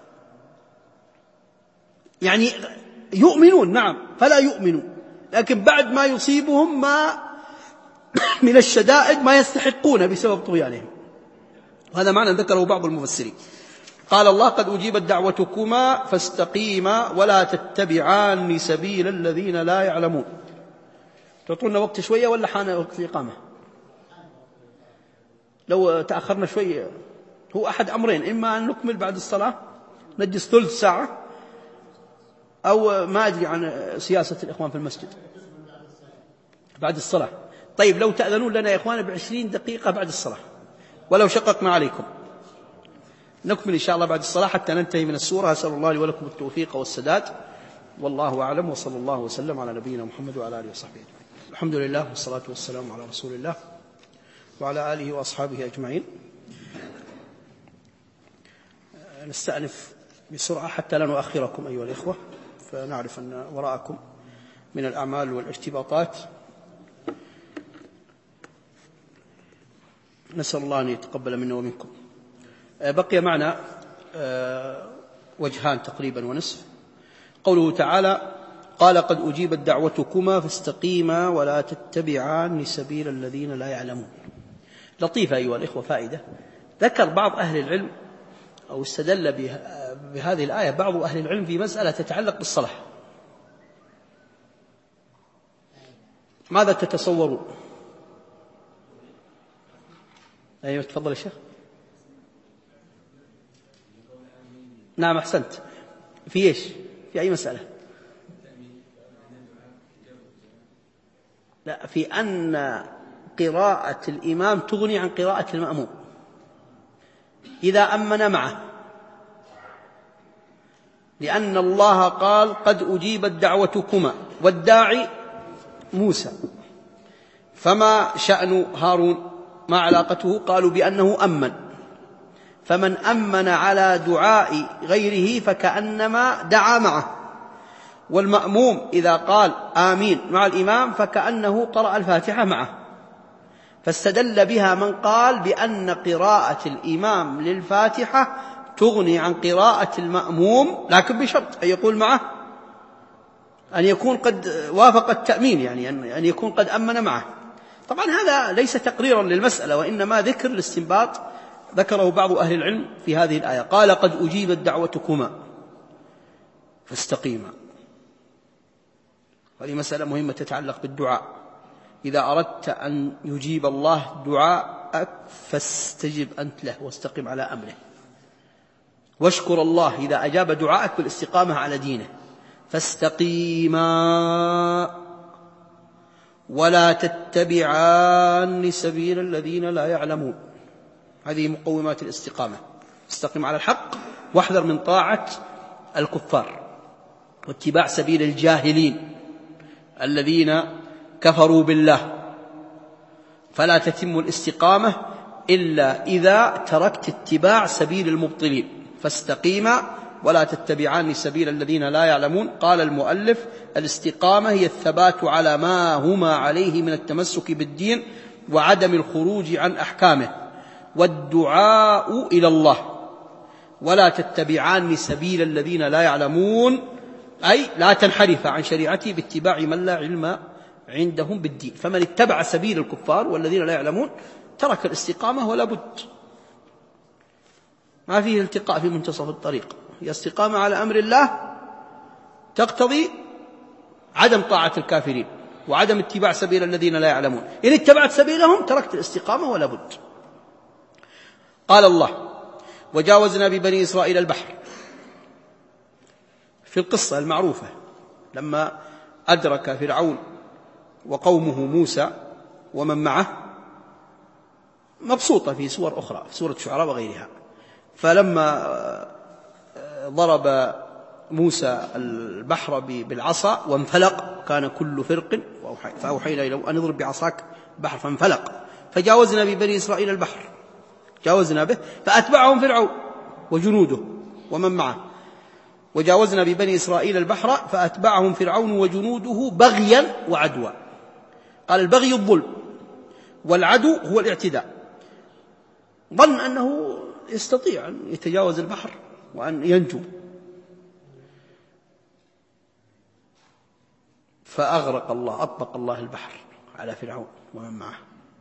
يعني يؤمنون نعم، فلا يؤمنوا، لكن بعد ما يصيبهم ما من الشدائد ما يستحقون بسبب طغيانهم. وهذا معنى ذكره بعض المفسرين. قال الله قد أجيبت دعوتكما فاستقيما ولا تتبعان سبيل الذين لا يعلمون. تعطونا وقت شوية ولا حان وقت الإقامة؟ لو تأخرنا شوية هو أحد أمرين، إما أن نكمل بعد الصلاة نجلس ثلث ساعة، أو ما أدري عن سياسة الإخوان في المسجد بعد الصلاة. طيب لو تأذنون لنا يا إخوان ب20 دقيقة بعد الصلاة ولو شققنا عليكم، نكمل إن شاء الله بعد الصلاة حتى ننتهي من السورة. أسأل الله لي ولكم التوفيق والسداد، والله أعلم، وصلى الله وسلم على نبينا محمد وعلى آله وصحبه أجمعين. الحمد لله والصلاة والسلام على رسول الله وعلى آله وأصحابه أجمعين. نستأنف بسرعة حتى لا نؤخركم أيها الإخوة، فنعرف أن وراءكم من الأعمال والارتباطات. نسأل الله أن يتقبل منا ومنكم. بقي معنا وجهان تقريبا ونصف. قوله تعالى قال قد أجيبت دعوتكما فاستقيما ولا تتبعان سبيل الذين لا يعلمون. لطيفة أيها الإخوة، فائدة. ذكر بعض أهل العلم أو استدل بهذه الآية بعض أهل العلم في مسألة تتعلق بالصلاة. ماذا تتصورون؟ أيوة تفضل يا شيخ. نعم أحسنت. في إيش؟ في أي مسألة؟ لا، في أن قراءة الإمام تغني عن قراءة المأموم إذا أمن معه، لأن الله قال قد أجيبت دعوتكما والداعي موسى، فما شأن هارون؟ ما علاقته؟ قالوا بأنه أمن، فمن أمن على دعاء غيره فكأنما دعا معه، والمأموم إذا قال آمين مع الإمام فكأنه قرأ الفاتحة معه. فاستدل بها من قال بأن قراءة الإمام للفاتحة تغني عن قراءة المأموم، لكن بشرط أن يقول معه أن يكون قد وافق التأمين، يعني أن يكون قد أمن معه. طبعا هذا ليس تقريرا للمسألة، وإنما ذكر الاستنباط ذكره بعض أهل العلم في هذه الآية. قال قد أجيبت دعوتكما فاستقيما. هذه مسألة مهمة تتعلق بالدعاء. إذا أردت أن يجيب الله دعاءك فاستجب أنت له واستقم على أمره، واشكر الله إذا أجاب دعاءك بالاستقامة على دينه. فاستقيما ولا تتبعان سبيل الذين لا يعلمون. هذه مقومات الاستقامة. استقم على الحق واحذر من طاعة الكفار واتباع سبيل الجاهلين الذين كفروا بالله. فلا تتم الاستقامة إلا إذا تركت اتباع سبيل المبطلين. فاستقيما ولا تتبعان سبيل الذين لا يعلمون. قال المؤلف: الاستقامة هي الثبات على ما هما عليه من التمسك بالدين وعدم الخروج عن أحكامه، والدعاء إلى الله. ولا تتبعان سبيل الذين لا يعلمون، أي لا تنحرف عن شريعته باتباع من لا علم عندهم بالدين. فمن اتبع سبيل الكفار والذين لا يعلمون ترك الاستقامة ولا بد. ما فيه التقاء في منتصف الطريق. هي استقامة على أمر الله تقتضي عدم طاعة الكافرين وعدم اتباع سبيل الذين لا يعلمون. إن اتبعت سبيلهم تركت الاستقامة ولا بد. قال الله: وجاوزنا ببني إسرائيل البحر. في القصة المعروفة لما أدرك فرعون وقومه موسى ومن معه، مبسوطة في سور أخرى، في سورة الشعراء وغيرها. فلما ضرب موسى البحر بالعصا وانفلق كان كل فرق، فأوحينا إليه أن اضرب بعصاك البحر فانفلق. فجاوزنا ببني إسرائيل البحر، جاوزنا به فأتبعهم فرعون وجنوده ومن معه. وجاوزنا ببني إسرائيل البحر فأتبعهم فرعون وجنوده بغيا وعدوى. قال: البغي الظلم، والعدو هو الاعتداء. ظن أنه يستطيع أن يتجاوز البحر وأن ينجو، فأغرق الله، أطبق الله البحر على فرعون ومن معه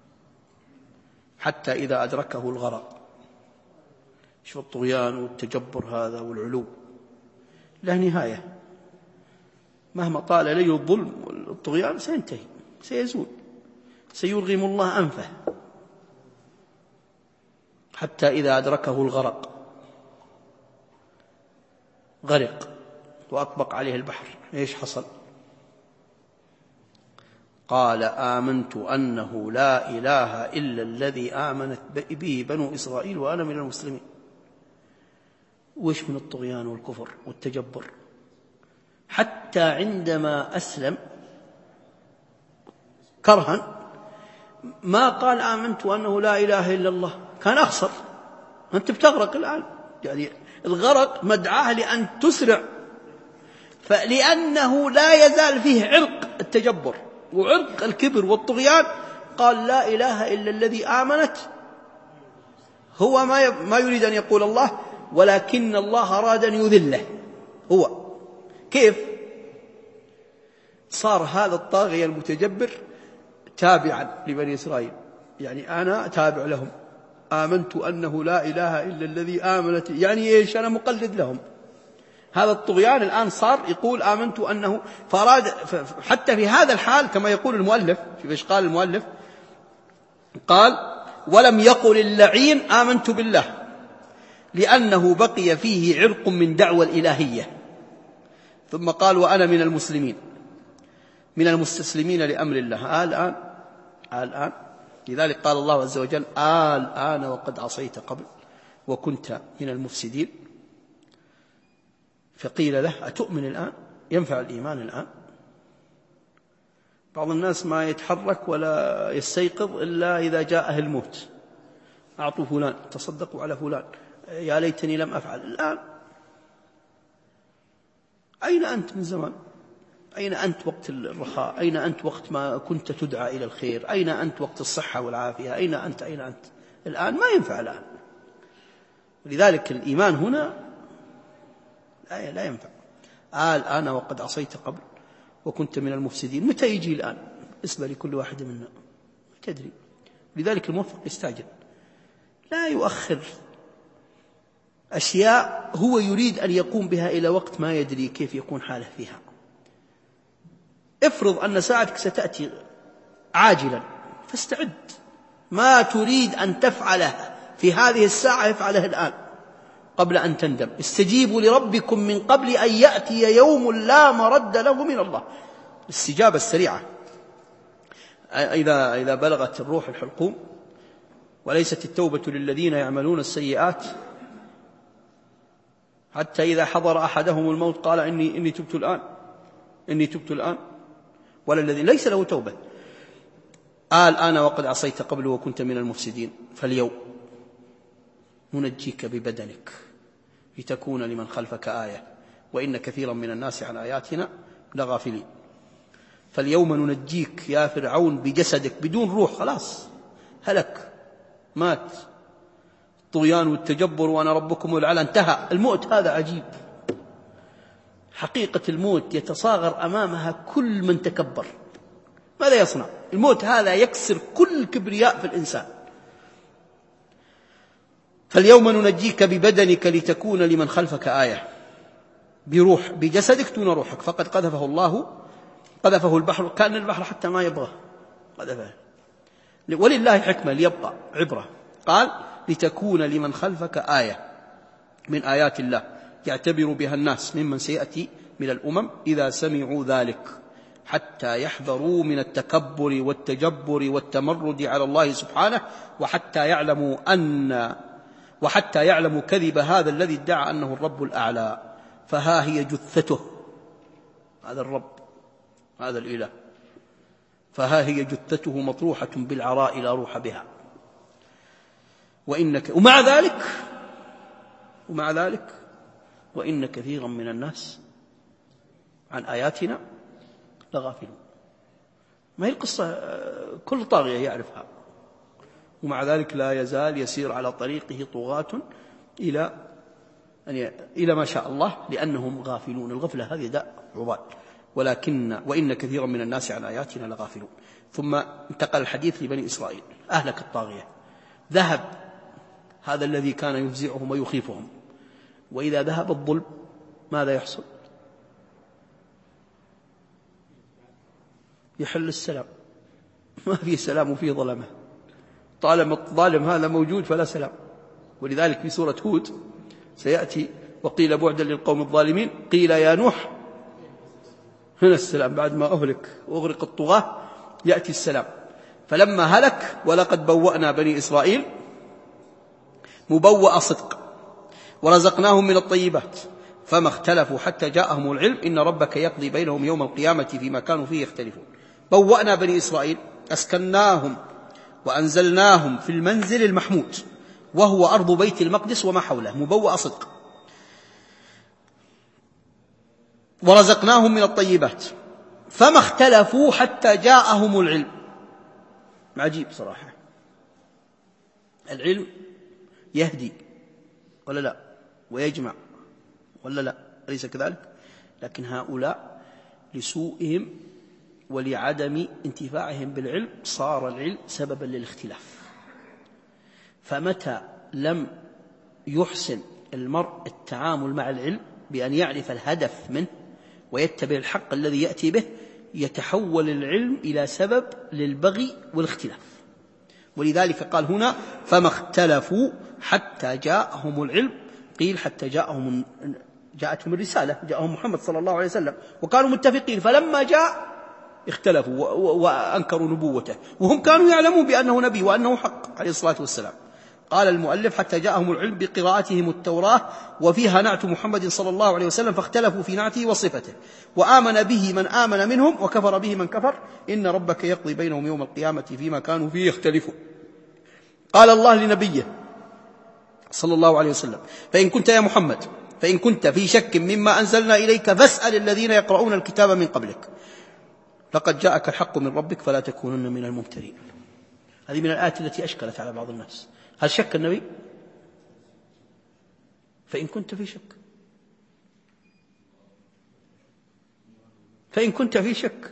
حتى إذا أدركه الغرق. شوف الطغيان والتجبر هذا والعلو لا نهاية. مهما طال ليل الظلم والطغيان سينتهي، سيزول، سيرغم الله أنفه. حتى إذا أدركه الغرق غرق وأطبق عليه البحر. إيش حصل؟ قال: آمنت أنه لا إله إلا الذي آمنت به بنو إسرائيل وأنا من المسلمين. وإيش من الطغيان والكفر والتجبر؟ حتى عندما أسلم كرها ما قال آمنت أنه لا إله إلا الله، كان أخسر. أنت بتغرق الآن، يعني الغرق مدعاه لأن تسرع، فلأنه لا يزال فيه عرق التجبر وعرق الكبر والطغيان قال: لا إله إلا الذي آمنت. هو ما يريد أن يقول الله، ولكن الله أراد أن يذله. هو كيف صار هذا الطاغية المتجبر تابعا لبني إسرائيل؟ يعني أنا تابع لهم، آمنت أنه لا إله إلا الذي آمنت، يعني إيش؟ أنا مقلد لهم. هذا الطغيان الآن صار يقول آمنت أنه، فأراد حتى في هذا الحال كما يقول المؤلف. في إيش قال المؤلف؟ قال: ولم يقل اللعين آمنت بالله، لأنه بقي فيه عرق من دعوى الإلهية. ثم قال: وأنا من المسلمين، من المستسلمين لأمر الله. الآن لذلك قال الله عز وجل: الآن وقد عصيت قبل وكنت من المفسدين. فقيل له: أتؤمن الآن؟ ينفع الإيمان الآن؟ بعض الناس ما يتحرك ولا يستيقظ إلا إذا جاءه الموت. أعطوا فلان، تصدقوا على فلان، يا ليتني لم أفعل. الآن أين أنت من زمان؟ أين أنت وقت الرخاء؟ أين أنت وقت ما كنت تدعى إلى الخير؟ أين أنت وقت الصحة والعافية؟ أين أنت؟ الآن ما ينفع الآن. ولذلك الإيمان هنا لا ينفع. الآن وقد عصيت قبل وكنت من المفسدين. متى يجي الآن؟ اسمع لكل واحد منا، ما تدري. لذلك الموفق يستعجل، لا يؤخر أشياء هو يريد أن يقوم بها إلى وقت ما يدري كيف يكون حاله فيها. افرض أن ساعتك ستأتي عاجلا فاستعد، ما تريد أن تفعله في هذه الساعة افعله الآن قبل أن تندم. استجيبوا لربكم من قبل أن يأتي يوم لا مرد له من الله. الاستجابة السريعة. إذا بلغت الروح الحلقوم وليست التوبة للذين يعملون السيئات حتى إذا حضر أحدهم الموت قال إني تبت الآن، ولا الذي ليس له توبة قال أنا وقد عصيت قبل وكنت من المفسدين، فاليوم ننجيك ببدنك لتكون لمن خلفك آية وإن كثيرا من الناس عن آياتنا لغافلين. فاليوم ننجيك يا فرعون بجسدك بدون روح، خلاص هلك مات، الطغيان والتجبر وأنا ربكم الأعلى انتهى. الموت هذا عجيب، حقيقة الموت يتصاغر أمامها كل من تكبر. ماذا يصنع؟ الموت هذا يكسر كل كبرياء في الإنسان. فاليوم ننجيك ببدنك لتكون لمن خلفك آية، بروح بجسدك دون روحك. فقد قذفه البحر، كان البحر حتى ما يبغى قذفه، ولله حكمة ليبقى عبرة. قال لتكون لمن خلفك آية من آيات الله يعتبر بها الناس ممن سيأتي من الأمم إذا سمعوا ذلك، حتى يحذروا من التكبر والتجبر والتمرد على الله سبحانه، وحتى يعلموا كذب هذا الذي ادعى أنه الرب الأعلى. فها هي جثته، هذا الرب هذا الإله، فها هي جثته مطروحة بالعراء لا روح بها. ومع ذلك وإن كثيرا من الناس عن آياتنا لغافلون. ما هي القصة كل طاغية يعرفها، ومع ذلك لا يزال يسير على طريقه طغاة إلى ما شاء الله، لأنهم غافلون. الغفلة هذه داء عضال. وإن كثيرا من الناس عن آياتنا لغافلون. ثم انتقل الحديث لبني إسرائيل. أهلك الطاغية، ذهب هذا الذي كان يفزعهم ويخيفهم. وإذا ذهب الظلم ماذا يحصل؟ يحل السلام. ما في سلام وفيه ظلمة، طالما الظالم هذا موجود فلا سلام. ولذلك في سورة هود سيأتي وقيل بعدا للقوم الظالمين قيل يا نوح هنا السلام. بعد ما أهلك وأغرق الطغاة يأتي السلام. فلما هلك ولقد بوأنا بني إسرائيل مبوأ صدق ورزقناهم من الطيبات فما اختلفوا حتى جاءهم العلم إن ربك يقضي بينهم يوم القيامة فيما كانوا فيه يختلفون. بوأنا بني إسرائيل، أسكناهم وأنزلناهم في المنزل المحمود وهو أرض بيت المقدس وما حوله، مبوأ صدق. ورزقناهم من الطيبات فما اختلفوا حتى جاءهم العلم. عجيب صراحة، العلم يهدي ولا لا، ويجمع ولا لا، أليس كذلك؟ لكن هؤلاء لسوءهم ولعدم انتفاعهم بالعلم صار العلم سببا للاختلاف. فمتى لم يحسن المرء التعامل مع العلم بأن يعرف الهدف منه ويتبع الحق الذي يأتي به، يتحول العلم إلى سبب للبغي والاختلاف. ولذلك قال هنا فما اختلفوا حتى جاءهم العلم. قيل حتى جاءتهم الرسالة، جاءهم محمد صلى الله عليه وسلم وكانوا متفقين، فلما جاء اختلفوا وأنكروا نبوته وهم كانوا يعلمون بأنه نبي وأنه حق عليه الصلاة والسلام. قال المؤلف حتى جاءهم العلم بقراءتهم التوراة وفيها نعت محمد صلى الله عليه وسلم فاختلفوا في نعته وصفته، وآمن به من آمن منهم وكفر به من كفر، إن ربك يقضي بينهم يوم القيامة فيما كانوا فيه يختلفون. قال الله لنبيه صلى الله عليه وسلم فإن كنت يا محمد في شك مما أنزلنا إليك فاسأل الذين يقرؤون الكتاب من قبلك لقد جاءك الحق من ربك فلا تكونن من الممترين. هذه من الآيات التي أشكلت على بعض الناس. هل شك النبي؟ فإن كنت في شك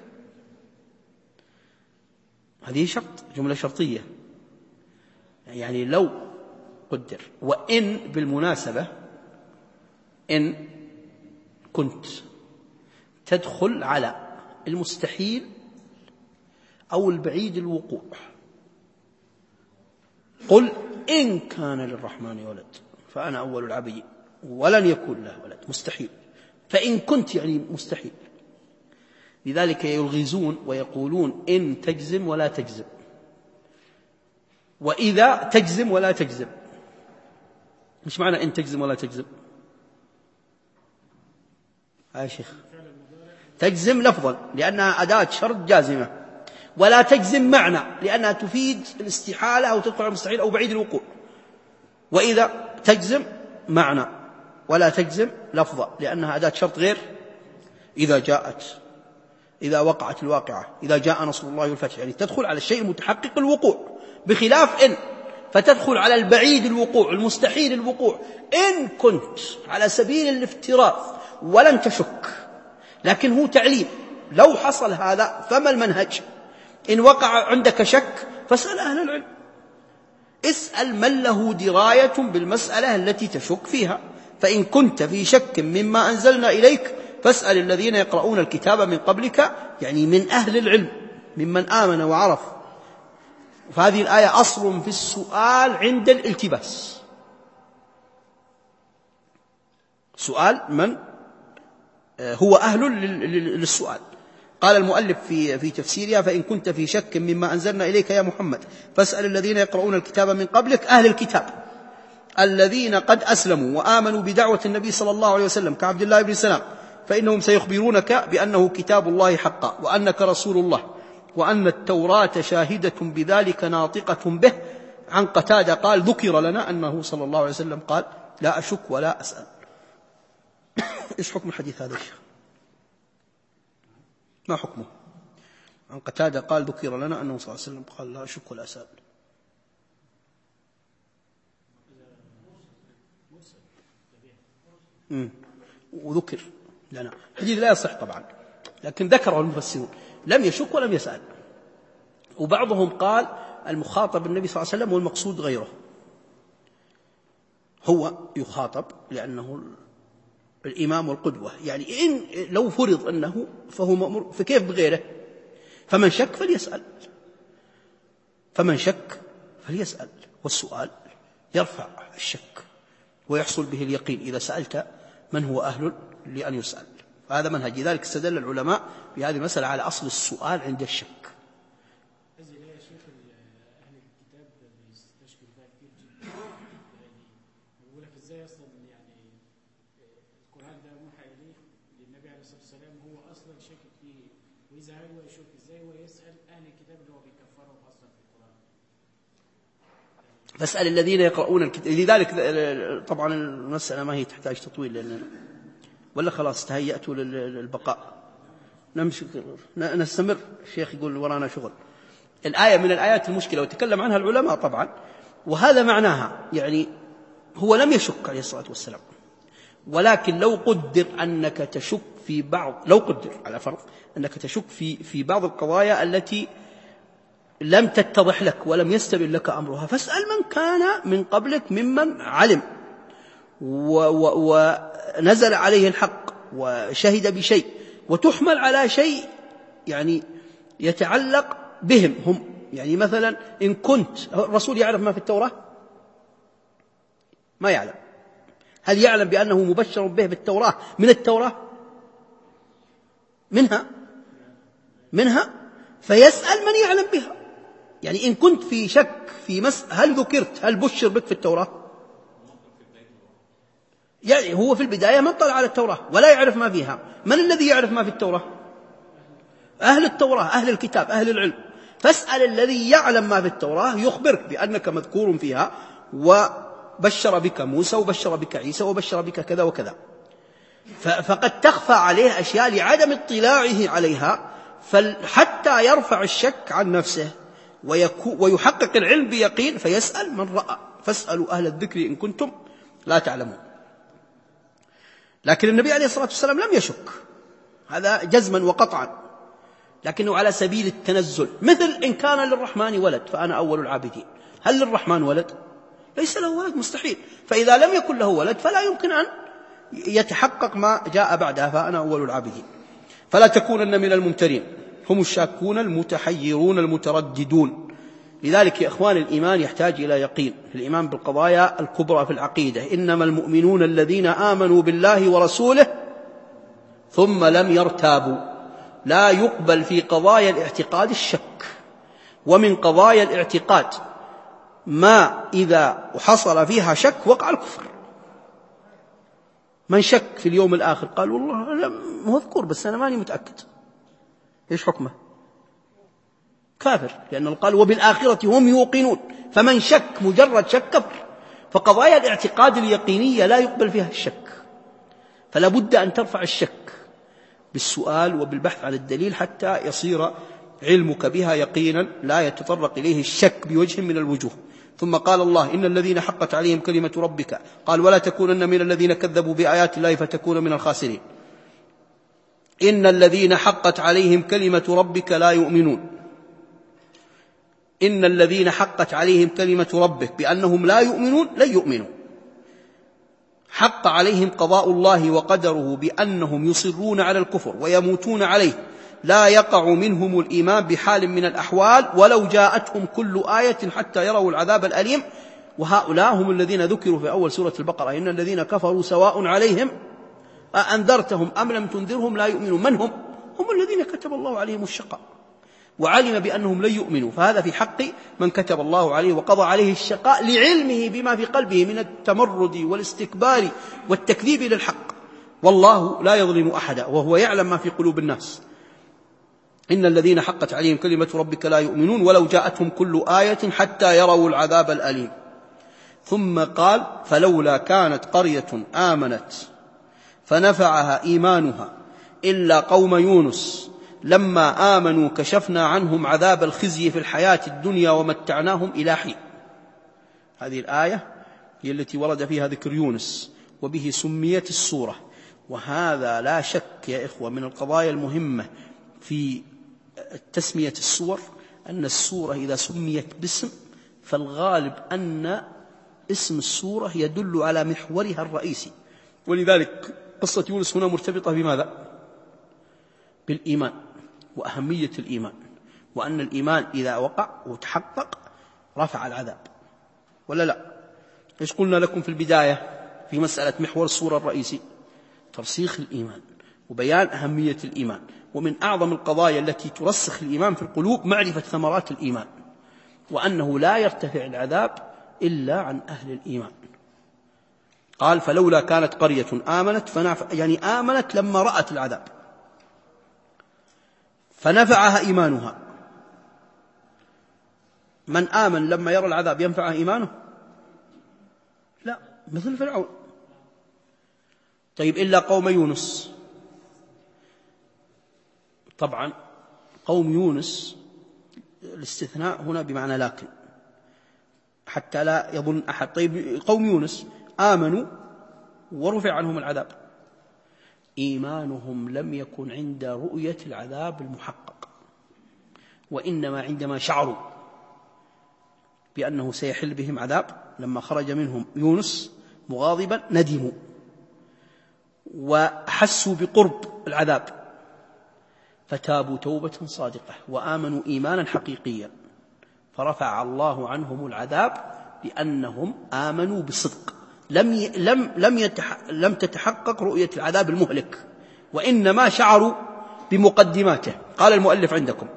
هذه شرط، جملة شرطية، يعني لو قدر. وإن بالمناسبة إن كنت تدخل على المستحيل أو البعيد الوقوع. قل إن كان للرحمن ولد فأنا أول العابدين، ولن يكون له ولد، مستحيل. فإن كنت يعني مستحيل. لذلك يلغزون ويقولون إن تجزم ولا تجزم، وإذا تجزم ولا تجزم. مش معنى إن تجزم ولا تجزم؟ يا شيخ، تجزم لفظا لأنها أداة شرط جازمة، ولا تجزم معنى لأنها تفيد الاستحالة أو تدخل على المستحيل أو بعيد الوقوع. وإذا تجزم معنى، ولا تجزم لفظا لأنها أداة شرط غير إذا جاءت، إذا وقعت الواقعة، إذا جاء نصر الله والفتح، يعني تدخل على الشيء المتحقق الوقوع، بخلاف إن فتدخل على البعيد الوقوع المستحيل الوقوع. إن كنت على سبيل الافتراض ولن تشك، لكن هو تعليم. لو حصل هذا فما المنهج؟ إن وقع عندك شك فاسأل أهل العلم، اسأل من له دراية بالمسألة التي تشك فيها. فإن كنت في شك مما أنزلنا إليك فاسأل الذين يقرؤون الكتاب من قبلك، يعني من أهل العلم، ممن آمن وعرف. فهذه الآية أصل في السؤال عند الالتباس. سؤال من هو أهل للسؤال. قال المؤلف في تفسيرها: فإن كنت في شك مما أنزلنا إليك يا محمد فاسأل الذين يقرؤون الكتاب من قبلك، أهل الكتاب الذين قد أسلموا وآمنوا بدعوة النبي صلى الله عليه وسلم كعبد الله بن سلام، فإنهم سيخبرونك بأنه كتاب الله حقا، وأنك رسول الله، وأن التوراة شاهدة بذلك ناطقة به. عن قتادة قال: ذكر لنا أنه صلى الله عليه وسلم قال: لا أشك ولا أسأل. إيش حكم الحديث هذا الشيخ؟ ما حكمه؟ عن قتادة قال: ذكر لنا أنه صلى الله عليه وسلم قال: لا أشك ولا أسأل. وذكر لنا الحديث لا يصح طبعا، لكن ذكره المفسرون، لم يشك ولم يسأل. وبعضهم قال المخاطب النبي صلى الله عليه وسلم والمقصود غيره. هو يخاطب لأنه الإمام والقدوة، يعني إن لو فرض أنه فهو مأمور، فكيف بغيره؟ فمن شك فليسأل، فمن شك فليسأل. والسؤال يرفع الشك ويحصل به اليقين إذا سألت من هو أهل لأن يسأل. فهذا منهج. لذلك استدل العلماء بهذه المسألة على أصل السؤال عند الشك. فاسأل الذين يقرؤون الكتاب. لذلك طبعا المسألة ما هي تحتاج تطويل، لأن ولا خلاص تهيأتوا للبقاء. نمشي نستمر. الشيخ يقول ورانا شغل. الآية من الآيات المشكلة وتكلم عنها العلماء طبعا، وهذا معناها يعني هو لم يشك عليه الصلاة والسلام، ولكن لو قدر أنك تشك في بعض، لو قدر على فرض أنك تشك في بعض القضايا التي لم تتضح لك ولم يستبن لك أمرها، فاسأل من كان من قبلك ممن علم ونزل عليه الحق وشهد بشيء، وتحمل على شيء يعني يتعلق بهم هم. يعني مثلا إن كنت الرسول يعرف ما في التوراة؟ ما يعلم. هل يعلم بأنه مبشر به بالتوراة من التوراة؟ منها فيسأل من يعلم بها. يعني إن كنت في شك في هل ذكرت هل بشر بك في التوراة؟ يعني هو في البداية من طلع على التوراة ولا يعرف ما فيها. من الذي يعرف ما في التوراة؟ أهل التوراة، أهل الكتاب، أهل العلم. فاسأل الذي يعلم ما في التوراة يخبرك بأنك مذكور فيها، وبشر بك موسى وبشر بك عيسى وبشر بك كذا وكذا. فقد تخفى عليه أشياء لعدم اطلاعه عليها، حتى يرفع الشك عن نفسه ويحقق العلم بيقين فيسأل من رأى. فاسألوا أهل الذكر إن كنتم لا تعلمون. لكن النبي عليه الصلاة والسلام لم يشك، هذا جزما وقطعا، لكنه على سبيل التنزل. مثل إن كان للرحمن ولد فأنا أول العابدين. هل للرحمن ولد؟ ليس له ولد، مستحيل. فإذا لم يكن له ولد فلا يمكن أن يتحقق ما جاء بعدها، فأنا أول العابدين. فلا تكونن من الممترين. هم الشاكون المتحيرون المترددون. لذلك يا إخوان الإيمان يحتاج إلى يقين في الإيمان بالقضايا الكبرى في العقيدة. إنما المؤمنون الذين آمنوا بالله ورسوله ثم لم يرتابوا. لا يقبل في قضايا الاعتقاد الشك، ومن قضايا الاعتقاد ما إذا حصل فيها شك وقع الكفر. من شك في اليوم الآخر قال والله لا مذكور بس أنا ماني متأكد، إيش حكمه؟ كافر، لأنه قال وبالآخرة هم يوقنون. فمن شك مجرد شك كفر. فقضايا الاعتقاد اليقينية لا يقبل فيها الشك، فلا بد أن ترفع الشك بالسؤال وبالبحث عن الدليل حتى يصير علمك بها يقينا لا يتطرق إليه الشك بوجه من الوجوه. ثم قال الله إن الذين حقت عليهم كلمة ربك، قال ولا تكونن من الذين كذبوا بآيات الله فتكون من الخاسرين. إن الذين حقت عليهم كلمة ربك لا يؤمنون. إن الذين حقت عليهم كلمة ربك بأنهم لا يؤمنون لن يؤمنوا. حق عليهم قضاء الله وقدره بأنهم يصرون على الكفر ويموتون عليه، لا يقع منهم الإيمان بحال من الأحوال ولو جاءتهم كل آية حتى يروا العذاب الأليم. وهؤلاء هم الذين ذكروا في أول سورة البقرة إن الذين كفروا سواء عليهم أأنذرتهم أم لم تنذرهم لا يؤمنون. من هم؟ هم الذين كتب الله عليهم الشقاء وعلم بأنهم لن يؤمنوا. فهذا في حق من كتب الله عليه وقضى عليه الشقاء لعلمه بما في قلبه من التمرد والاستكبار والتكذيب للحق. والله لا يظلم أحدا وهو يعلم ما في قلوب الناس. إن الذين حقت عليهم كلمة ربك لا يؤمنون ولو جاءتهم كل آية حتى يروا العذاب الأليم. ثم قال فلولا كانت قرية آمنت فنفعها إيمانها إلا قوم يونس لما آمنوا كشفنا عنهم عذاب الخزي في الحياة الدنيا ومتعناهم إلى حين. هذه الآية هي التي ورد فيها ذكر يونس وبه سميت السورة. وهذا لا شك يا إخوة من القضايا المهمة في تسمية السور، أن السورة إذا سميت باسم فالغالب أن اسم السورة يدل على محورها الرئيسي. ولذلك قصة يونس هنا مرتبطة بماذا؟ بالإيمان وأهمية الإيمان، وأن الإيمان إذا وقع وتحقق رفع العذاب. ولا لا؟ إيش قلنا لكم في البداية في مسألة محور السورة الرئيسي؟ ترسيخ الإيمان وبيان أهمية الإيمان. ومن أعظم القضايا التي ترسخ الإيمان في القلوب معرفة ثمرات الإيمان، وأنه لا يرتفع العذاب إلا عن أهل الإيمان. قال فلولا كانت قرية آمنت يعني آمنت لما رأت العذاب فنفعها إيمانها. من آمن لما يرى العذاب ينفعه إيمانه؟ لا، مثل فرعون. طيب إلا قوم يونس. طبعا قوم يونس الاستثناء هنا بمعنى لكن حتى لا يظن أحد. طيب قوم يونس آمنوا ورفع عنهم العذاب، إيمانهم لم يكن عند رؤية العذاب المحقق، وإنما عندما شعروا بأنه سيحل بهم عذاب. لما خرج منهم يونس مغاضبا ندموا وحسوا بقرب العذاب فتابوا توبة صادقة وآمنوا إيمانا حقيقيا، فرفع الله عنهم العذاب لأنهم آمنوا بصدق. لم تتحقق رؤية العذاب المهلك، وإنما شعروا بمقدماته. قال المؤلف عندكم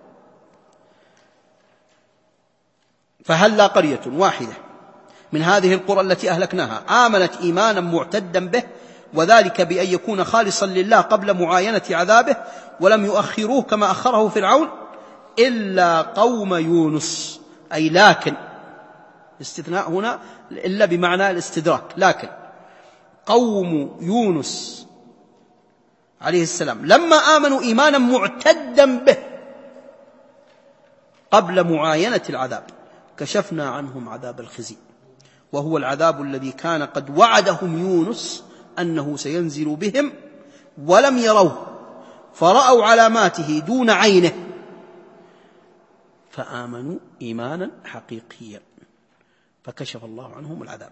فهلا قرية واحدة من هذه القرى التي أهلكناها آمنت إيمانا معتدا به، وذلك بأن يكون خالصا لله قبل معاينة عذابه، ولم يؤخروه كما أخره فرعون، إلا قوم يونس. أي لكن استثناء هنا إلا بمعنى الاستدراك. لكن قوم يونس عليه السلام لما آمنوا إيمانا معتدا به قبل معاينة العذاب كشفنا عنهم عذاب الخزي، وهو العذاب الذي كان قد وعدهم يونس أنه سينزل بهم ولم يروه، فرأوا علاماته دون عينه فآمنوا إيمانا حقيقيا فكشف الله عنهم العذاب.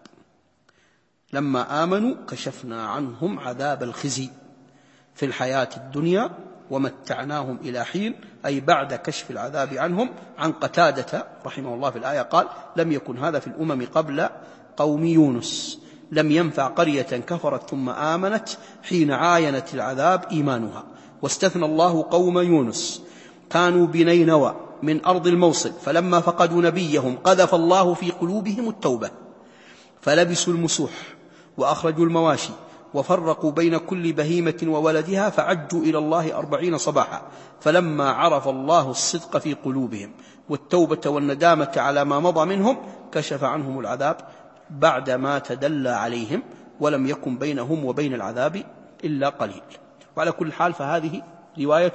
لما آمنوا كشفنا عنهم عذاب الخزي في الحياة الدنيا ومتعناهم إلى حين، أي بعد كشف العذاب عنهم. عن قتادة رحمه الله في الآية قال: لم يكن هذا في الأمم قبل قوم يونس، لم ينفع قرية كفرت ثم آمنت حين عاينت العذاب إيمانها. واستثنى الله قوم يونس، كانوا بنينوى من أرض الموصل، فلما فقدوا نبيهم قذف الله في قلوبهم التوبة، فلبسوا المسوح وأخرجوا المواشي وفرقوا بين كل بهيمة وولدها، فعجوا إلى الله 40 صباحا، فلما عرف الله الصدق في قلوبهم والتوبة والندامة على ما مضى منهم، كشف عنهم العذاب بعدما تدلى عليهم، ولم يكن بينهم وبين العذاب إلا قليل. وعلى كل حال فهذه رواية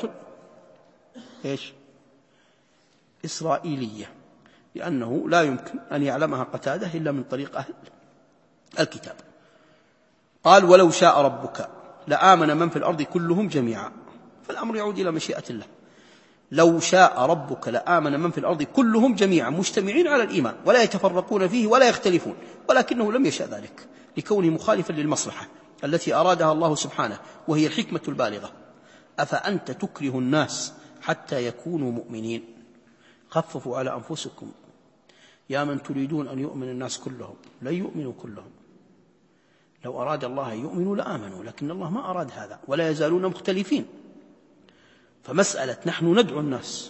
إسرائيلية، لأنه لا يمكن أن يعلمها قتادة إلا من طريق أهل الكتاب. قال: ولو شاء ربك لآمن من في الأرض كلهم جميعا، فالأمر يعود إلى مشيئة الله. لو شاء ربك لآمن من في الأرض كلهم جميعا مجتمعين على الإيمان ولا يتفرقون فيه ولا يختلفون، ولكنه لم يشاء ذلك لكونه مخالفا للمصلحة التي أرادها الله سبحانه، وهي الحكمة البالغة. أفأنت تكره الناس حتى يكونوا مؤمنين؟ خففوا على أنفسكم يا من تريدون أن يؤمن الناس كلهم، لن يؤمنوا كلهم. لو أراد الله أن يؤمنوا لآمنوا، لكن الله ما أراد هذا، ولا يزالون مختلفين. فمسألة نحن ندعو الناس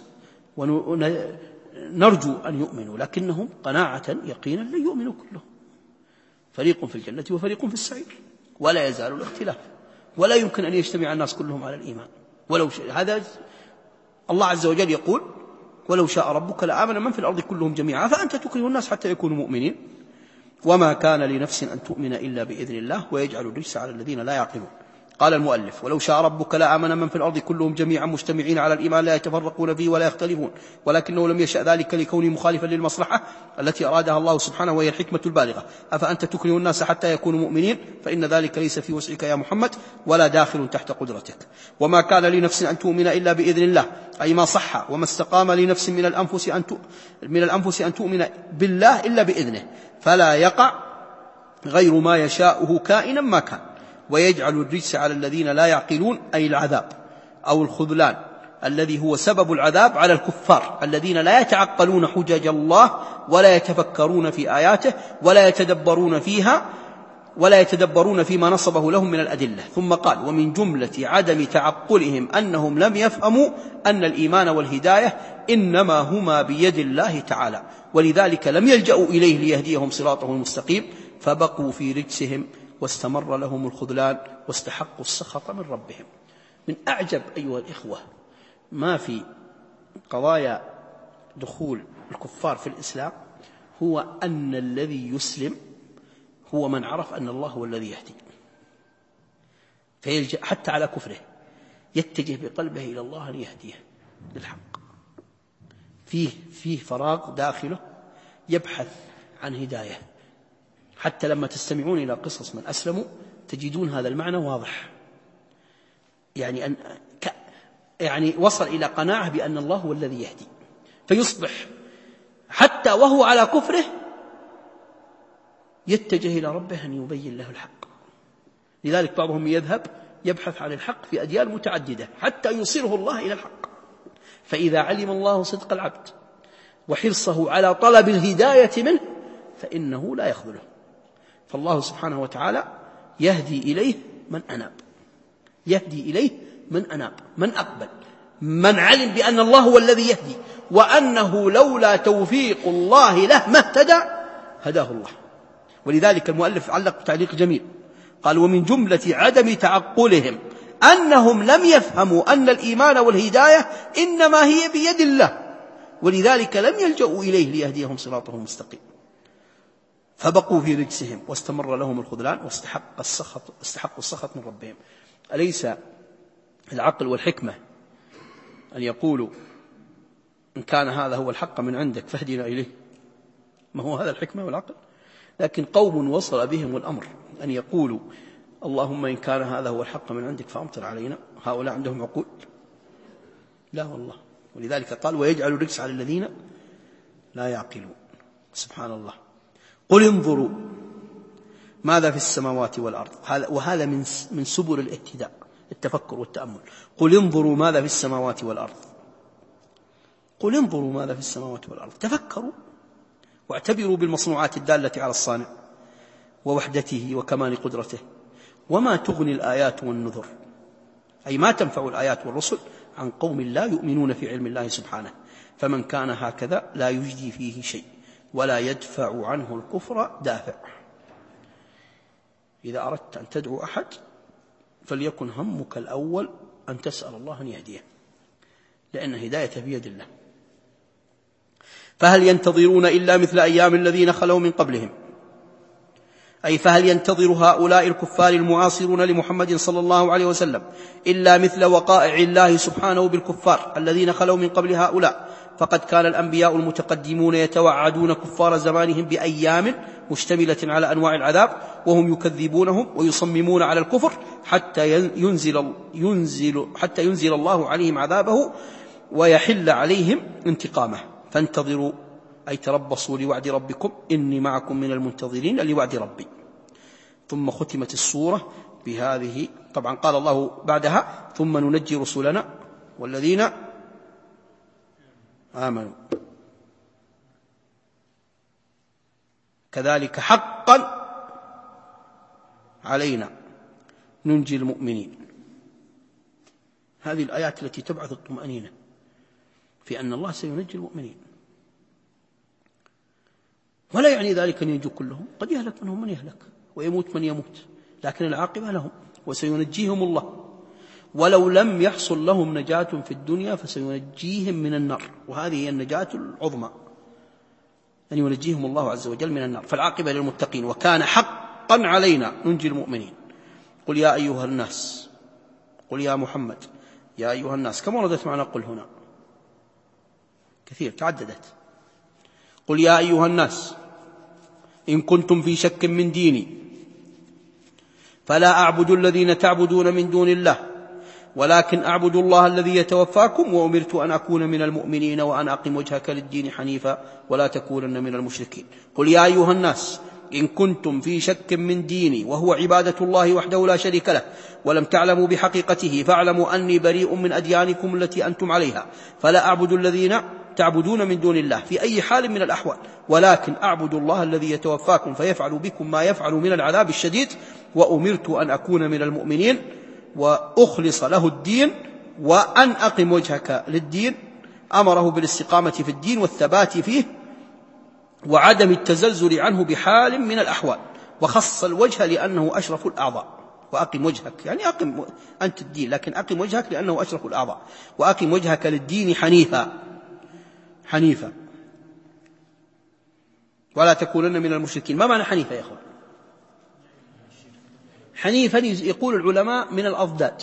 ونرجو أن يؤمنوا، لكنهم قناعة يقينا لن يؤمنوا كلهم، فريق في الجنة وفريق في السعير، ولا يزال الاختلاف، ولا يمكن أن يجتمع الناس كلهم على الإيمان. هذا الله عز وجل يقول: ولو شاء ربك لآمن من في الأرض كلهم جميعا، فأنت تكره الناس حتى يكونوا مؤمنين. وما كان لنفس أن تؤمن إلا بإذن الله ويجعل الرجس على الذين لا يعقلون. قال المؤلف: ولو شاء ربك لآمن من في الأرض كلهم جميعا مجتمعين على الإيمان لا يتفرقون فيه ولا يختلفون، ولكنه لم يشأ ذلك لكونه مخالفا للمصلحة التي أرادها الله سبحانه، وهي الحكمة البالغة. أفأنت تكره الناس حتى يكونوا مؤمنين؟ فإن ذلك ليس في وسعك يا محمد ولا داخل تحت قدرتك. وما كان لنفس أن تؤمن إلا بإذن الله، أي ما صح وما استقام لنفس من الأنفس أن تؤمن بالله إلا بإذنه، فلا يقع غير ما يشاءه كائنا ما كان. ويجعل الرجس على الذين لا يعقلون، أي العذاب أو الخذلان الذي هو سبب العذاب، على الكفار الذين لا يتعقلون حجج الله ولا يتفكرون في آياته ولا يتدبرون فيما نصبه لهم من الأدلة. ثم قال: ومن جملة عدم تعقلهم أنهم لم يفهموا أن الإيمان والهداية إنما هما بيد الله تعالى، ولذلك لم يلجأوا إليه ليهديهم صراطه المستقيم، فبقوا في رجسهم واستمر لهم الخذلان واستحقوا السخط من ربهم. من أعجب أيها الإخوة ما في قضايا دخول الكفار في الإسلام هو أن الذي يسلم هو من عرف أن الله هو الذي يهدي، فيلجأ حتى على كفره يتجه بقلبه إلى الله أن يهديه للحق. فيه فراغ داخله يبحث عن هداية. حتى لما تستمعون إلى قصص من أسلموا تجدون هذا المعنى واضح، يعني وصل إلى قناعة بأن الله هو الذي يهدي، فيصبح حتى وهو على كفره يتجه إلى ربه أن يبين له الحق. لذلك بعضهم يذهب يبحث عن الحق في أديان متعددة حتى يوصله الله إلى الحق. فإذا علم الله صدق العبد وحرصه على طلب الهداية منه فإنه لا يخذله، فالله سبحانه وتعالى يهدي إليه من أناب، يهدي إليه من أناب، من أقبل، من علم بأن الله هو الذي يهدي، وأنه لولا توفيق الله له ما اهتدى هداه الله. ولذلك المؤلف علق تعليق جميل قال: ومن جملة عدم تعقلهم أنهم لم يفهموا أن الإيمان والهداية إنما هي بيد الله، ولذلك لم يلجأوا إليه ليهديهم صراطه المستقيم، فبقوا في رجسهم واستمر لهم الخذلان واستحقوا السخط من ربهم. أليس العقل والحكمة أن يقولوا إن كان هذا هو الحق من عندك فاهدنا إليه؟ ما هو هذا الحكمة والعقل؟ لكن قوم وصل بهم الأمر أن يقولوا اللهم إن كان هذا هو الحق من عندك فأمطر علينا. هؤلاء عندهم عقول؟ لا والله. ولذلك قال: ويجعل الرجس على الذين لا يعقلون. سبحان الله. قل انظروا ماذا في السماوات والأرض. وهذا من سبل الاهتداء، التفكر والتأمل. قل انظروا ماذا في السماوات والأرض، قل انظروا ماذا في السماوات والأرض، تفكروا واعتبروا بالمصنوعات الدالة على الصانع ووحدته وكمال قدرته. وما تغني الآيات والنذر، أي ما تنفع الآيات والرسل عن قوم لا يؤمنون في علم الله سبحانه، فمن كان هكذا لا يجدي فيه شيء ولا يدفع عنه الكفر دافع. إذا أردت أن تدعو أحد فليكن همك الأول أن تسأل الله أن يهديه، لأن هدايته بيد الله. فهل ينتظرون إلا مثل أيام الذين خلوا من قبلهم، أي فهل ينتظر هؤلاء الكفار المعاصرون لمحمد صلى الله عليه وسلم إلا مثل وقائع الله سبحانه بالكفار الذين خلوا من قبل هؤلاء؟ فقد كان الأنبياء المتقدمون يتوعدون كفار زمانهم بأيام مشتملة على أنواع العذاب، وهم يكذبونهم ويصممون على الكفر حتى ينزل الله عليهم عذابه ويحل عليهم انتقامه. فانتظروا أي تربصوا لوعد ربكم إني معكم من المنتظرين لوعد ربي. ثم ختمت السورة بهذه، طبعا قال الله بعدها ثم ننجي رسلنا والذين آمنوا كذلك حقا علينا ننجي المؤمنين. هذه الآيات التي تبعث الطمأنينة في أن الله سينجي المؤمنين، ولا يعني ذلك أن ينجوا كلهم، قد يهلك منهم من يهلك ويموت من يموت، لكن العاقبة لهم وسينجيهم الله. ولو لم يحصل لهم نجاة في الدنيا فسينجيهم من النار، وهذه هي النجاة العظمى، أن ينجيهم الله عز وجل من النار. فالعاقبة للمتقين، وكان حقا علينا ننجي المؤمنين. قل يا أيها الناس، قل يا محمد يا أيها الناس. كم وردت معنا قل هنا؟ كثير، تعددت. قل يا أيها الناس إن كنتم في شك من ديني فلا أعبد الذين تعبدون من دون الله ولكن أعبد الله الذي يتوفاكم وأمرت أن أكون من المؤمنين وأن أقم وجهك للدين حنيفا ولا تكونن من المشركين. قل يا أيها الناس إن كنتم في شك من ديني وهو عبادة الله وحده لا شريك له ولم تعلموا بحقيقته فاعلموا أني بريء من أديانكم التي أنتم عليها فلا أعبد الذين تعبدون من دون الله في أي حال من الأحوال ولكن أعبد الله الذي يتوفاكم فيفعل بكم ما يفعل من العذاب الشديد وأمرت أن أكون من المؤمنين وأخلص له الدين وأن أقم وجهك للدين. أمره بالاستقامة في الدين والثبات فيه وعدم التزلزل عنه بحال من الأحوال، وخص الوجه لأنه أشرف الأعضاء. وأقم وجهك يعني أقم أنت الدين، لكن أقم وجهك لأنه أشرف الأعضاء. وأقم وجهك للدين حنيفا ولا تكونن من المشركين. ما معنى حنيفا يا أخوان؟ حنيفا يقول العلماء من الأضداد.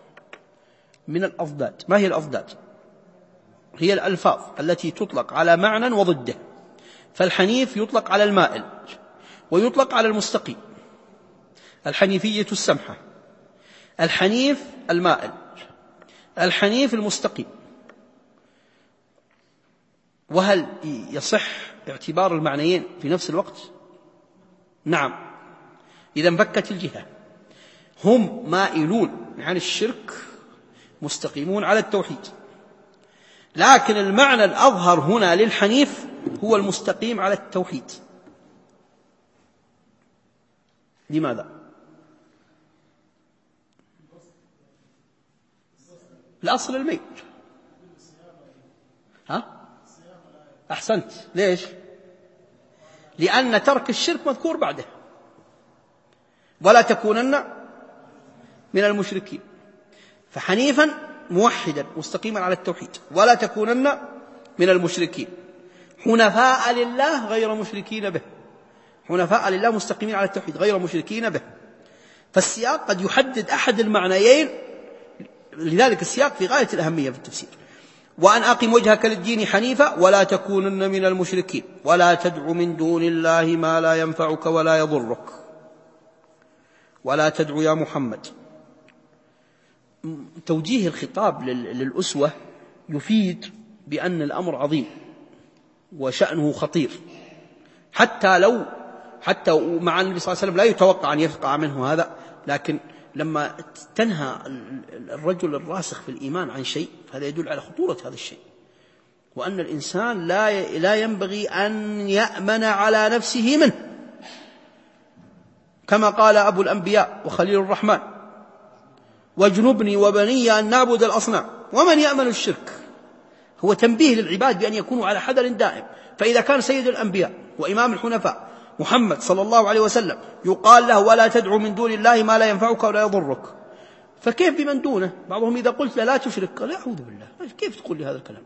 ما هي الأضداد؟ هي الألفاظ التي تطلق على معنى وضده. فالحنيف يطلق على المائل ويطلق على المستقيم، الحنيفية السمحة، الحنيف المائل، الحنيف المستقيم. وهل يصح اعتبار المعنيين في نفس الوقت؟ نعم، إذا انفكت الجهة. هم مائلون عن الشرك مستقيمون على التوحيد، لكن المعنى الأظهر هنا للحنيف هو المستقيم على التوحيد. لماذا؟ الأصل الميل. أحسنت. ليش؟ لأن ترك الشرك مذكور بعده، ولا تكونن من المشركين. فحنيفا موحدا مستقيما على التوحيد ولا تكونن من المشركين، حنفاء لله غير مشركين به، حنفاء لله مستقيمين على التوحيد غير مشركين به. فالسياق قد يحدد أحد المعنيين، لذلك السياق في غاية الأهمية في التفسير. وأن أقم وجهك للدين حنيفا ولا تكونن من المشركين ولا تدع من دون الله ما لا ينفعك ولا يضرك ولا تدع يا محمد. توجيه الخطاب للأسوة يفيد بأن الأمر عظيم وشأنه خطير، حتى مع النبي صلى الله عليه وسلم لا يتوقع أن يفقع منه هذا، لكن لما تنهى الرجل الراسخ في الإيمان عن شيء هذا يدل على خطورة هذا الشيء، وأن الإنسان لا ينبغي أن يأمن على نفسه منه، كما قال أبو الأنبياء وخليل الرحمن: واجنبني وبني أن نعبد الأصنام. ومن يأمن الشرك؟ هو تنبيه للعباد بأن يكونوا على حذر دائم. فإذا كان سيد الأنبياء وإمام الحنفاء محمد صلى الله عليه وسلم يقال له: ولا تدعو من دون الله ما لا ينفعك ولا يضرك، فكيف بمن دونه؟ بعضهم إذا قلت لا تشرك قال: أعوذ بالله، كيف تقول لي هذا الكلام؟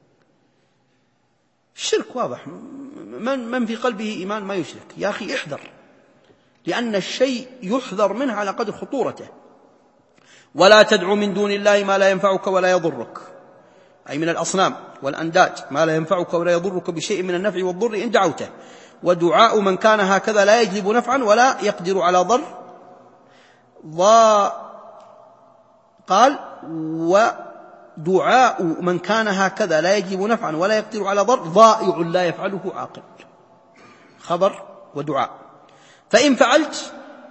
الشرك واضح، من في قلبه إيمان ما يشرك. يا أخي احذر، لأن الشيء يحذر منه على قدر خطورته. ولا تدعو من دون الله ما لا ينفعك ولا يضرك، أي من الأصنام والأنداد ما لا ينفعك ولا يضرك بشيء من النفع والضر إن دعوته. ودعاء من كان هكذا لا يجلب نفعا ولا يقدر على ضر. قال: ودعاء من كان هكذا لا يجلب نفعا ولا يقدر على ضر ضائع لا يفعله عاقل. خبر ودعاء. فإن فعلت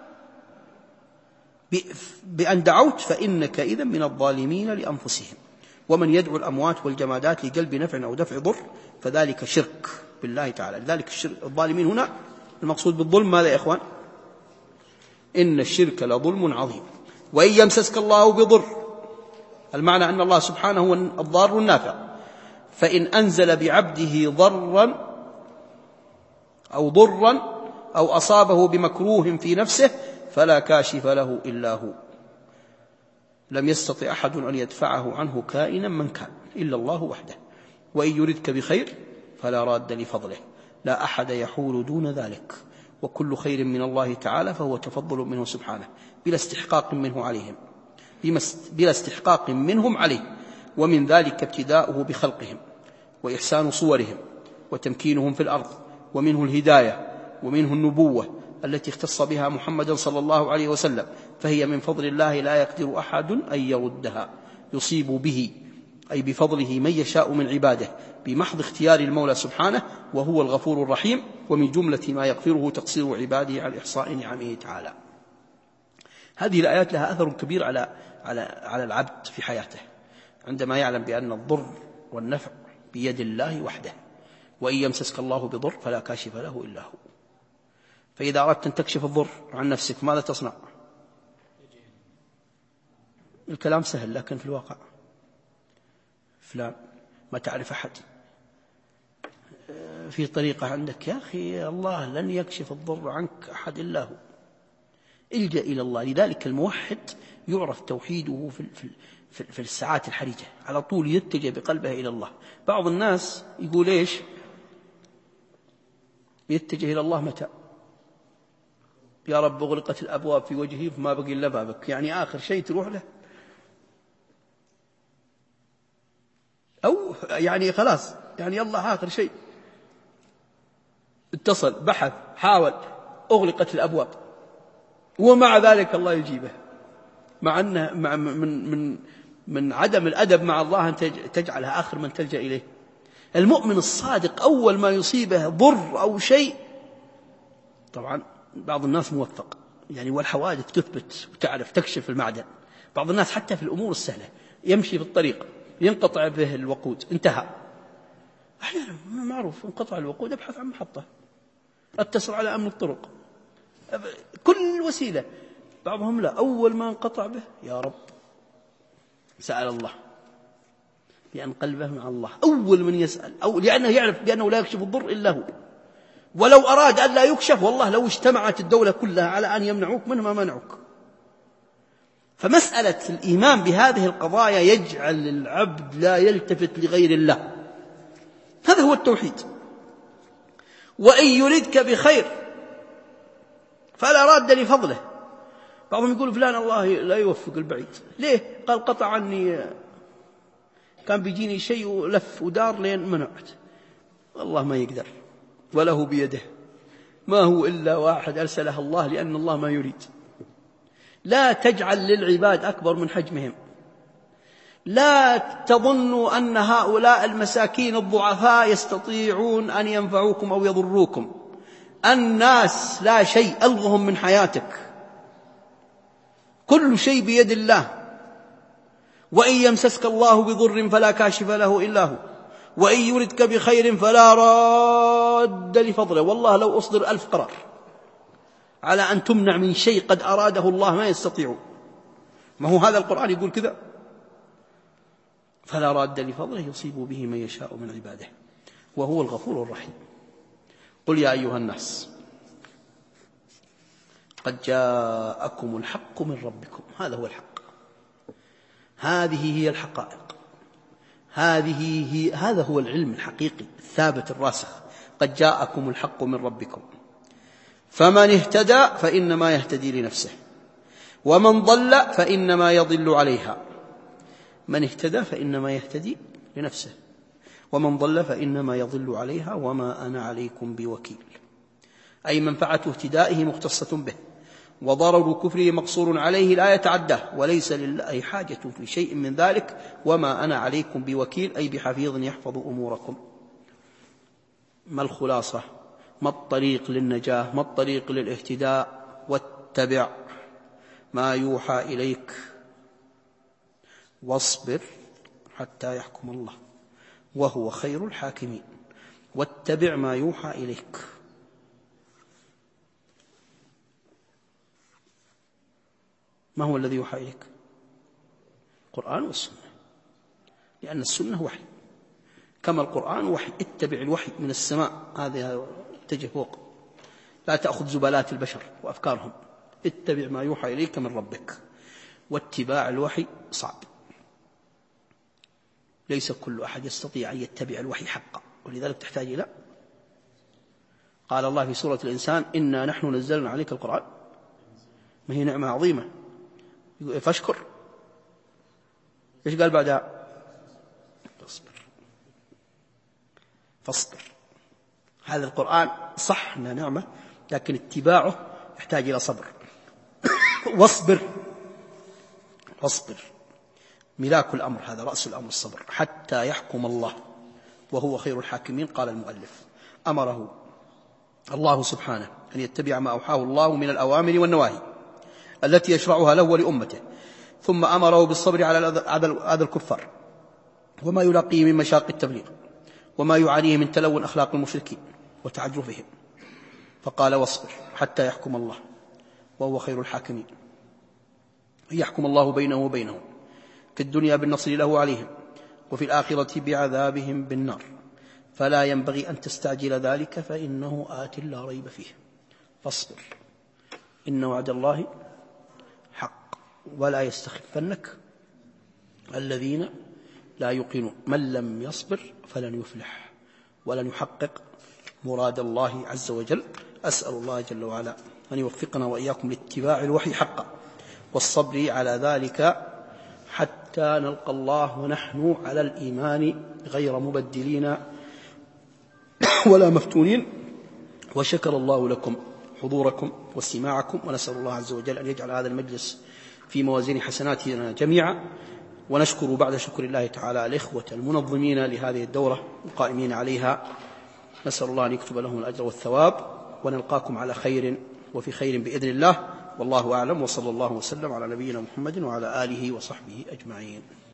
بأن دعوت فإنك إذن من الظالمين لأنفسهم. ومن يدعو الأموات والجمادات لجلب نفع أو دفع ضر فذلك شرك بالله تعالى. لذلك الظالمين هنا المقصود بالظلم ماذا يا إخوان؟ إن الشرك لظلم عظيم. وإن يمسسك الله بضر، المعنى أن الله سبحانه هو الضار النافع، فإن أنزل بعبده ضرا أو أصابه بمكروه في نفسه فلا كاشف له إلا هو، لم يستطع أحد أن يدفعه عنه كائنا من كان إلا الله وحده. وإن يردك بخير فلا راد لفضله، لا أحد يحول دون ذلك، وكل خير من الله تعالى فهو تفضل منه سبحانه بلا استحقاق منهم عليه. ومن ذلك ابتداؤه بخلقهم وإحسان صورهم وتمكينهم في الأرض، ومنه الهداية، ومنه النبوة التي اختص بها محمد صلى الله عليه وسلم، فهي من فضل الله لا يقدر أحد أن يردها، يصيب به أي بفضله من يشاء من عباده بمحض اختيار المولى سبحانه، وهو الغفور الرحيم. ومن جملة ما يغفره تقصير عباده عن إحصاء نعمه تعالى. هذه الآيات لها أثر كبير على العبد في حياته، عندما يعلم بأن الضر والنفع بيد الله وحده. وإن يمسسك الله بضر فلا كاشف له إلا هو. فإذا أردت أن تكشف الضر عن نفسك ماذا تصنع؟ الكلام سهل، لكن في الواقع فلان ما تعرف أحد، في طريقة عندك، يا أخي الله لن يكشف الضر عنك أحد إلا هو، الجأ إلى الله. لذلك الموحد يعرف توحيده في الساعات الحرجة، على طول يتجه بقلبه إلى الله. بعض الناس يقول إيش؟ يتجه إلى الله متى؟ يا رب أغلقت الأبواب في وجهي فما بقي إلا بابك، يعني آخر شيء تروح له، أو يعني خلاص يعني الله آخر شيء، اتصل بحث حاول أغلقت الأبواب، ومع ذلك الله يجيبه، مع أنه من عدم الأدب مع الله أن تجعلها آخر من تلجأ إليه. المؤمن الصادق أول ما يصيبه ضر أو شيء، طبعا بعض الناس موفق يعني، والحوادث تثبت وتعرف تكشف المعدن. بعض الناس حتى في الأمور السهلة يمشي في الطريق ينقطع به الوقود، انتهى، أحيانا معروف انقطع الوقود أبحث عن محطة، اتصل على أمن الطرق، كل وسيلة. بعضهم لا، أول ما انقطع به يا رب سأل الله، لأن قلبه مع الله أول من يسأل، أو لأنه يعرف بأنه لا يكشف الضر إلا هو. ولو أراد أن لا يكشف، والله لو اجتمعت الدولة كلها على أن يمنعوك منه ما منعوك. فمسألة الإيمان بهذه القضايا يجعل العبد لا يلتفت لغير الله، هذا هو التوحيد. وإن يردك بخير فلا راد لفضله. بعضهم يقول فلان الله لا يوفق البعيد، ليه؟ قال قطع عني، كان بيجيني شيء ولف ودار لين منعت. والله ما يقدر، وله بيده، ما هو إلا واحد أرسله الله، لأن الله ما يريد. لا تجعل للعباد أكبر من حجمهم. لا تظنوا أن هؤلاء المساكين الضعفاء يستطيعون أن ينفعوكم أو يضروكم. الناس لا شيء، ألغهم من حياتك. كل شيء بيد الله. وإن يمسسك الله بضر فلا كاشف له إلا هو، وإن يردك بخير فلا راد لفضله. والله لو أصدر 1000 قرار على أن تمنع من شيء قد أراده الله ما يستطيعون. ما هو هذا القرآن يقول كذا؟ فلا راد لفضله يصيب به من يشاء من عباده وهو الغفور الرحيم. قل يا أيها الناس قد جاءكم الحق من ربكم. هذا هو الحق، هذه هي الحقائق، هذا هو العلم الحقيقي الثابت الراسخ. قد جاءكم الحق من ربكم فمن اهتدى فإنما يهتدي لنفسه ومن ضل فإنما يضل عليها. من اهتدى فإنما يهتدي لنفسه ومن ضل فإنما يضل عليها وما أنا عليكم بوكيل. أي منفعة اهتدائه مختصة به، وضرر كفره مقصور عليه لا يتعداه، وليس لله حاجة في شيء من ذلك. وما أنا عليكم بوكيل أي بحفيظ يحفظ أموركم. ما الخلاصة؟ ما الطريق للنجاة؟ ما الطريق للاهتداء؟ واتبع ما يوحى إليك واصبر حتى يحكم الله وهو خير الحاكمين. واتبع ما يوحى إليك. ما هو الذي يوحى إليك؟ القرآن والسنة، لأن السنة وحي كما القرآن وحي. اتبع الوحي من السماء، هذا اتجه فوق، لا تأخذ زبالات البشر وأفكارهم. اتبع ما يوحى إليك من ربك. واتباع الوحي صعب، ليس كل أحد يستطيع أن يتبع الوحي حقا، ولذلك تحتاج إلى، قال الله في سورة الإنسان إنا نحن نزلنا عليك القرآن. ما هي نعمة عظيمة، فاشكر. إيش قال بعدها؟ فاصبر. هذا القرآن صح أنه نعمة، لكن اتباعه يحتاج إلى صبر. واصبر ملاك الأمر، هذا رأس الأمر الصبر، حتى يحكم الله وهو خير الحاكمين. قال المؤلف أمره الله سبحانه أن يتبع ما أوحاه الله من الأوامر والنواهي التي يشرعها له ولأمته، ثم أمره بالصبر على أذى الكفار وما يلاقيه من مشاق التبليغ وما يعانيه من تلون أخلاق المشركين وتعجرفهم، فقال واصبر حتى يحكم الله وهو خير الحاكمين. أن يحكم الله بينه وبينهم في الدنيا بالنصر له عليهم، وفي الآخرة بعذابهم بالنار، فلا ينبغي أن تستعجل ذلك فإنه آت لا ريب فيه. فاصبر إن وعد الله حق ولا يستخفنك الذين لا يوقنون. من لم يصبر فلن يفلح ولن يحقق مراد الله عز وجل. أسأل الله جل وعلا أن يوفقنا وإياكم لاتباع الوحي حقا والصبر على ذلك حتى نلقى الله ونحن على الإيمان غير مبدلين ولا مفتونين. وشكر الله لكم حضوركم واستماعكم، ونسأل الله عز وجل أن يجعل هذا المجلس في موازين حسناتنا جميعا. ونشكر بعد شكر الله تعالى الإخوة المنظمين لهذه الدورة القائمين عليها، نسأل الله أن يكتب لهم الأجر والثواب، ونلقاكم على خير وفي خير بإذن الله، والله أعلم. وصلى الله وسلم على نبينا محمد وعلى آله وصحبه أجمعين.